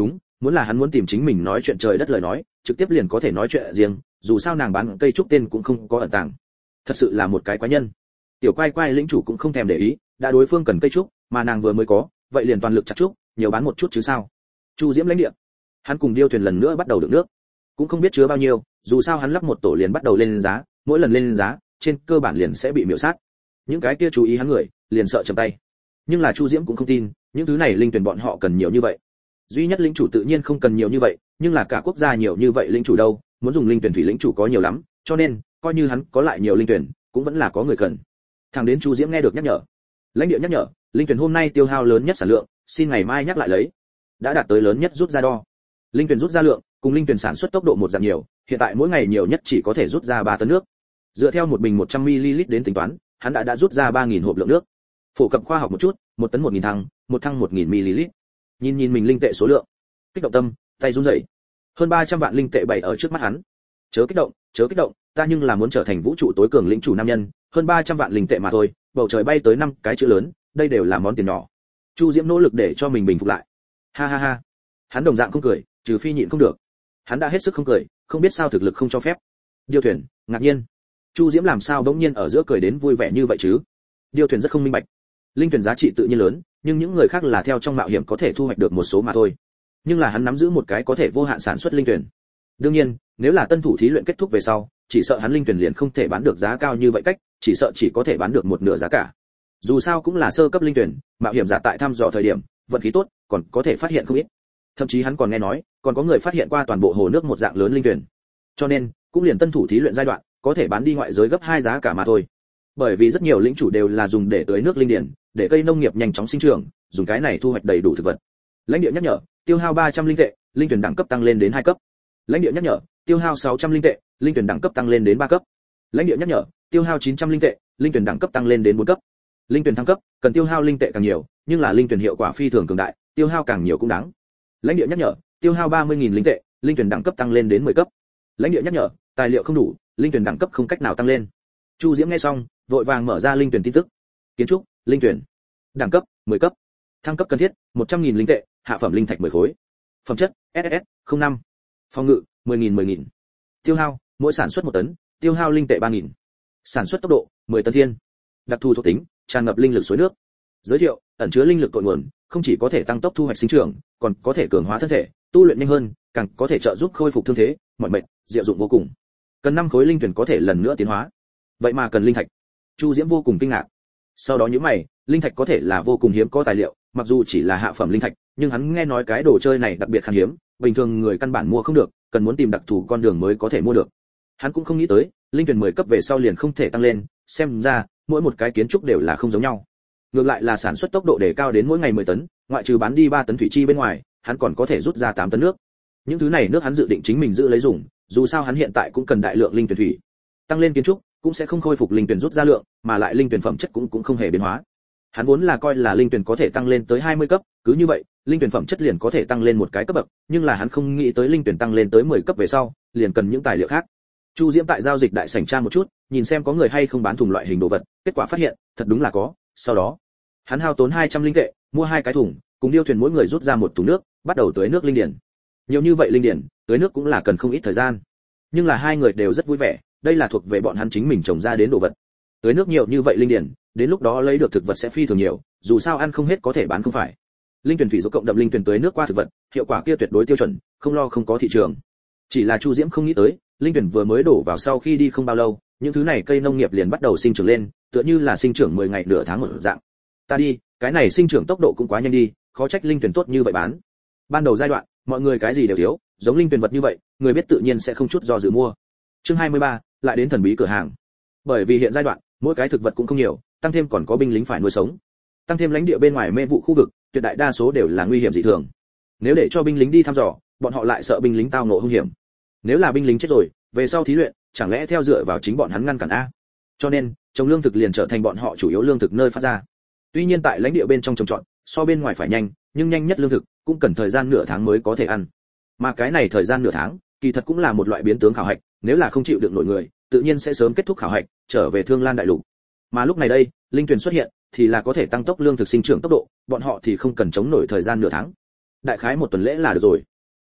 muốn là hắn muốn tìm chính mình nói chuyện trời đất lời nói, trực tiếp liền có thể nói chuyện riêng, dù sao nàng bán cây trúc tên cũng không có ẩn tàng. Thật sự là một cái quái nhân. Tiểu Quai Quai lĩnh chủ cũng không thèm để ý, đã đối phương cần cây trúc, mà nàng vừa mới có, vậy liền toàn lực chặt trúc, nhiều bán một chút chứ sao. Chu Diễm lãnh địa. Hắn cùng điêu thuyền lần nữa bắt đầu đựng nước. Cũng không biết chứa bao nhiêu, dù sao hắn lắp một tổ liền bắt đầu lên giá, mỗi lần lên giá, trên cơ bản liền sẽ bị miểu sát. Những cái kia chú ý hắn người, liền sợ chậm tay. Nhưng là Chu Diễm cũng không tin, những thứ này linh tuyển bọn họ cần nhiều như vậy. Duy nhất lĩnh chủ tự nhiên không cần nhiều như vậy, nhưng là cả quốc gia nhiều như vậy lĩnh chủ đâu, muốn dùng linh tuyển thủy lĩnh chủ có nhiều lắm, cho nên, coi như hắn có lại nhiều linh tuyển, cũng vẫn là có người cần. Thằng đến Chu Diễm nghe được nhắc nhở. Lãnh địa nhắc nhở, linh tuyển hôm nay tiêu hao lớn nhất sản lượng, xin ngày mai nhắc lại lấy. Đã đạt tới lớn nhất rút ra đo. Linh tuyển rút ra lượng, cùng linh tuyển sản xuất tốc độ một dạng nhiều, hiện tại mỗi ngày nhiều nhất chỉ có thể rút ra 3 tấn nước. Dựa theo một bình 100 ml đến tính toán, hắn đã rút ra 3000 hộp lượng nước. Phổ cập khoa học một chút, 1 tấn 1000 thăng, 1 thăng 1000 ml. Nhìn mình linh tệ số lượng, kích động tâm, tay run rẩy. Hơn 300 vạn linh tệ bày ở trước mắt hắn. Chớ kích động, ta nhưng là muốn trở thành vũ trụ tối cường lĩnh chủ nam nhân, hơn 300 vạn linh tệ mà thôi, bầu trời bay tới 5 cái chữ lớn, đây đều là món tiền nhỏ. Chu Diễm nỗ lực để cho mình bình phục lại. Ha ha ha. Hắn đồng dạng không cười, trừ phi nhịn không được. Hắn đã hết sức không cười, không biết sao thực lực không cho phép. Điêu thuyền, ngạc nhiên. Chu Diễm làm sao bỗng nhiên ở giữa cười đến vui vẻ như vậy chứ? Điêu thuyền rất không minh bạch. Linh thuyền giá trị tự nhiên lớn, nhưng những người khác là theo trong mạo hiểm có thể thu hoạch được một số mà thôi. Nhưng là hắn nắm giữ một cái có thể vô hạn sản xuất linh thuyền. Đương nhiên, nếu là tân thủ thí luyện kết thúc về sau, chỉ sợ hắn linh thuyền liền không thể bán được giá cao như vậy cách, chỉ sợ chỉ có thể bán được một nửa giá cả. Dù sao cũng là sơ cấp linh thuyền, mạo hiểm giả tại thăm dò thời điểm, vận khí tốt, còn có thể phát hiện không ít. Thậm chí hắn còn nghe nói, còn có người phát hiện qua toàn bộ hồ nước một dạng lớn linh thuyền. Cho nên, cũng liền tân thủ thí luyện giai đoạn, có thể bán đi ngoại giới gấp 2 giá cả mà thôi. Bởi vì rất nhiều lĩnh chủ đều là dùng để tưới nước linh điển, để cây nông nghiệp nhanh chóng sinh trưởng, dùng cái này thu hoạch đầy đủ thực vật. Lãnh địa nhắc nhở, tiêu hao 300 linh tệ, linh tuyển đẳng cấp tăng lên đến 2 cấp. Lãnh địa nhắc nhở, tiêu hao 600 linh tệ, linh tuyển đẳng cấp tăng lên đến 3 cấp. Lãnh địa nhắc nhở, tiêu hao 900 linh tệ, linh tuyển đẳng cấp tăng lên đến 4 cấp. Linh tuyển thăng cấp, cần tiêu hao linh tệ càng nhiều, nhưng là linh tuyển hiệu quả phi thường cường đại, tiêu hao càng nhiều cũng đáng. Lãnh địa nhắc nhở, tiêu hao 30.000 linh tệ, linh tuyển đẳng cấp tăng lên đến 10 cấp. Lãnh địa nhắc nhở, tài liệu không đủ, linh tuyển đẳng cấp không cách nào tăng lên. Chu Diễm nghe xong, vội vàng mở ra linh tuyển tin tức. Kiến trúc, linh tuyển. Đẳng cấp, 10 cấp. Thăng cấp cần thiết, 100.000 linh tệ, hạ phẩm linh thạch 10 khối. Phẩm chất, SS, 05. Phòng ngự, 10.000. Tiêu hao, mỗi sản xuất 1 tấn, tiêu hao linh tệ 3.000. Sản xuất tốc độ, 10 tấn thiên. Đặc thù thuộc tính, tràn ngập linh lực suối nước. Giới thiệu, ẩn chứa linh lực cội nguồn, không chỉ có thể tăng tốc thu hoạch sinh trưởng, còn có thể cường hóa thân thể, tu luyện nhanh hơn, càng có thể trợ giúp khôi phục thương thế, mọi mệt, diệu dụng vô cùng. Cần 5 khối linh tuyển có thể lần nữa tiến hóa. Vậy mà cần linh thạch. Chu Diễm vô cùng kinh ngạc. Sau đó nhíu mày, linh thạch có thể là vô cùng hiếm có tài liệu, mặc dù chỉ là hạ phẩm linh thạch, nhưng hắn nghe nói cái đồ chơi này đặc biệt khan hiếm, bình thường người căn bản mua không được, cần muốn tìm đặc thù con đường mới có thể mua được. Hắn cũng không nghĩ tới, linh tuyển 10 cấp về sau liền không thể tăng lên, xem ra mỗi một cái kiến trúc đều là không giống nhau. Ngược lại là sản xuất tốc độ đề cao đến mỗi ngày 10 tấn, ngoại trừ bán đi 3 tấn thủy chi bên ngoài, hắn còn có thể rút ra 8 tấn nước. Những thứ này nước hắn dự định chính mình giữ lấy dùng, dù sao hắn hiện tại cũng cần đại lượng linh tuyển thủy. Tăng lên kiến trúc cũng sẽ không khôi phục linh tuyển rút ra lượng, mà lại linh tuyển phẩm chất cũng không hề biến hóa. Hắn vốn là coi là linh tuyển có thể tăng lên tới 20 cấp, cứ như vậy, linh tuyển phẩm chất liền có thể tăng lên một cái cấp bậc, nhưng là hắn không nghĩ tới linh tuyển tăng lên tới 10 cấp về sau, liền cần những tài liệu khác. Chu Diễm tại giao dịch đại sảnh tra một chút, nhìn xem có người hay không bán thùng loại hình đồ vật, kết quả phát hiện, thật đúng là có. Sau đó, hắn hao tốn 200 linh tệ, mua 2 cái thùng, cùng điêu thuyền mỗi người rút ra một thùng nước, bắt đầu tưới nước linh điển. Nhiều như vậy linh điển, tưới nước cũng là cần không ít thời gian. Nhưng là hai người đều rất vui vẻ, đây là thuộc về bọn hắn chính mình trồng ra đến đồ vật. Tưới nước nhiều như vậy linh điển, đến lúc đó lấy được thực vật sẽ phi thường nhiều, dù sao ăn không hết có thể bán không phải. Linh tuyển thủy giúp cộng đậm linh tuyển tưới nước qua thực vật, hiệu quả kia tuyệt đối tiêu chuẩn, không lo không có thị trường. Chỉ là Chu Diễm không nghĩ tới, linh tuyển vừa mới đổ vào sau khi đi không bao lâu, những thứ này cây nông nghiệp liền bắt đầu sinh trưởng lên, tựa như là sinh trưởng 10 ngày nửa tháng một dạng. Ta đi, cái này sinh trưởng tốc độ cũng quá nhanh đi, khó trách linh tuyển tốt như vậy bán. Ban đầu giai đoạn, mọi người cái gì đều thiếu, giống linh tuyển vật như vậy, người biết tự nhiên sẽ không chút do dự mua. Chương 23, lại đến thần bí cửa hàng. Bởi vì hiện giai đoạn, mỗi cái thực vật cũng không nhiều, tăng thêm còn có binh lính phải nuôi sống. Tăng thêm lãnh địa bên ngoài mê vụ khu vực, tuyệt đại đa số đều là nguy hiểm dị thường. Nếu để cho binh lính đi thăm dò, bọn họ lại sợ binh lính tao ngộ hung hiểm. Nếu là binh lính chết rồi, về sau thí luyện, chẳng lẽ theo dựa vào chính bọn hắn ngăn cản a? Cho nên, trồng lương thực liền trở thành bọn họ chủ yếu lương thực nơi phát ra. Tuy nhiên tại lãnh địa bên trong trồng trọt, so bên ngoài phải nhanh, nhưng nhanh nhất lương thực cũng cần thời gian nửa tháng mới có thể ăn. Mà cái này thời gian nửa tháng, kỳ thật cũng là một loại biến tướng khảo hạch, nếu là không chịu đựng nổi người, tự nhiên sẽ sớm kết thúc khảo hạch, trở về Thương Lan đại lục. Mà lúc này đây, linh tuyển xuất hiện, thì là có thể tăng tốc lương thực sinh trưởng tốc độ, bọn họ thì không cần chống nổi thời gian nửa tháng. Đại khái một tuần lễ là được rồi.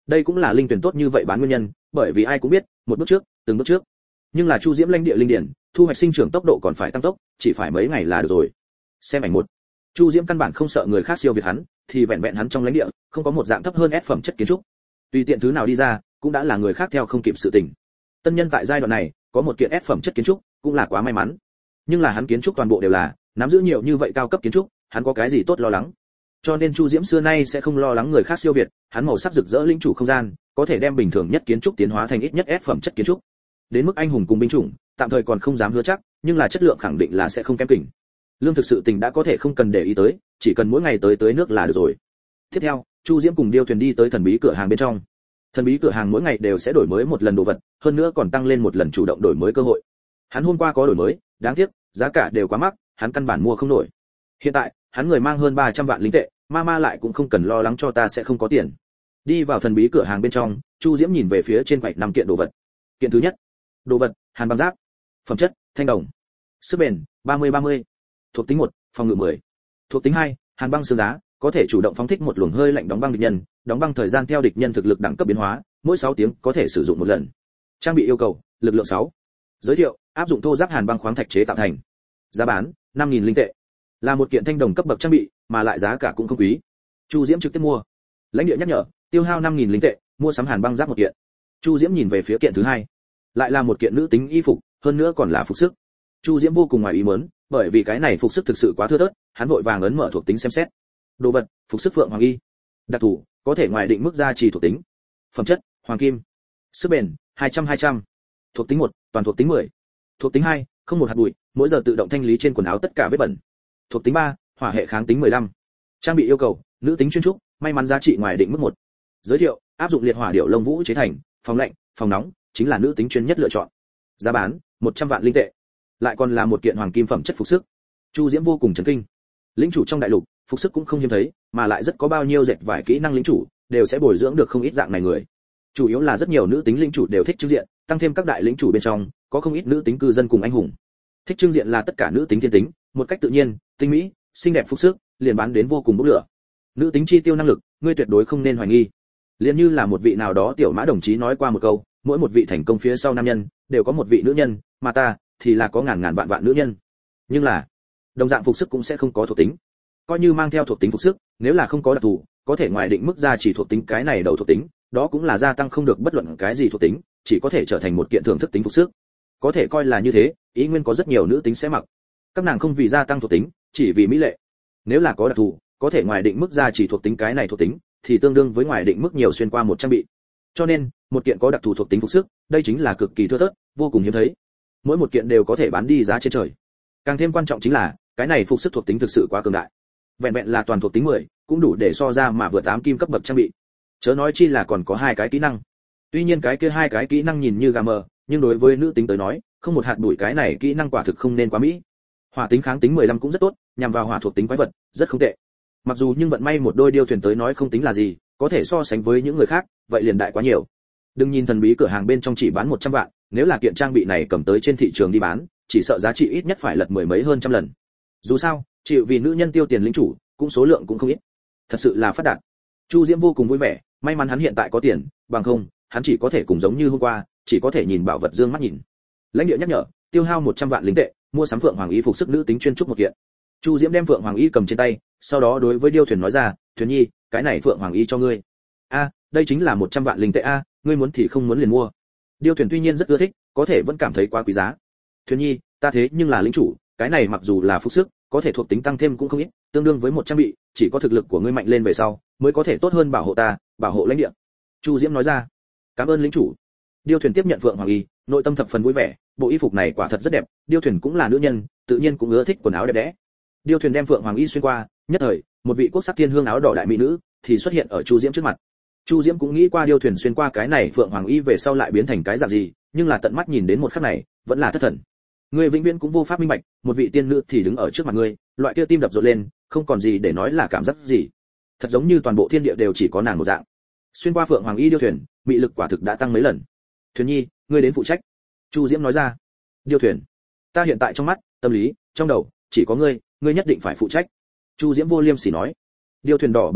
Đây cũng là linh tuyển tốt như vậy bán nguyên nhân, bởi vì ai cũng biết, một bước trước, từng bước trước. Nhưng là Chu Diễm lãnh địa linh điển, thu hoạch sinh trưởng tốc độ còn phải tăng tốc, chỉ phải mấy ngày là được rồi. Xem ảnh một. Chu Diễm căn bản không sợ người khác siêu việt hắn, thì vẹn vẹn hắn trong lãnh địa, không có một dạng thấp hơn S phẩm chất kiến trúc. Tùy tiện thứ nào đi ra, cũng đã là người khác theo không kịp sự tình. Tân nhân tại giai đoạn này, có một kiện S phẩm chất kiến trúc, cũng là quá may mắn. Nhưng là hắn kiến trúc toàn bộ đều là nắm giữ nhiều như vậy cao cấp kiến trúc, hắn có cái gì tốt lo lắng? Cho nên Chu Diễm xưa nay sẽ không lo lắng người khác siêu việt, hắn màu sắc rực rỡ linh chủ không gian, có thể đem bình thường nhất kiến trúc tiến hóa thành ít nhất S phẩm chất kiến trúc. Đến mức anh hùng cùng binh chủng, tạm thời còn không dám hứa chắc, nhưng là chất lượng khẳng định là sẽ không kém kỉnh. Lương thực sự tình đã có thể không cần để ý tới, chỉ cần mỗi ngày tới nước là được rồi. Tiếp theo, Chu Diễm cùng Điêu Thuyền đi tới thần bí cửa hàng bên trong. Thần bí cửa hàng mỗi ngày đều sẽ đổi mới một lần đồ vật, hơn nữa còn tăng lên một lần chủ động đổi mới cơ hội. Hắn hôm qua có đổi mới, đáng tiếc, giá cả đều quá mắc, hắn căn bản mua không nổi. Hiện tại, hắn người mang hơn 300 vạn linh tệ, ma lại cũng không cần lo lắng cho ta sẽ không có tiền. Đi vào thần bí cửa hàng bên trong, Chu Diễm nhìn về phía trên quầy 5 kiện đồ vật. Kiện thứ nhất, đồ vật, hàn băng giáp. Phẩm chất, thanh đồng. Sức bền, 30-30. Thuộc tính 1, phòng ngự 10. Thuộc tính 2, hàn băng xương giá, có thể chủ động phóng thích một luồng hơi lạnh đóng băng địch nhân, đóng băng thời gian theo địch nhân thực lực đẳng cấp biến hóa, mỗi 6 tiếng có thể sử dụng một lần. Trang bị yêu cầu, lực lượng 6. Giới thiệu, áp dụng thô giáp hàn băng khoáng thạch chế tạo thành. Giá bán, 5.000 linh tệ. Là một kiện thanh đồng cấp bậc trang bị, mà lại giá cả cũng không quý. Chu Diễm trực tiếp mua. Lãnh địa nhắc nhở, tiêu hao 5.000 linh tệ, mua sắm hàn băng giáp một kiện. Chu Diễm nhìn về phía kiện thứ hai, lại là một kiện nữ tính y phục, hơn nữa còn là phục sức. Chu Diễm vô cùng ngoài ý muốn, bởi vì cái này phục sức thực sự quá thưa thớt, hắn vội vàng ấn mở thuộc tính xem xét. Đồ vật, phục sức phượng hoàng y. Đặc thù, có thể ngoài định mức gia trì thuộc tính. Phẩm chất, hoàng kim. Sức bền, 200-200. Thuộc tính 1, toàn thuộc tính 10. Thuộc tính 2, không một hạt bụi, mỗi giờ tự động thanh lý trên quần áo tất cả vết bẩn. Thuộc tính 3, hỏa hệ kháng tính 15. Trang bị yêu cầu, nữ tính chuyên trúc, may mắn giá trị ngoài định mức 1. Giới thiệu, áp dụng liệt hỏa điểu lông vũ chế thành, phòng lạnh, phòng nóng, chính là nữ tính chuyên nhất lựa chọn. Giá bán, 100 vạn linh tệ. Lại còn là một kiện hoàng kim phẩm chất phục sức. Chu Diễm vô cùng chấn kinh. Lĩnh chủ trong đại lục, phục sức cũng không hiếm thấy, mà lại rất có bao nhiêu dệt vải kỹ năng lĩnh chủ, đều sẽ bồi dưỡng được không ít dạng này người. Chủ yếu là rất nhiều nữ tính lĩnh chủ đều thích trưng diện, tăng thêm các đại lĩnh chủ bên trong, có không ít nữ tính cư dân cùng anh hùng. Thích trưng diện là tất cả nữ tính thiên tính, một cách tự nhiên, tinh mỹ, xinh đẹp phục sức, liền bán đến vô cùng bốc lửa. Nữ tính chi tiêu năng lực, ngươi tuyệt đối không nên hoài nghi. Liên như là một vị nào đó tiểu mã đồng chí nói qua một câu, mỗi một vị thành công phía sau nam nhân, đều có một vị nữ nhân, mà ta thì là có ngàn vạn nữ nhân. Nhưng là, đồng dạng phục sức cũng sẽ không có thuộc tính. Coi như mang theo thuộc tính phục sức, nếu là không có đặc thù, có thể ngoài định mức ra chỉ thuộc tính cái này đầu thuộc tính, đó cũng là gia tăng không được bất luận cái gì thuộc tính, chỉ có thể trở thành một kiện thưởng thức tính phục sức. Có thể coi là như thế, ý nguyên có rất nhiều nữ tính sẽ mặc. Các nàng không vì gia tăng thuộc tính, chỉ vì mỹ lệ. Nếu là có đặc thù, có thể ngoài định mức ra chỉ thuộc tính cái này thuộc tính, thì tương đương với ngoài định mức nhiều xuyên qua một trang bị. Cho nên, một kiện có đặc thù thuộc tính phục sức, đây chính là cực kỳ thưa thớt, vô cùng hiếm thấy. Mỗi một kiện đều có thể bán đi giá trên trời. Càng thêm quan trọng chính là, cái này phục sức thuộc tính thực sự quá cường đại. Vẹn vẹn là toàn thuộc tính 10, cũng đủ để so ra mà vượt 8 kim cấp bậc trang bị. Chớ nói chi là còn có 2 cái kỹ năng. Tuy nhiên cái kia 2 cái kỹ năng nhìn như gà mờ, nhưng đối với nữ tính tới nói, không một hạt bụi cái này kỹ năng quả thực không nên quá mỹ. Hỏa tính kháng tính 15 cũng rất tốt, nhằm vào hỏa thuộc tính quái vật, rất không tệ. Mặc dù nhưng vận may một đôi điêu thuyền tới nói không tính là gì, có thể so sánh với những người khác, vậy liền đại quá nhiều. Đừng nhìn thần bí cửa hàng bên trong chỉ bán 100 vạn, nếu là kiện trang bị này cầm tới trên thị trường đi bán, chỉ sợ giá trị ít nhất phải lật mười mấy hơn trăm lần. Dù sao, chịu vì nữ nhân tiêu tiền lĩnh chủ, cũng số lượng cũng không ít. Thật sự là phát đạt. Chu Diễm vô cùng vui vẻ, may mắn hắn hiện tại có tiền, bằng không, hắn chỉ có thể cùng giống như hôm qua, chỉ có thể nhìn bảo vật dương mắt nhìn. Lãnh địa nhắc nhở, tiêu hao 100 vạn linh tệ, mua sắm phượng hoàng y phục sức nữ tính chuyên trúc một kiện. Chu Diễm đem phượng hoàng y cầm trên tay, sau đó đối với điêu thuyền nói ra, "Thuyền nhi, cái này phượng hoàng y cho ngươi." "A, đây chính là 100 vạn linh tệ a, ngươi muốn thì không muốn liền mua." Điêu thuyền tuy nhiên rất ưa thích, có thể vẫn cảm thấy quá quý giá. "Thuyền nhi, ta thế nhưng là lĩnh chủ, cái này mặc dù là phục sức, có thể thuộc tính tăng thêm cũng không ít, tương đương với một trang bị, chỉ có thực lực của ngươi mạnh lên về sau, mới có thể tốt hơn bảo hộ ta, bảo hộ lãnh địa." Chu Diễm nói ra. "Cảm ơn lĩnh chủ." Điêu thuyền tiếp nhận phượng hoàng y, nội tâm thập phần vui vẻ, bộ y phục này quả thật rất đẹp, điêu thuyền cũng là nữ nhân, tự nhiên cũng ưa thích quần áo đẹp đẽ. Điêu thuyền đem phượng hoàng y xuyên qua, nhất thời, một vị quốc sắc thiên hương áo đỏ đại mỹ nữ thì xuất hiện ở Chu Diễm trước mặt. Chu Diễm cũng nghĩ qua điêu thuyền xuyên qua cái này phượng hoàng y về sau lại biến thành cái dạng gì, nhưng là tận mắt nhìn đến một khắc này, vẫn là thất thần. Ngươi vĩnh viễn cũng vô pháp minh bạch, một vị tiên nữ thì đứng ở trước mặt ngươi, loại kia tim đập rộn lên, không còn gì để nói là cảm giác gì. Thật giống như toàn bộ thiên địa đều chỉ có nàng một dạng. Xuyên qua phượng hoàng y điêu thuyền, mị lực quả thực đã tăng mấy lần. "Thuyền nhi, ngươi đến phụ trách." Chu Diễm nói ra. "Điêu thuyền, ta hiện tại trong mắt, tâm lý, trong đầu, chỉ có ngươi, ngươi nhất định phải phụ trách." Chu Diễm vô liêm sỉ nói. Điêu thuyền đỏ bừng khuôn mặt,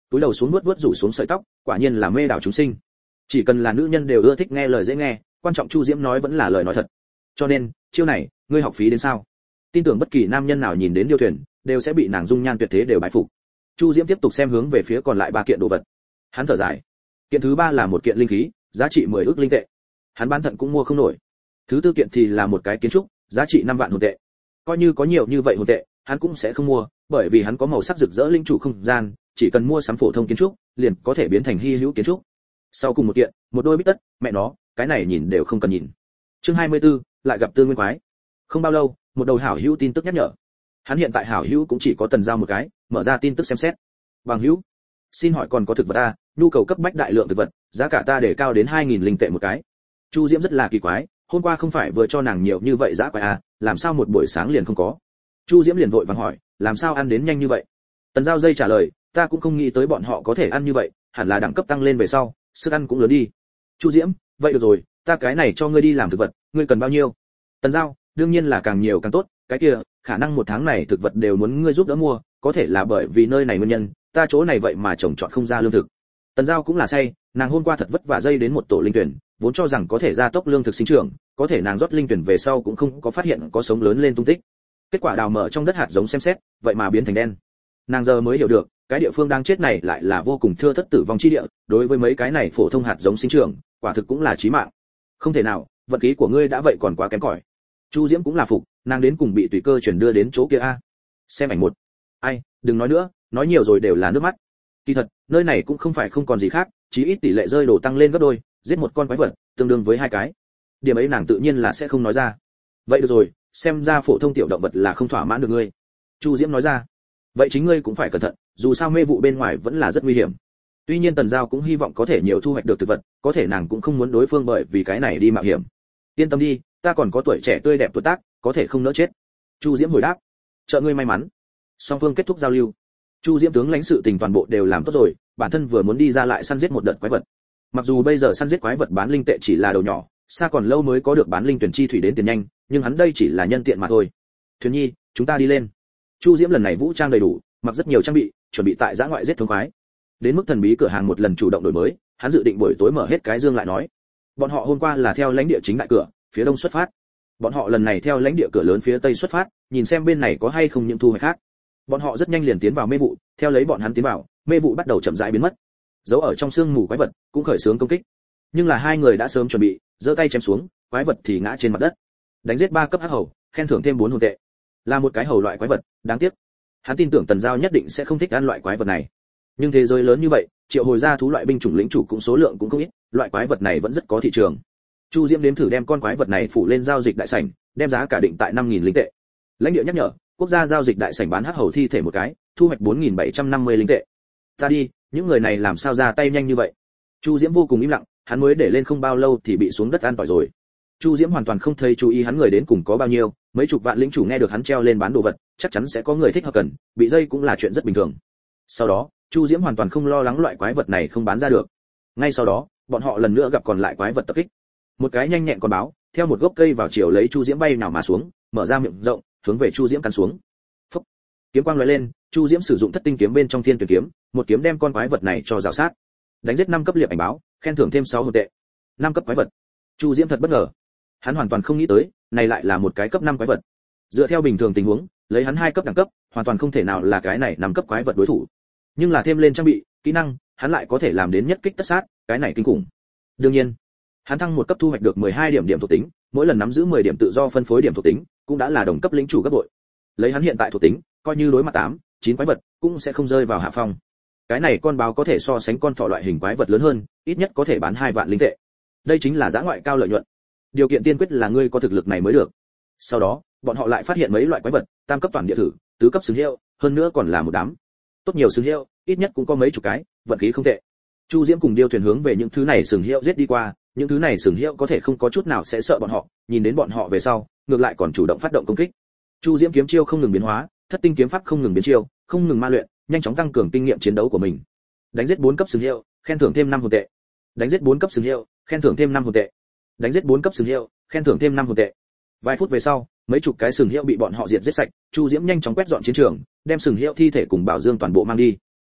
túi đầu xuống vuốt rủ xuống sợi tóc, quả nhiên là mê đảo chúng sinh. Chỉ cần là nữ nhân đều ưa thích nghe lời dễ nghe, quan trọng Chu Diễm nói vẫn là lời nói thật. Cho nên, chiêu này, ngươi học phí đến sao? Tin tưởng bất kỳ nam nhân nào nhìn đến Điêu Thuyền, đều sẽ bị nàng dung nhan tuyệt thế đều bái phục. Chu Diễm tiếp tục xem hướng về phía còn lại 3 kiện đồ vật. Hắn thở dài. Kiện thứ 3 là một kiện linh khí, giá trị 10 ức linh tệ. Hắn bán thận cũng mua không nổi. Thứ 4 kiện thì là một cái kiến trúc, giá trị 5 vạn hồn tệ. Coi như có nhiều như vậy hồn tệ, hắn cũng sẽ không mua, bởi vì hắn có màu sắc rực rỡ linh chủ không gian, chỉ cần mua sắm phổ thông kiến trúc, liền có thể biến thành hi hữu kiến trúc. Sau cùng một kiện, một đôi bích tất, mẹ nó, cái này nhìn đều không cần nhìn. Chương 24, lại gặp Tương Nguyên quái. Không bao lâu, một đầu hảo hữu tin tức nhắc nhở. Hắn hiện tại hảo hữu cũng chỉ có Tần Giao một cái, mở ra tin tức xem xét. Bằng hữu, xin hỏi còn có thực vật a, nhu cầu cấp bách đại lượng thực vật, giá cả ta để cao đến 2000 linh tệ một cái. Chu Diễm rất là kỳ quái, hôm qua không phải vừa cho nàng nhiều như vậy giá quái a, làm sao một buổi sáng liền không có? Chu Diễm liền vội vàng hỏi, làm sao ăn đến nhanh như vậy? Tần Giao dây trả lời, ta cũng không nghĩ tới bọn họ có thể ăn như vậy, hẳn là đẳng cấp tăng lên về sau, sức ăn cũng lớn đi. Chu Diễm, vậy được rồi, ta cái này cho ngươi đi làm thực vật, ngươi cần bao nhiêu? Tần Giao, đương nhiên là càng nhiều càng tốt, cái kia, khả năng một tháng này thực vật đều muốn ngươi giúp đỡ mua, có thể là bởi vì nơi này nguyên nhân, ta chỗ này vậy mà trồng trọt không ra lương thực. Tần Giao cũng là say, nàng hôm qua thật vất vả dây đến một tổ linh tuyển, vốn cho rằng có thể gia tốc lương thực sinh trưởng, có thể nàng rót linh tuyển về sau cũng không có phát hiện có sống lớn lên tung tích. Kết quả đào mở trong đất hạt giống xem xét, vậy mà biến thành đen. Nàng giờ mới hiểu được, cái địa phương đang chết này lại là vô cùng thưa thất tử vong chi địa, đối với mấy cái này phổ thông hạt giống sinh trưởng, quả thực cũng là chí mạng. Không thể nào, vận khí của ngươi đã vậy còn quá kém cỏi. Chu Diễm cũng là phục, nàng đến cùng bị tùy cơ chuyển đưa đến chỗ kia a. Xem ảnh 1. Ai, đừng nói nữa, nói nhiều rồi đều là nước mắt. Kỳ thật, nơi này cũng không phải không còn gì khác, chí ít tỷ lệ rơi đồ tăng lên gấp đôi, giết một con quái vật, tương đương với 2 cái. Điểm ấy nàng tự nhiên là sẽ không nói ra. Vậy được rồi, xem ra phổ thông tiểu động vật là không thỏa mãn được ngươi. Chu Diễm nói ra. Vậy chính ngươi cũng phải cẩn thận, dù sao mê vụ bên ngoài vẫn là rất nguy hiểm. Tuy nhiên Tần Giao cũng hy vọng có thể nhiều thu hoạch được thực vật, có thể nàng cũng không muốn đối phương bởi vì cái này đi mạo hiểm. Yên tâm đi, ta còn có tuổi trẻ tươi đẹp tuổi tác, có thể không nỡ chết. Chu Diễm hồi đáp. Trợ ngươi may mắn. Song phương kết thúc giao lưu. Chu Diễm tướng lãnh sự tình toàn bộ đều làm tốt rồi, bản thân vừa muốn đi ra lại săn giết một đợt quái vật. Mặc dù bây giờ săn giết quái vật bán linh tệ chỉ là đầu nhỏ, xa còn lâu mới có được bán linh tuyển chi thủy đến tiền nhanh, nhưng hắn đây chỉ là nhân tiện mà thôi. Thuyền Nhi, chúng ta đi lên. Chu Diễm lần này vũ trang đầy đủ, mặc rất nhiều trang bị, chuẩn bị tại giã ngoại giết thống khoái. Đến mức thần bí cửa hàng một lần chủ động đổi mới, hắn dự định buổi tối mở hết cái dương lại nói. Bọn họ hôm qua là theo lãnh địa chính đại cửa, phía đông xuất phát. Bọn họ lần này theo lãnh địa cửa lớn phía tây xuất phát, nhìn xem bên này có hay không những thu hoạch khác. Bọn họ rất nhanh liền tiến vào mê vụ, theo lấy bọn hắn tiến vào, mê vụ bắt đầu chậm rãi biến mất. Giấu ở trong sương mù quái vật cũng khởi xướng công kích. Nhưng là hai người đã sớm chuẩn bị, giơ tay chém xuống, quái vật thì ngã trên mặt đất. Đánh giết 3 cấp hắc hầu, khen thưởng thêm 4 hồn tệ. Là một cái hầu loại quái vật, đáng tiếc. Hắn tin tưởng Tần Giao nhất định sẽ không thích ăn loại quái vật này. Nhưng thế giới lớn như vậy, triệu hồi ra thú loại binh chủng lĩnh chủ cũng số lượng cũng không ít, loại quái vật này vẫn rất có thị trường. Chu Diễm đếm thử đem con quái vật này phủ lên giao dịch đại sảnh, đem giá cả định tại 5000 linh tệ. Lãnh địa nhắc nhở, quốc gia giao dịch đại sảnh bán hắc hầu thi thể một cái, thu hoạch 4750 linh tệ. Ta đi, những người này làm sao ra tay nhanh như vậy? Chu Diễm vô cùng im lặng, hắn mới để lên không bao lâu thì bị xuống đất ăn tỏi rồi. Chu Diễm hoàn toàn không thấy chú ý hắn người đến cùng có bao nhiêu, mấy chục vạn lĩnh chủ nghe được hắn treo lên bán đồ vật, chắc chắn sẽ có người thích hợp cần, bị dây cũng là chuyện rất bình thường. Sau đó, Chu Diễm hoàn toàn không lo lắng loại quái vật này không bán ra được. Ngay sau đó, bọn họ lần nữa gặp còn lại quái vật tập kích. Một cái nhanh nhẹn con báo, theo một gốc cây vào chiều lấy Chu Diễm bay nào mà xuống, mở ra miệng rộng, hướng về Chu Diễm cắn xuống. Phốc. Kiếm quang lóe lên, Chu Diễm sử dụng thất tinh kiếm bên trong thiên tuyển kiếm, một kiếm đem con quái vật này cho rào sát. Đánh giết 5 cấp liệp ảnh báo, khen thưởng thêm 6 hồn tệ. 5 cấp quái vật. Chu Diễm thật bất ngờ. Hắn hoàn toàn không nghĩ tới, này lại là một cái cấp 5 quái vật. Dựa theo bình thường tình huống, lấy hắn 2 cấp đẳng cấp, hoàn toàn không thể nào là cái này 5 cấp quái vật đối thủ. Nhưng là thêm lên trang bị, kỹ năng, hắn lại có thể làm đến nhất kích tất sát, cái này kinh khủng. Đương nhiên, hắn thăng một cấp thu hoạch được 12 điểm thuộc tính, mỗi lần nắm giữ 10 điểm tự do phân phối điểm thuộc tính, cũng đã là đồng cấp lĩnh chủ gấp bội. Lấy hắn hiện tại thuộc tính, coi như đối mặt 8, 9 quái vật, cũng sẽ không rơi vào hạ phong. Cái này con báo có thể so sánh con thỏ loại hình quái vật lớn hơn, ít nhất có thể bán 2 vạn linh tệ. Đây chính là giá ngoại cao lợi nhuận. Điều kiện tiên quyết là ngươi có thực lực này mới được. Sau đó, bọn họ lại phát hiện mấy loại quái vật, tam cấp toàn địa thử, tứ cấp sừng hiệu, hơn nữa còn là một đám. Tốt nhiều sừng hiệu, ít nhất cũng có mấy chục cái, vận khí không tệ. Chu Diễm cùng Điêu Thuyền hướng về những thứ này sừng hiệu giết đi qua, những thứ này sừng hiệu có thể không có chút nào sẽ sợ bọn họ, nhìn đến bọn họ về sau, ngược lại còn chủ động phát động công kích. Chu Diễm kiếm chiêu không ngừng biến hóa, thất tinh kiếm pháp không ngừng biến chiêu, không ngừng ma luyện, nhanh chóng tăng cường kinh nghiệm chiến đấu của mình. Đánh giết 4 cấp sừng hiệu, khen thưởng thêm 5 hồn tệ. Đánh giết 4 cấp sừng hiệu, khen thưởng thêm 5 hồn tệ. Đánh giết 4 cấp sừng hiệu, khen thưởng thêm 5 hồn tệ. Vài phút về sau, mấy chục cái sừng hiệu bị bọn họ diệt giết sạch, Chu Diễm nhanh chóng quét dọn chiến trường, đem sừng hiệu thi thể cùng bảo dương toàn bộ mang đi.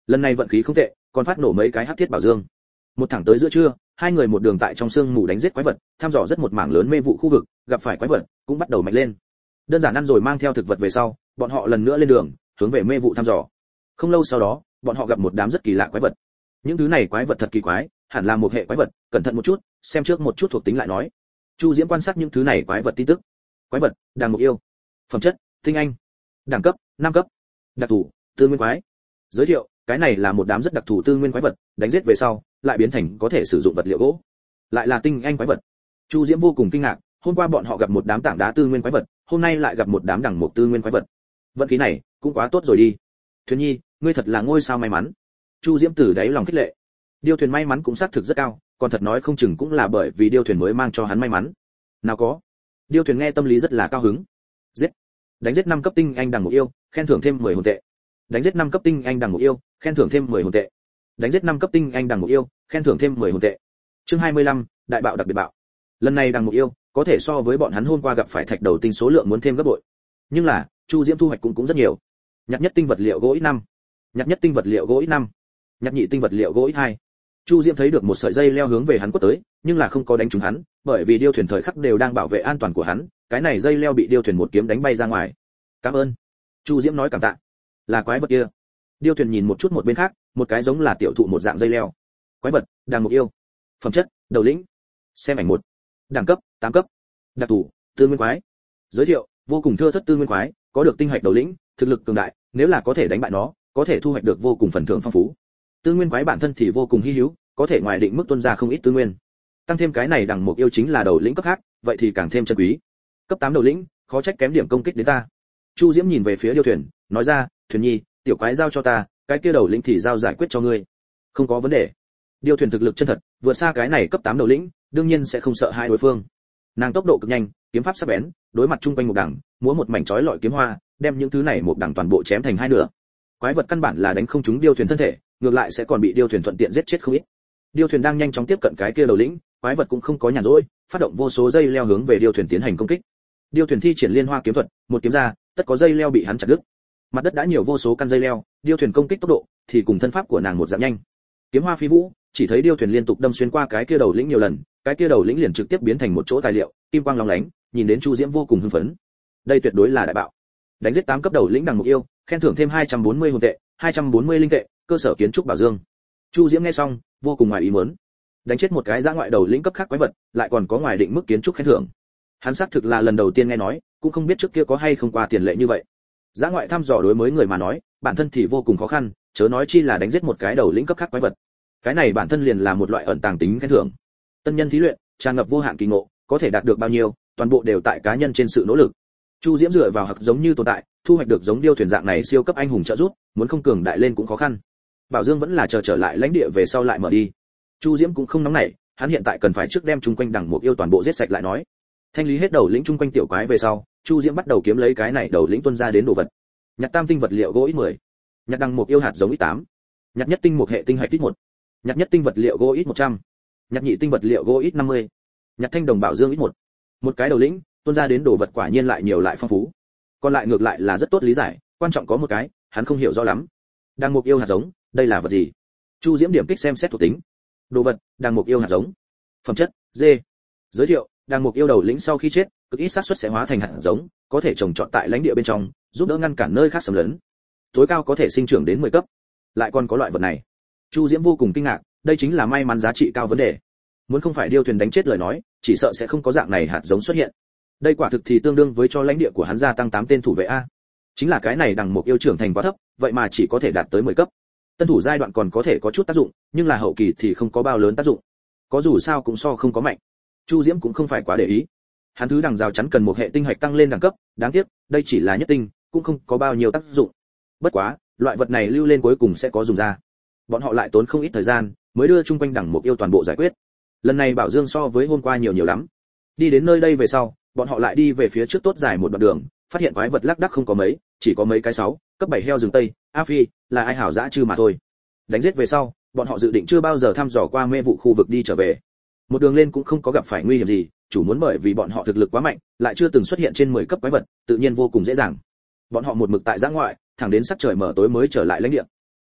Lần này vận khí không tệ, còn phát nổ mấy cái hắc thiết bảo dương. Một thẳng tới giữa trưa, hai người một đường tại trong sương mù đánh giết quái vật, thăm dò rất một mảng lớn mê vụ khu vực, gặp phải quái vật cũng bắt đầu mạnh lên. Đơn giản ăn rồi mang theo thực vật về sau, bọn họ lần nữa lên đường, hướng về mê vụ thăm dò. Không lâu sau đó, bọn họ gặp một đám rất kỳ lạ quái vật. Những thứ này quái vật thật kỳ quái, hẳn là một hệ quái vật, cẩn thận một chút, xem trước một chút thuộc tính lại nói. Chu Diễm quan sát những thứ này quái vật tin tức. Quái vật, đàng mục yêu. Phẩm chất, tinh anh. Đẳng cấp, 5 cấp. Đặc thù, tư nguyên quái. Giới thiệu, cái này là một đám rất đặc thù tư nguyên quái vật, đánh giết về sau, lại biến thành có thể sử dụng vật liệu gỗ. Lại là tinh anh quái vật. Chu Diễm vô cùng kinh ngạc, hôm qua bọn họ gặp một đám tảng đá tư nguyên quái vật, hôm nay lại gặp một đám đẳng mục tư nguyên quái vật. Vận khí này cũng quá tốt rồi đi. Thuyền Nhi, ngươi thật là ngôi sao may mắn. Chu Diễm từ đáy lòng khích lệ. Điêu thuyền may mắn cũng xác thực rất cao, còn thật nói không chừng cũng là bởi vì điêu thuyền mới mang cho hắn may mắn. Nào có. Điêu thuyền nghe tâm lý rất là cao hứng. Giết. Đánh giết 5 cấp tinh anh đằng mục yêu, khen thưởng thêm 10 hồn tệ. Đánh giết 5 cấp tinh anh đằng mục yêu, khen thưởng thêm 10 hồn tệ. Đánh giết 5 cấp tinh anh đằng mục yêu, khen thưởng thêm 10 hồn tệ. Chương 25, đại bạo đặc biệt bạo. Lần này đằng mục yêu có thể so với bọn hắn hôm qua gặp phải thạch đầu tinh số lượng muốn thêm gấp bội. Nhưng là, Chu Diễm thu hoạch cũng rất nhiều. Nhặt nhất tinh vật liệu gỗ ít 5. Nhặt nhất tinh vật liệu gỗ ít 5. Nhặt nhị tinh vật liệu gỗ ít 2. Chu Diễm thấy được một sợi dây leo hướng về hắn quất tới, nhưng là không có đánh trúng hắn, bởi vì điêu thuyền thời khắc đều đang bảo vệ an toàn của hắn, cái này dây leo bị điêu thuyền một kiếm đánh bay ra ngoài. Cảm ơn. Chu Diễm nói cảm tạ. Là quái vật kia. Điêu thuyền nhìn một chút một bên khác, một cái giống là tiểu thụ một dạng dây leo. Quái vật, đàng mục yêu. Phẩm chất, đầu lĩnh. Xem ảnh 1. Đẳng cấp, 8 cấp. Đặc thù, tư nguyên quái. Giới thiệu, vô cùng thưa thớt tư nguyên quái, có được tinh hạch đầu lĩnh, thực lực cường đại, nếu là có thể đánh bại nó, có thể thu hoạch được vô cùng phần thưởng phong phú. Tư nguyên quái bản thân thì vô cùng hi hữu, có thể ngoài định mức tuôn ra không ít tư nguyên. Tăng thêm cái này đằng mục yêu chính là đầu lĩnh cấp khác, vậy thì càng thêm chân quý. Cấp 8 đầu lĩnh, khó trách kém điểm công kích đến ta. Chu Diễm nhìn về phía điêu thuyền, nói ra, thuyền nhi, tiểu quái giao cho ta, cái kia đầu lĩnh thì giao giải quyết cho ngươi. Không có vấn đề. Điêu thuyền thực lực chân thật, vượt xa cái này cấp 8 đầu lĩnh, đương nhiên sẽ không sợ hai đối phương. Nàng tốc độ cực nhanh, kiếm pháp sắc bén, đối mặt trung quanh một đằng, múa một mảnh chói lọi kiếm hoa, đem những thứ này một đằng toàn bộ chém thành hai nửa. Quái vật căn bản là đánh không trúng điêu thuyền thân thể, ngược lại sẽ còn bị điêu thuyền thuận tiện giết chết không ít. Điêu thuyền đang nhanh chóng tiếp cận cái kia đầu lĩnh, quái vật cũng không có nhàn rỗi, phát động vô số dây leo hướng về điêu thuyền tiến hành công kích. Điêu thuyền thi triển liên hoa kiếm thuật, một kiếm ra, tất có dây leo bị hắn chặt đứt. Mặt đất đã nhiều vô số căn dây leo, điêu thuyền công kích tốc độ thì cùng thân pháp của nàng một dạng nhanh. Kiếm hoa phi vũ, chỉ thấy điêu thuyền liên tục đâm xuyên qua cái kia đầu lĩnh nhiều lần, cái kia đầu lĩnh liền trực tiếp biến thành một chỗ tài liệu, kim quang lóng lánh, nhìn đến Chu Diễm vô cùng hưng phấn. Đây tuyệt đối là đại bạo. Đánh giết 8 cấp đầu lĩnh đằng mục yêu, khen thưởng thêm 240 hồn tệ, 240 linh tệ, cơ sở kiến trúc bảo dương. Chu Diễm nghe xong, vô cùng ngoài ý muốn. Đánh chết một cái dã ngoại đầu lĩnh cấp khác quái vật, lại còn có ngoài định mức kiến trúc khen thưởng. Hắn xác thực là lần đầu tiên nghe nói, cũng không biết trước kia có hay không qua tiền lệ như vậy. Dã ngoại thăm dò đối mới người mà nói, bản thân thì vô cùng khó khăn, chớ nói chi là đánh giết một cái đầu lĩnh cấp khác quái vật. Cái này bản thân liền là một loại ẩn tàng tính khen thưởng. Tân nhân thí luyện, tràn ngập vô hạn kỳ ngộ, có thể đạt được bao nhiêu, toàn bộ đều tại cá nhân trên sự nỗ lực. Chu Diễm dựa vào hặc giống như tồn tại, thu hoạch được giống điêu thuyền dạng này siêu cấp anh hùng trợ giúp, muốn không cường đại lên cũng khó khăn. Bảo Dương vẫn là chờ trở lại lãnh địa về sau lại mở đi. Chu Diễm cũng không nóng nảy, hắn hiện tại cần phải trước đem chung quanh đằng mục yêu toàn bộ giết sạch lại nói. Thanh lý hết đầu lĩnh chung quanh tiểu quái về sau, Chu Diễm bắt đầu kiếm lấy cái này đầu lĩnh tuân ra đến đồ vật. Nhặt tam tinh vật liệu gỗ ít 10. Nhặt đằng mục yêu hạt giống ít 8. Nhặt nhất tinh một hệ tinh hạch ít 1. Nhặt nhất tinh vật liệu gỗ ít 100. Nhặt nhị tinh vật liệu gỗ ít 50. Nhặt thanh đồng bảo dương ít 1. Một cái đầu lĩnh, tuôn ra đến đồ vật quả nhiên lại nhiều lại phong phú. Còn lại ngược lại là rất tốt lý giải, quan trọng có một cái, hắn không hiểu rõ lắm. Đằng mục yêu hạt giống, đây là vật gì? Chu Diễm điểm kích xem xét thuộc tính. Đồ vật, đằng mục yêu hạt giống. Phẩm chất, D. Giới thiệu, đằng mục yêu đầu lĩnh sau khi chết, cực ít xác suất sẽ hóa thành hạt giống, có thể trồng trọt tại lãnh địa bên trong, giúp đỡ ngăn cản nơi khác xâm lấn. Tối cao có thể sinh trưởng đến 10 cấp. Lại còn có loại vật này. Chu Diễm vô cùng kinh ngạc, đây chính là may mắn giá trị cao vấn đề. Muốn không phải điêu thuyền đánh chết lời nói, chỉ sợ sẽ không có dạng này hạt giống xuất hiện. Đây quả thực thì tương đương với cho lãnh địa của hắn gia tăng 8 tên thủ vệ a. Chính là cái này đằng mục yêu trưởng thành quá thấp, vậy mà chỉ có thể đạt tới 10 cấp. Tân thủ giai đoạn còn có thể có chút tác dụng, nhưng là hậu kỳ thì không có bao lớn tác dụng. Có dù sao cũng so không có mạnh. Chu Diễm cũng không phải quá để ý. Hắn thứ đằng rào chắn cần một hệ tinh hạch tăng lên đẳng cấp, đáng tiếc, đây chỉ là nhất tinh, cũng không có bao nhiêu tác dụng. Bất quá, loại vật này lưu lên cuối cùng sẽ có dùng ra. Bọn họ lại tốn không ít thời gian, mới đưa chung quanh đằng mục yêu toàn bộ giải quyết. Lần này Bảo Dương so với hôm qua nhiều nhiều lắm. Đi đến nơi đây về sau, bọn họ lại đi về phía trước tốt dài một đoạn đường, phát hiện quái vật lác đác không có mấy, chỉ có mấy cái 6, cấp 7 heo rừng tây, A Phi, là ai hảo dã chư mà thôi. Đánh giết về sau, bọn họ dự định chưa bao giờ thăm dò qua mê vụ khu vực đi trở về. Một đường lên cũng không có gặp phải nguy hiểm gì, chủ muốn bởi vì bọn họ thực lực quá mạnh, lại chưa từng xuất hiện trên 10 cấp quái vật, tự nhiên vô cùng dễ dàng. Bọn họ một mực tại giã ngoại, thẳng đến sắc trời mở tối mới trở lại lãnh địa.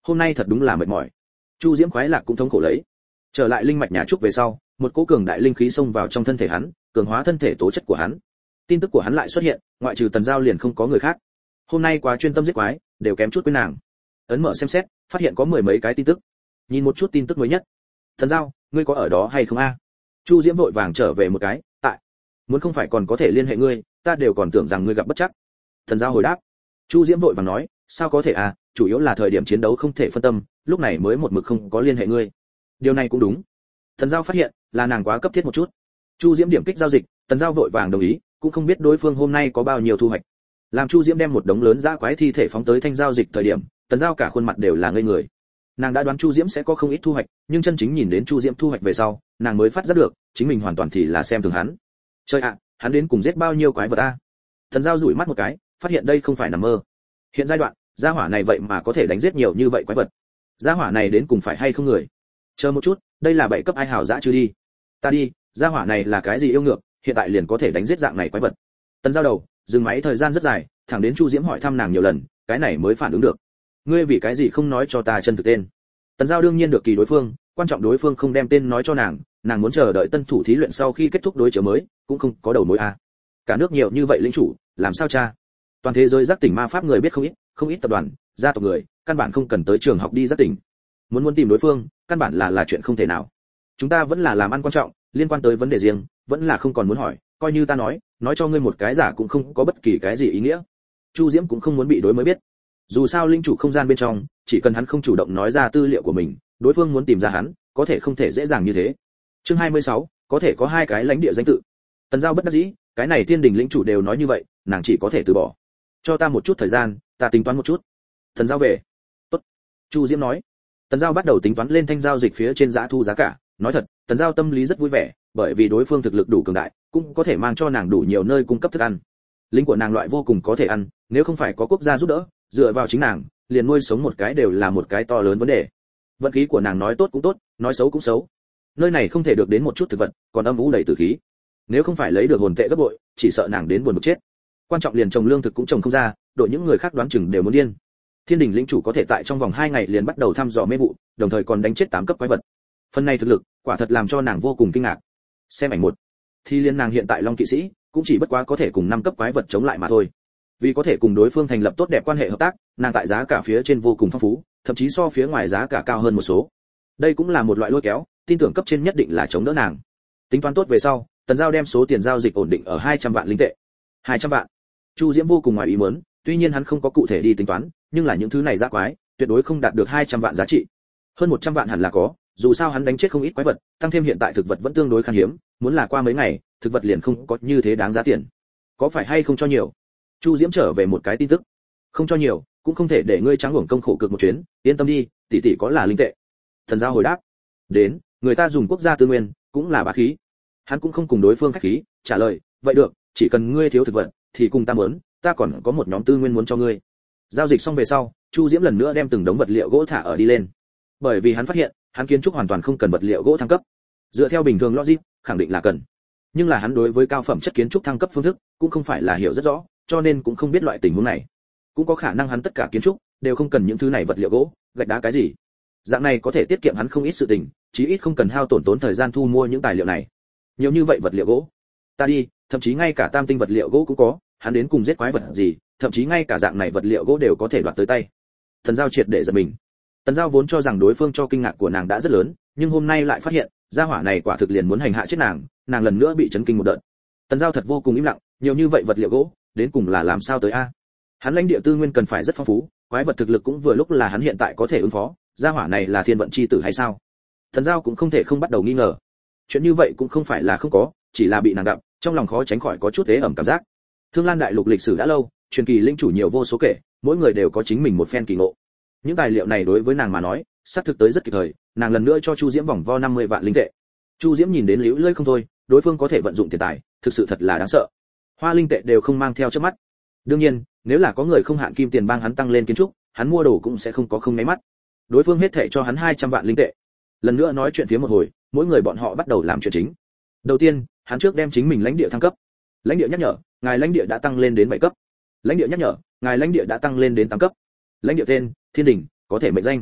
hôm nay thật đúng là mệt mỏi. Chu Diễm khoái lạc cũng thống khổ lấy. Trở lại linh mạch nhà trúc về sau, một cỗ cường đại linh khí xông vào trong thân thể hắn, cường hóa thân thể tố chất của hắn. Tin tức của hắn lại xuất hiện, ngoại trừ Tần Giao liền không có người khác. Hôm nay quá chuyên tâm giết quái, đều kém chút quên nàng. Ấn mở xem xét, phát hiện có mười mấy cái tin tức. Nhìn một chút tin tức mới nhất. Tần Giao, ngươi có ở đó hay không a? Chu Diễm vội vàng trở về một cái, tại. Muốn không phải còn có thể liên hệ ngươi, ta đều còn tưởng rằng ngươi gặp bất trắc. Tần Giao hồi đáp. Chu Diễm vội vàng nói, sao có thể à, chủ yếu là thời điểm chiến đấu không thể phân tâm, lúc này mới một mực không có liên hệ ngươi. Điều này cũng đúng. Tần Giao phát hiện, là nàng quá cấp thiết một chút. Chu Diễm điểm kích giao dịch, Tần Giao vội vàng đồng ý, cũng không biết đối phương hôm nay có bao nhiêu thu hoạch. Làm Chu Diễm đem một đống lớn dã quái thi thể phóng tới thanh giao dịch thời điểm, Tần Giao cả khuôn mặt đều là ngây người. Nàng đã đoán Chu Diễm sẽ có không ít thu hoạch, nhưng chân chính nhìn đến Chu Diễm thu hoạch về sau, nàng mới phát giác được, chính mình hoàn toàn thì là xem thường hắn. Trời ạ, hắn đến cùng giết bao nhiêu quái vật a? Tần Giao dụi mắt một cái, phát hiện đây không phải nằm mơ. Hiện giai đoạn, gia hỏa này vậy mà có thể đánh giết nhiều như vậy quái vật. Gia hỏa này đến cùng phải hay không người? Chờ một chút, đây là 7 cấp ai hảo dã chưa đi. Ta đi, gia hỏa này là cái gì yêu ngược, hiện tại liền có thể đánh giết dạng này quái vật. Tần Giao đầu, dừng máy thời gian rất dài, thẳng đến Chu Diễm hỏi thăm nàng nhiều lần, cái này mới phản ứng được. Ngươi vì cái gì không nói cho ta chân thực tên? Tần Giao đương nhiên được kỳ đối phương, quan trọng đối phương không đem tên nói cho nàng muốn chờ đợi tân thủ thí luyện sau khi kết thúc đối chiếu mới, cũng không có đầu mối a. Cả nước nhiều như vậy lĩnh chủ, làm sao cha? Toàn thế giới giác tỉnh ma pháp người biết không ít tập đoàn, gia tộc người, căn bản không cần tới trường học đi giác tỉnh. Muốn tìm đối phương, căn bản là chuyện không thể nào. Chúng ta vẫn là làm ăn quan trọng, liên quan tới vấn đề riêng, vẫn là không còn muốn hỏi, coi như ta nói cho ngươi một cái giả cũng không có bất kỳ cái gì ý nghĩa. Chu Diễm cũng không muốn bị đối mới biết. Dù sao linh chủ không gian bên trong, chỉ cần hắn không chủ động nói ra tư liệu của mình, đối phương muốn tìm ra hắn, có thể không thể dễ dàng như thế. Chương 26, có thể có 2 cái lãnh địa danh tự. Tần Giao bất đắc dĩ, cái này Thiên Đình lĩnh chủ đều nói như vậy, nàng chỉ có thể từ bỏ. Cho ta một chút thời gian, ta tính toán một chút. Tần Giao về. Tốt. Chu Diễm nói. Tần Giao bắt đầu tính toán lên thanh giao dịch phía trên giá thu giá cả, nói thật, Tần Giao tâm lý rất vui vẻ, bởi vì đối phương thực lực đủ cường đại, cũng có thể mang cho nàng đủ nhiều nơi cung cấp thức ăn. Lính của nàng loại vô cùng có thể ăn, nếu không phải có quốc gia giúp đỡ, dựa vào chính nàng, liền nuôi sống một cái đều là một cái to lớn vấn đề. Vận khí của nàng nói tốt cũng tốt, nói xấu cũng xấu. Nơi này không thể được đến một chút thực vật, còn âm u đầy tử khí. Nếu không phải lấy được hồn tệ gấp bội, chỉ sợ nàng đến buồn bực chết. Quan trọng liền trồng lương thực cũng trồng không ra, đội những người khác đoán chừng đều muốn điên. Thiên Đình lĩnh chủ có thể tại trong vòng 2 ngày liền bắt đầu thăm dò mê vụ, đồng thời còn đánh chết 8 cấp quái vật. Phần này thực lực, quả thật làm cho nàng vô cùng kinh ngạc. Xem ảnh 1, thì liên nàng hiện tại Long kỵ sĩ, cũng chỉ bất quá có thể cùng 5 cấp quái vật chống lại mà thôi. Vì có thể cùng đối phương thành lập tốt đẹp quan hệ hợp tác, nàng tại giá cả phía trên vô cùng phong phú, thậm chí so phía ngoài giá cả cao hơn một số. Đây cũng là một loại lôi kéo, tin tưởng cấp trên nhất định là chống đỡ nàng. Tính toán tốt về sau, Tần Giao đem số tiền giao dịch ổn định ở 200 vạn linh tệ. 200 vạn. Chu Diễm vô cùng ngoài ý muốn, tuy nhiên hắn không có cụ thể đi tính toán, nhưng là những thứ này giá quái, tuyệt đối không đạt được 200 vạn giá trị. Hơn 100 vạn hẳn là có, dù sao hắn đánh chết không ít quái vật, tăng thêm hiện tại thực vật vẫn tương đối khan hiếm, muốn là qua mấy ngày, thực vật liền không có như thế đáng giá tiền. Có phải hay không cho nhiều? Chu Diễm trở về một cái tin tức. Không cho nhiều, cũng không thể để ngươi trắng uổng công khổ cực một chuyến, yên tâm đi, tỷ tỷ có là linh tệ. Thần Giao hồi đáp. Đến, người ta dùng quốc gia tư nguyên, cũng là bá khí. Hắn cũng không cùng đối phương khách khí, trả lời, vậy được, chỉ cần ngươi thiếu thực vật, thì cùng ta muốn, ta còn có một nhóm tư nguyên muốn cho ngươi. Giao dịch xong về sau, Chu Diễm lần nữa đem từng đống vật liệu gỗ thả ở đi lên. Bởi vì hắn phát hiện, hắn kiến trúc hoàn toàn không cần vật liệu gỗ thăng cấp. Dựa theo bình thường logic, khẳng định là cần. Nhưng là hắn đối với cao phẩm chất kiến trúc thăng cấp phương thức, cũng không phải là hiểu rất rõ, cho nên cũng không biết loại tình huống này. Cũng có khả năng hắn tất cả kiến trúc đều không cần những thứ này vật liệu gỗ, gạch đá cái gì. Dạng này có thể tiết kiệm hắn không ít sự tình, chí ít không cần hao tổn thời gian thu mua những tài liệu này. Nhiều như vậy vật liệu gỗ, ta đi, thậm chí ngay cả tam tinh vật liệu gỗ cũng có, hắn đến cùng giết quái vật gì, thậm chí ngay cả dạng này vật liệu gỗ đều có thể đoạt tới tay. Thần Giao triệt để giật mình. Tần Giao vốn cho rằng đối phương cho kinh ngạc của nàng đã rất lớn, nhưng hôm nay lại phát hiện, gia hỏa này quả thực liền muốn hành hạ chết nàng lần nữa bị chấn kinh một đợt. Tần Giao thật vô cùng im lặng, nhiều như vậy vật liệu gỗ, đến cùng là làm sao tới a? Hắn lãnh địa tư nguyên cần phải rất phong phú, quái vật thực lực cũng vừa lúc là hắn hiện tại có thể ứng phó, gia hỏa này là thiên vận chi tử hay sao? Tần Giao cũng không thể không bắt đầu nghi ngờ. Chuyện như vậy cũng không phải là không có, chỉ là bị nàng gặp, trong lòng khó tránh khỏi có chút tế ẩm cảm giác. Thương Lan đại lục lịch sử đã lâu, truyền kỳ linh chủ nhiều vô số kể, mỗi người đều có chính mình một phen kỳ ngộ. Những tài liệu này đối với nàng mà nói, xác thực tới rất kịp thời, nàng lần nữa cho Chu Diễm vòng vo 50 vạn linh tệ. Chu Diễm nhìn đến liễu lơi không thôi, đối phương có thể vận dụng tiền tài, thực sự thật là đáng sợ. Hoa linh tệ đều không mang theo trước mắt. Đương nhiên, nếu là có người không hạn kim tiền bang hắn tăng lên kiến trúc, hắn mua đồ cũng sẽ không có không nháy mắt. Đối phương hết thảy cho hắn 200 vạn linh tệ. Lần nữa nói chuyện phía một hồi, mỗi người bọn họ bắt đầu làm chuyện chính. Đầu tiên, hắn trước đem chính mình lãnh địa thăng cấp. Lãnh địa nhắc nhở, ngài lãnh địa đã tăng lên đến 7 cấp. Lãnh địa nhắc nhở, ngài lãnh địa đã tăng lên đến 8 cấp. Lãnh địa tên, Thiên Đình, có thể mệnh danh,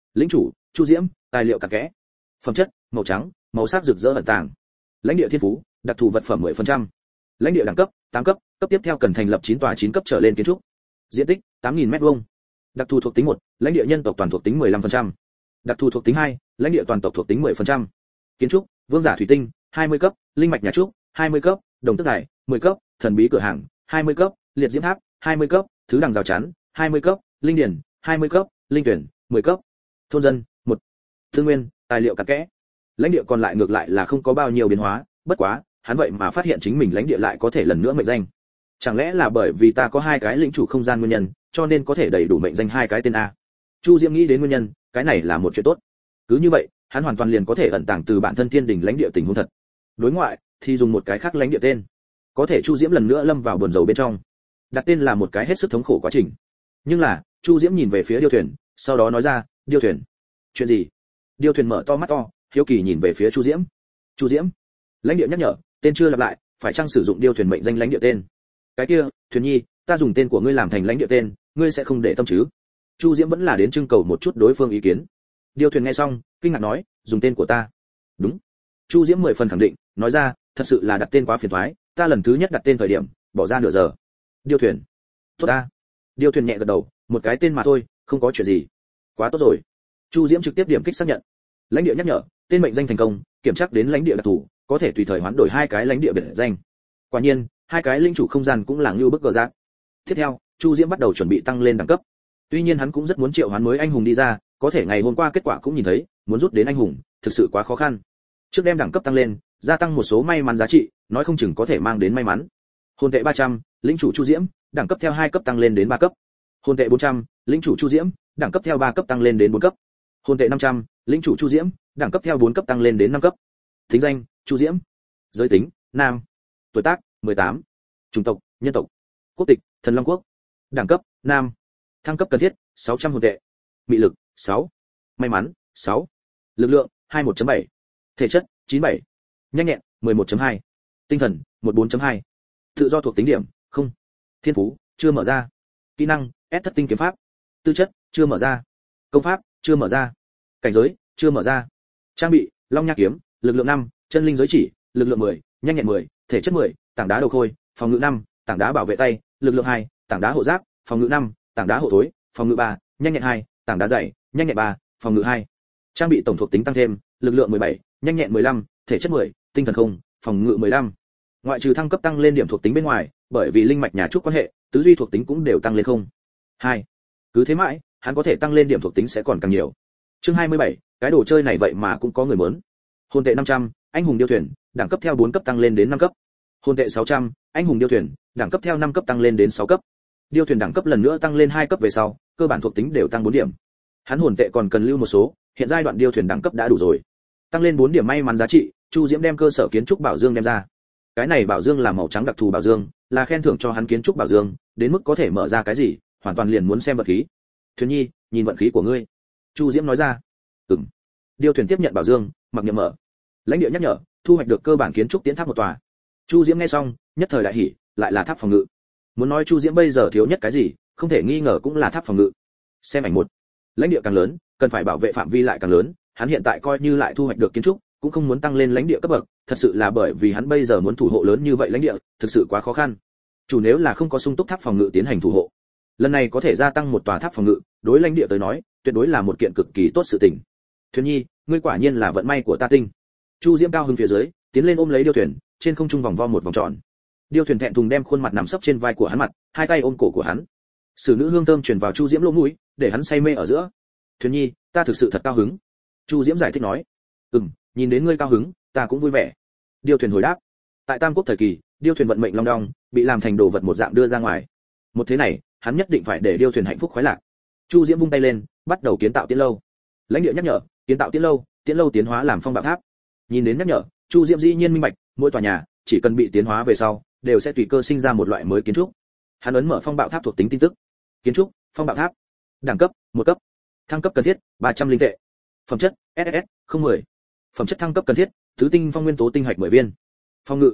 Lĩnh chủ Chu Diễm, tài liệu cặn kẽ. Phẩm chất màu trắng, màu sắc rực rỡ ẩn tàng. Lãnh địa thiên phú, đặc thù vật phẩm 10%. Lãnh địa đẳng cấp 8 cấp, cấp tiếp theo cần thành lập 9 tòa 9 cấp trở lên kiến trúc. Diện tích 8000 m2. Đặc thù thuộc tính 1, lãnh địa nhân tộc toàn thuộc tính 15%. Đặc thù thuộc tính 2, lãnh địa toàn tộc thuộc tính 10%. Kiến trúc, vương giả thủy tinh, 20 cấp, linh mạch nhà trúc, 20 cấp, đồng tức đài, 10 cấp, thần bí cửa hàng, 20 cấp, liệt diễm tháp, 20 cấp, thứ đằng rào chắn, 20 cấp, linh điển, 20 cấp, linh tuyển, 10 cấp. Thôn dân, 1. Thương nguyên, tài liệu cặn kẽ. Lãnh địa còn lại ngược lại là không có bao nhiêu biến hóa, bất quá, hắn vậy mà phát hiện chính mình lãnh địa lại có thể lần nữa mệnh danh. Chẳng lẽ là bởi vì ta có 2 cái lĩnh chủ không gian nguyên nhân, cho nên có thể đầy đủ mệnh danh 2 cái tên a? Chu Diễm nghĩ đến nguyên nhân, cái này là một chuyện tốt. Cứ như vậy, hắn hoàn toàn liền có thể ẩn tàng từ bản thân thiên đình lãnh địa tình huống thật. Đối ngoại thì dùng một cái khác lãnh địa tên. Có thể Chu Diễm lần nữa lâm vào buồn rầu bên trong. Đặt tên là một cái hết sức thống khổ quá trình. Nhưng là, Chu Diễm nhìn về phía Điêu Thuyền, sau đó nói ra, "Điêu Thuyền, chuyện gì?" Điêu Thuyền mở to mắt to, hiếu kỳ nhìn về phía Chu Diễm. "Chu Diễm." Lãnh địa nhắc nhở, tên chưa lặp lại, phải chăng sử dụng Điêu Thuyền mệnh danh lãnh địa tên? "Cái kia, Thuyền Nhi, ta dùng tên của ngươi làm thành lãnh địa tên, ngươi sẽ không để tâm chứ?" Chu Diễm vẫn là đến trưng cầu một chút đối phương ý kiến. Điêu Thuyền nghe xong, kinh ngạc nói, "Dùng tên của ta?" "Đúng." Chu Diễm 10 phần khẳng định, nói ra, "Thật sự là đặt tên quá phiền toái, ta lần thứ nhất đặt tên thời điểm, bỏ ra nửa giờ." Điêu Thuyền, "Tốt ta." Điêu Thuyền nhẹ gật đầu, "Một cái tên mà thôi, không có chuyện gì." "Quá tốt rồi." Chu Diễm trực tiếp điểm kích xác nhận. Lãnh địa nhắc nhở, tên mệnh danh thành công, kiểm tra đến lãnh địa đặc thù, có thể tùy thời hoán đổi 2 cái lãnh địa biệt danh. Quả nhiên, 2 cái linh chủ không gian cũng là như bức gờ rác. Tiếp theo, Chu Diễm bắt đầu chuẩn bị tăng lên đẳng cấp. Tuy nhiên hắn cũng rất muốn triệu hoán mới anh hùng đi ra, có thể ngày hôm qua kết quả cũng nhìn thấy, muốn rút đến anh hùng, thực sự quá khó khăn. Trước đem đẳng cấp tăng lên, gia tăng một số may mắn giá trị, nói không chừng có thể mang đến may mắn. Hồn tệ 300, lĩnh chủ Chu Diễm, đẳng cấp theo 2 cấp tăng lên đến 3 cấp. Hồn tệ 400, lĩnh chủ Chu Diễm, đẳng cấp theo 3 cấp tăng lên đến 4 cấp. Hồn tệ 500, lĩnh chủ Chu Diễm, đẳng cấp theo 4 cấp tăng lên đến 5 cấp. Tính danh, Chu Diễm. Giới tính, nam. Tuổi tác, 18. Chủng tộc, nhân tộc. Quốc tịch, Thần Long Quốc. Đẳng cấp, nam. Thăng cấp cần thiết, 600 hồn tệ. Mị lực, 6. May mắn, 6. Lực lượng, 21.7. Thể chất, 97. Nhanh nhẹn, 11.2. Tinh thần, 14.2. Tự do thuộc tính điểm, 0. Thiên phú, chưa mở ra. Kỹ năng, S thất tinh kiếm pháp. Tư chất, chưa mở ra. Công pháp, chưa mở ra. Cảnh giới, chưa mở ra. Trang bị, Long Nha kiếm, lực lượng 5, chân linh giới chỉ, lực lượng 10, nhanh nhẹn 10, thể chất 10, tảng đá đầu khôi, phòng ngự 5, tảng đá bảo vệ tay, lực lượng 2, tảng đá hộ giáp, phòng ngự 5, tảng đá hộ thối, phòng ngự 3, nhanh nhẹn 2, tảng đá dày, nhanh nhẹn 3, phòng ngự 2. Trang bị tổng thuộc tính tăng thêm, lực lượng 17, nhanh nhẹn 15, thể chất 10, tinh thần 0, phòng ngự 15. Ngoại trừ thăng cấp tăng lên điểm thuộc tính bên ngoài, bởi vì linh mạch nhà trúc quan hệ, tứ duy thuộc tính cũng đều tăng lên 0. 2. Cứ thế mãi, hắn có thể tăng lên điểm thuộc tính sẽ còn càng nhiều. Chương 27, cái đồ chơi này vậy mà cũng có người muốn. Hồn tệ 500, anh hùng điêu thuyền, đẳng cấp theo 4 cấp tăng lên đến 5 cấp. Hồn tệ 600, anh hùng điêu thuyền, đẳng cấp theo 5 cấp tăng lên đến 6 cấp. Điêu thuyền đẳng cấp lần nữa tăng lên 2 cấp về sau, cơ bản thuộc tính đều tăng 4 điểm. Hắn hồn tệ còn cần lưu một số, hiện giai đoạn điêu thuyền đẳng cấp đã đủ rồi. Tăng lên 4 điểm may mắn giá trị, Chu Diễm đem cơ sở kiến trúc bảo dương đem ra. Cái này bảo dương là màu trắng đặc thù bảo dương, là khen thưởng cho hắn kiến trúc bảo dương, đến mức có thể mở ra cái gì, hoàn toàn liền muốn xem vận khí. Thuyền Nhi, nhìn vận khí của ngươi. Chu Diễm nói ra. Ừm. Điêu thuyền tiếp nhận bảo dương, mặc niệm mở. Lãnh địa nhắc nhở, thu hoạch được cơ bản kiến trúc tiến tháp một tòa. Chu Diễm nghe xong, nhất thời đại hỉ, lại là tháp phòng ngự. Muốn nói Chu Diễm bây giờ thiếu nhất cái gì, không thể nghi ngờ cũng là tháp phòng ngự. Xem ảnh 1. Lãnh địa càng lớn, cần phải bảo vệ phạm vi lại càng lớn, hắn hiện tại coi như lại thu hoạch được kiến trúc, cũng không muốn tăng lên lãnh địa cấp bậc, thật sự là bởi vì hắn bây giờ muốn thủ hộ lớn như vậy lãnh địa, thực sự quá khó khăn. Chủ nếu là không có sung túc tháp phòng ngự tiến hành thủ hộ, lần này có thể gia tăng một tòa tháp phòng ngự, đối lãnh địa tới nói, tuyệt đối là một kiện cực kỳ tốt sự tình. Thuyền Nhi, ngươi quả nhiên là vận may của ta tinh. Chu Diễm cao hứng phía dưới, tiến lên ôm lấy điêu thuyền, trên không trung vòng vo một vòng tròn. Điêu thuyền thẹn thùng đem khuôn mặt nằm sấp trên vai của hắn mặt, hai tay ôm cổ của hắn. Sử nữ hương thơm truyền vào Chu Diễm lỗ mũi, để hắn say mê ở giữa. Thuyền Nhi, ta thực sự thật cao hứng. Chu Diễm giải thích nói. Nhìn đến ngươi cao hứng, ta cũng vui vẻ. Điêu thuyền hồi đáp. Tại Tam Quốc thời kỳ, điêu thuyền vận mệnh long đong, bị làm thành đồ vật một dạng đưa ra ngoài. Một thế này, hắn nhất định phải để điêu thuyền hạnh phúc khoái lạc. Chu Diễm vung tay lên, bắt đầu kiến tạo tiễn lâu. Lãnh địa nhắc nhở, kiến tạo tiễn lâu tiến hóa làm phong bạo tháp. Nhìn đến nhắc nhở, Chu Diễm dĩ nhiên minh bạch, mỗi tòa nhà chỉ cần bị tiến hóa về sau, đều sẽ tùy cơ sinh ra một loại mới kiến trúc. Hắn ấn mở phong bạo tháp thuộc tính tin tức. Kiến trúc, phong bạo tháp. Đẳng cấp, 1 cấp. Thăng cấp cần thiết, 300 linh tệ. Phẩm chất, SSS, 010. Phẩm chất thăng cấp cần thiết, tứ tinh phong nguyên tố tinh hạch 10 viên. Phòng ngự,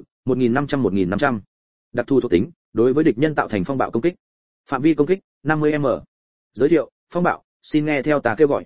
1500. Đặc thù thuộc tính, đối với địch nhân tạo thành phong bạo công kích. Phạm vi công kích, 50m. Giới thiệu, phong bạo, xin nghe theo ta kêu gọi.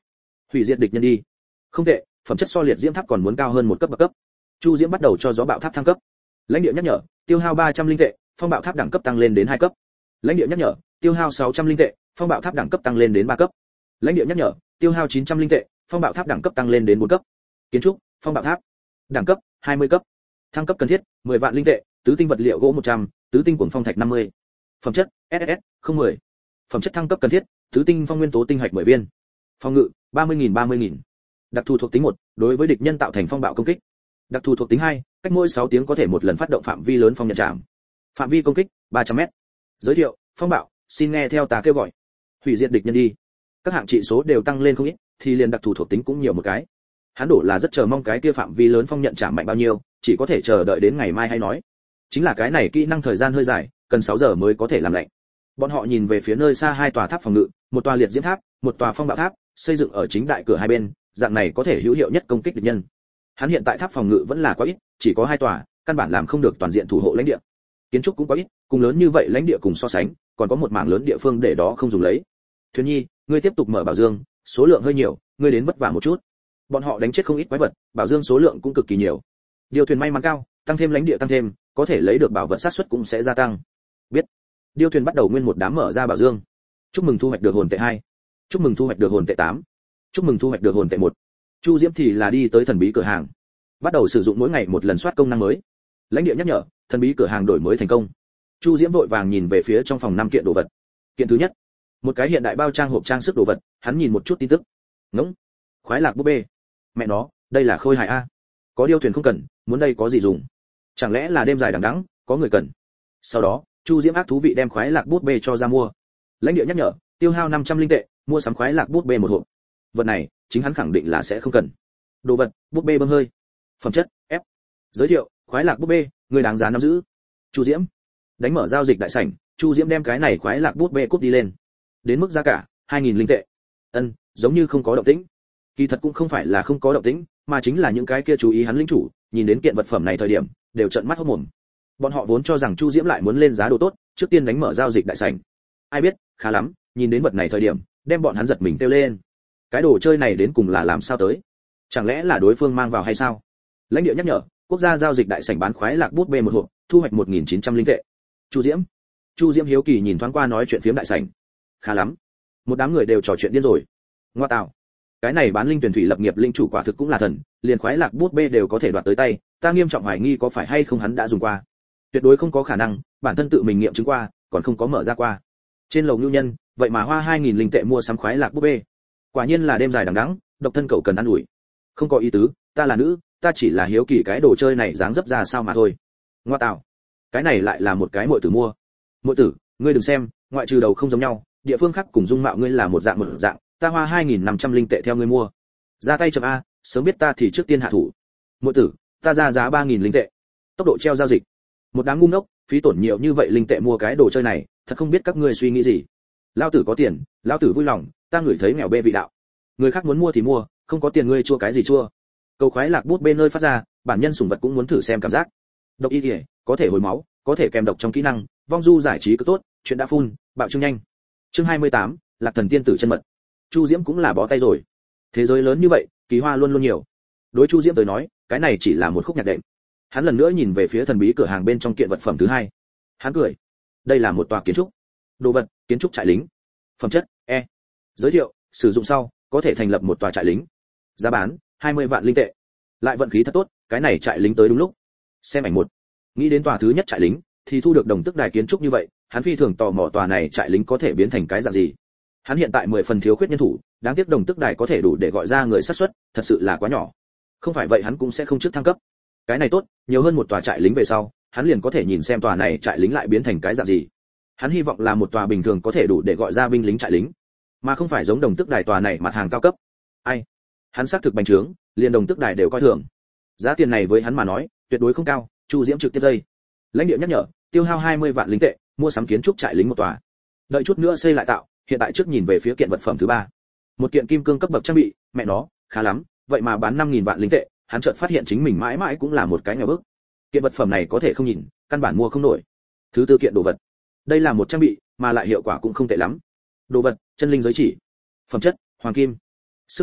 Hủy diệt địch nhân đi. Không tệ, phẩm chất so liệt diễm tháp còn muốn cao hơn một cấp bậc cấp. Chu Diễm bắt đầu cho gió bạo tháp thăng cấp. Lãnh địa nhắc nhở, tiêu hao 300 linh tệ, phong bạo tháp đẳng cấp tăng lên đến 2 cấp. Lãnh địa nhắc nhở, tiêu hao 600 linh tệ, phong bạo tháp đẳng cấp tăng lên đến 3 cấp. Lãnh địa nhắc nhở, tiêu hao 900 linh tệ, phong bạo tháp đẳng cấp tăng lên đến 4 cấp. Kiến trúc, phong bạo tháp. Đẳng cấp, 20 cấp. Thăng cấp cần thiết, 10 vạn linh tệ, tứ tinh vật liệu gỗ 100, tứ tinh cuồng phong thạch 50. Phẩm chất, SSS, 010. Phẩm chất thăng cấp cần thiết, tứ tinh phong nguyên tố tinh hạch 10 viên. Phòng ngự, 30.000. Đặc thù thuộc tính 1, đối với địch nhân tạo thành phong bạo công kích. Đặc thù thuộc tính 2, cách mỗi 6 tiếng có thể một lần phát động phạm vi lớn phong nhận trảm. Phạm vi công kích, 300m. Giới thiệu, phong bạo, xin nghe theo ta kêu gọi. Hủy diệt địch nhân đi. Các hạng trị số đều tăng lên không ít, thì liền đặc thù thuộc tính cũng nhiều một cái. Hắn đổ là rất chờ mong cái kia phạm vi lớn phong nhận trảm mạnh bao nhiêu, chỉ có thể chờ đợi đến ngày mai hay nói. Chính là cái này kỹ năng thời gian hơi dài, cần 6 giờ mới có thể làm lạnh. Bọn họ nhìn về phía nơi xa hai tòa tháp phòng ngự, một tòa liệt diễm tháp, một tòa phong bạo tháp, xây dựng ở chính đại cửa hai bên, dạng này có thể hữu hiệu nhất công kích địch nhân. Hắn hiện tại tháp phòng ngự vẫn là quá ít, chỉ có 2 tòa, căn bản làm không được toàn diện thủ hộ lãnh địa. Kiến trúc cũng quá ít, cùng lớn như vậy lãnh địa cùng so sánh, còn có một mảng lớn địa phương để đó không dùng lấy. Thuyền Nhi, ngươi tiếp tục mở bảo dương, số lượng hơi nhiều, ngươi đến vất vả một chút. Bọn họ đánh chết không ít quái vật, bảo dương số lượng cũng cực kỳ nhiều. Điều thuyền may mắn cao, tăng thêm lãnh địa tăng thêm, có thể lấy được bảo vật xác suất cũng sẽ gia tăng. Biết. Điêu thuyền bắt đầu nguyên một đám mở ra bảo dương. Chúc mừng thu hoạch được hồn tệ 2. Chúc mừng thu hoạch được hồn tệ 8. Chúc mừng thu hoạch được hồn tệ 1. Chu Diễm thì là đi tới thần bí cửa hàng, bắt đầu sử dụng mỗi ngày một lần soát công năng mới. Lãnh địa nhắc nhở, thần bí cửa hàng đổi mới thành công. Chu Diễm vội vàng nhìn về phía trong phòng 5 kiện đồ vật. Kiện thứ nhất, một cái hiện đại bao trang hộp trang sức đồ vật, hắn nhìn một chút tin tức. Ngỗng, khoái lạc búp bê. Mẹ nó, đây là khôi hài a. Có điêu thuyền không cần, muốn đây có gì dùng? Chẳng lẽ là đêm dài đằng đẵng, có người cần. Sau đó, Chu Diễm ác thú vị đem khoái lạc bút bê cho ra mua. Lãnh địa nhắc nhở, tiêu hao 500 linh tệ, mua sắm khoái lạc bút bê một hộp. Vật này, chính hắn khẳng định là sẽ không cần. Đồ vật, bút bê bơm hơi. Phẩm chất, F. Giới thiệu, khoái lạc bút bê, người đáng giá nắm giữ. Chu Diễm. Đánh mở giao dịch đại sảnh, Chu Diễm đem cái này khoái lạc bút bê cút đi lên. Đến mức giá cả, 2000 linh tệ. Giống như không có động tĩnh. Kỳ thật cũng không phải là không có động tĩnh, mà chính là những cái kia chú ý hắn lĩnh chủ, nhìn đến kiện vật phẩm này thời điểm, đều trợn mắt hốt mồm. Bọn họ vốn cho rằng Chu Diễm lại muốn lên giá đồ tốt, trước tiên đánh mở giao dịch đại sảnh. Ai biết, khá lắm, nhìn đến vật này thời điểm, đem bọn hắn giật mình kêu lên. Cái đồ chơi này đến cùng là làm sao tới? Chẳng lẽ là đối phương mang vào hay sao? Lãnh địa nhắc nhở, quốc gia giao dịch đại sảnh bán khoái lạc bút bê một hộp, thu hoạch 1900 linh tệ. Chu Diễm hiếu kỳ nhìn thoáng qua nói chuyện phiếm đại sảnh. Khá lắm, một đám người đều trò chuyện điên rồi. Ngoa tạo, cái này bán linh tuyển thủy lập nghiệp linh chủ quả thực cũng là thần, liền khoái lạc bút bê đều có thể đoạt tới tay, ta nghiêm trọng hoài nghi có phải hay không hắn đã dùng qua. Tuyệt đối không có khả năng, bản thân tự mình nghiệm chứng qua, còn không có mở ra qua. Trên lầu nhu nhân, vậy mà hoa 2000 linh tệ mua sắm khoái lạc bút bê. Quả nhiên là đêm dài đằng đẵng, độc thân cậu cần ăn ủi. Không có ý tứ, ta là nữ, ta chỉ là hiếu kỳ cái đồ chơi này dáng dấp ra sao mà thôi. Ngoa tạo, cái này lại là một cái muội tử mua. Muội tử, ngươi đừng xem, ngoại trừ đầu không giống nhau, địa phương khác cùng dung mạo ngươi là một dạng, ta hoa 2500 linh tệ theo ngươi mua. Ra tay chậm a, sớm biết ta thì trước tiên hạ thủ. Muội tử, ta ra giá 3000 linh tệ. Tốc độ treo giao dịch. Một đám ngu ngốc, phí tổn nhiều như vậy linh tệ mua cái đồ chơi này, thật không biết các ngươi suy nghĩ gì. Lão tử có tiền, lão tử vui lòng, ta ngửi thấy nghèo bê vị đạo. Người khác muốn mua thì mua, không có tiền ngươi chua cái gì chua. Cầu khoái lạc bút bên nơi phát ra, bản nhân sủng vật cũng muốn thử xem cảm giác. Độc y liễu, có thể hồi máu, có thể kèm độc trong kỹ năng, vong du giải trí cứ tốt, chuyện đã phun, bạo trương nhanh. Chương 28, Lạc Thần tiên tử chân mật. Chu Diễm cũng là bó tay rồi. Thế giới lớn như vậy, kỳ hoa luôn luôn nhiều. Đối Chu Diễm tới nói, cái này chỉ là một khúc nhạc đệm. Hắn lần nữa nhìn về phía thần bí cửa hàng bên trong kiện vật phẩm thứ hai. Hắn cười. Đây là một tòa kiến trúc. Đồ vật, kiến trúc trại lính. Phẩm chất, E. Giới thiệu, sử dụng sau, có thể thành lập một tòa trại lính. Giá bán, 20 vạn linh tệ. Lại vận khí thật tốt, cái này trại lính tới đúng lúc. Xem ảnh 1. Nghĩ đến tòa thứ nhất trại lính, thì thu được đồng tức đài kiến trúc như vậy, hắn phi thường tò mò tòa này trại lính có thể biến thành cái dạng gì. Hắn hiện tại 10 phần thiếu khuyết nhân thủ, đáng tiếc đồng tức đài có thể đủ để gọi ra người sát suất, thật sự là quá nhỏ. Không phải vậy hắn cũng sẽ không trước thăng cấp. Cái này tốt, nhiều hơn một tòa trại lính về sau, hắn liền có thể nhìn xem tòa này trại lính lại biến thành cái dạng gì. Hắn hy vọng là một tòa bình thường có thể đủ để gọi ra binh lính trại lính, mà không phải giống đồng tức đài tòa này mặt hàng cao cấp. Ai? Hắn xác thực bành trướng, liền đồng tức đài đều coi thường. Giá tiền này với hắn mà nói, tuyệt đối không cao, Chu Diễm trực tiếp dây. Lãnh địa nhắc nhở, tiêu hao 20 vạn linh tệ, mua sắm kiến trúc trại lính một tòa. Đợi chút nữa xây lại tạo, hiện tại trước nhìn về phía kiện vật phẩm thứ 3. Một kiện kim cương cấp bậc trang bị, mẹ nó, khá lắm, vậy mà bán 5000 vạn linh tệ, hắn chợt phát hiện chính mình mãi mãi cũng là một cái nghèo bức. Kiện vật phẩm này có thể không nhìn, căn bản mua không nổi. Thứ tư kiện đồ vật. Đây là một trang bị, mà lại hiệu quả cũng không tệ lắm. Đồ vật, chân linh giới chỉ. Phẩm chất, hoàng kim. Sức bền,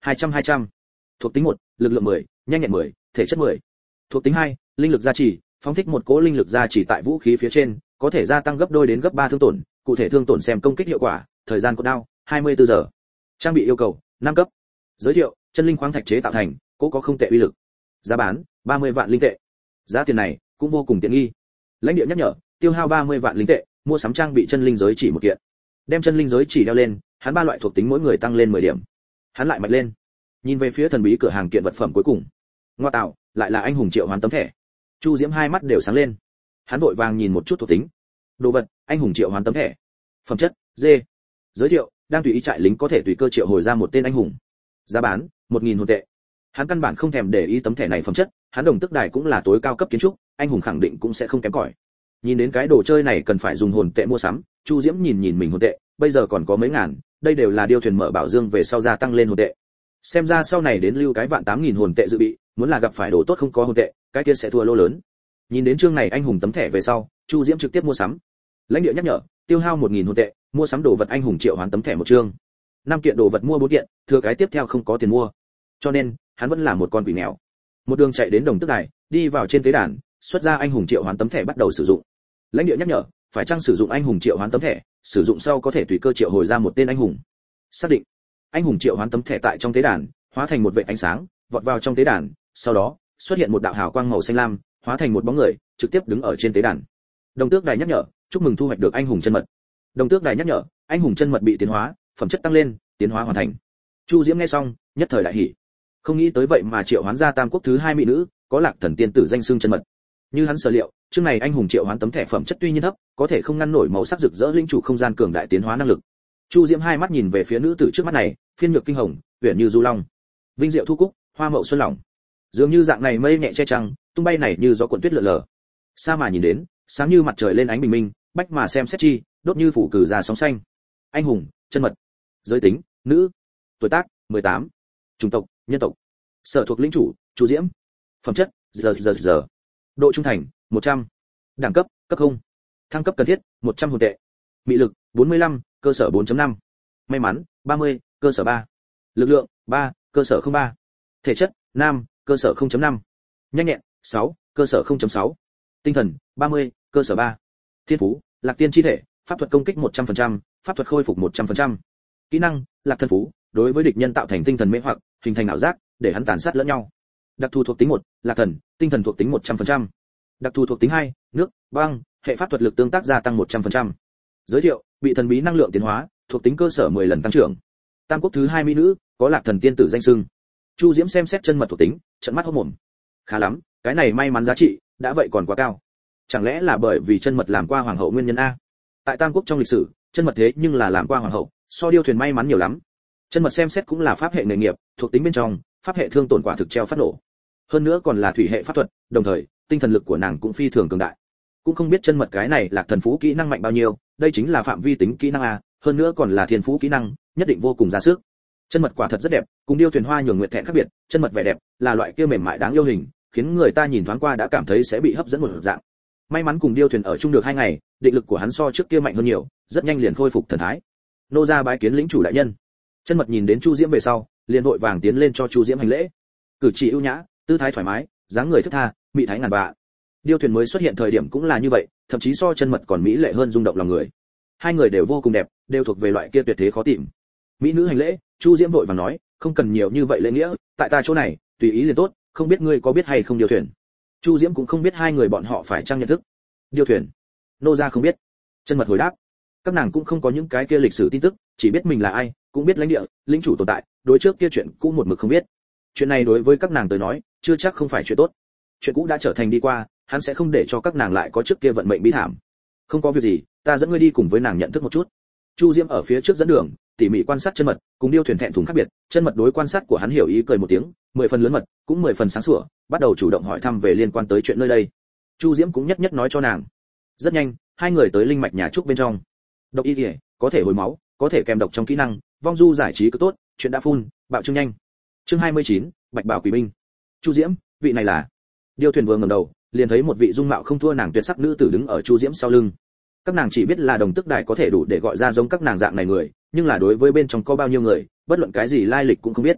200. Thuộc tính 1, lực lượng 10, nhanh nhẹn 10, thể chất 10. Thuộc tính 2, linh lực gia trì, phóng thích một cỗ linh lực gia trì tại vũ khí phía trên, có thể gia tăng gấp đôi đến gấp 3 thương tổn, cụ thể thương tổn xem công kích hiệu quả, thời gian cột đao 24 giờ. Trang bị yêu cầu 5 cấp. Giới thiệu, chân linh khoáng thạch chế tạo thành, cỗ có không tệ uy lực. Giá bán 30 vạn linh tệ. Giá tiền này cũng vô cùng tiện nghi. Lãnh địa nhắc nhở, tiêu hao 30 vạn linh tệ, mua sắm trang bị chân linh giới chỉ một kiện. Đem chân linh giới chỉ đeo lên, hắn 3 loại thuộc tính mỗi người tăng lên 10 điểm. Hắn lại mạnh lên. Nhìn về phía thần bí cửa hàng kiện vật phẩm cuối cùng. Ngoa tạo, lại là anh hùng triệu hoán tấm thẻ. Chu Diễm hai mắt đều sáng lên. Hắn vội vàng nhìn một chút thuộc tính. Đồ vật, anh hùng triệu hoán tấm thẻ. Phẩm chất, D. Giới thiệu, đang tùy ý trại lính có thể tùy cơ triệu hồi ra một tên anh hùng. Giá bán, 1000 hồn tệ. Hắn căn bản không thèm để ý tấm thẻ này phẩm chất, hắn Đồng Tức Đài cũng là tối cao cấp kiến trúc, anh hùng khẳng định cũng sẽ không kém cỏi. Nhìn đến cái đồ chơi này cần phải dùng hồn tệ mua sắm, Chu Diễm nhìn mình hồn tệ, bây giờ còn có mấy ngàn, đây đều là điêu thuyền mở bảo dương về sau gia tăng lên hồn tệ. Xem ra sau này đến lưu cái vạn 8000 hồn tệ dự bị, muốn là gặp phải đồ tốt không có hồn tệ, cái kia sẽ thua lỗ lớn. Nhìn đến chương này anh hùng tấm thẻ về sau, Chu Diễm trực tiếp mua sắm. Lãnh địa nhắc nhở, tiêu hao 1000 hồn tệ, mua sắm đồ vật anh hùng triệu hoán tấm thẻ một chương. 5 kiện đồ vật mua 4 kiện, thừa cái tiếp theo không có tiền mua. Cho nên, hắn vẫn là một con quỷ nghèo. Một đường chạy đến Đồng Tức Đài, đi vào trên tế đàn, xuất ra anh hùng triệu hoán tấm thẻ bắt đầu sử dụng. Lãnh địa nhắc nhở, phải chăng sử dụng anh hùng triệu hoán tấm thẻ, sử dụng sau có thể tùy cơ triệu hồi ra một tên anh hùng. Xác định. Anh hùng triệu hoán tấm thẻ tại trong tế đàn, hóa thành một vệt ánh sáng, vọt vào trong tế đàn, sau đó, xuất hiện một đạo hào quang màu xanh lam, hóa thành một bóng người, trực tiếp đứng ở trên tế đàn. Đồng Tước Đài nhắc nhở, chúc mừng thu hoạch được anh hùng chân mật. Đồng Tước Đài nhắc nhở, anh hùng chân mật bị tiến hóa, phẩm chất tăng lên, tiến hóa hoàn thành. Chu Diễm nghe xong, nhất thời đại hỉ. Không nghĩ tới vậy mà triệu hoán ra Tam Quốc thứ 2 mỹ nữ, có Lạc Thần tiên tử danh xưng chân mật. Như hắn sở liệu, chương này anh hùng triệu hoán tấm thẻ phẩm chất tuy nhiên thấp, có thể không ngăn nổi màu sắc rực rỡ linh chủ không gian cường đại tiến hóa năng lực. Chu Diễm hai mắt nhìn về phía nữ tử trước mắt này, phiên nhược kinh hồng, uyển như du long, vinh diệu thu cúc, hoa mậu xuân lòng. Dường như dạng này mây nhẹ che trăng, tung bay này như gió cuộn tuyết lượn lờ. Xa mà nhìn đến, sáng như mặt trời lên ánh bình minh, bách mà xem xét chi, đốt như phủ cử già sóng xanh. Anh hùng, chân mật. Giới tính, nữ. Tuổi tác, 18. Chủng tộc, nhân tộc. Sở thuộc lĩnh chủ, Chu Diễm. Phẩm chất, giờ. Độ trung thành, 100. Đẳng cấp, cấp 0. Thăng cấp cần thiết, 100 hồn tệ. Mị lực, 45, cơ sở 4.5. May mắn, 30, cơ sở 3. Lực lượng, 3, cơ sở 03. Thể chất, nam, cơ sở 0.5. Nhanh nhẹn, 6, cơ sở 0.6. Tinh thần, 30, cơ sở 3. Thiên phú, Lạc Tiên chi thể, pháp thuật công kích 100%, pháp thuật khôi phục 100%. Kỹ năng, Lạc Thân phú, đối với địch nhân tạo thành tinh thần mê hoặc, hình thành ảo giác, để hắn tàn sát lẫn nhau. Đặc thù thuộc tính 1, Lạc Thần, tinh thần thuộc tính 100%. Đặc thù thuộc tính 2, nước, băng, hệ pháp thuật lực tương tác gia tăng 100%. Giới thiệu, bị thần bí năng lượng tiến hóa, thuộc tính cơ sở 10 lần tăng trưởng. Tam Quốc thứ 2 mỹ nữ, có Lạc Thần tiên tử danh xưng. Chu Diễm xem xét chân mật thuộc tính, trợn mắt hốt mồm. Khá lắm, cái này may mắn giá trị, đã vậy còn quá cao. Chẳng lẽ là bởi vì chân mật làm qua hoàng hậu nguyên nhân a? Tại Tam Quốc trong lịch sử, chân mật thế nhưng là làm qua hoàng hậu, so điêu thuyền may mắn nhiều lắm. Chân mật xem xét cũng là pháp hệ nghề nghiệp, thuộc tính bên trong, pháp hệ thương tổn quả thực treo phát nổ. Hơn nữa còn là thủy hệ pháp thuật, đồng thời, tinh thần lực của nàng cũng phi thường cường đại. Cũng không biết chân mật cái này Lạc Thần phú kỹ năng mạnh bao nhiêu, đây chính là phạm vi tính kỹ năng a, hơn nữa còn là thiên phú kỹ năng, nhất định vô cùng ra sức. Chân mật quả thật rất đẹp, cùng điêu thuyền hoa nhường nguyệt thẹn khác biệt, chân mật vẻ đẹp, là loại kia mềm mại đáng yêu hình, khiến người ta nhìn thoáng qua đã cảm thấy sẽ bị hấp dẫn một dạng. May mắn cùng điêu thuyền ở chung được 2 ngày, định lực của hắn so trước kia mạnh hơn nhiều, rất nhanh liền khôi phục thần thái. Nô gia bái kiến lĩnh chủ đại nhân. Chân mật nhìn đến Chu Diễm về sau, liền vội vàng tiến lên cho Chu Diễm hành lễ. Cử chỉ ưu nhã, tư thái thoải mái, dáng người thướt tha, mỹ thái ngàn vạn. Điêu thuyền mới xuất hiện thời điểm cũng là như vậy, thậm chí so chân mật còn mỹ lệ hơn rung động lòng người. Hai người đều vô cùng đẹp, đều thuộc về loại kia tuyệt thế khó tìm. Mỹ nữ hành lễ, Chu Diễm vội vàng nói, không cần nhiều như vậy lễ nghĩa, tại ta chỗ này, tùy ý liền tốt, không biết ngươi có biết hay không điêu thuyền. Chu Diễm cũng không biết hai người bọn họ phải chăng nhận thức. Điêu thuyền, nô gia không biết. Chân mật hồi đáp, các nàng cũng không có những cái kia lịch sử tin tức, chỉ biết mình là ai, cũng biết lãnh địa, lĩnh chủ tồn tại, đối trước kia chuyện cũ một mực không biết. Chuyện này đối với các nàng tới nói, chưa chắc không phải chuyện tốt. Chuyện cũ đã trở thành đi qua, hắn sẽ không để cho các nàng lại có trước kia vận mệnh bi thảm. Không có việc gì, ta dẫn ngươi đi cùng với nàng nhận thức một chút. Chu Diễm ở phía trước dẫn đường, tỉ mỉ quan sát chân mật, cùng điêu thuyền thẹn thùng khác biệt, chân mật đối quan sát của hắn hiểu ý cười một tiếng, 10 phần lớn mật, cũng 10 phần sáng sủa, bắt đầu chủ động hỏi thăm về liên quan tới chuyện nơi đây. Chu Diễm cũng nhất nhất nói cho nàng. Rất nhanh, hai người tới linh mạch nhà trúc bên trong. Độc y liễu, có thể hồi máu, có thể kèm độc trong kỹ năng, vong du giải trí cứ tốt, chuyện đã phun, bạo trương nhanh. Chương 29, Bạch Bảo Quỷ binh. Chu Diễm, vị này là? Điêu thuyền vừa ngẩng đầu, liền thấy một vị dung mạo không thua nàng tuyệt sắc nữ tử đứng ở Chu Diễm sau lưng. Các nàng chỉ biết là Đồng Tức Đài có thể đủ để gọi ra giống các nàng dạng này người, nhưng là đối với bên trong có bao nhiêu người, bất luận cái gì lai lịch cũng không biết.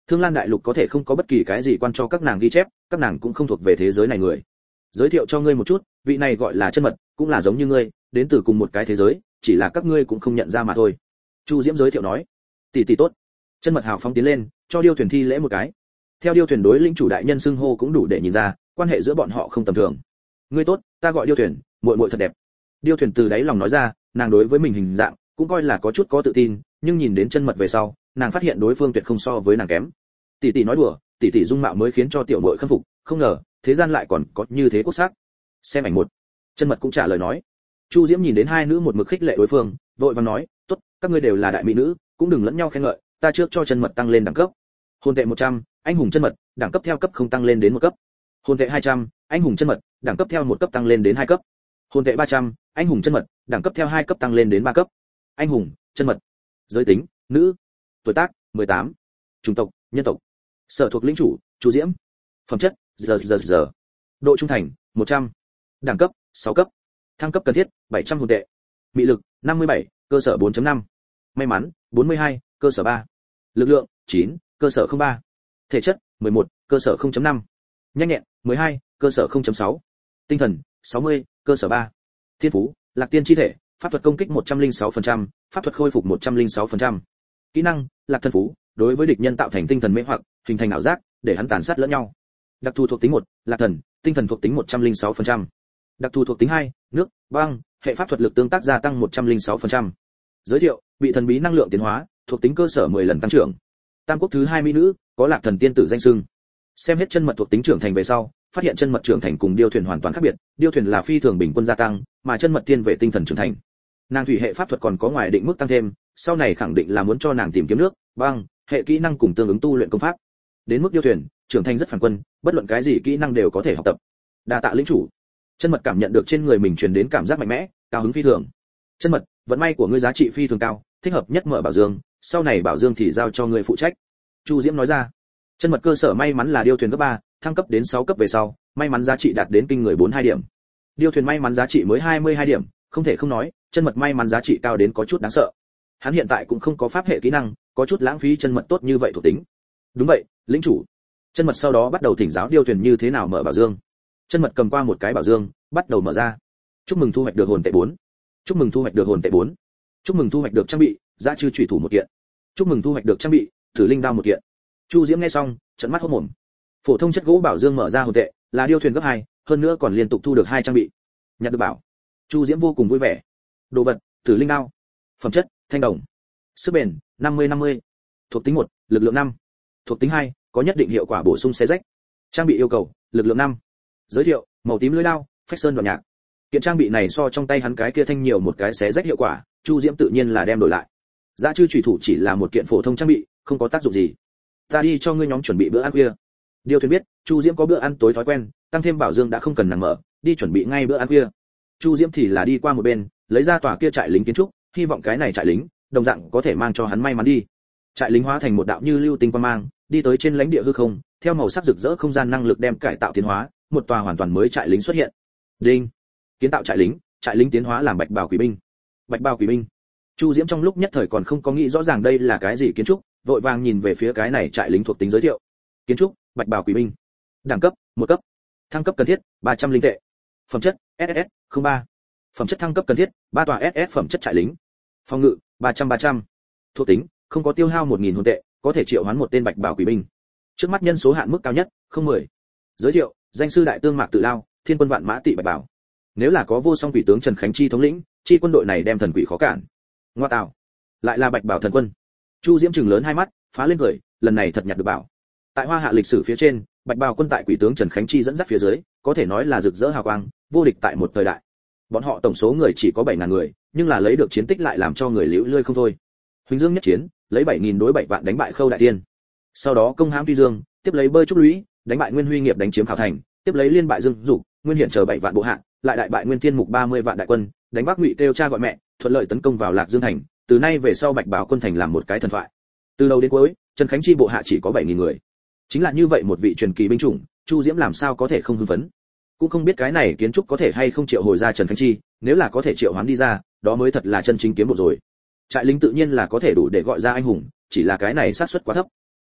Thương Lan đại lục có thể không có bất kỳ cái gì quan cho các nàng ghi chép, các nàng cũng không thuộc về thế giới này người. Giới thiệu cho ngươi một chút, vị này gọi là Chân Mật, cũng là giống như ngươi, đến từ cùng một cái thế giới, chỉ là các ngươi cũng không nhận ra mà thôi. Chu Diễm giới thiệu nói. Tỷ tỷ tốt. Chân Mật hào phóng tiến lên, cho Điêu Thuyền thi lễ một cái. Theo Điêu Thuyền đối lĩnh chủ đại nhân xưng hô cũng đủ để nhìn ra, quan hệ giữa bọn họ không tầm thường. Ngươi tốt, ta gọi Điêu Thuyền, muội muội thật đẹp. Điêu Thuyền từ đáy lòng nói ra, nàng đối với mình hình dạng cũng coi là có chút có tự tin, nhưng nhìn đến Chân Mật về sau, nàng phát hiện đối phương tuyệt không so với nàng kém. Tỷ tỷ nói đùa, tỷ tỷ dung mạo mới khiến cho tiểu muội khâm phục, không ngờ thế gian lại còn có như thế quốc sắc. Xem ảnh một. Chân Mật cũng trả lời nói. Chu Diễm nhìn đến hai nữ một mực khích lệ đối phương, vội vàng nói, tốt, các ngươi đều là đại mỹ nữ, cũng đừng lẫn nhau khen ngợi, ta trước cho Chân Mật tăng lên đẳng cấp. Hồn tệ 100, anh hùng Chân Mật, đẳng cấp theo cấp không tăng lên đến 1 cấp. Hồn tệ 200, anh hùng Chân Mật, đẳng cấp theo 1 cấp tăng lên đến 2 cấp. Hồn tệ 300, anh hùng Chân Mật, đẳng cấp theo 2 cấp tăng lên đến 3 cấp. Anh hùng Chân Mật. Giới tính, nữ. Tuổi tác, 18. Chủng tộc, nhân tộc. Sở thuộc lĩnh chủ, Chu Diễm. Phẩm chất, giờ. Độ trung thành, 100. Đẳng cấp, 6 cấp. Thăng cấp cần thiết, 700 hồn tệ. Mị lực, 57, cơ sở 4.5. May mắn, 42, cơ sở 3. Lực lượng, 9, cơ sở 03. Thể chất, 11, cơ sở 0.5. Nhanh nhẹn, 12, cơ sở 0.6. Tinh thần, 60, cơ sở 3. Thiên phú, Lạc Tiên chi thể, pháp thuật công kích 106%, pháp thuật khôi phục 106%. Kỹ năng, Lạc Thân phú, đối với địch nhân tạo thành tinh thần mê hoặc, hình thành ảo giác, để hắn tàn sát lẫn nhau. Đặc thù thuộc tính 1, Lạc Thần, tinh thần thuộc tính 106%. Đặc thù thuộc tính 2, nước, băng, hệ pháp thuật lực tương tác gia tăng 106%. Giới thiệu, bị thần bí năng lượng tiến hóa, thuộc tính cơ sở 10 lần tăng trưởng. Tam quốc thứ 2 mỹ nữ, có Lạc Thần tiên tử danh xưng. Xem hết Chân Mật thuộc tính trưởng thành về sau, phát hiện Chân Mật trưởng thành cùng Điêu Thuyền hoàn toàn khác biệt, Điêu Thuyền là phi thường bình quân gia tăng, mà Chân Mật tiên về tinh thần trưởng thành. Nàng thủy hệ pháp thuật còn có ngoài định mức tăng thêm, sau này khẳng định là muốn cho nàng tìm kiếm nước, băng, hệ kỹ năng cùng tương ứng tu luyện công pháp. Đến mức Điêu Thuyền, trưởng thành rất phản quân, bất luận cái gì kỹ năng đều có thể học tập. Đa tạ lĩnh chủ. Chân Mật cảm nhận được trên người mình truyền đến cảm giác mạnh mẽ, cao hứng phi thường. Chân Mật, vận may của ngươi giá trị phi thường cao, thích hợp nhất mở bảo dương, sau này bảo dương thì giao cho ngươi phụ trách. Chu Diễm nói ra. Chân Mật cơ sở may mắn là Điêu Thuyền cấp 3, thăng cấp đến 6 cấp về sau, may mắn giá trị đạt đến kinh người 42 điểm. Điêu Thuyền may mắn giá trị mới 22 điểm, không thể không nói, Chân Mật may mắn giá trị cao đến có chút đáng sợ. Hắn hiện tại cũng không có pháp hệ kỹ năng, có chút lãng phí Chân Mật tốt như vậy thuộc tính. Đúng vậy, lĩnh chủ. Chân Mật sau đó bắt đầu thỉnh giáo Điêu Thuyền như thế nào mở bảo dương. Chân Mật cầm qua một cái bảo dương, bắt đầu mở ra. Chúc mừng thu hoạch được hồn tệ 4. Chúc mừng thu hoạch được hồn tệ 4. Chúc mừng thu hoạch được trang bị, dã chư chủy thủ một kiện. Chúc mừng thu hoạch được trang bị, thử linh đao một kiện. Chu Diễm nghe xong, trợn mắt hốt mồm. Phổ thông chất gỗ bảo dương mở ra hồn tệ, là Điêu Thuyền cấp 2, hơn nữa còn liên tục thu được 2 trang bị. Nhặt được bảo. Chu Diễm vô cùng vui vẻ. Đồ vật, thử linh đao. Phẩm chất, thanh đồng. Sức bền, 50-50. Thuộc tính 1, lực lượng 5. Thuộc tính 2, có nhất định hiệu quả bổ sung xé rách. Trang bị yêu cầu, lực lượng 5. Giới thiệu, màu tím lưỡi đao, phách sơn đoạn nhạc. Kiện trang bị này so trong tay hắn cái kia thanh nhiều một cái xé rách hiệu quả, Chu Diễm tự nhiên là đem đổi lại. Dã chư chủy thủ chỉ là một kiện phổ thông trang bị, không có tác dụng gì. Ta đi cho ngươi nhóm chuẩn bị bữa ăn khuya. Điêu Thuyền biết, Chu Diễm có bữa ăn tối thói quen, tăng thêm bảo dương đã không cần nàng mở, đi chuẩn bị ngay bữa ăn khuya. Chu Diễm thì là đi qua một bên, lấy ra tòa kia trại lính kiến trúc, hy vọng cái này trại lính, đồng dạng có thể mang cho hắn may mắn đi. Trại lính hóa thành một đạo như lưu tinh quang mang, đi tới trên lãnh địa hư không, theo màu sắc rực rỡ không gian năng lực đem cải tạo tiến hóa, một tòa hoàn toàn mới trại lính xuất hiện. Đinh. Kiến tạo trại lính tiến hóa làm Bạch Bào Quỷ binh. Bạch Bào Quỷ binh. Chu Diễm trong lúc nhất thời còn không có nghĩ rõ ràng đây là cái gì kiến trúc, vội vàng nhìn về phía cái này trại lính thuộc tính giới thiệu. Kiến trúc, Bạch Bào Quỷ binh. Đẳng cấp, 1 cấp. Thăng cấp cần thiết, 300 linh tệ. Phẩm chất, SS, 03. Phẩm chất thăng cấp cần thiết, 3 tòa SS phẩm chất trại lính. Phòng ngự, 300. Thuộc tính, không có tiêu hao 1000 hồn tệ, có thể triệu hoán một tên Bạch Bào Quỷ binh. Trước mắt nhân số hạn mức cao nhất, 10. Giới thiệu, danh sư đại tương Mạc Tự Lao, thiên quân vạn mã tị Bạch Bảo. Nếu là có vô song quỷ tướng Trần Khánh Chi thống lĩnh, chi quân đội này đem thần quỷ khó cản. Ngoa tạo, lại là Bạch Bảo thần quân. Chu Diễm trừng lớn hai mắt, phá lên cười, lần này thật nhặt được bảo. Tại Hoa Hạ lịch sử phía trên, Bạch Bảo quân tại quỷ tướng Trần Khánh Chi dẫn dắt phía dưới, có thể nói là rực rỡ hào quang, vô địch tại một thời đại. Bọn họ tổng số người chỉ có 7000 người, nhưng là lấy được chiến tích lại làm cho người liễu lươi không thôi. Huỳnh Dương nhất chiến, lấy 7000 đối 7 vạn đánh bại Khâu Đại Tiên. Sau đó công hãm Tuy Dương, tiếp lấy bơi trúc lũy, đánh bại Nguyên Huy Nghiệp đánh chiếm Khảo Thành, tiếp lấy liên bại Dương Dục, Nguyên Hiển chờ 7 vạn bộ hạ, lại đại bại Nguyên Thiên Mục 30 vạn đại quân, đánh Bắc Ngụy kêu cha gọi mẹ, thuận lợi tấn công vào Lạc Dương thành, từ nay về sau Bạch Bảo quân thành làm một cái thần thoại. Từ đầu đến cuối, Trần Khánh Chi bộ hạ chỉ có 7000 người. Chính là như vậy một vị truyền kỳ binh chủng, Chu Diễm làm sao có thể không hưng phấn. Cũng không biết cái này kiến trúc có thể hay không triệu hồi ra Trần Khánh Chi, nếu là có thể triệu hoán đi ra, đó mới thật là chân chính kiếm một rồi. Trại lính tự nhiên là có thể đủ để gọi ra anh hùng, chỉ là cái này xác suất quá thấp.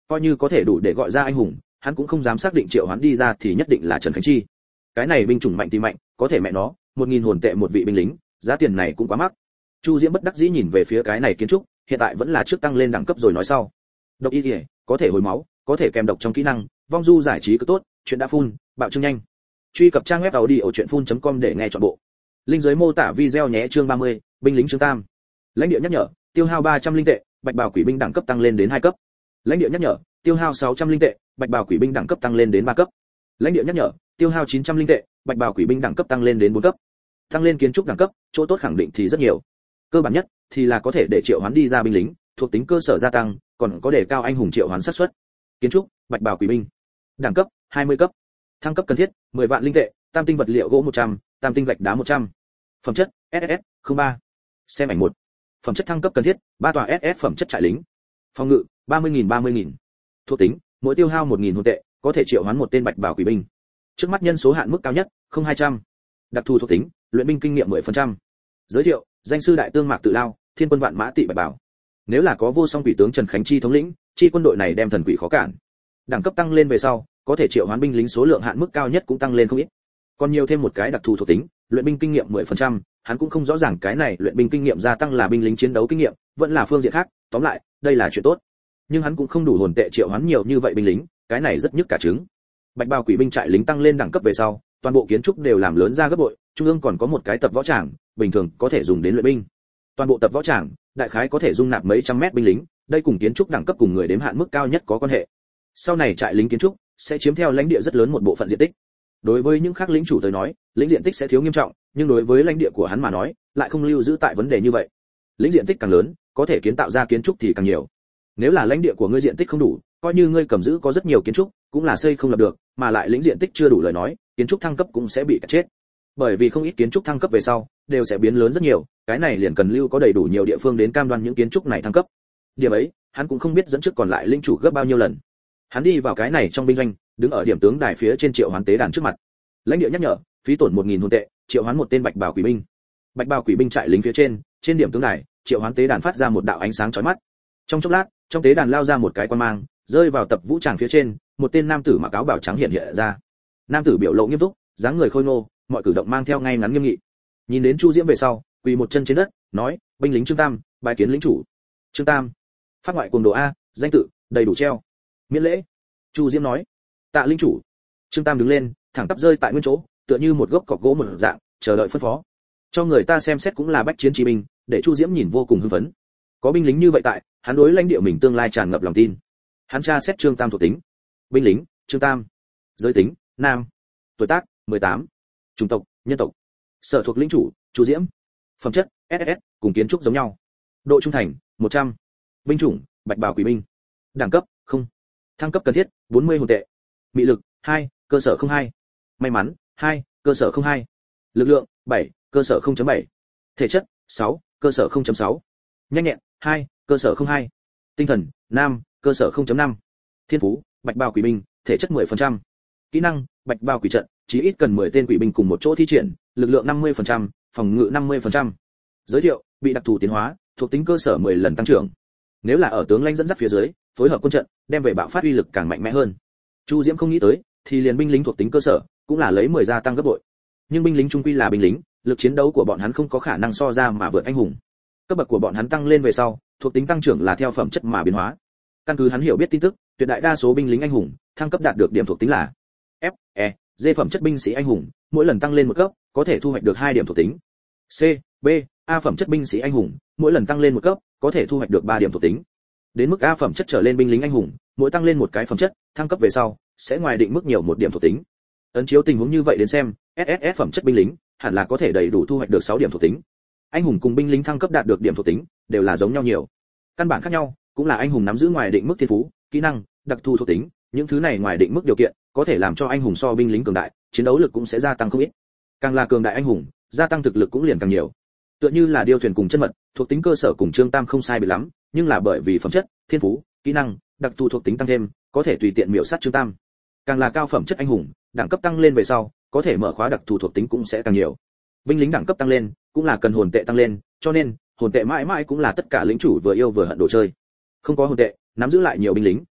coi như có thể đủ để gọi ra anh hùng, hắn cũng không dám xác định triệu hoán đi ra thì nhất định là Trần Khánh Chi. Cái này binh chủng mạnh thì mạnh, có thể mẹ nó, 1000 hồn tệ một vị binh lính, giá tiền này cũng quá mắc. Chu Diễm bất đắc dĩ nhìn về phía cái này kiến trúc, hiện tại vẫn là trước tăng lên đẳng cấp rồi nói sau. Độc y liễu, có thể hồi máu, có thể kèm độc trong kỹ năng, vong du giải trí cứ tốt, chuyện đã full, bạo trương nhanh. Truy cập trang web audiochuyenphun.com để nghe trọn bộ. Link dưới mô tả video nhé. Chương 30, binh lính chương tam. Lãnh địa nhắc nhở, tiêu hao 300 linh tệ, bạch bào quỷ binh đẳng cấp tăng lên đến 2 cấp. Lãnh địa nhắc nhở, tiêu hao 600 linh tệ, bạch bào quỷ binh đẳng cấp tăng lên đến 3 cấp. Lãnh địa nhắc nhở, tiêu hao 900 linh tệ, bạch bào quỷ binh đẳng cấp tăng lên đến 4 cấp. Tăng lên kiến trúc đẳng cấp, chỗ tốt khẳng định thì rất nhiều. Cơ bản nhất thì là có thể để triệu hoán đi ra binh lính, thuộc tính cơ sở gia tăng, còn có để cao anh hùng triệu hoán xác suất. Kiến trúc, bạch bào quỷ binh. Đẳng cấp, 20 cấp. Thăng cấp cần thiết, 10 vạn linh tệ, tam tinh vật liệu gỗ 100, tam tinh gạch đá 100. Phẩm chất, SS 03. Xem ảnh 1. Phẩm chất thăng cấp cần thiết, 3 tòa SS phẩm chất trại lính. Phòng ngự, 30.000. Thuộc tính, mỗi tiêu hao 1000 hồn tệ, có thể triệu hoán một tên bạch bào quỷ binh. Trước mắt nhân số hạn mức cao nhất, 0200. Đặc thù thuộc tính, luyện binh kinh nghiệm 10%. Giới thiệu, danh sư đại tương Mạc Tự Lao, thiên quân vạn mã tị bạch bảo. Nếu là có vô song quỷ tướng Trần Khánh Chi thống lĩnh, chi quân đội này đem thần quỷ khó cản. Đẳng cấp tăng lên về sau, có thể triệu hoán binh lính số lượng hạn mức cao nhất cũng tăng lên không ít. Còn nhiều thêm một cái đặc thù thuộc tính, luyện binh kinh nghiệm 10%, hắn cũng không rõ ràng cái này luyện binh kinh nghiệm gia tăng là binh lính chiến đấu kinh nghiệm, vẫn là phương diện khác, tóm lại, đây là chuyện tốt. Nhưng hắn cũng không đủ hồn tệ triệu hoán nhiều như vậy binh lính, cái này rất nhức cả trứng. Bạch bào quỷ binh trại lính tăng lên đẳng cấp về sau, toàn bộ kiến trúc đều làm lớn ra gấp bội, trung ương còn có một cái tập võ tràng, bình thường có thể dùng đến luyện binh. Toàn bộ tập võ tràng, đại khái có thể dung nạp mấy trăm mét binh lính, đây cùng kiến trúc đẳng cấp cùng người đếm hạn mức cao nhất có quan hệ. Sau này trại lính kiến trúc sẽ chiếm theo lãnh địa rất lớn một bộ phận diện tích. Đối với những khác lĩnh chủ tới nói, lĩnh diện tích sẽ thiếu nghiêm trọng, nhưng đối với lãnh địa của hắn mà nói, lại không lưu giữ tại vấn đề như vậy. Lĩnh diện tích càng lớn, có thể kiến tạo ra kiến trúc thì càng nhiều. Nếu là lãnh địa của ngươi diện tích không đủ, coi như ngươi cầm giữ có rất nhiều kiến trúc, cũng là xây không lập được, mà lại lĩnh diện tích chưa đủ lời nói, kiến trúc thăng cấp cũng sẽ bị cắt chết. Bởi vì không ít kiến trúc thăng cấp về sau, đều sẽ biến lớn rất nhiều, cái này liền cần lưu có đầy đủ nhiều địa phương đến cam đoan những kiến trúc này thăng cấp. Điểm ấy, hắn cũng không biết dẫn trước còn lại lĩnh chủ gấp bao nhiêu lần. Hắn đi vào cái này trong binh doanh, đứng ở điểm tướng đài phía trên triệu hoán tế đàn trước mặt. Lãnh địa nhắc nhở, phí tổn 1000 hồn tệ, triệu hoán một tên bạch bào quỷ binh. Bạch bào quỷ binh trại lính phía trên điểm tướng đài, triệu hoán tế đàn phát ra một đạo ánh sáng chói mắt. Trong chốc lát, trong tế đàn lao ra một cái quang mang, rơi vào tập vũ tràng phía trên, một tên nam tử mặc áo bào trắng hiện ra. Nam tử biểu lộ nghiêm túc, dáng người khôi ngô, mọi cử động mang theo ngay ngắn nghiêm nghị. Nhìn đến Chu Diễm về sau, quỳ một chân trên đất, nói: "Binh lính Trương Tam, bái kiến lĩnh chủ." Trương Tam, phát ngoại cuồng đồ a, danh tự, đầy đủ treo. Miễn lễ. Chu Diễm nói: "Tạ lĩnh chủ." Trương Tam đứng lên, thẳng tắp rơi tại nguyên chỗ, tựa như một gốc cọc gỗ một dạng, chờ đợi phân phó. Cho người ta xem xét cũng là bách chiến chi binh, để Chu Diễm nhìn vô cùng hưng phấn. Có binh lính như vậy tại, hắn đối lãnh địa mình tương lai tràn ngập lòng tin. Hắn tra xét Trương Tam thuộc tính. Binh lính, Trương Tam. Giới tính, nam. Tuổi tác, 18. Chủng tộc, nhân tộc. Sở thuộc lĩnh chủ, Chu Diễm. Phẩm chất, SS, cùng kiến trúc giống nhau. Độ trung thành, 100. Binh chủng, bạch bào quỷ binh. Đẳng cấp, 0. Thăng cấp cần thiết, 40 hồn tệ. Mị lực, 2, cơ sở 02. May mắn, 2, cơ sở 02. Lực lượng, 7, cơ sở 0.7. Thể chất, 6, cơ sở 0.6. Nhanh nhẹn, 2, cơ sở 02. Tinh thần, nam, cơ sở 0.5. Thiên phú, bạch bào quỷ binh, thể chất 10%. Kỹ năng, bạch bào quỷ trận, chí ít cần 10 tên quỷ binh cùng một chỗ thi triển, lực lượng 50%, phòng ngự 50%. Giới thiệu, bị đặc thù tiến hóa, thuộc tính cơ sở 10 lần tăng trưởng. Nếu là ở tướng lãnh dẫn dắt phía dưới, phối hợp quân trận, đem về bạo phát uy lực càng mạnh mẽ hơn. Chu Diễm không nghĩ tới, thì liền binh lính thuộc tính cơ sở, cũng là lấy 10 gia tăng gấp bội. Nhưng binh lính trung quy là binh lính, lực chiến đấu của bọn hắn không có khả năng so ra mà vượt anh hùng. Cấp bậc của bọn hắn tăng lên về sau, thuộc tính tăng trưởng là theo phẩm chất mà biến hóa. Căn cứ hắn hiểu biết tin tức, tuyệt đại đa số binh lính anh hùng, thăng cấp đạt được điểm thuộc tính là F, E, D phẩm chất binh sĩ anh hùng, mỗi lần tăng lên một cấp, có thể thu hoạch được 2 điểm thuộc tính. C, B, A phẩm chất binh sĩ anh hùng, mỗi lần tăng lên một cấp, có thể thu hoạch được 3 điểm thuộc tính. Đến mức A phẩm chất trở lên binh lính anh hùng, mỗi tăng lên một cái phẩm chất, thăng cấp về sau, sẽ ngoài định mức nhiều một điểm thuộc tính. Ấn chiếu tình huống như vậy đến xem, SSS phẩm chất binh lính, hẳn là có thể đầy đủ thu hoạch được 6 điểm thuộc tính. Anh hùng cùng binh lính thăng cấp đạt được điểm thuộc tính, đều là giống nhau nhiều. Căn bản khác nhau, cũng là anh hùng nắm giữ ngoài định mức thiên phú, kỹ năng, đặc thù thuộc tính, những thứ này ngoài định mức điều kiện, có thể làm cho anh hùng so binh lính cường đại, chiến đấu lực cũng sẽ gia tăng không ít. Càng là cường đại anh hùng, gia tăng thực lực cũng liền càng nhiều. Tựa như là điêu thuyền cùng chân mật, thuộc tính cơ sở cùng Trương Tam không sai biệt lắm, nhưng là bởi vì phẩm chất, thiên phú, kỹ năng, đặc thù thuộc tính tăng thêm, có thể tùy tiện miểu sát Trương Tam. Càng là cao phẩm chất anh hùng, đẳng cấp tăng lên về sau, có thể mở khóa đặc thù thuộc tính cũng sẽ càng nhiều. Binh lính đẳng cấp tăng lên, cũng là cần hồn tệ tăng lên, cho nên hồn tệ mãi mãi cũng là tất cả lĩnh chủ vừa yêu vừa hận đồ chơi. Không có hồn tệ, nắm giữ lại nhiều binh lính,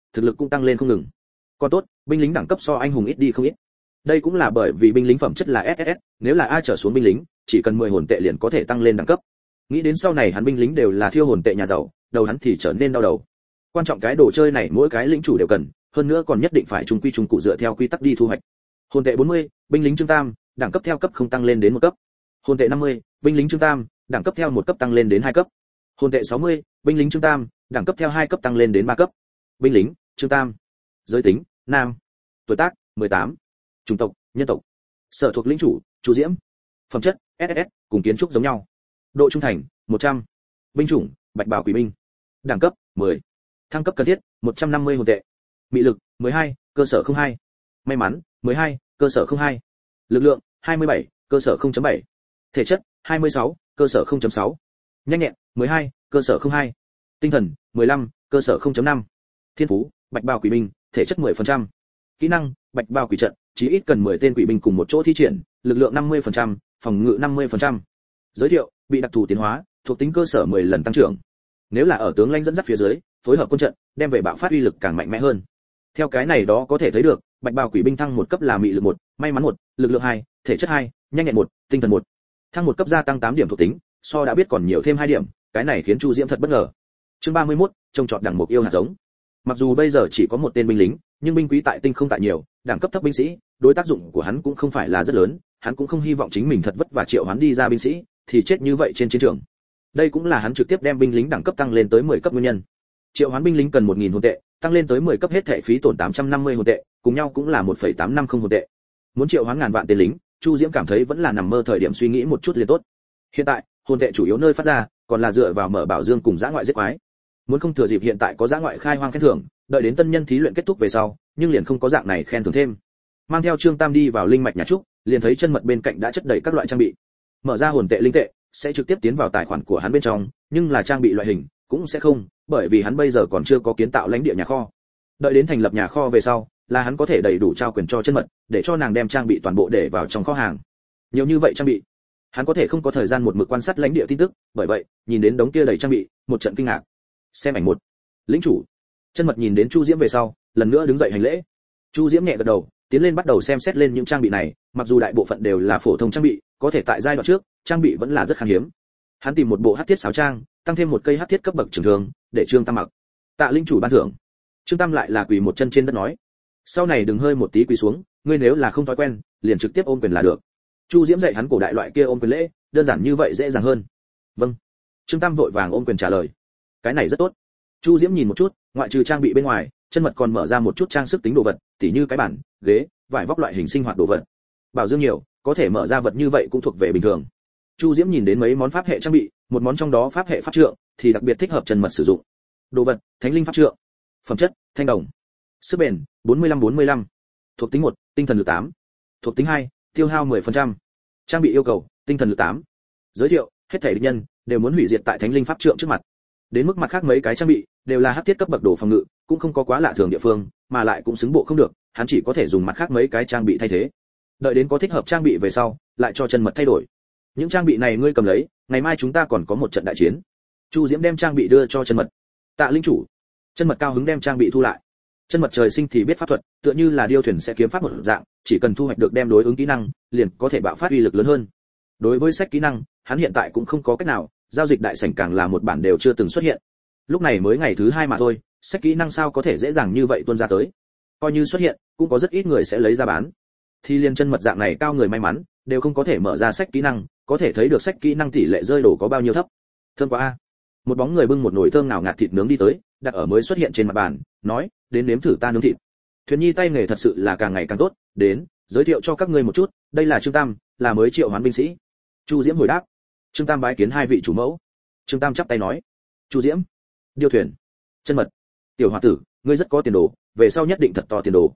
thực lực cũng tăng lên không ngừng. Còn tốt, binh lính đẳng cấp so anh hùng ít đi không ít. Đây cũng là bởi vì binh lính phẩm chất là SSS, nếu là A trở xuống binh lính, chỉ cần 10 hồn tệ liền có thể tăng lên đẳng cấp. Nghĩ đến sau này hắn binh lính đều là thiêu hồn tệ nhà giàu, đầu hắn thì trở nên đau đầu. Quan trọng cái đồ chơi này mỗi cái lĩnh chủ đều cần, hơn nữa còn nhất định phải trung quy trung cụ dựa theo quy tắc đi thu hoạch. Hồn tệ 40, binh lính chương tam, đẳng cấp theo cấp không tăng lên đến 1 cấp. Hồn tệ 50, binh lính chương tam, đẳng cấp theo 1 cấp tăng lên đến 2 cấp. Hồn tệ 60, binh lính chương tam, đẳng cấp theo 2 cấp tăng lên đến 3 cấp. Binh lính chương tam. Giới tính: nam. Tuổi tác: 18. Chủng tộc: nhân tộc. Sở thuộc lĩnh chủ: Chu Diễm. Phẩm chất: SSS, cùng kiến trúc giống nhau. Độ trung thành: 100. Binh chủng: Bạch bào quỷ binh. Đẳng cấp: 10. Thăng cấp cần thiết: 150 hồn tệ. Mị lực: 12, cơ sở 02. May mắn: 12, cơ sở 02. Lực lượng: 27, cơ sở 0.7. Thể chất: 26, cơ sở 0.6. Nhanh nhẹn: 12, cơ sở 02. Tinh thần: 15, cơ sở 0.5. Thiên phú: Bạch bào quỷ binh, thể chất 10%. Kỹ năng: Bạch bào quỷ trận, chí ít cần 10 tên quỷ binh cùng một chỗ thi triển, lực lượng 50%, phòng ngự 50%. Giới thiệu: bị đặc thù tiến hóa, thuộc tính cơ sở 10 lần tăng trưởng. Nếu là ở tướng lãnh dẫn dắt phía dưới, phối hợp quân trận, đem về bạo phát uy lực càng mạnh mẽ hơn. Theo cái này đó có thể thấy được, Bạch bào quỷ binh thăng 1 cấp là mị lực 1, may mắn 1, lực lượng 2, thể chất 2, nhanh nhẹn 1, tinh thần 1. Thăng 1 cấp gia tăng 8 điểm thuộc tính, so đã biết còn nhiều thêm 2 điểm, cái này khiến Chu Diễm thật bất ngờ. Chương 31, trông trọt đẳng mục yêu hạt giống. Mặc dù bây giờ chỉ có một tên binh lính, nhưng binh quý tại tinh không tại nhiều, đẳng cấp thấp binh sĩ, đối tác dụng của hắn cũng không phải là rất lớn, hắn cũng không hy vọng chính mình thật vất vả triệu hoán đi ra binh sĩ, thì chết như vậy trên chiến trường. Đây cũng là hắn trực tiếp đem binh lính đẳng cấp tăng lên tới 10 cấp nguyên nhân. Triệu hoán binh lính cần 1000 hồn tệ, tăng lên tới 10 cấp hết thảy phí tổn 850 hồn tệ, cùng nhau cũng là 1.850 hồn tệ. Muốn triệu hoán ngàn vạn tên lính, Chu Diễm cảm thấy vẫn là nằm mơ thời điểm suy nghĩ một chút liền tốt. Hiện tại, hồn tệ chủ yếu nơi phát ra, còn là dựa vào mở bảo dương cùng dã ngoại giết quái. Muốn không thừa dịp hiện tại có dã ngoại khai hoang khen thưởng, đợi đến tân nhân thí luyện kết thúc về sau, nhưng liền không có dạng này khen thưởng thêm. Mang theo Trương Tam đi vào linh mạch nhà trúc, liền thấy chân mật bên cạnh đã chất đầy các loại trang bị. Mở ra hồn tệ linh tệ, sẽ trực tiếp tiến vào tài khoản của hắn bên trong, nhưng là trang bị loại hình cũng sẽ không, bởi vì hắn bây giờ còn chưa có kiến tạo lãnh địa nhà kho. Đợi đến thành lập nhà kho về sau, là hắn có thể đầy đủ trao quyền cho chân mật, để cho nàng đem trang bị toàn bộ để vào trong kho hàng. Nhiều như vậy trang bị, hắn có thể không có thời gian một mực quan sát lãnh địa tin tức, bởi vậy, nhìn đến đống kia đầy trang bị, một trận kinh ngạc. Xem ảnh 1. Lĩnh chủ. Chân mật nhìn đến Chu Diễm về sau, lần nữa đứng dậy hành lễ. Chu Diễm nhẹ gật đầu, tiến lên bắt đầu xem xét lên những trang bị này, mặc dù đại bộ phận đều là phổ thông trang bị, có thể tại giai đoạn trước, trang bị vẫn là rất khan hiếm. Hắn tìm một bộ hắc thiết sáo trang, tăng thêm một cây hắc thiết cấp bậc trường thương, để Trương Tam mặc. Tạ linh chủ ban thưởng. Trương Tam lại là quỳ một chân trên đất nói, sau này đừng hơi một tí quỳ xuống, ngươi nếu là không thói quen, liền trực tiếp ôm quyền là được. Chu Diễm dạy hắn cổ đại loại kia ôm quyền lễ, đơn giản như vậy dễ dàng hơn. Vâng. Trương Tam vội vàng ôm quyền trả lời. Cái này rất tốt. Chu Diễm nhìn một chút, ngoại trừ trang bị bên ngoài, chân mật còn mở ra một chút trang sức tính đồ vật, tỉ như cái bản, ghế, vải vóc loại hình sinh hoạt đồ vật. Bảo dương nhiều, có thể mở ra vật như vậy cũng thuộc về bình thường. Chu Diễm nhìn đến mấy món pháp hệ trang bị, một món trong đó pháp hệ pháp trượng thì đặc biệt thích hợp chân mật sử dụng. Đồ vật: Thánh linh pháp trượng. Phẩm chất: thanh đồng. Sức bền: 45. Thuộc tính 1, tinh thần lực 8. Thuộc tính 2, tiêu hao 10%. Trang bị yêu cầu: tinh thần lực 8. Giới thiệu: hết thảy địch nhân đều muốn hủy diệt tại thánh linh pháp trượng trước mặt. Đến mức mặt khác mấy cái trang bị đều là hắc thiết cấp bậc đồ phòng ngự, cũng không có quá lạ thường địa phương, mà lại cũng xứng bộ không được, hắn chỉ có thể dùng mặt khác mấy cái trang bị thay thế. Đợi đến có thích hợp trang bị về sau, lại cho chân mật thay đổi. Những trang bị này ngươi cầm lấy, ngày mai chúng ta còn có một trận đại chiến. Chu Diễm đem trang bị đưa cho chân mật. Tạ linh chủ. Chân mật cao hứng đem trang bị thu lại. Chân mật trời sinh thì biết pháp thuật, tựa như là điêu thuyền sẽ kiếm pháp một dạng, chỉ cần thu hoạch được đem đối ứng kỹ năng, liền có thể bạo phát uy lực lớn hơn. Đối với sách kỹ năng, hắn hiện tại cũng không có cách nào, giao dịch đại sảnh càng là một bản đều chưa từng xuất hiện. Lúc này mới ngày thứ 2 mà thôi, sách kỹ năng sao có thể dễ dàng như vậy tuôn ra tới. Coi như xuất hiện, cũng có rất ít người sẽ lấy ra bán. Thì liên chân mật dạng này cao người may mắn, đều không có thể mở ra sách kỹ năng, có thể thấy được sách kỹ năng tỷ lệ rơi đổ có bao nhiêu thấp. Thơm quá a. Một bóng người bưng một nồi thơm nào ngạt thịt nướng đi tới, đặt ở mới xuất hiện trên mặt bàn, nói, đến nếm thử ta nướng thịt. Thuyền Nhi tay nghề thật sự là càng ngày càng tốt, đến, giới thiệu cho các ngươi một chút, đây là Trương Tam, là mới triệu hoán binh sĩ. Chu Diễm hồi đáp. Trương Tam bái kiến hai vị chủ mẫu. Trương Tam chắp tay nói, Chu Diễm, điêu thuyền, chân mật, tiểu hòa tử, ngươi rất có tiền đồ, về sau nhất định thật to tiền đồ.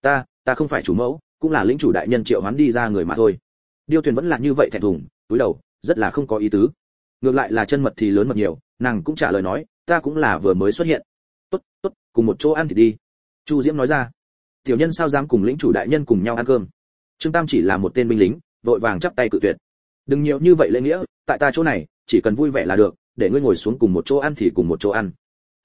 Ta không phải chủ mẫu, cũng là lĩnh chủ đại nhân triệu hoán đi ra người mà thôi. Điêu thuyền vẫn là như vậy thẹn thùng, túi đầu, rất là không có ý tứ. Ngược lại là chân mật thì lớn mật nhiều, nàng cũng trả lời nói, ta cũng là vừa mới xuất hiện. Tốt, cùng một chỗ ăn thì đi. Chu Diễm nói ra. Tiểu nhân sao dám cùng lĩnh chủ đại nhân cùng nhau ăn cơm. Trương Tam chỉ là một tên binh lính, vội vàng chắp tay cự tuyệt. Đừng nhiều như vậy lễ nghĩa, tại ta chỗ này, chỉ cần vui vẻ là được, để ngươi ngồi xuống cùng một chỗ ăn thì cùng một chỗ ăn.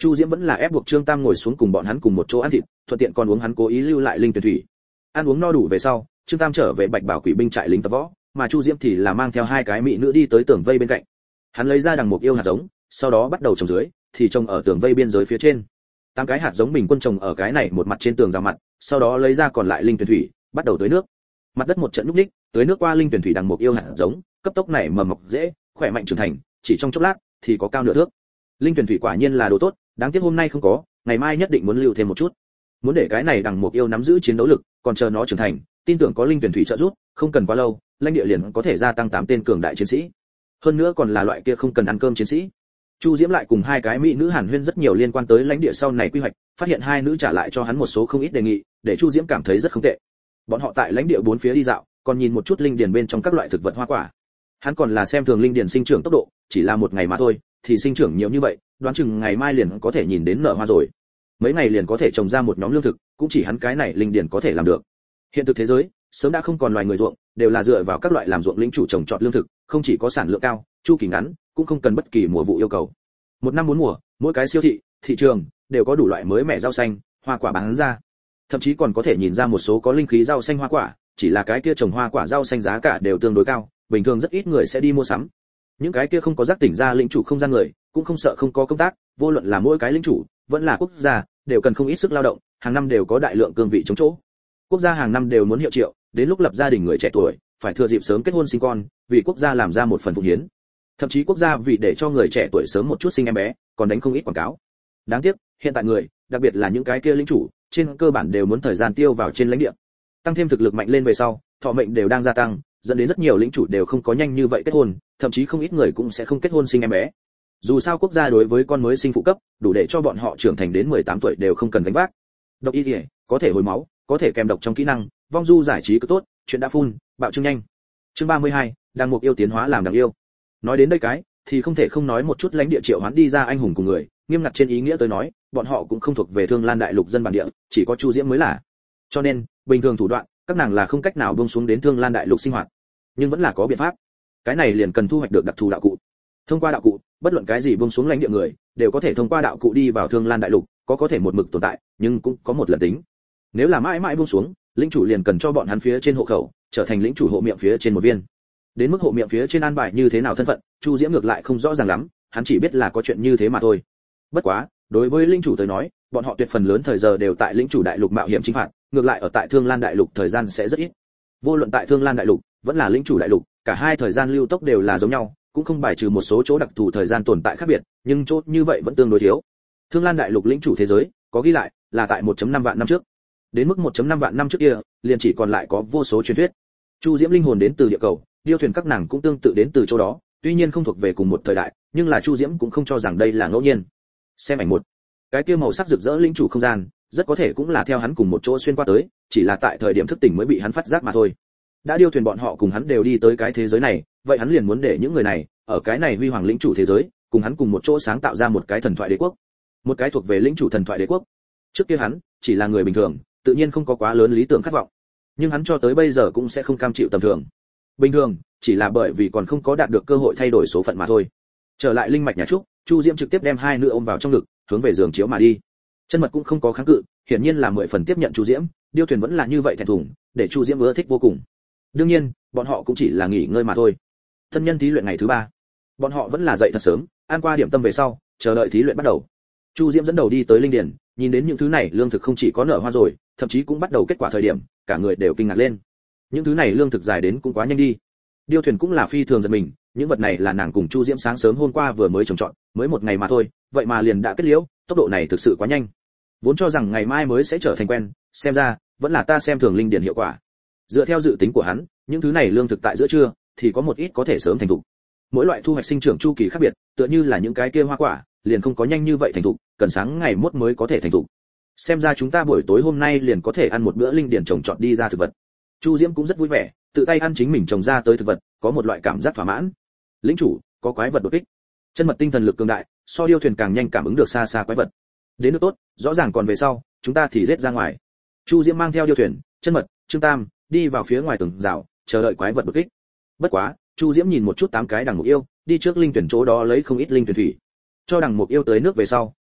Chu Diễm vẫn là ép buộc Trương Tam ngồi xuống cùng bọn hắn cùng một chỗ ăn thịt, thuận tiện còn uống hắn cố ý lưu lại linh tuyển thủy. Ăn uống no đủ về sau, Trương Tam trở về Bạch Bảo Quỷ binh trại lính tập võ, mà Chu Diễm thì là mang theo hai cái mỹ nữ đi tới tường vây bên cạnh. Hắn lấy ra đằng mục yêu hạt giống, sau đó bắt đầu trồng dưới, thì trồng ở tường vây biên giới phía trên. 8 cái hạt giống bình quân trồng ở cái này một mặt trên tường rào mặt, sau đó lấy ra còn lại linh tuyển thủy, bắt đầu tưới nước. Mặt đất một trận nhúc nhích, tưới nước qua linh tuyển thủy đằng mục yêu hạt giống, cấp tốc nảy mầm mọc dễ, khỏe mạnh trưởng thành, chỉ trong chốc lát thì có cao nửa thước. Linh tuyển thủy quả nhiên là đồ tốt, đáng tiếc hôm nay không có, ngày mai nhất định muốn lưu thêm một chút. Muốn để cái này đằng mục yêu nắm giữ chiến đấu lực, còn chờ nó trưởng thành, tin tưởng có linh tuyển thủy trợ giúp, không cần quá lâu, lãnh địa liền có thể gia tăng 8 tên cường đại chiến sĩ. Hơn nữa còn là loại kia không cần ăn cơm chiến sĩ. Chu Diễm lại cùng hai cái mỹ nữ hàn huyên rất nhiều liên quan tới lãnh địa sau này quy hoạch, phát hiện hai nữ trả lại cho hắn một số không ít đề nghị, để Chu Diễm cảm thấy rất không tệ. Bọn họ tại lãnh địa bốn phía đi dạo, còn nhìn một chút linh điền bên trong các loại thực vật hoa quả. Hắn còn là xem thường linh điền sinh trưởng tốc độ, chỉ là một ngày mà thôi, thì sinh trưởng nhiều như vậy, đoán chừng ngày mai liền có thể nhìn đến nở hoa rồi. Mấy ngày liền có thể trồng ra một nhóm lương thực, cũng chỉ hắn cái này linh điền có thể làm được. Hiện thực thế giới, sớm đã không còn loài người ruộng, đều là dựa vào các loại làm ruộng lĩnh chủ trồng trọt lương thực, không chỉ có sản lượng cao, chu kỳ ngắn, cũng không cần bất kỳ mùa vụ yêu cầu. Một năm 4 mùa, mỗi cái siêu thị, thị trường đều có đủ loại mới mẻ rau xanh, hoa quả bán ra. Thậm chí còn có thể nhìn ra một số có linh khí rau xanh hoa quả, chỉ là cái kia trồng hoa quả rau xanh giá cả đều tương đối cao, bình thường rất ít người sẽ đi mua sắm. Những cái kia không có giác tỉnh ra lĩnh chủ không gian người, cũng không sợ không có công tác, vô luận là mỗi cái lĩnh chủ, vẫn là quốc gia, đều cần không ít sức lao động, hàng năm đều có đại lượng cương vị chống chỗ. Quốc gia hàng năm đều muốn hiệu triệu, đến lúc lập gia đình người trẻ tuổi, phải thừa dịp sớm kết hôn sinh con, vì quốc gia làm ra một phần phụng hiến. Thậm chí quốc gia vì để cho người trẻ tuổi sớm một chút sinh em bé, còn đánh không ít quảng cáo. Đáng tiếc, hiện tại người, đặc biệt là những cái kia lĩnh chủ, trên cơ bản đều muốn thời gian tiêu vào trên lãnh địa. Tăng thêm thực lực mạnh lên về sau, thọ mệnh đều đang gia tăng, dẫn đến rất nhiều lĩnh chủ đều không có nhanh như vậy kết hôn, thậm chí không ít người cũng sẽ không kết hôn sinh em bé. Dù sao quốc gia đối với con mới sinh phụ cấp, đủ để cho bọn họ trưởng thành đến 18 tuổi đều không cần gánh vác. Độc y, có thể hồi máu, có thể kèm độc trong kỹ năng, vong du giải trí cứ tốt, chuyện đã phun, bạo trương nhanh. Chương 32, đang mục yêu tiến hóa làm đáng yêu. Nói đến đây cái, thì không thể không nói một chút lãnh địa triệu hoán đi ra anh hùng cùng người, nghiêm ngặt trên ý nghĩa tới nói, bọn họ cũng không thuộc về Thương Lan đại lục dân bản địa, chỉ có Chu Diễm mới là. Cho nên, bình thường thủ đoạn, các nàng là không cách nào buông xuống đến Thương Lan đại lục sinh hoạt, nhưng vẫn là có biện pháp. Cái này liền cần thu hoạch được đặc thù đạo cụ. Thông qua đạo cụ, bất luận cái gì buông xuống lãnh địa người, đều có thể thông qua đạo cụ đi vào Thương Lan đại lục, có thể một mực tồn tại, nhưng cũng có một lần tính. Nếu là mãi mãi buông xuống, lĩnh chủ liền cần cho bọn hắn phía trên hộ khẩu, trở thành lĩnh chủ hộ miệng phía trên một viên. Đến mức hộ miệng phía trên an bài như thế nào thân phận, Chu Diễm ngược lại không rõ ràng lắm, hắn chỉ biết là có chuyện như thế mà thôi. Bất quá, đối với lĩnh chủ tới nói, bọn họ tuyệt phần lớn thời giờ đều tại lĩnh chủ đại lục mạo hiểm chinh phạt, ngược lại ở tại Thương Lan đại lục thời gian sẽ rất ít. Vô luận tại Thương Lan đại lục, vẫn là lĩnh chủ đại lục, cả hai thời gian lưu tốc đều là giống nhau, cũng không bài trừ một số chỗ đặc thù thời gian tồn tại khác biệt, nhưng chỗ như vậy vẫn tương đối thiếu. Thương Lan đại lục lĩnh chủ thế giới, có ghi lại là tại 1.5 vạn năm trước. Đến mức 1.5 vạn năm trước kia, liền chỉ còn lại có vô số truyền thuyết. Chu Diễm linh hồn đến từ địa cầu, điêu thuyền các nàng cũng tương tự đến từ chỗ đó, tuy nhiên không thuộc về cùng một thời đại, nhưng là Chu Diễm cũng không cho rằng đây là ngẫu nhiên. Xem ảnh 1. Cái kia màu sắc rực rỡ lĩnh chủ không gian, rất có thể cũng là theo hắn cùng một chỗ xuyên qua tới, chỉ là tại thời điểm thức tỉnh mới bị hắn phát giác mà thôi. Đã điêu thuyền bọn họ cùng hắn đều đi tới cái thế giới này, vậy hắn liền muốn để những người này ở cái này huy hoàng lĩnh chủ thế giới, cùng hắn cùng một chỗ sáng tạo ra một cái thần thoại đế quốc, một cái thuộc về lĩnh chủ thần thoại đế quốc. Trước kia hắn chỉ là người bình thường, tự nhiên không có quá lớn lý tưởng khát vọng, nhưng hắn cho tới bây giờ cũng sẽ không cam chịu tầm thường. Bình thường chỉ là bởi vì còn không có đạt được cơ hội thay đổi số phận mà thôi. Trở lại linh mạch nhà trúc, Chu Diễm trực tiếp đem hai nữ ôm vào trong ngực, hướng về giường chiếu mà đi. Chân Mật cũng không có kháng cự, hiển nhiên là 10 phần tiếp nhận Chu Diễm, điêu thuyền vẫn là như vậy thẹn thùng, để Chu Diễm ưa thích vô cùng. Đương nhiên, bọn họ cũng chỉ là nghỉ ngơi mà thôi. Thân nhân thí luyện ngày thứ 3, bọn họ vẫn là dậy thật sớm, ăn qua điểm tâm về sau, chờ đợi thí luyện bắt đầu. Chu Diễm dẫn đầu đi tới linh điền, nhìn đến những thứ này lương thực không chỉ có nở hoa rồi, thậm chí cũng bắt đầu kết quả thời điểm, cả người đều kinh ngạc lên. Những thứ này lương thực dài đến cũng quá nhanh đi. Điêu thuyền cũng là phi thường giật mình, những vật này là nàng cùng Chu Diễm sáng sớm hôm qua vừa mới trồng trọt, mới một ngày mà thôi, vậy mà liền đã kết liễu, tốc độ này thực sự quá nhanh. Vốn cho rằng ngày mai mới sẽ trở thành quen, xem ra vẫn là ta xem thường linh điền hiệu quả. Dựa theo dự tính của hắn, những thứ này lương thực tại giữa trưa thì có một ít có thể sớm thành thục. Mỗi loại thu hoạch sinh trưởng chu kỳ khác biệt, tựa như là những cái kia hoa quả, liền không có nhanh như vậy thành thục, cần sáng ngày mốt mới có thể thành thục. Xem ra chúng ta buổi tối hôm nay liền có thể ăn một bữa linh điền trồng trọt đi ra thực vật. Chu Diễm cũng rất vui vẻ, tự tay ăn chính mình trồng ra tới thực vật, có một loại cảm giác thỏa mãn. Lĩnh chủ, có quái vật đột kích. Chân Mật tinh thần lực cường đại, so điêu thuyền càng nhanh cảm ứng được xa xa quái vật. Đến được tốt, rõ ràng còn về sau, chúng ta thì giết ra ngoài. Chu Diễm mang theo điêu thuyền, Chân Mật, Trương Tam đi vào phía ngoài tường rào, chờ đợi quái vật đột kích. Bất quá, Chu Diễm nhìn một chút 8 cái đằng mục yêu, đi trước linh tuyển chỗ đó lấy không ít linh tuyển thủy. Cho đằng mục yêu tới nước về sau,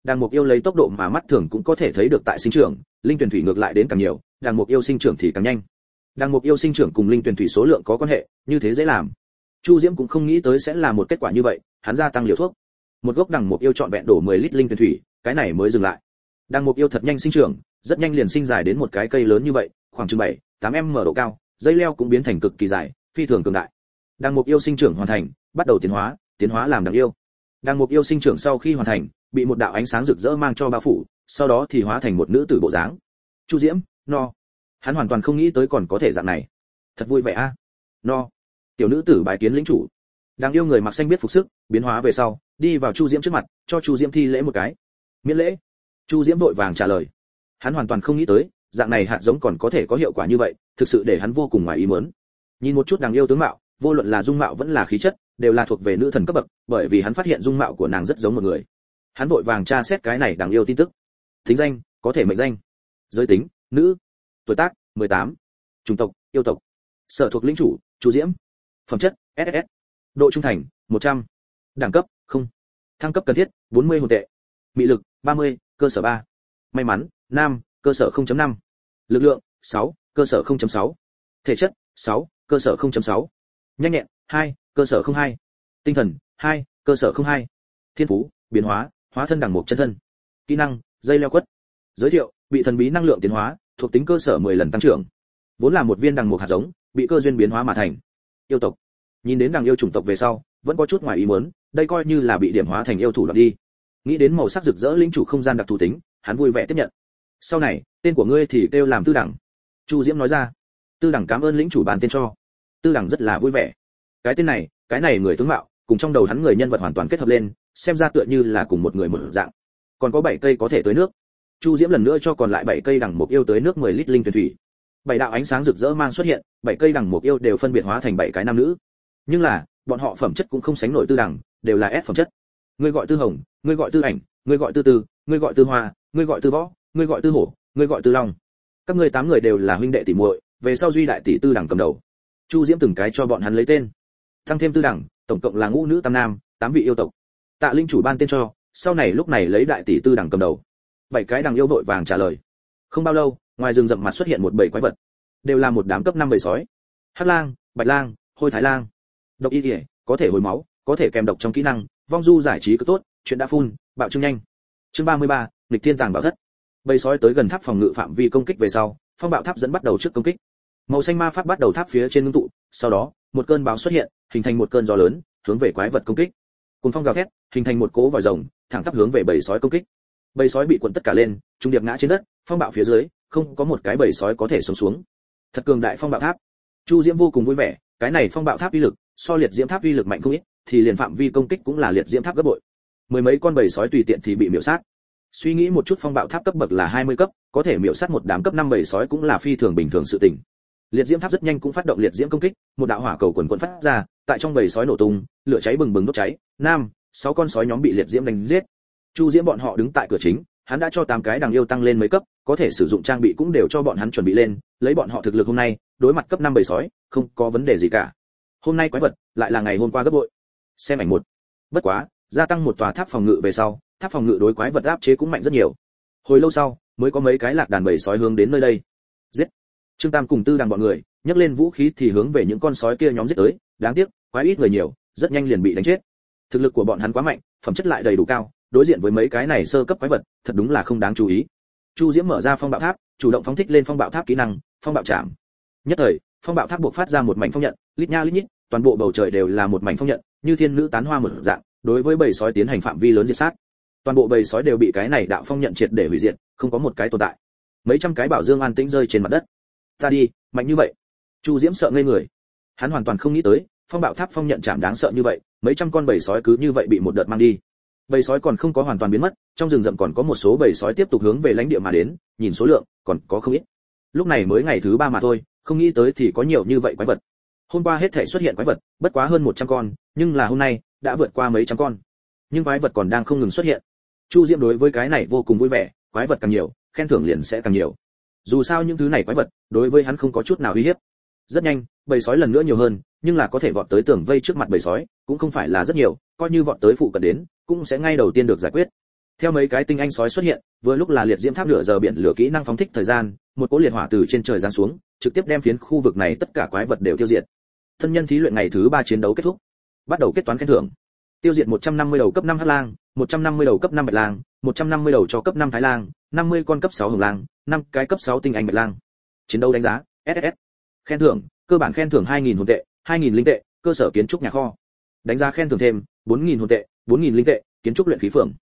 Đàng mục yêu lấy tốc độ mà mắt thường cũng có thể thấy được tại sinh trưởng, linh tuyển thủy ngược lại đến càng nhiều, đàng mục yêu sinh trưởng thì càng nhanh. Đàng mục yêu sinh trưởng cùng linh tuyển thủy số lượng có quan hệ, như thế dễ làm. Chu Diễm cũng không nghĩ tới sẽ là một kết quả như vậy, hắn gia tăng liều thuốc. Một gốc đàng mục yêu trọn vẹn đổ 10 lít linh tuyển thủy, cái này mới dừng lại. Đàng mục yêu thật nhanh sinh trưởng, rất nhanh liền sinh dài đến một cái cây lớn như vậy, khoảng chừng 7-8 m độ cao, dây leo cũng biến thành cực kỳ dài, phi thường cường đại. Đàng mục yêu sinh trưởng hoàn thành, bắt đầu tiến hóa làm đàng yêu. Đàng mục yêu sinh trưởng sau khi hoàn thành, bị một đạo ánh sáng rực rỡ mang cho bao phủ, sau đó thì hóa thành một nữ tử bộ dáng. Chu Diễm, no. Hắn hoàn toàn không nghĩ tới còn có thể dạng này. Thật vui vẻ a. No. Tiểu nữ tử bài kiến lĩnh chủ. Đàng yêu người mặc xanh biết phục sức, biến hóa về sau, đi vào Chu Diễm trước mặt, cho Chu Diễm thi lễ một cái. Miễn lễ. Chu Diễm vội vàng trả lời. Hắn hoàn toàn không nghĩ tới, dạng này hạt giống còn có thể có hiệu quả như vậy, thực sự để hắn vô cùng ngoài ý muốn. Nhìn một chút Đàng yêu tướng mạo, vô luận là dung mạo vẫn là khí chất, đều là thuộc về nữ thần cấp bậc, bởi vì hắn phát hiện dung mạo của nàng rất giống một người. Hắn vội vàng tra xét cái này Đàng yêu tin tức. Tính danh, có thể mệnh danh. Giới tính, nữ. Tuổi tác, 18. Chủng tộc, yêu tộc. Sở thuộc lĩnh chủ, Chu Diễm. Phẩm chất, SS. Độ trung thành, 100. Đẳng cấp, không. Thăng cấp cần thiết, 40 hồn tệ. Mị lực, 30, cơ sở 3. May mắn, nam, cơ sở 0.5. Lực lượng, 6, cơ sở 0.6. Thể chất, 6, cơ sở 0.6. Nhanh nhẹn, 2, cơ sở 02. Tinh thần, 2, cơ sở 02. Thiên phú, biến hóa, hóa thân đẳng mục chân thân. Kỹ năng, dây leo quất. Giới thiệu, bị thần bí năng lượng tiến hóa, thuộc tính cơ sở 10 lần tăng trưởng. Vốn là một viên đằng mục hạt giống, bị cơ duyên biến hóa mà thành. Yêu tộc. Nhìn đến đằng yêu chủng tộc về sau, vẫn có chút ngoài ý muốn, đây coi như là bị điểm hóa thành yêu thủ đoạn đi. Nghĩ đến màu sắc rực rỡ lĩnh chủ không gian đặc thù tính, hắn vui vẻ tiếp nhận. Sau này, tên của ngươi thì kêu làm Tư Đẳng. Chu Diễm nói ra. Tư Đẳng cảm ơn lĩnh chủ bàn tên cho. Tư Đẳng rất là vui vẻ. Cái này người tướng mạo, cùng trong đầu hắn người nhân vật hoàn toàn kết hợp lên, xem ra tựa như là cùng một người một dạng. Còn có 7 cây có thể tưới nước. Chu Diễm lần nữa cho còn lại 7 cây đằng mục yêu tới nước 10 lít linh tuyển thủy. 7 đạo ánh sáng rực rỡ mang xuất hiện, 7 cây đằng mục yêu đều phân biệt hóa thành 7 cái nam nữ. Nhưng là, bọn họ phẩm chất cũng không sánh nổi Tư Đằng, đều là S phẩm chất. Ngươi gọi Tư Hồng, ngươi gọi Tư Ảnh, ngươi gọi Tư Tư, ngươi gọi Tư Hoa, ngươi gọi Tư Võ, ngươi gọi Tư Hổ, ngươi gọi Tư Long. Các ngươi 8 người đều là huynh đệ tỷ muội, về sau duy đại tỷ Tư Đằng cầm đầu. Chu Diễm từng cái cho bọn hắn lấy tên. Tăng thêm Tư Đằng, tổng cộng là ngũ nữ tam nam, 8 vị yêu tộc. Tạ linh chủ ban tên cho, sau này lúc này lấy đại tỷ Tư Đằng cầm đầu. 7 cái đằng yêu vội vàng trả lời. Không bao lâu, ngoài rừng rậm mặt xuất hiện một bầy quái vật, đều là một đám cấp 5 bầy sói. Hắc lang, bạch lang, hôi thái lang. Độc y liễu, có thể hồi máu, có thể kèm độc trong kỹ năng, vong du giải trí cứ tốt, chuyện đã phun, bạo trương nhanh. Chương 33, nghịch thiên tàng bảo thất. Bầy sói tới gần tháp phòng ngự phạm vi công kích về sau, phong bạo tháp dẫn bắt đầu trước công kích. Màu xanh ma pháp bắt đầu tháp phía trên ngưng tụ, sau đó, một cơn bão xuất hiện, hình thành một cơn gió lớn, hướng về quái vật công kích. Cuồng phong gào thét, hình thành một cỗ vòi rồng, thẳng tắp hướng về bầy sói công kích. Bầy sói bị cuộn tất cả lên, trung điệp ngã trên đất, phong bạo phía dưới, không có một cái bầy sói có thể sống xuống. Thật cường đại phong bạo tháp. Chu Diễm vô cùng vui vẻ, cái này phong bạo tháp uy lực, so liệt diễm tháp uy lực mạnh không ít, thì liền phạm vi công kích cũng là liệt diễm tháp gấp bội. Mười mấy con bầy sói tùy tiện thì bị miểu sát. Suy nghĩ một chút, phong bạo tháp cấp bậc là 20 cấp, có thể miểu sát một đám cấp 5 bầy sói cũng là phi thường bình thường sự tình. Liệt diễm tháp rất nhanh cũng phát động liệt diễm công kích, một đạo hỏa cầu quần quần phát ra, tại trong bầy sói nổ tung, lửa cháy bừng bừng đốt cháy. 6 con sói nhóm bị liệt diễm đánh giết. Chu Diễm bọn họ đứng tại cửa chính, hắn đã cho 8 cái đằng yêu tăng lên mấy cấp, có thể sử dụng trang bị cũng đều cho bọn hắn chuẩn bị lên, lấy bọn họ thực lực hôm nay, đối mặt cấp 5 bầy sói, không có vấn đề gì cả. Hôm nay quái vật lại là ngày hôm qua gấp bội. Xem ảnh 1. Bất quá, gia tăng một tòa tháp phòng ngự về sau, tháp phòng ngự đối quái vật áp chế cũng mạnh rất nhiều. Hồi lâu sau, mới có mấy cái lạc đàn bầy sói hướng đến nơi đây. Giết. Trương Tam cùng Tư Đằng bọn người, nhấc lên vũ khí thì hướng về những con sói kia nhóm giết tới, đáng tiếc, quái ít người nhiều, rất nhanh liền bị đánh chết. Thực lực của bọn hắn quá mạnh, phẩm chất lại đầy đủ cao, đối diện với mấy cái này sơ cấp quái vật, thật đúng là không đáng chú ý. Chu Diễm mở ra phong bạo tháp, chủ động phóng thích lên phong bạo tháp kỹ năng, phong bạo chạm. Nhất thời, phong bạo tháp buộc phát ra một mảnh phong nhận, lít nha lít nhít, toàn bộ bầu trời đều là một mảnh phong nhận, như thiên nữ tán hoa một dạng, đối với bầy sói tiến hành phạm vi lớn diệt sát. Toàn bộ bầy sói đều bị cái này đạo phong nhận triệt để hủy diệt, không có một cái tồn tại. Mấy trăm cái bảo dương an tĩnh rơi trên mặt đất. Ta đi, mạnh như vậy. Chu Diễm sợ ngây người. Hắn hoàn toàn không nghĩ tới, phong bạo tháp phong nhận chạm đáng sợ như vậy, mấy trăm con bầy sói cứ như vậy bị một đợt mang đi. Bầy sói còn không có hoàn toàn biến mất, trong rừng rậm còn có một số bầy sói tiếp tục hướng về lãnh địa mà đến, nhìn số lượng, còn có không ít. Lúc này mới ngày thứ 3 mà thôi, không nghĩ tới thì có nhiều như vậy quái vật. Hôm qua hết thảy xuất hiện quái vật, bất quá hơn 100 con, nhưng là hôm nay đã vượt qua mấy trăm con. Nhưng quái vật còn đang không ngừng xuất hiện. Chu Diễm đối với cái này vô cùng vui vẻ, quái vật càng nhiều, khen thưởng liền sẽ càng nhiều. Dù sao những thứ này quái vật, đối với hắn không có chút nào uy hiếp. Rất nhanh, bầy sói lần nữa nhiều hơn, nhưng là có thể vọt tới tường vây trước mặt bầy sói, cũng không phải là rất nhiều, coi như vọt tới phụ cận đến, cũng sẽ ngay đầu tiên được giải quyết. Theo mấy cái tinh anh sói xuất hiện, vừa lúc là liệt diễm tháp lửa giờ biển lửa kỹ năng phóng thích thời gian, một cỗ liệt hỏa từ trên trời giáng xuống, trực tiếp đem phiến khu vực này tất cả quái vật đều tiêu diệt. Thân nhân thí luyện ngày thứ 3 chiến đấu kết thúc. Bắt đầu kết toán khen thưởng. Tiêu diệt 150 đầu cấp 5 hắc lang, 150 đầu cấp 5 bạch lang, 150 đầu cho cấp 5 thái lang, 50 con cấp 6 hồng lang, 5 cái cấp 6 tinh anh bạch lang. Chiến đấu đánh giá, SSS. Khen thưởng, cơ bản khen thưởng 2000 hồn tệ, 2000 linh tệ, cơ sở kiến trúc nhà kho. Đánh giá khen thưởng thêm, 4000 hồn tệ, 4000 linh tệ, kiến trúc luyện khí phường.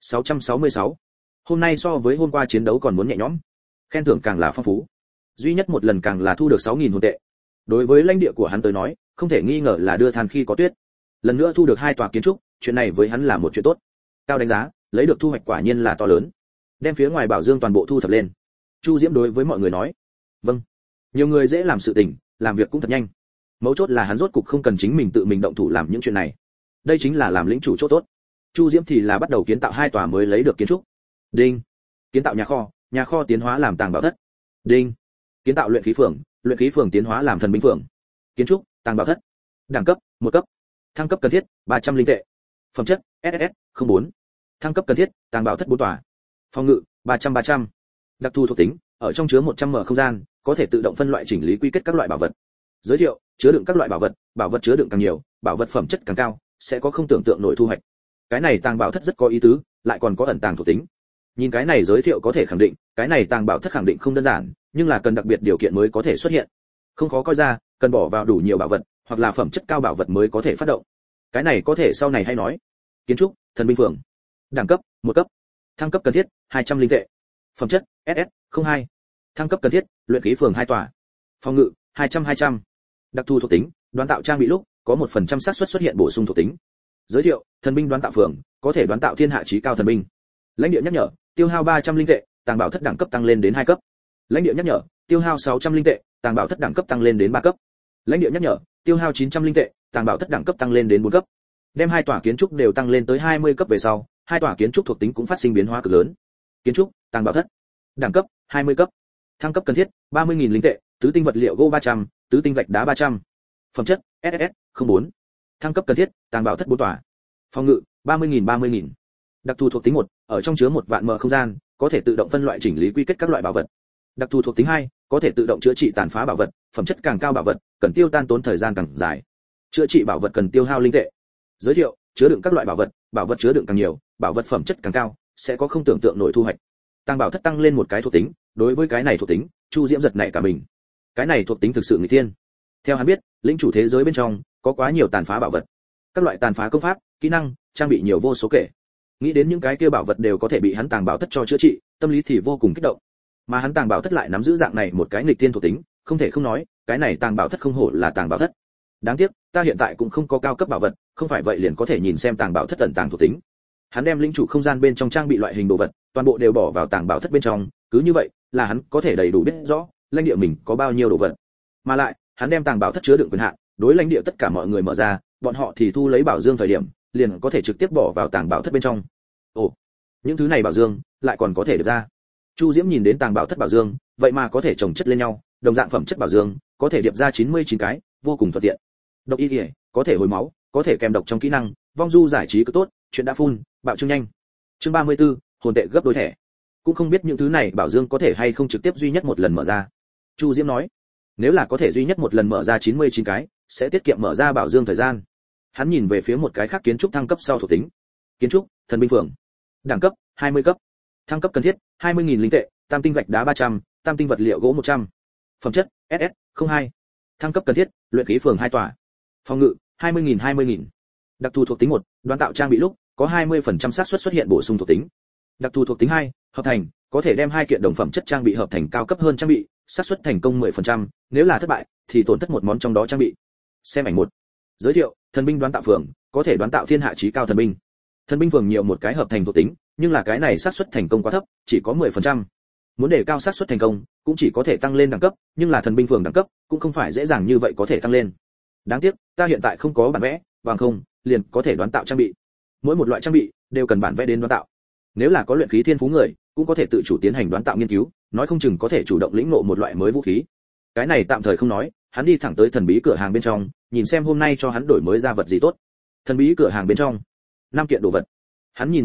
666. Hôm nay so với hôm qua chiến đấu còn muốn nhẹ nhõm. Khen thưởng càng là phong phú. Duy nhất một lần càng là thu được 6000 hồn tệ. Đối với lãnh địa của hắn tới nói, không thể nghi ngờ là đưa than khi có tuyết. Lần nữa thu được 2 tòa kiến trúc, chuyện này với hắn là một chuyện tốt. Cao đánh giá, lấy được thu hoạch quả nhiên là to lớn. Đem phía ngoài bảo dương toàn bộ thu thập lên. Chu Diễm đối với mọi người nói: "Vâng." Nhiều người dễ làm sự tình, làm việc cũng thật nhanh. Mấu chốt là hắn rốt cục không cần chính mình tự mình động thủ làm những chuyện này. Đây chính là làm lĩnh chủ chỗ tốt. Chu Diễm thì là bắt đầu kiến tạo 2 tòa mới lấy được kiến trúc. Đinh. Kiến tạo nhà kho tiến hóa làm tàng bảo thất. Đinh. Kiến tạo luyện khí phường tiến hóa làm thần binh phường. Kiến trúc, tàng bảo thất. Đẳng cấp, 1 cấp. Thăng cấp cần thiết, 300 linh tệ. Phẩm chất, SSS 04. Thăng cấp cần thiết, tàng bảo thất 4 tòa. Phòng ngự, 300. Đặc thù thuộc tính, ở trong chứa 100m không gian, có thể tự động phân loại chỉnh lý quy kết các loại bảo vật. Giới thiệu, chứa đựng các loại bảo vật chứa đựng càng nhiều, bảo vật phẩm chất càng cao, sẽ có không tưởng tượng nổi thu hoạch. Cái này tàng bảo thất rất có ý tứ, lại còn có ẩn tàng thuộc tính. Nhìn cái này giới thiệu có thể khẳng định, cái này tàng bảo thất khẳng định không đơn giản, nhưng là cần đặc biệt điều kiện mới có thể xuất hiện. Không khó coi ra, cần bỏ vào đủ nhiều bảo vật, hoặc là phẩm chất cao bảo vật mới có thể phát động. Cái này có thể sau này hay nói. Kiến trúc, thần binh phường. Đẳng cấp, 1 cấp. Thăng cấp cần thiết, 200 linh tệ. Phẩm chất, SS 02. Thăng cấp cần thiết, luyện khí phường 2 tòa. Phòng ngự, 200. Đặc thù thuộc tính, đoán tạo trang bị lúc, có 1% xác suất xuất hiện bổ sung thuộc tính. Giới thiệu, thần binh đoán tạo phường, có thể đoán tạo thiên hạ chí cao thần binh. Lãnh địa nhắc nhở, tiêu hao 300 linh tệ, tàng bảo thất đẳng cấp tăng lên đến 2 cấp. Lãnh địa nhắc nhở, tiêu hao 600 linh tệ, tàng bảo thất đẳng cấp tăng lên đến 3 cấp. Lãnh địa nhắc nhở, tiêu hao 900 linh tệ, tàng bảo thất đẳng cấp tăng lên đến 4 cấp. Đem 2 tòa kiến trúc đều tăng lên tới 20 cấp về sau, 2 tòa kiến trúc thuộc tính cũng phát sinh biến hóa cực lớn. Kiến trúc, tàng bảo thất. Đẳng cấp, 20 cấp. Thăng cấp cần thiết, 30.000 linh tệ, tứ tinh vật liệu gỗ 300, tứ tinh gạch đá 300. Phẩm chất, SSS 04. Thăng cấp cần thiết, tàng bảo thất 4 tòa. Phòng ngự, 30.000. Đặc thù thuộc tính 1, ở trong chứa 1 vạn m không gian, có thể tự động phân loại chỉnh lý quy kết các loại bảo vật. Đặc thù thuộc tính 2, có thể tự động chữa trị tàn phá bảo vật, phẩm chất càng cao bảo vật, cần tiêu tan tốn thời gian càng dài. Chữa trị bảo vật cần tiêu hao linh tệ. Giới thiệu, chứa đựng các loại bảo vật chứa đựng càng nhiều, bảo vật phẩm chất càng cao, sẽ có không tưởng tượng nổi thu hoạch. Tàng bảo thất tăng lên một cái thuộc tính, đối với cái này thuộc tính, Chu Diễm giật nảy cả mình. Cái này thuộc tính thực sự người tiên. Theo hắn biết, lĩnh chủ thế giới bên trong có quá nhiều tàn phá bảo vật, các loại tàn phá công pháp, kỹ năng, trang bị nhiều vô số kể. Nghĩ đến những cái kia bảo vật đều có thể bị hắn tàng bảo thất cho chữa trị, tâm lý thì vô cùng kích động. Mà hắn tàng bảo thất lại nắm giữ dạng này một cái nghịch tiên thuộc tính, không thể không nói, cái này tàng bảo thất không hổ là tàng bảo thất. Đáng tiếc, ta hiện tại cũng không có cao cấp bảo vật, không phải vậy liền có thể nhìn xem tàng bảo thất ẩn tàng thuộc tính. Hắn đem lĩnh chủ không gian bên trong trang bị loại hình đồ vật, toàn bộ đều bỏ vào tàng bảo thất bên trong, cứ như vậy, là hắn có thể đầy đủ biết rõ lãnh địa mình có bao nhiêu đồ vật. Mà lại, hắn đem tàng bảo thất chứa đựng quyền hạn, đối lãnh địa tất cả mọi người mở ra, bọn họ thì thu lấy bảo dương thời điểm, liền có thể trực tiếp bỏ vào tàng bảo thất bên trong. Ồ, những thứ này bảo dương lại còn có thể được ra. Chu Diễm nhìn đến tàng bảo thất bảo dương, vậy mà có thể chồng chất lên nhau, đồng dạng phẩm chất bảo dương, có thể điệp ra 99 cái, vô cùng thuận tiện. Độc y liễu, có thể hồi máu, có thể kèm độc trong kỹ năng, vong du giải trí cứ tốt, chuyện đã phun, bạo trương nhanh. Chương 34, hồn tệ gấp đôi thẻ. Cũng không biết những thứ này bảo dương có thể hay không trực tiếp duy nhất một lần mở ra. Chu Diễm nói, nếu là có thể duy nhất một lần mở ra 99 cái, sẽ tiết kiệm mở ra bảo dương thời gian. Hắn nhìn về phía một cái khác kiến trúc thăng cấp sau thuộc tính. Kiến trúc, thần binh phường. Đẳng cấp, 20 cấp. Thăng cấp cần thiết, 20.000 linh tệ, tam tinh gạch đá 300, tam tinh vật liệu gỗ 100. Phẩm chất, SS 02. Thăng cấp cần thiết, luyện khí phường 2 tòa. Phòng ngự, 20.000. Đặc thù thuộc tính 1, đoán tạo trang bị lúc, có 20% xác suất xuất hiện bổ sung thuộc tính. Đặc thù thuộc tính 2, hợp thành, có thể đem 2 kiện đồng phẩm chất trang bị hợp thành cao cấp hơn trang bị, xác suất thành công 10%, nếu là thất bại thì tổn thất một món trong đó trang bị. Xem ảnh 1. Giới thiệu, thần binh đoán tạo phường, có thể đoán tạo thiên hạ chí cao thần binh. Thần binh phường nhiều một cái hợp thành thuộc tính, nhưng là cái này xác suất thành công quá thấp, chỉ có 10%. Muốn để cao xác suất thành công, cũng chỉ có thể tăng lên đẳng cấp, nhưng là thần binh phường đẳng cấp cũng không phải dễ dàng như vậy có thể tăng lên. Đáng tiếc, ta hiện tại không có bản vẽ, bằng không, liền có thể đoán tạo trang bị. Mỗi một loại trang bị đều cần bản vẽ đến đoán tạo. Nếu là có luyện khí thiên phú người, cũng có thể tự chủ tiến hành đoán tạo nghiên cứu, nói không chừng có thể chủ động lĩnh ngộ một loại mới vũ khí. Cái này tạm thời không nói, hắn đi thẳng tới thần bí cửa hàng bên trong, nhìn xem hôm nay cho hắn đổi mới ra vật gì tốt. Thần bí cửa hàng bên trong, 5 kiện đồ vật. Hắn nhìn một chút,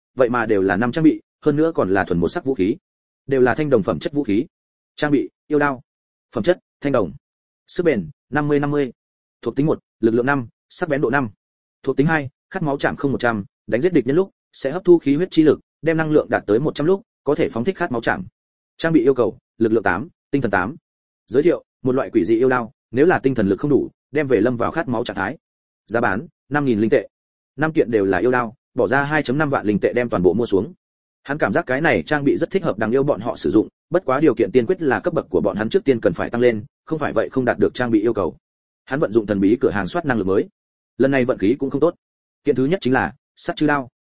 vậy mà đều là 5 trang bị, hơn nữa còn là thuần một sắc vũ khí, đều là thanh đồng phẩm chất vũ khí. Trang bị: yêu đao. Phẩm chất: thanh đồng. Sức bền: 50-50. Thuộc tính 1, lực lượng 5, sắc bén độ 5. Thuộc tính 2, khát máu chạm không 100, đánh giết địch nhân lúc sẽ hấp thu khí huyết chi lực, đem năng lượng đạt tới 100 lúc có thể phóng thích khát máu chạm. Trang bị yêu cầu: lực lượng 8, tinh thần 8. Giới thiệu: một loại quỷ dị yêu đao, nếu là tinh thần lực không đủ, đem về lâm vào khát máu trạng thái. Giá bán: 5.000 linh tệ. 5 kiện đều là yêu đao, bỏ ra 2.5 vạn linh tệ đem toàn bộ mua xuống. Hắn cảm giác cái này trang bị rất thích hợp đằng yêu bọn họ sử dụng, bất quá điều kiện tiên quyết là cấp bậc của bọn hắn trước tiên cần phải tăng lên, không phải vậy không đạt được trang bị yêu cầu. Hắn vận dụng thần bí cửa hàng soát năng lực mới. Lần này vận khí cũng không tốt. Kiện thứ nhất chính là sắt chư đao.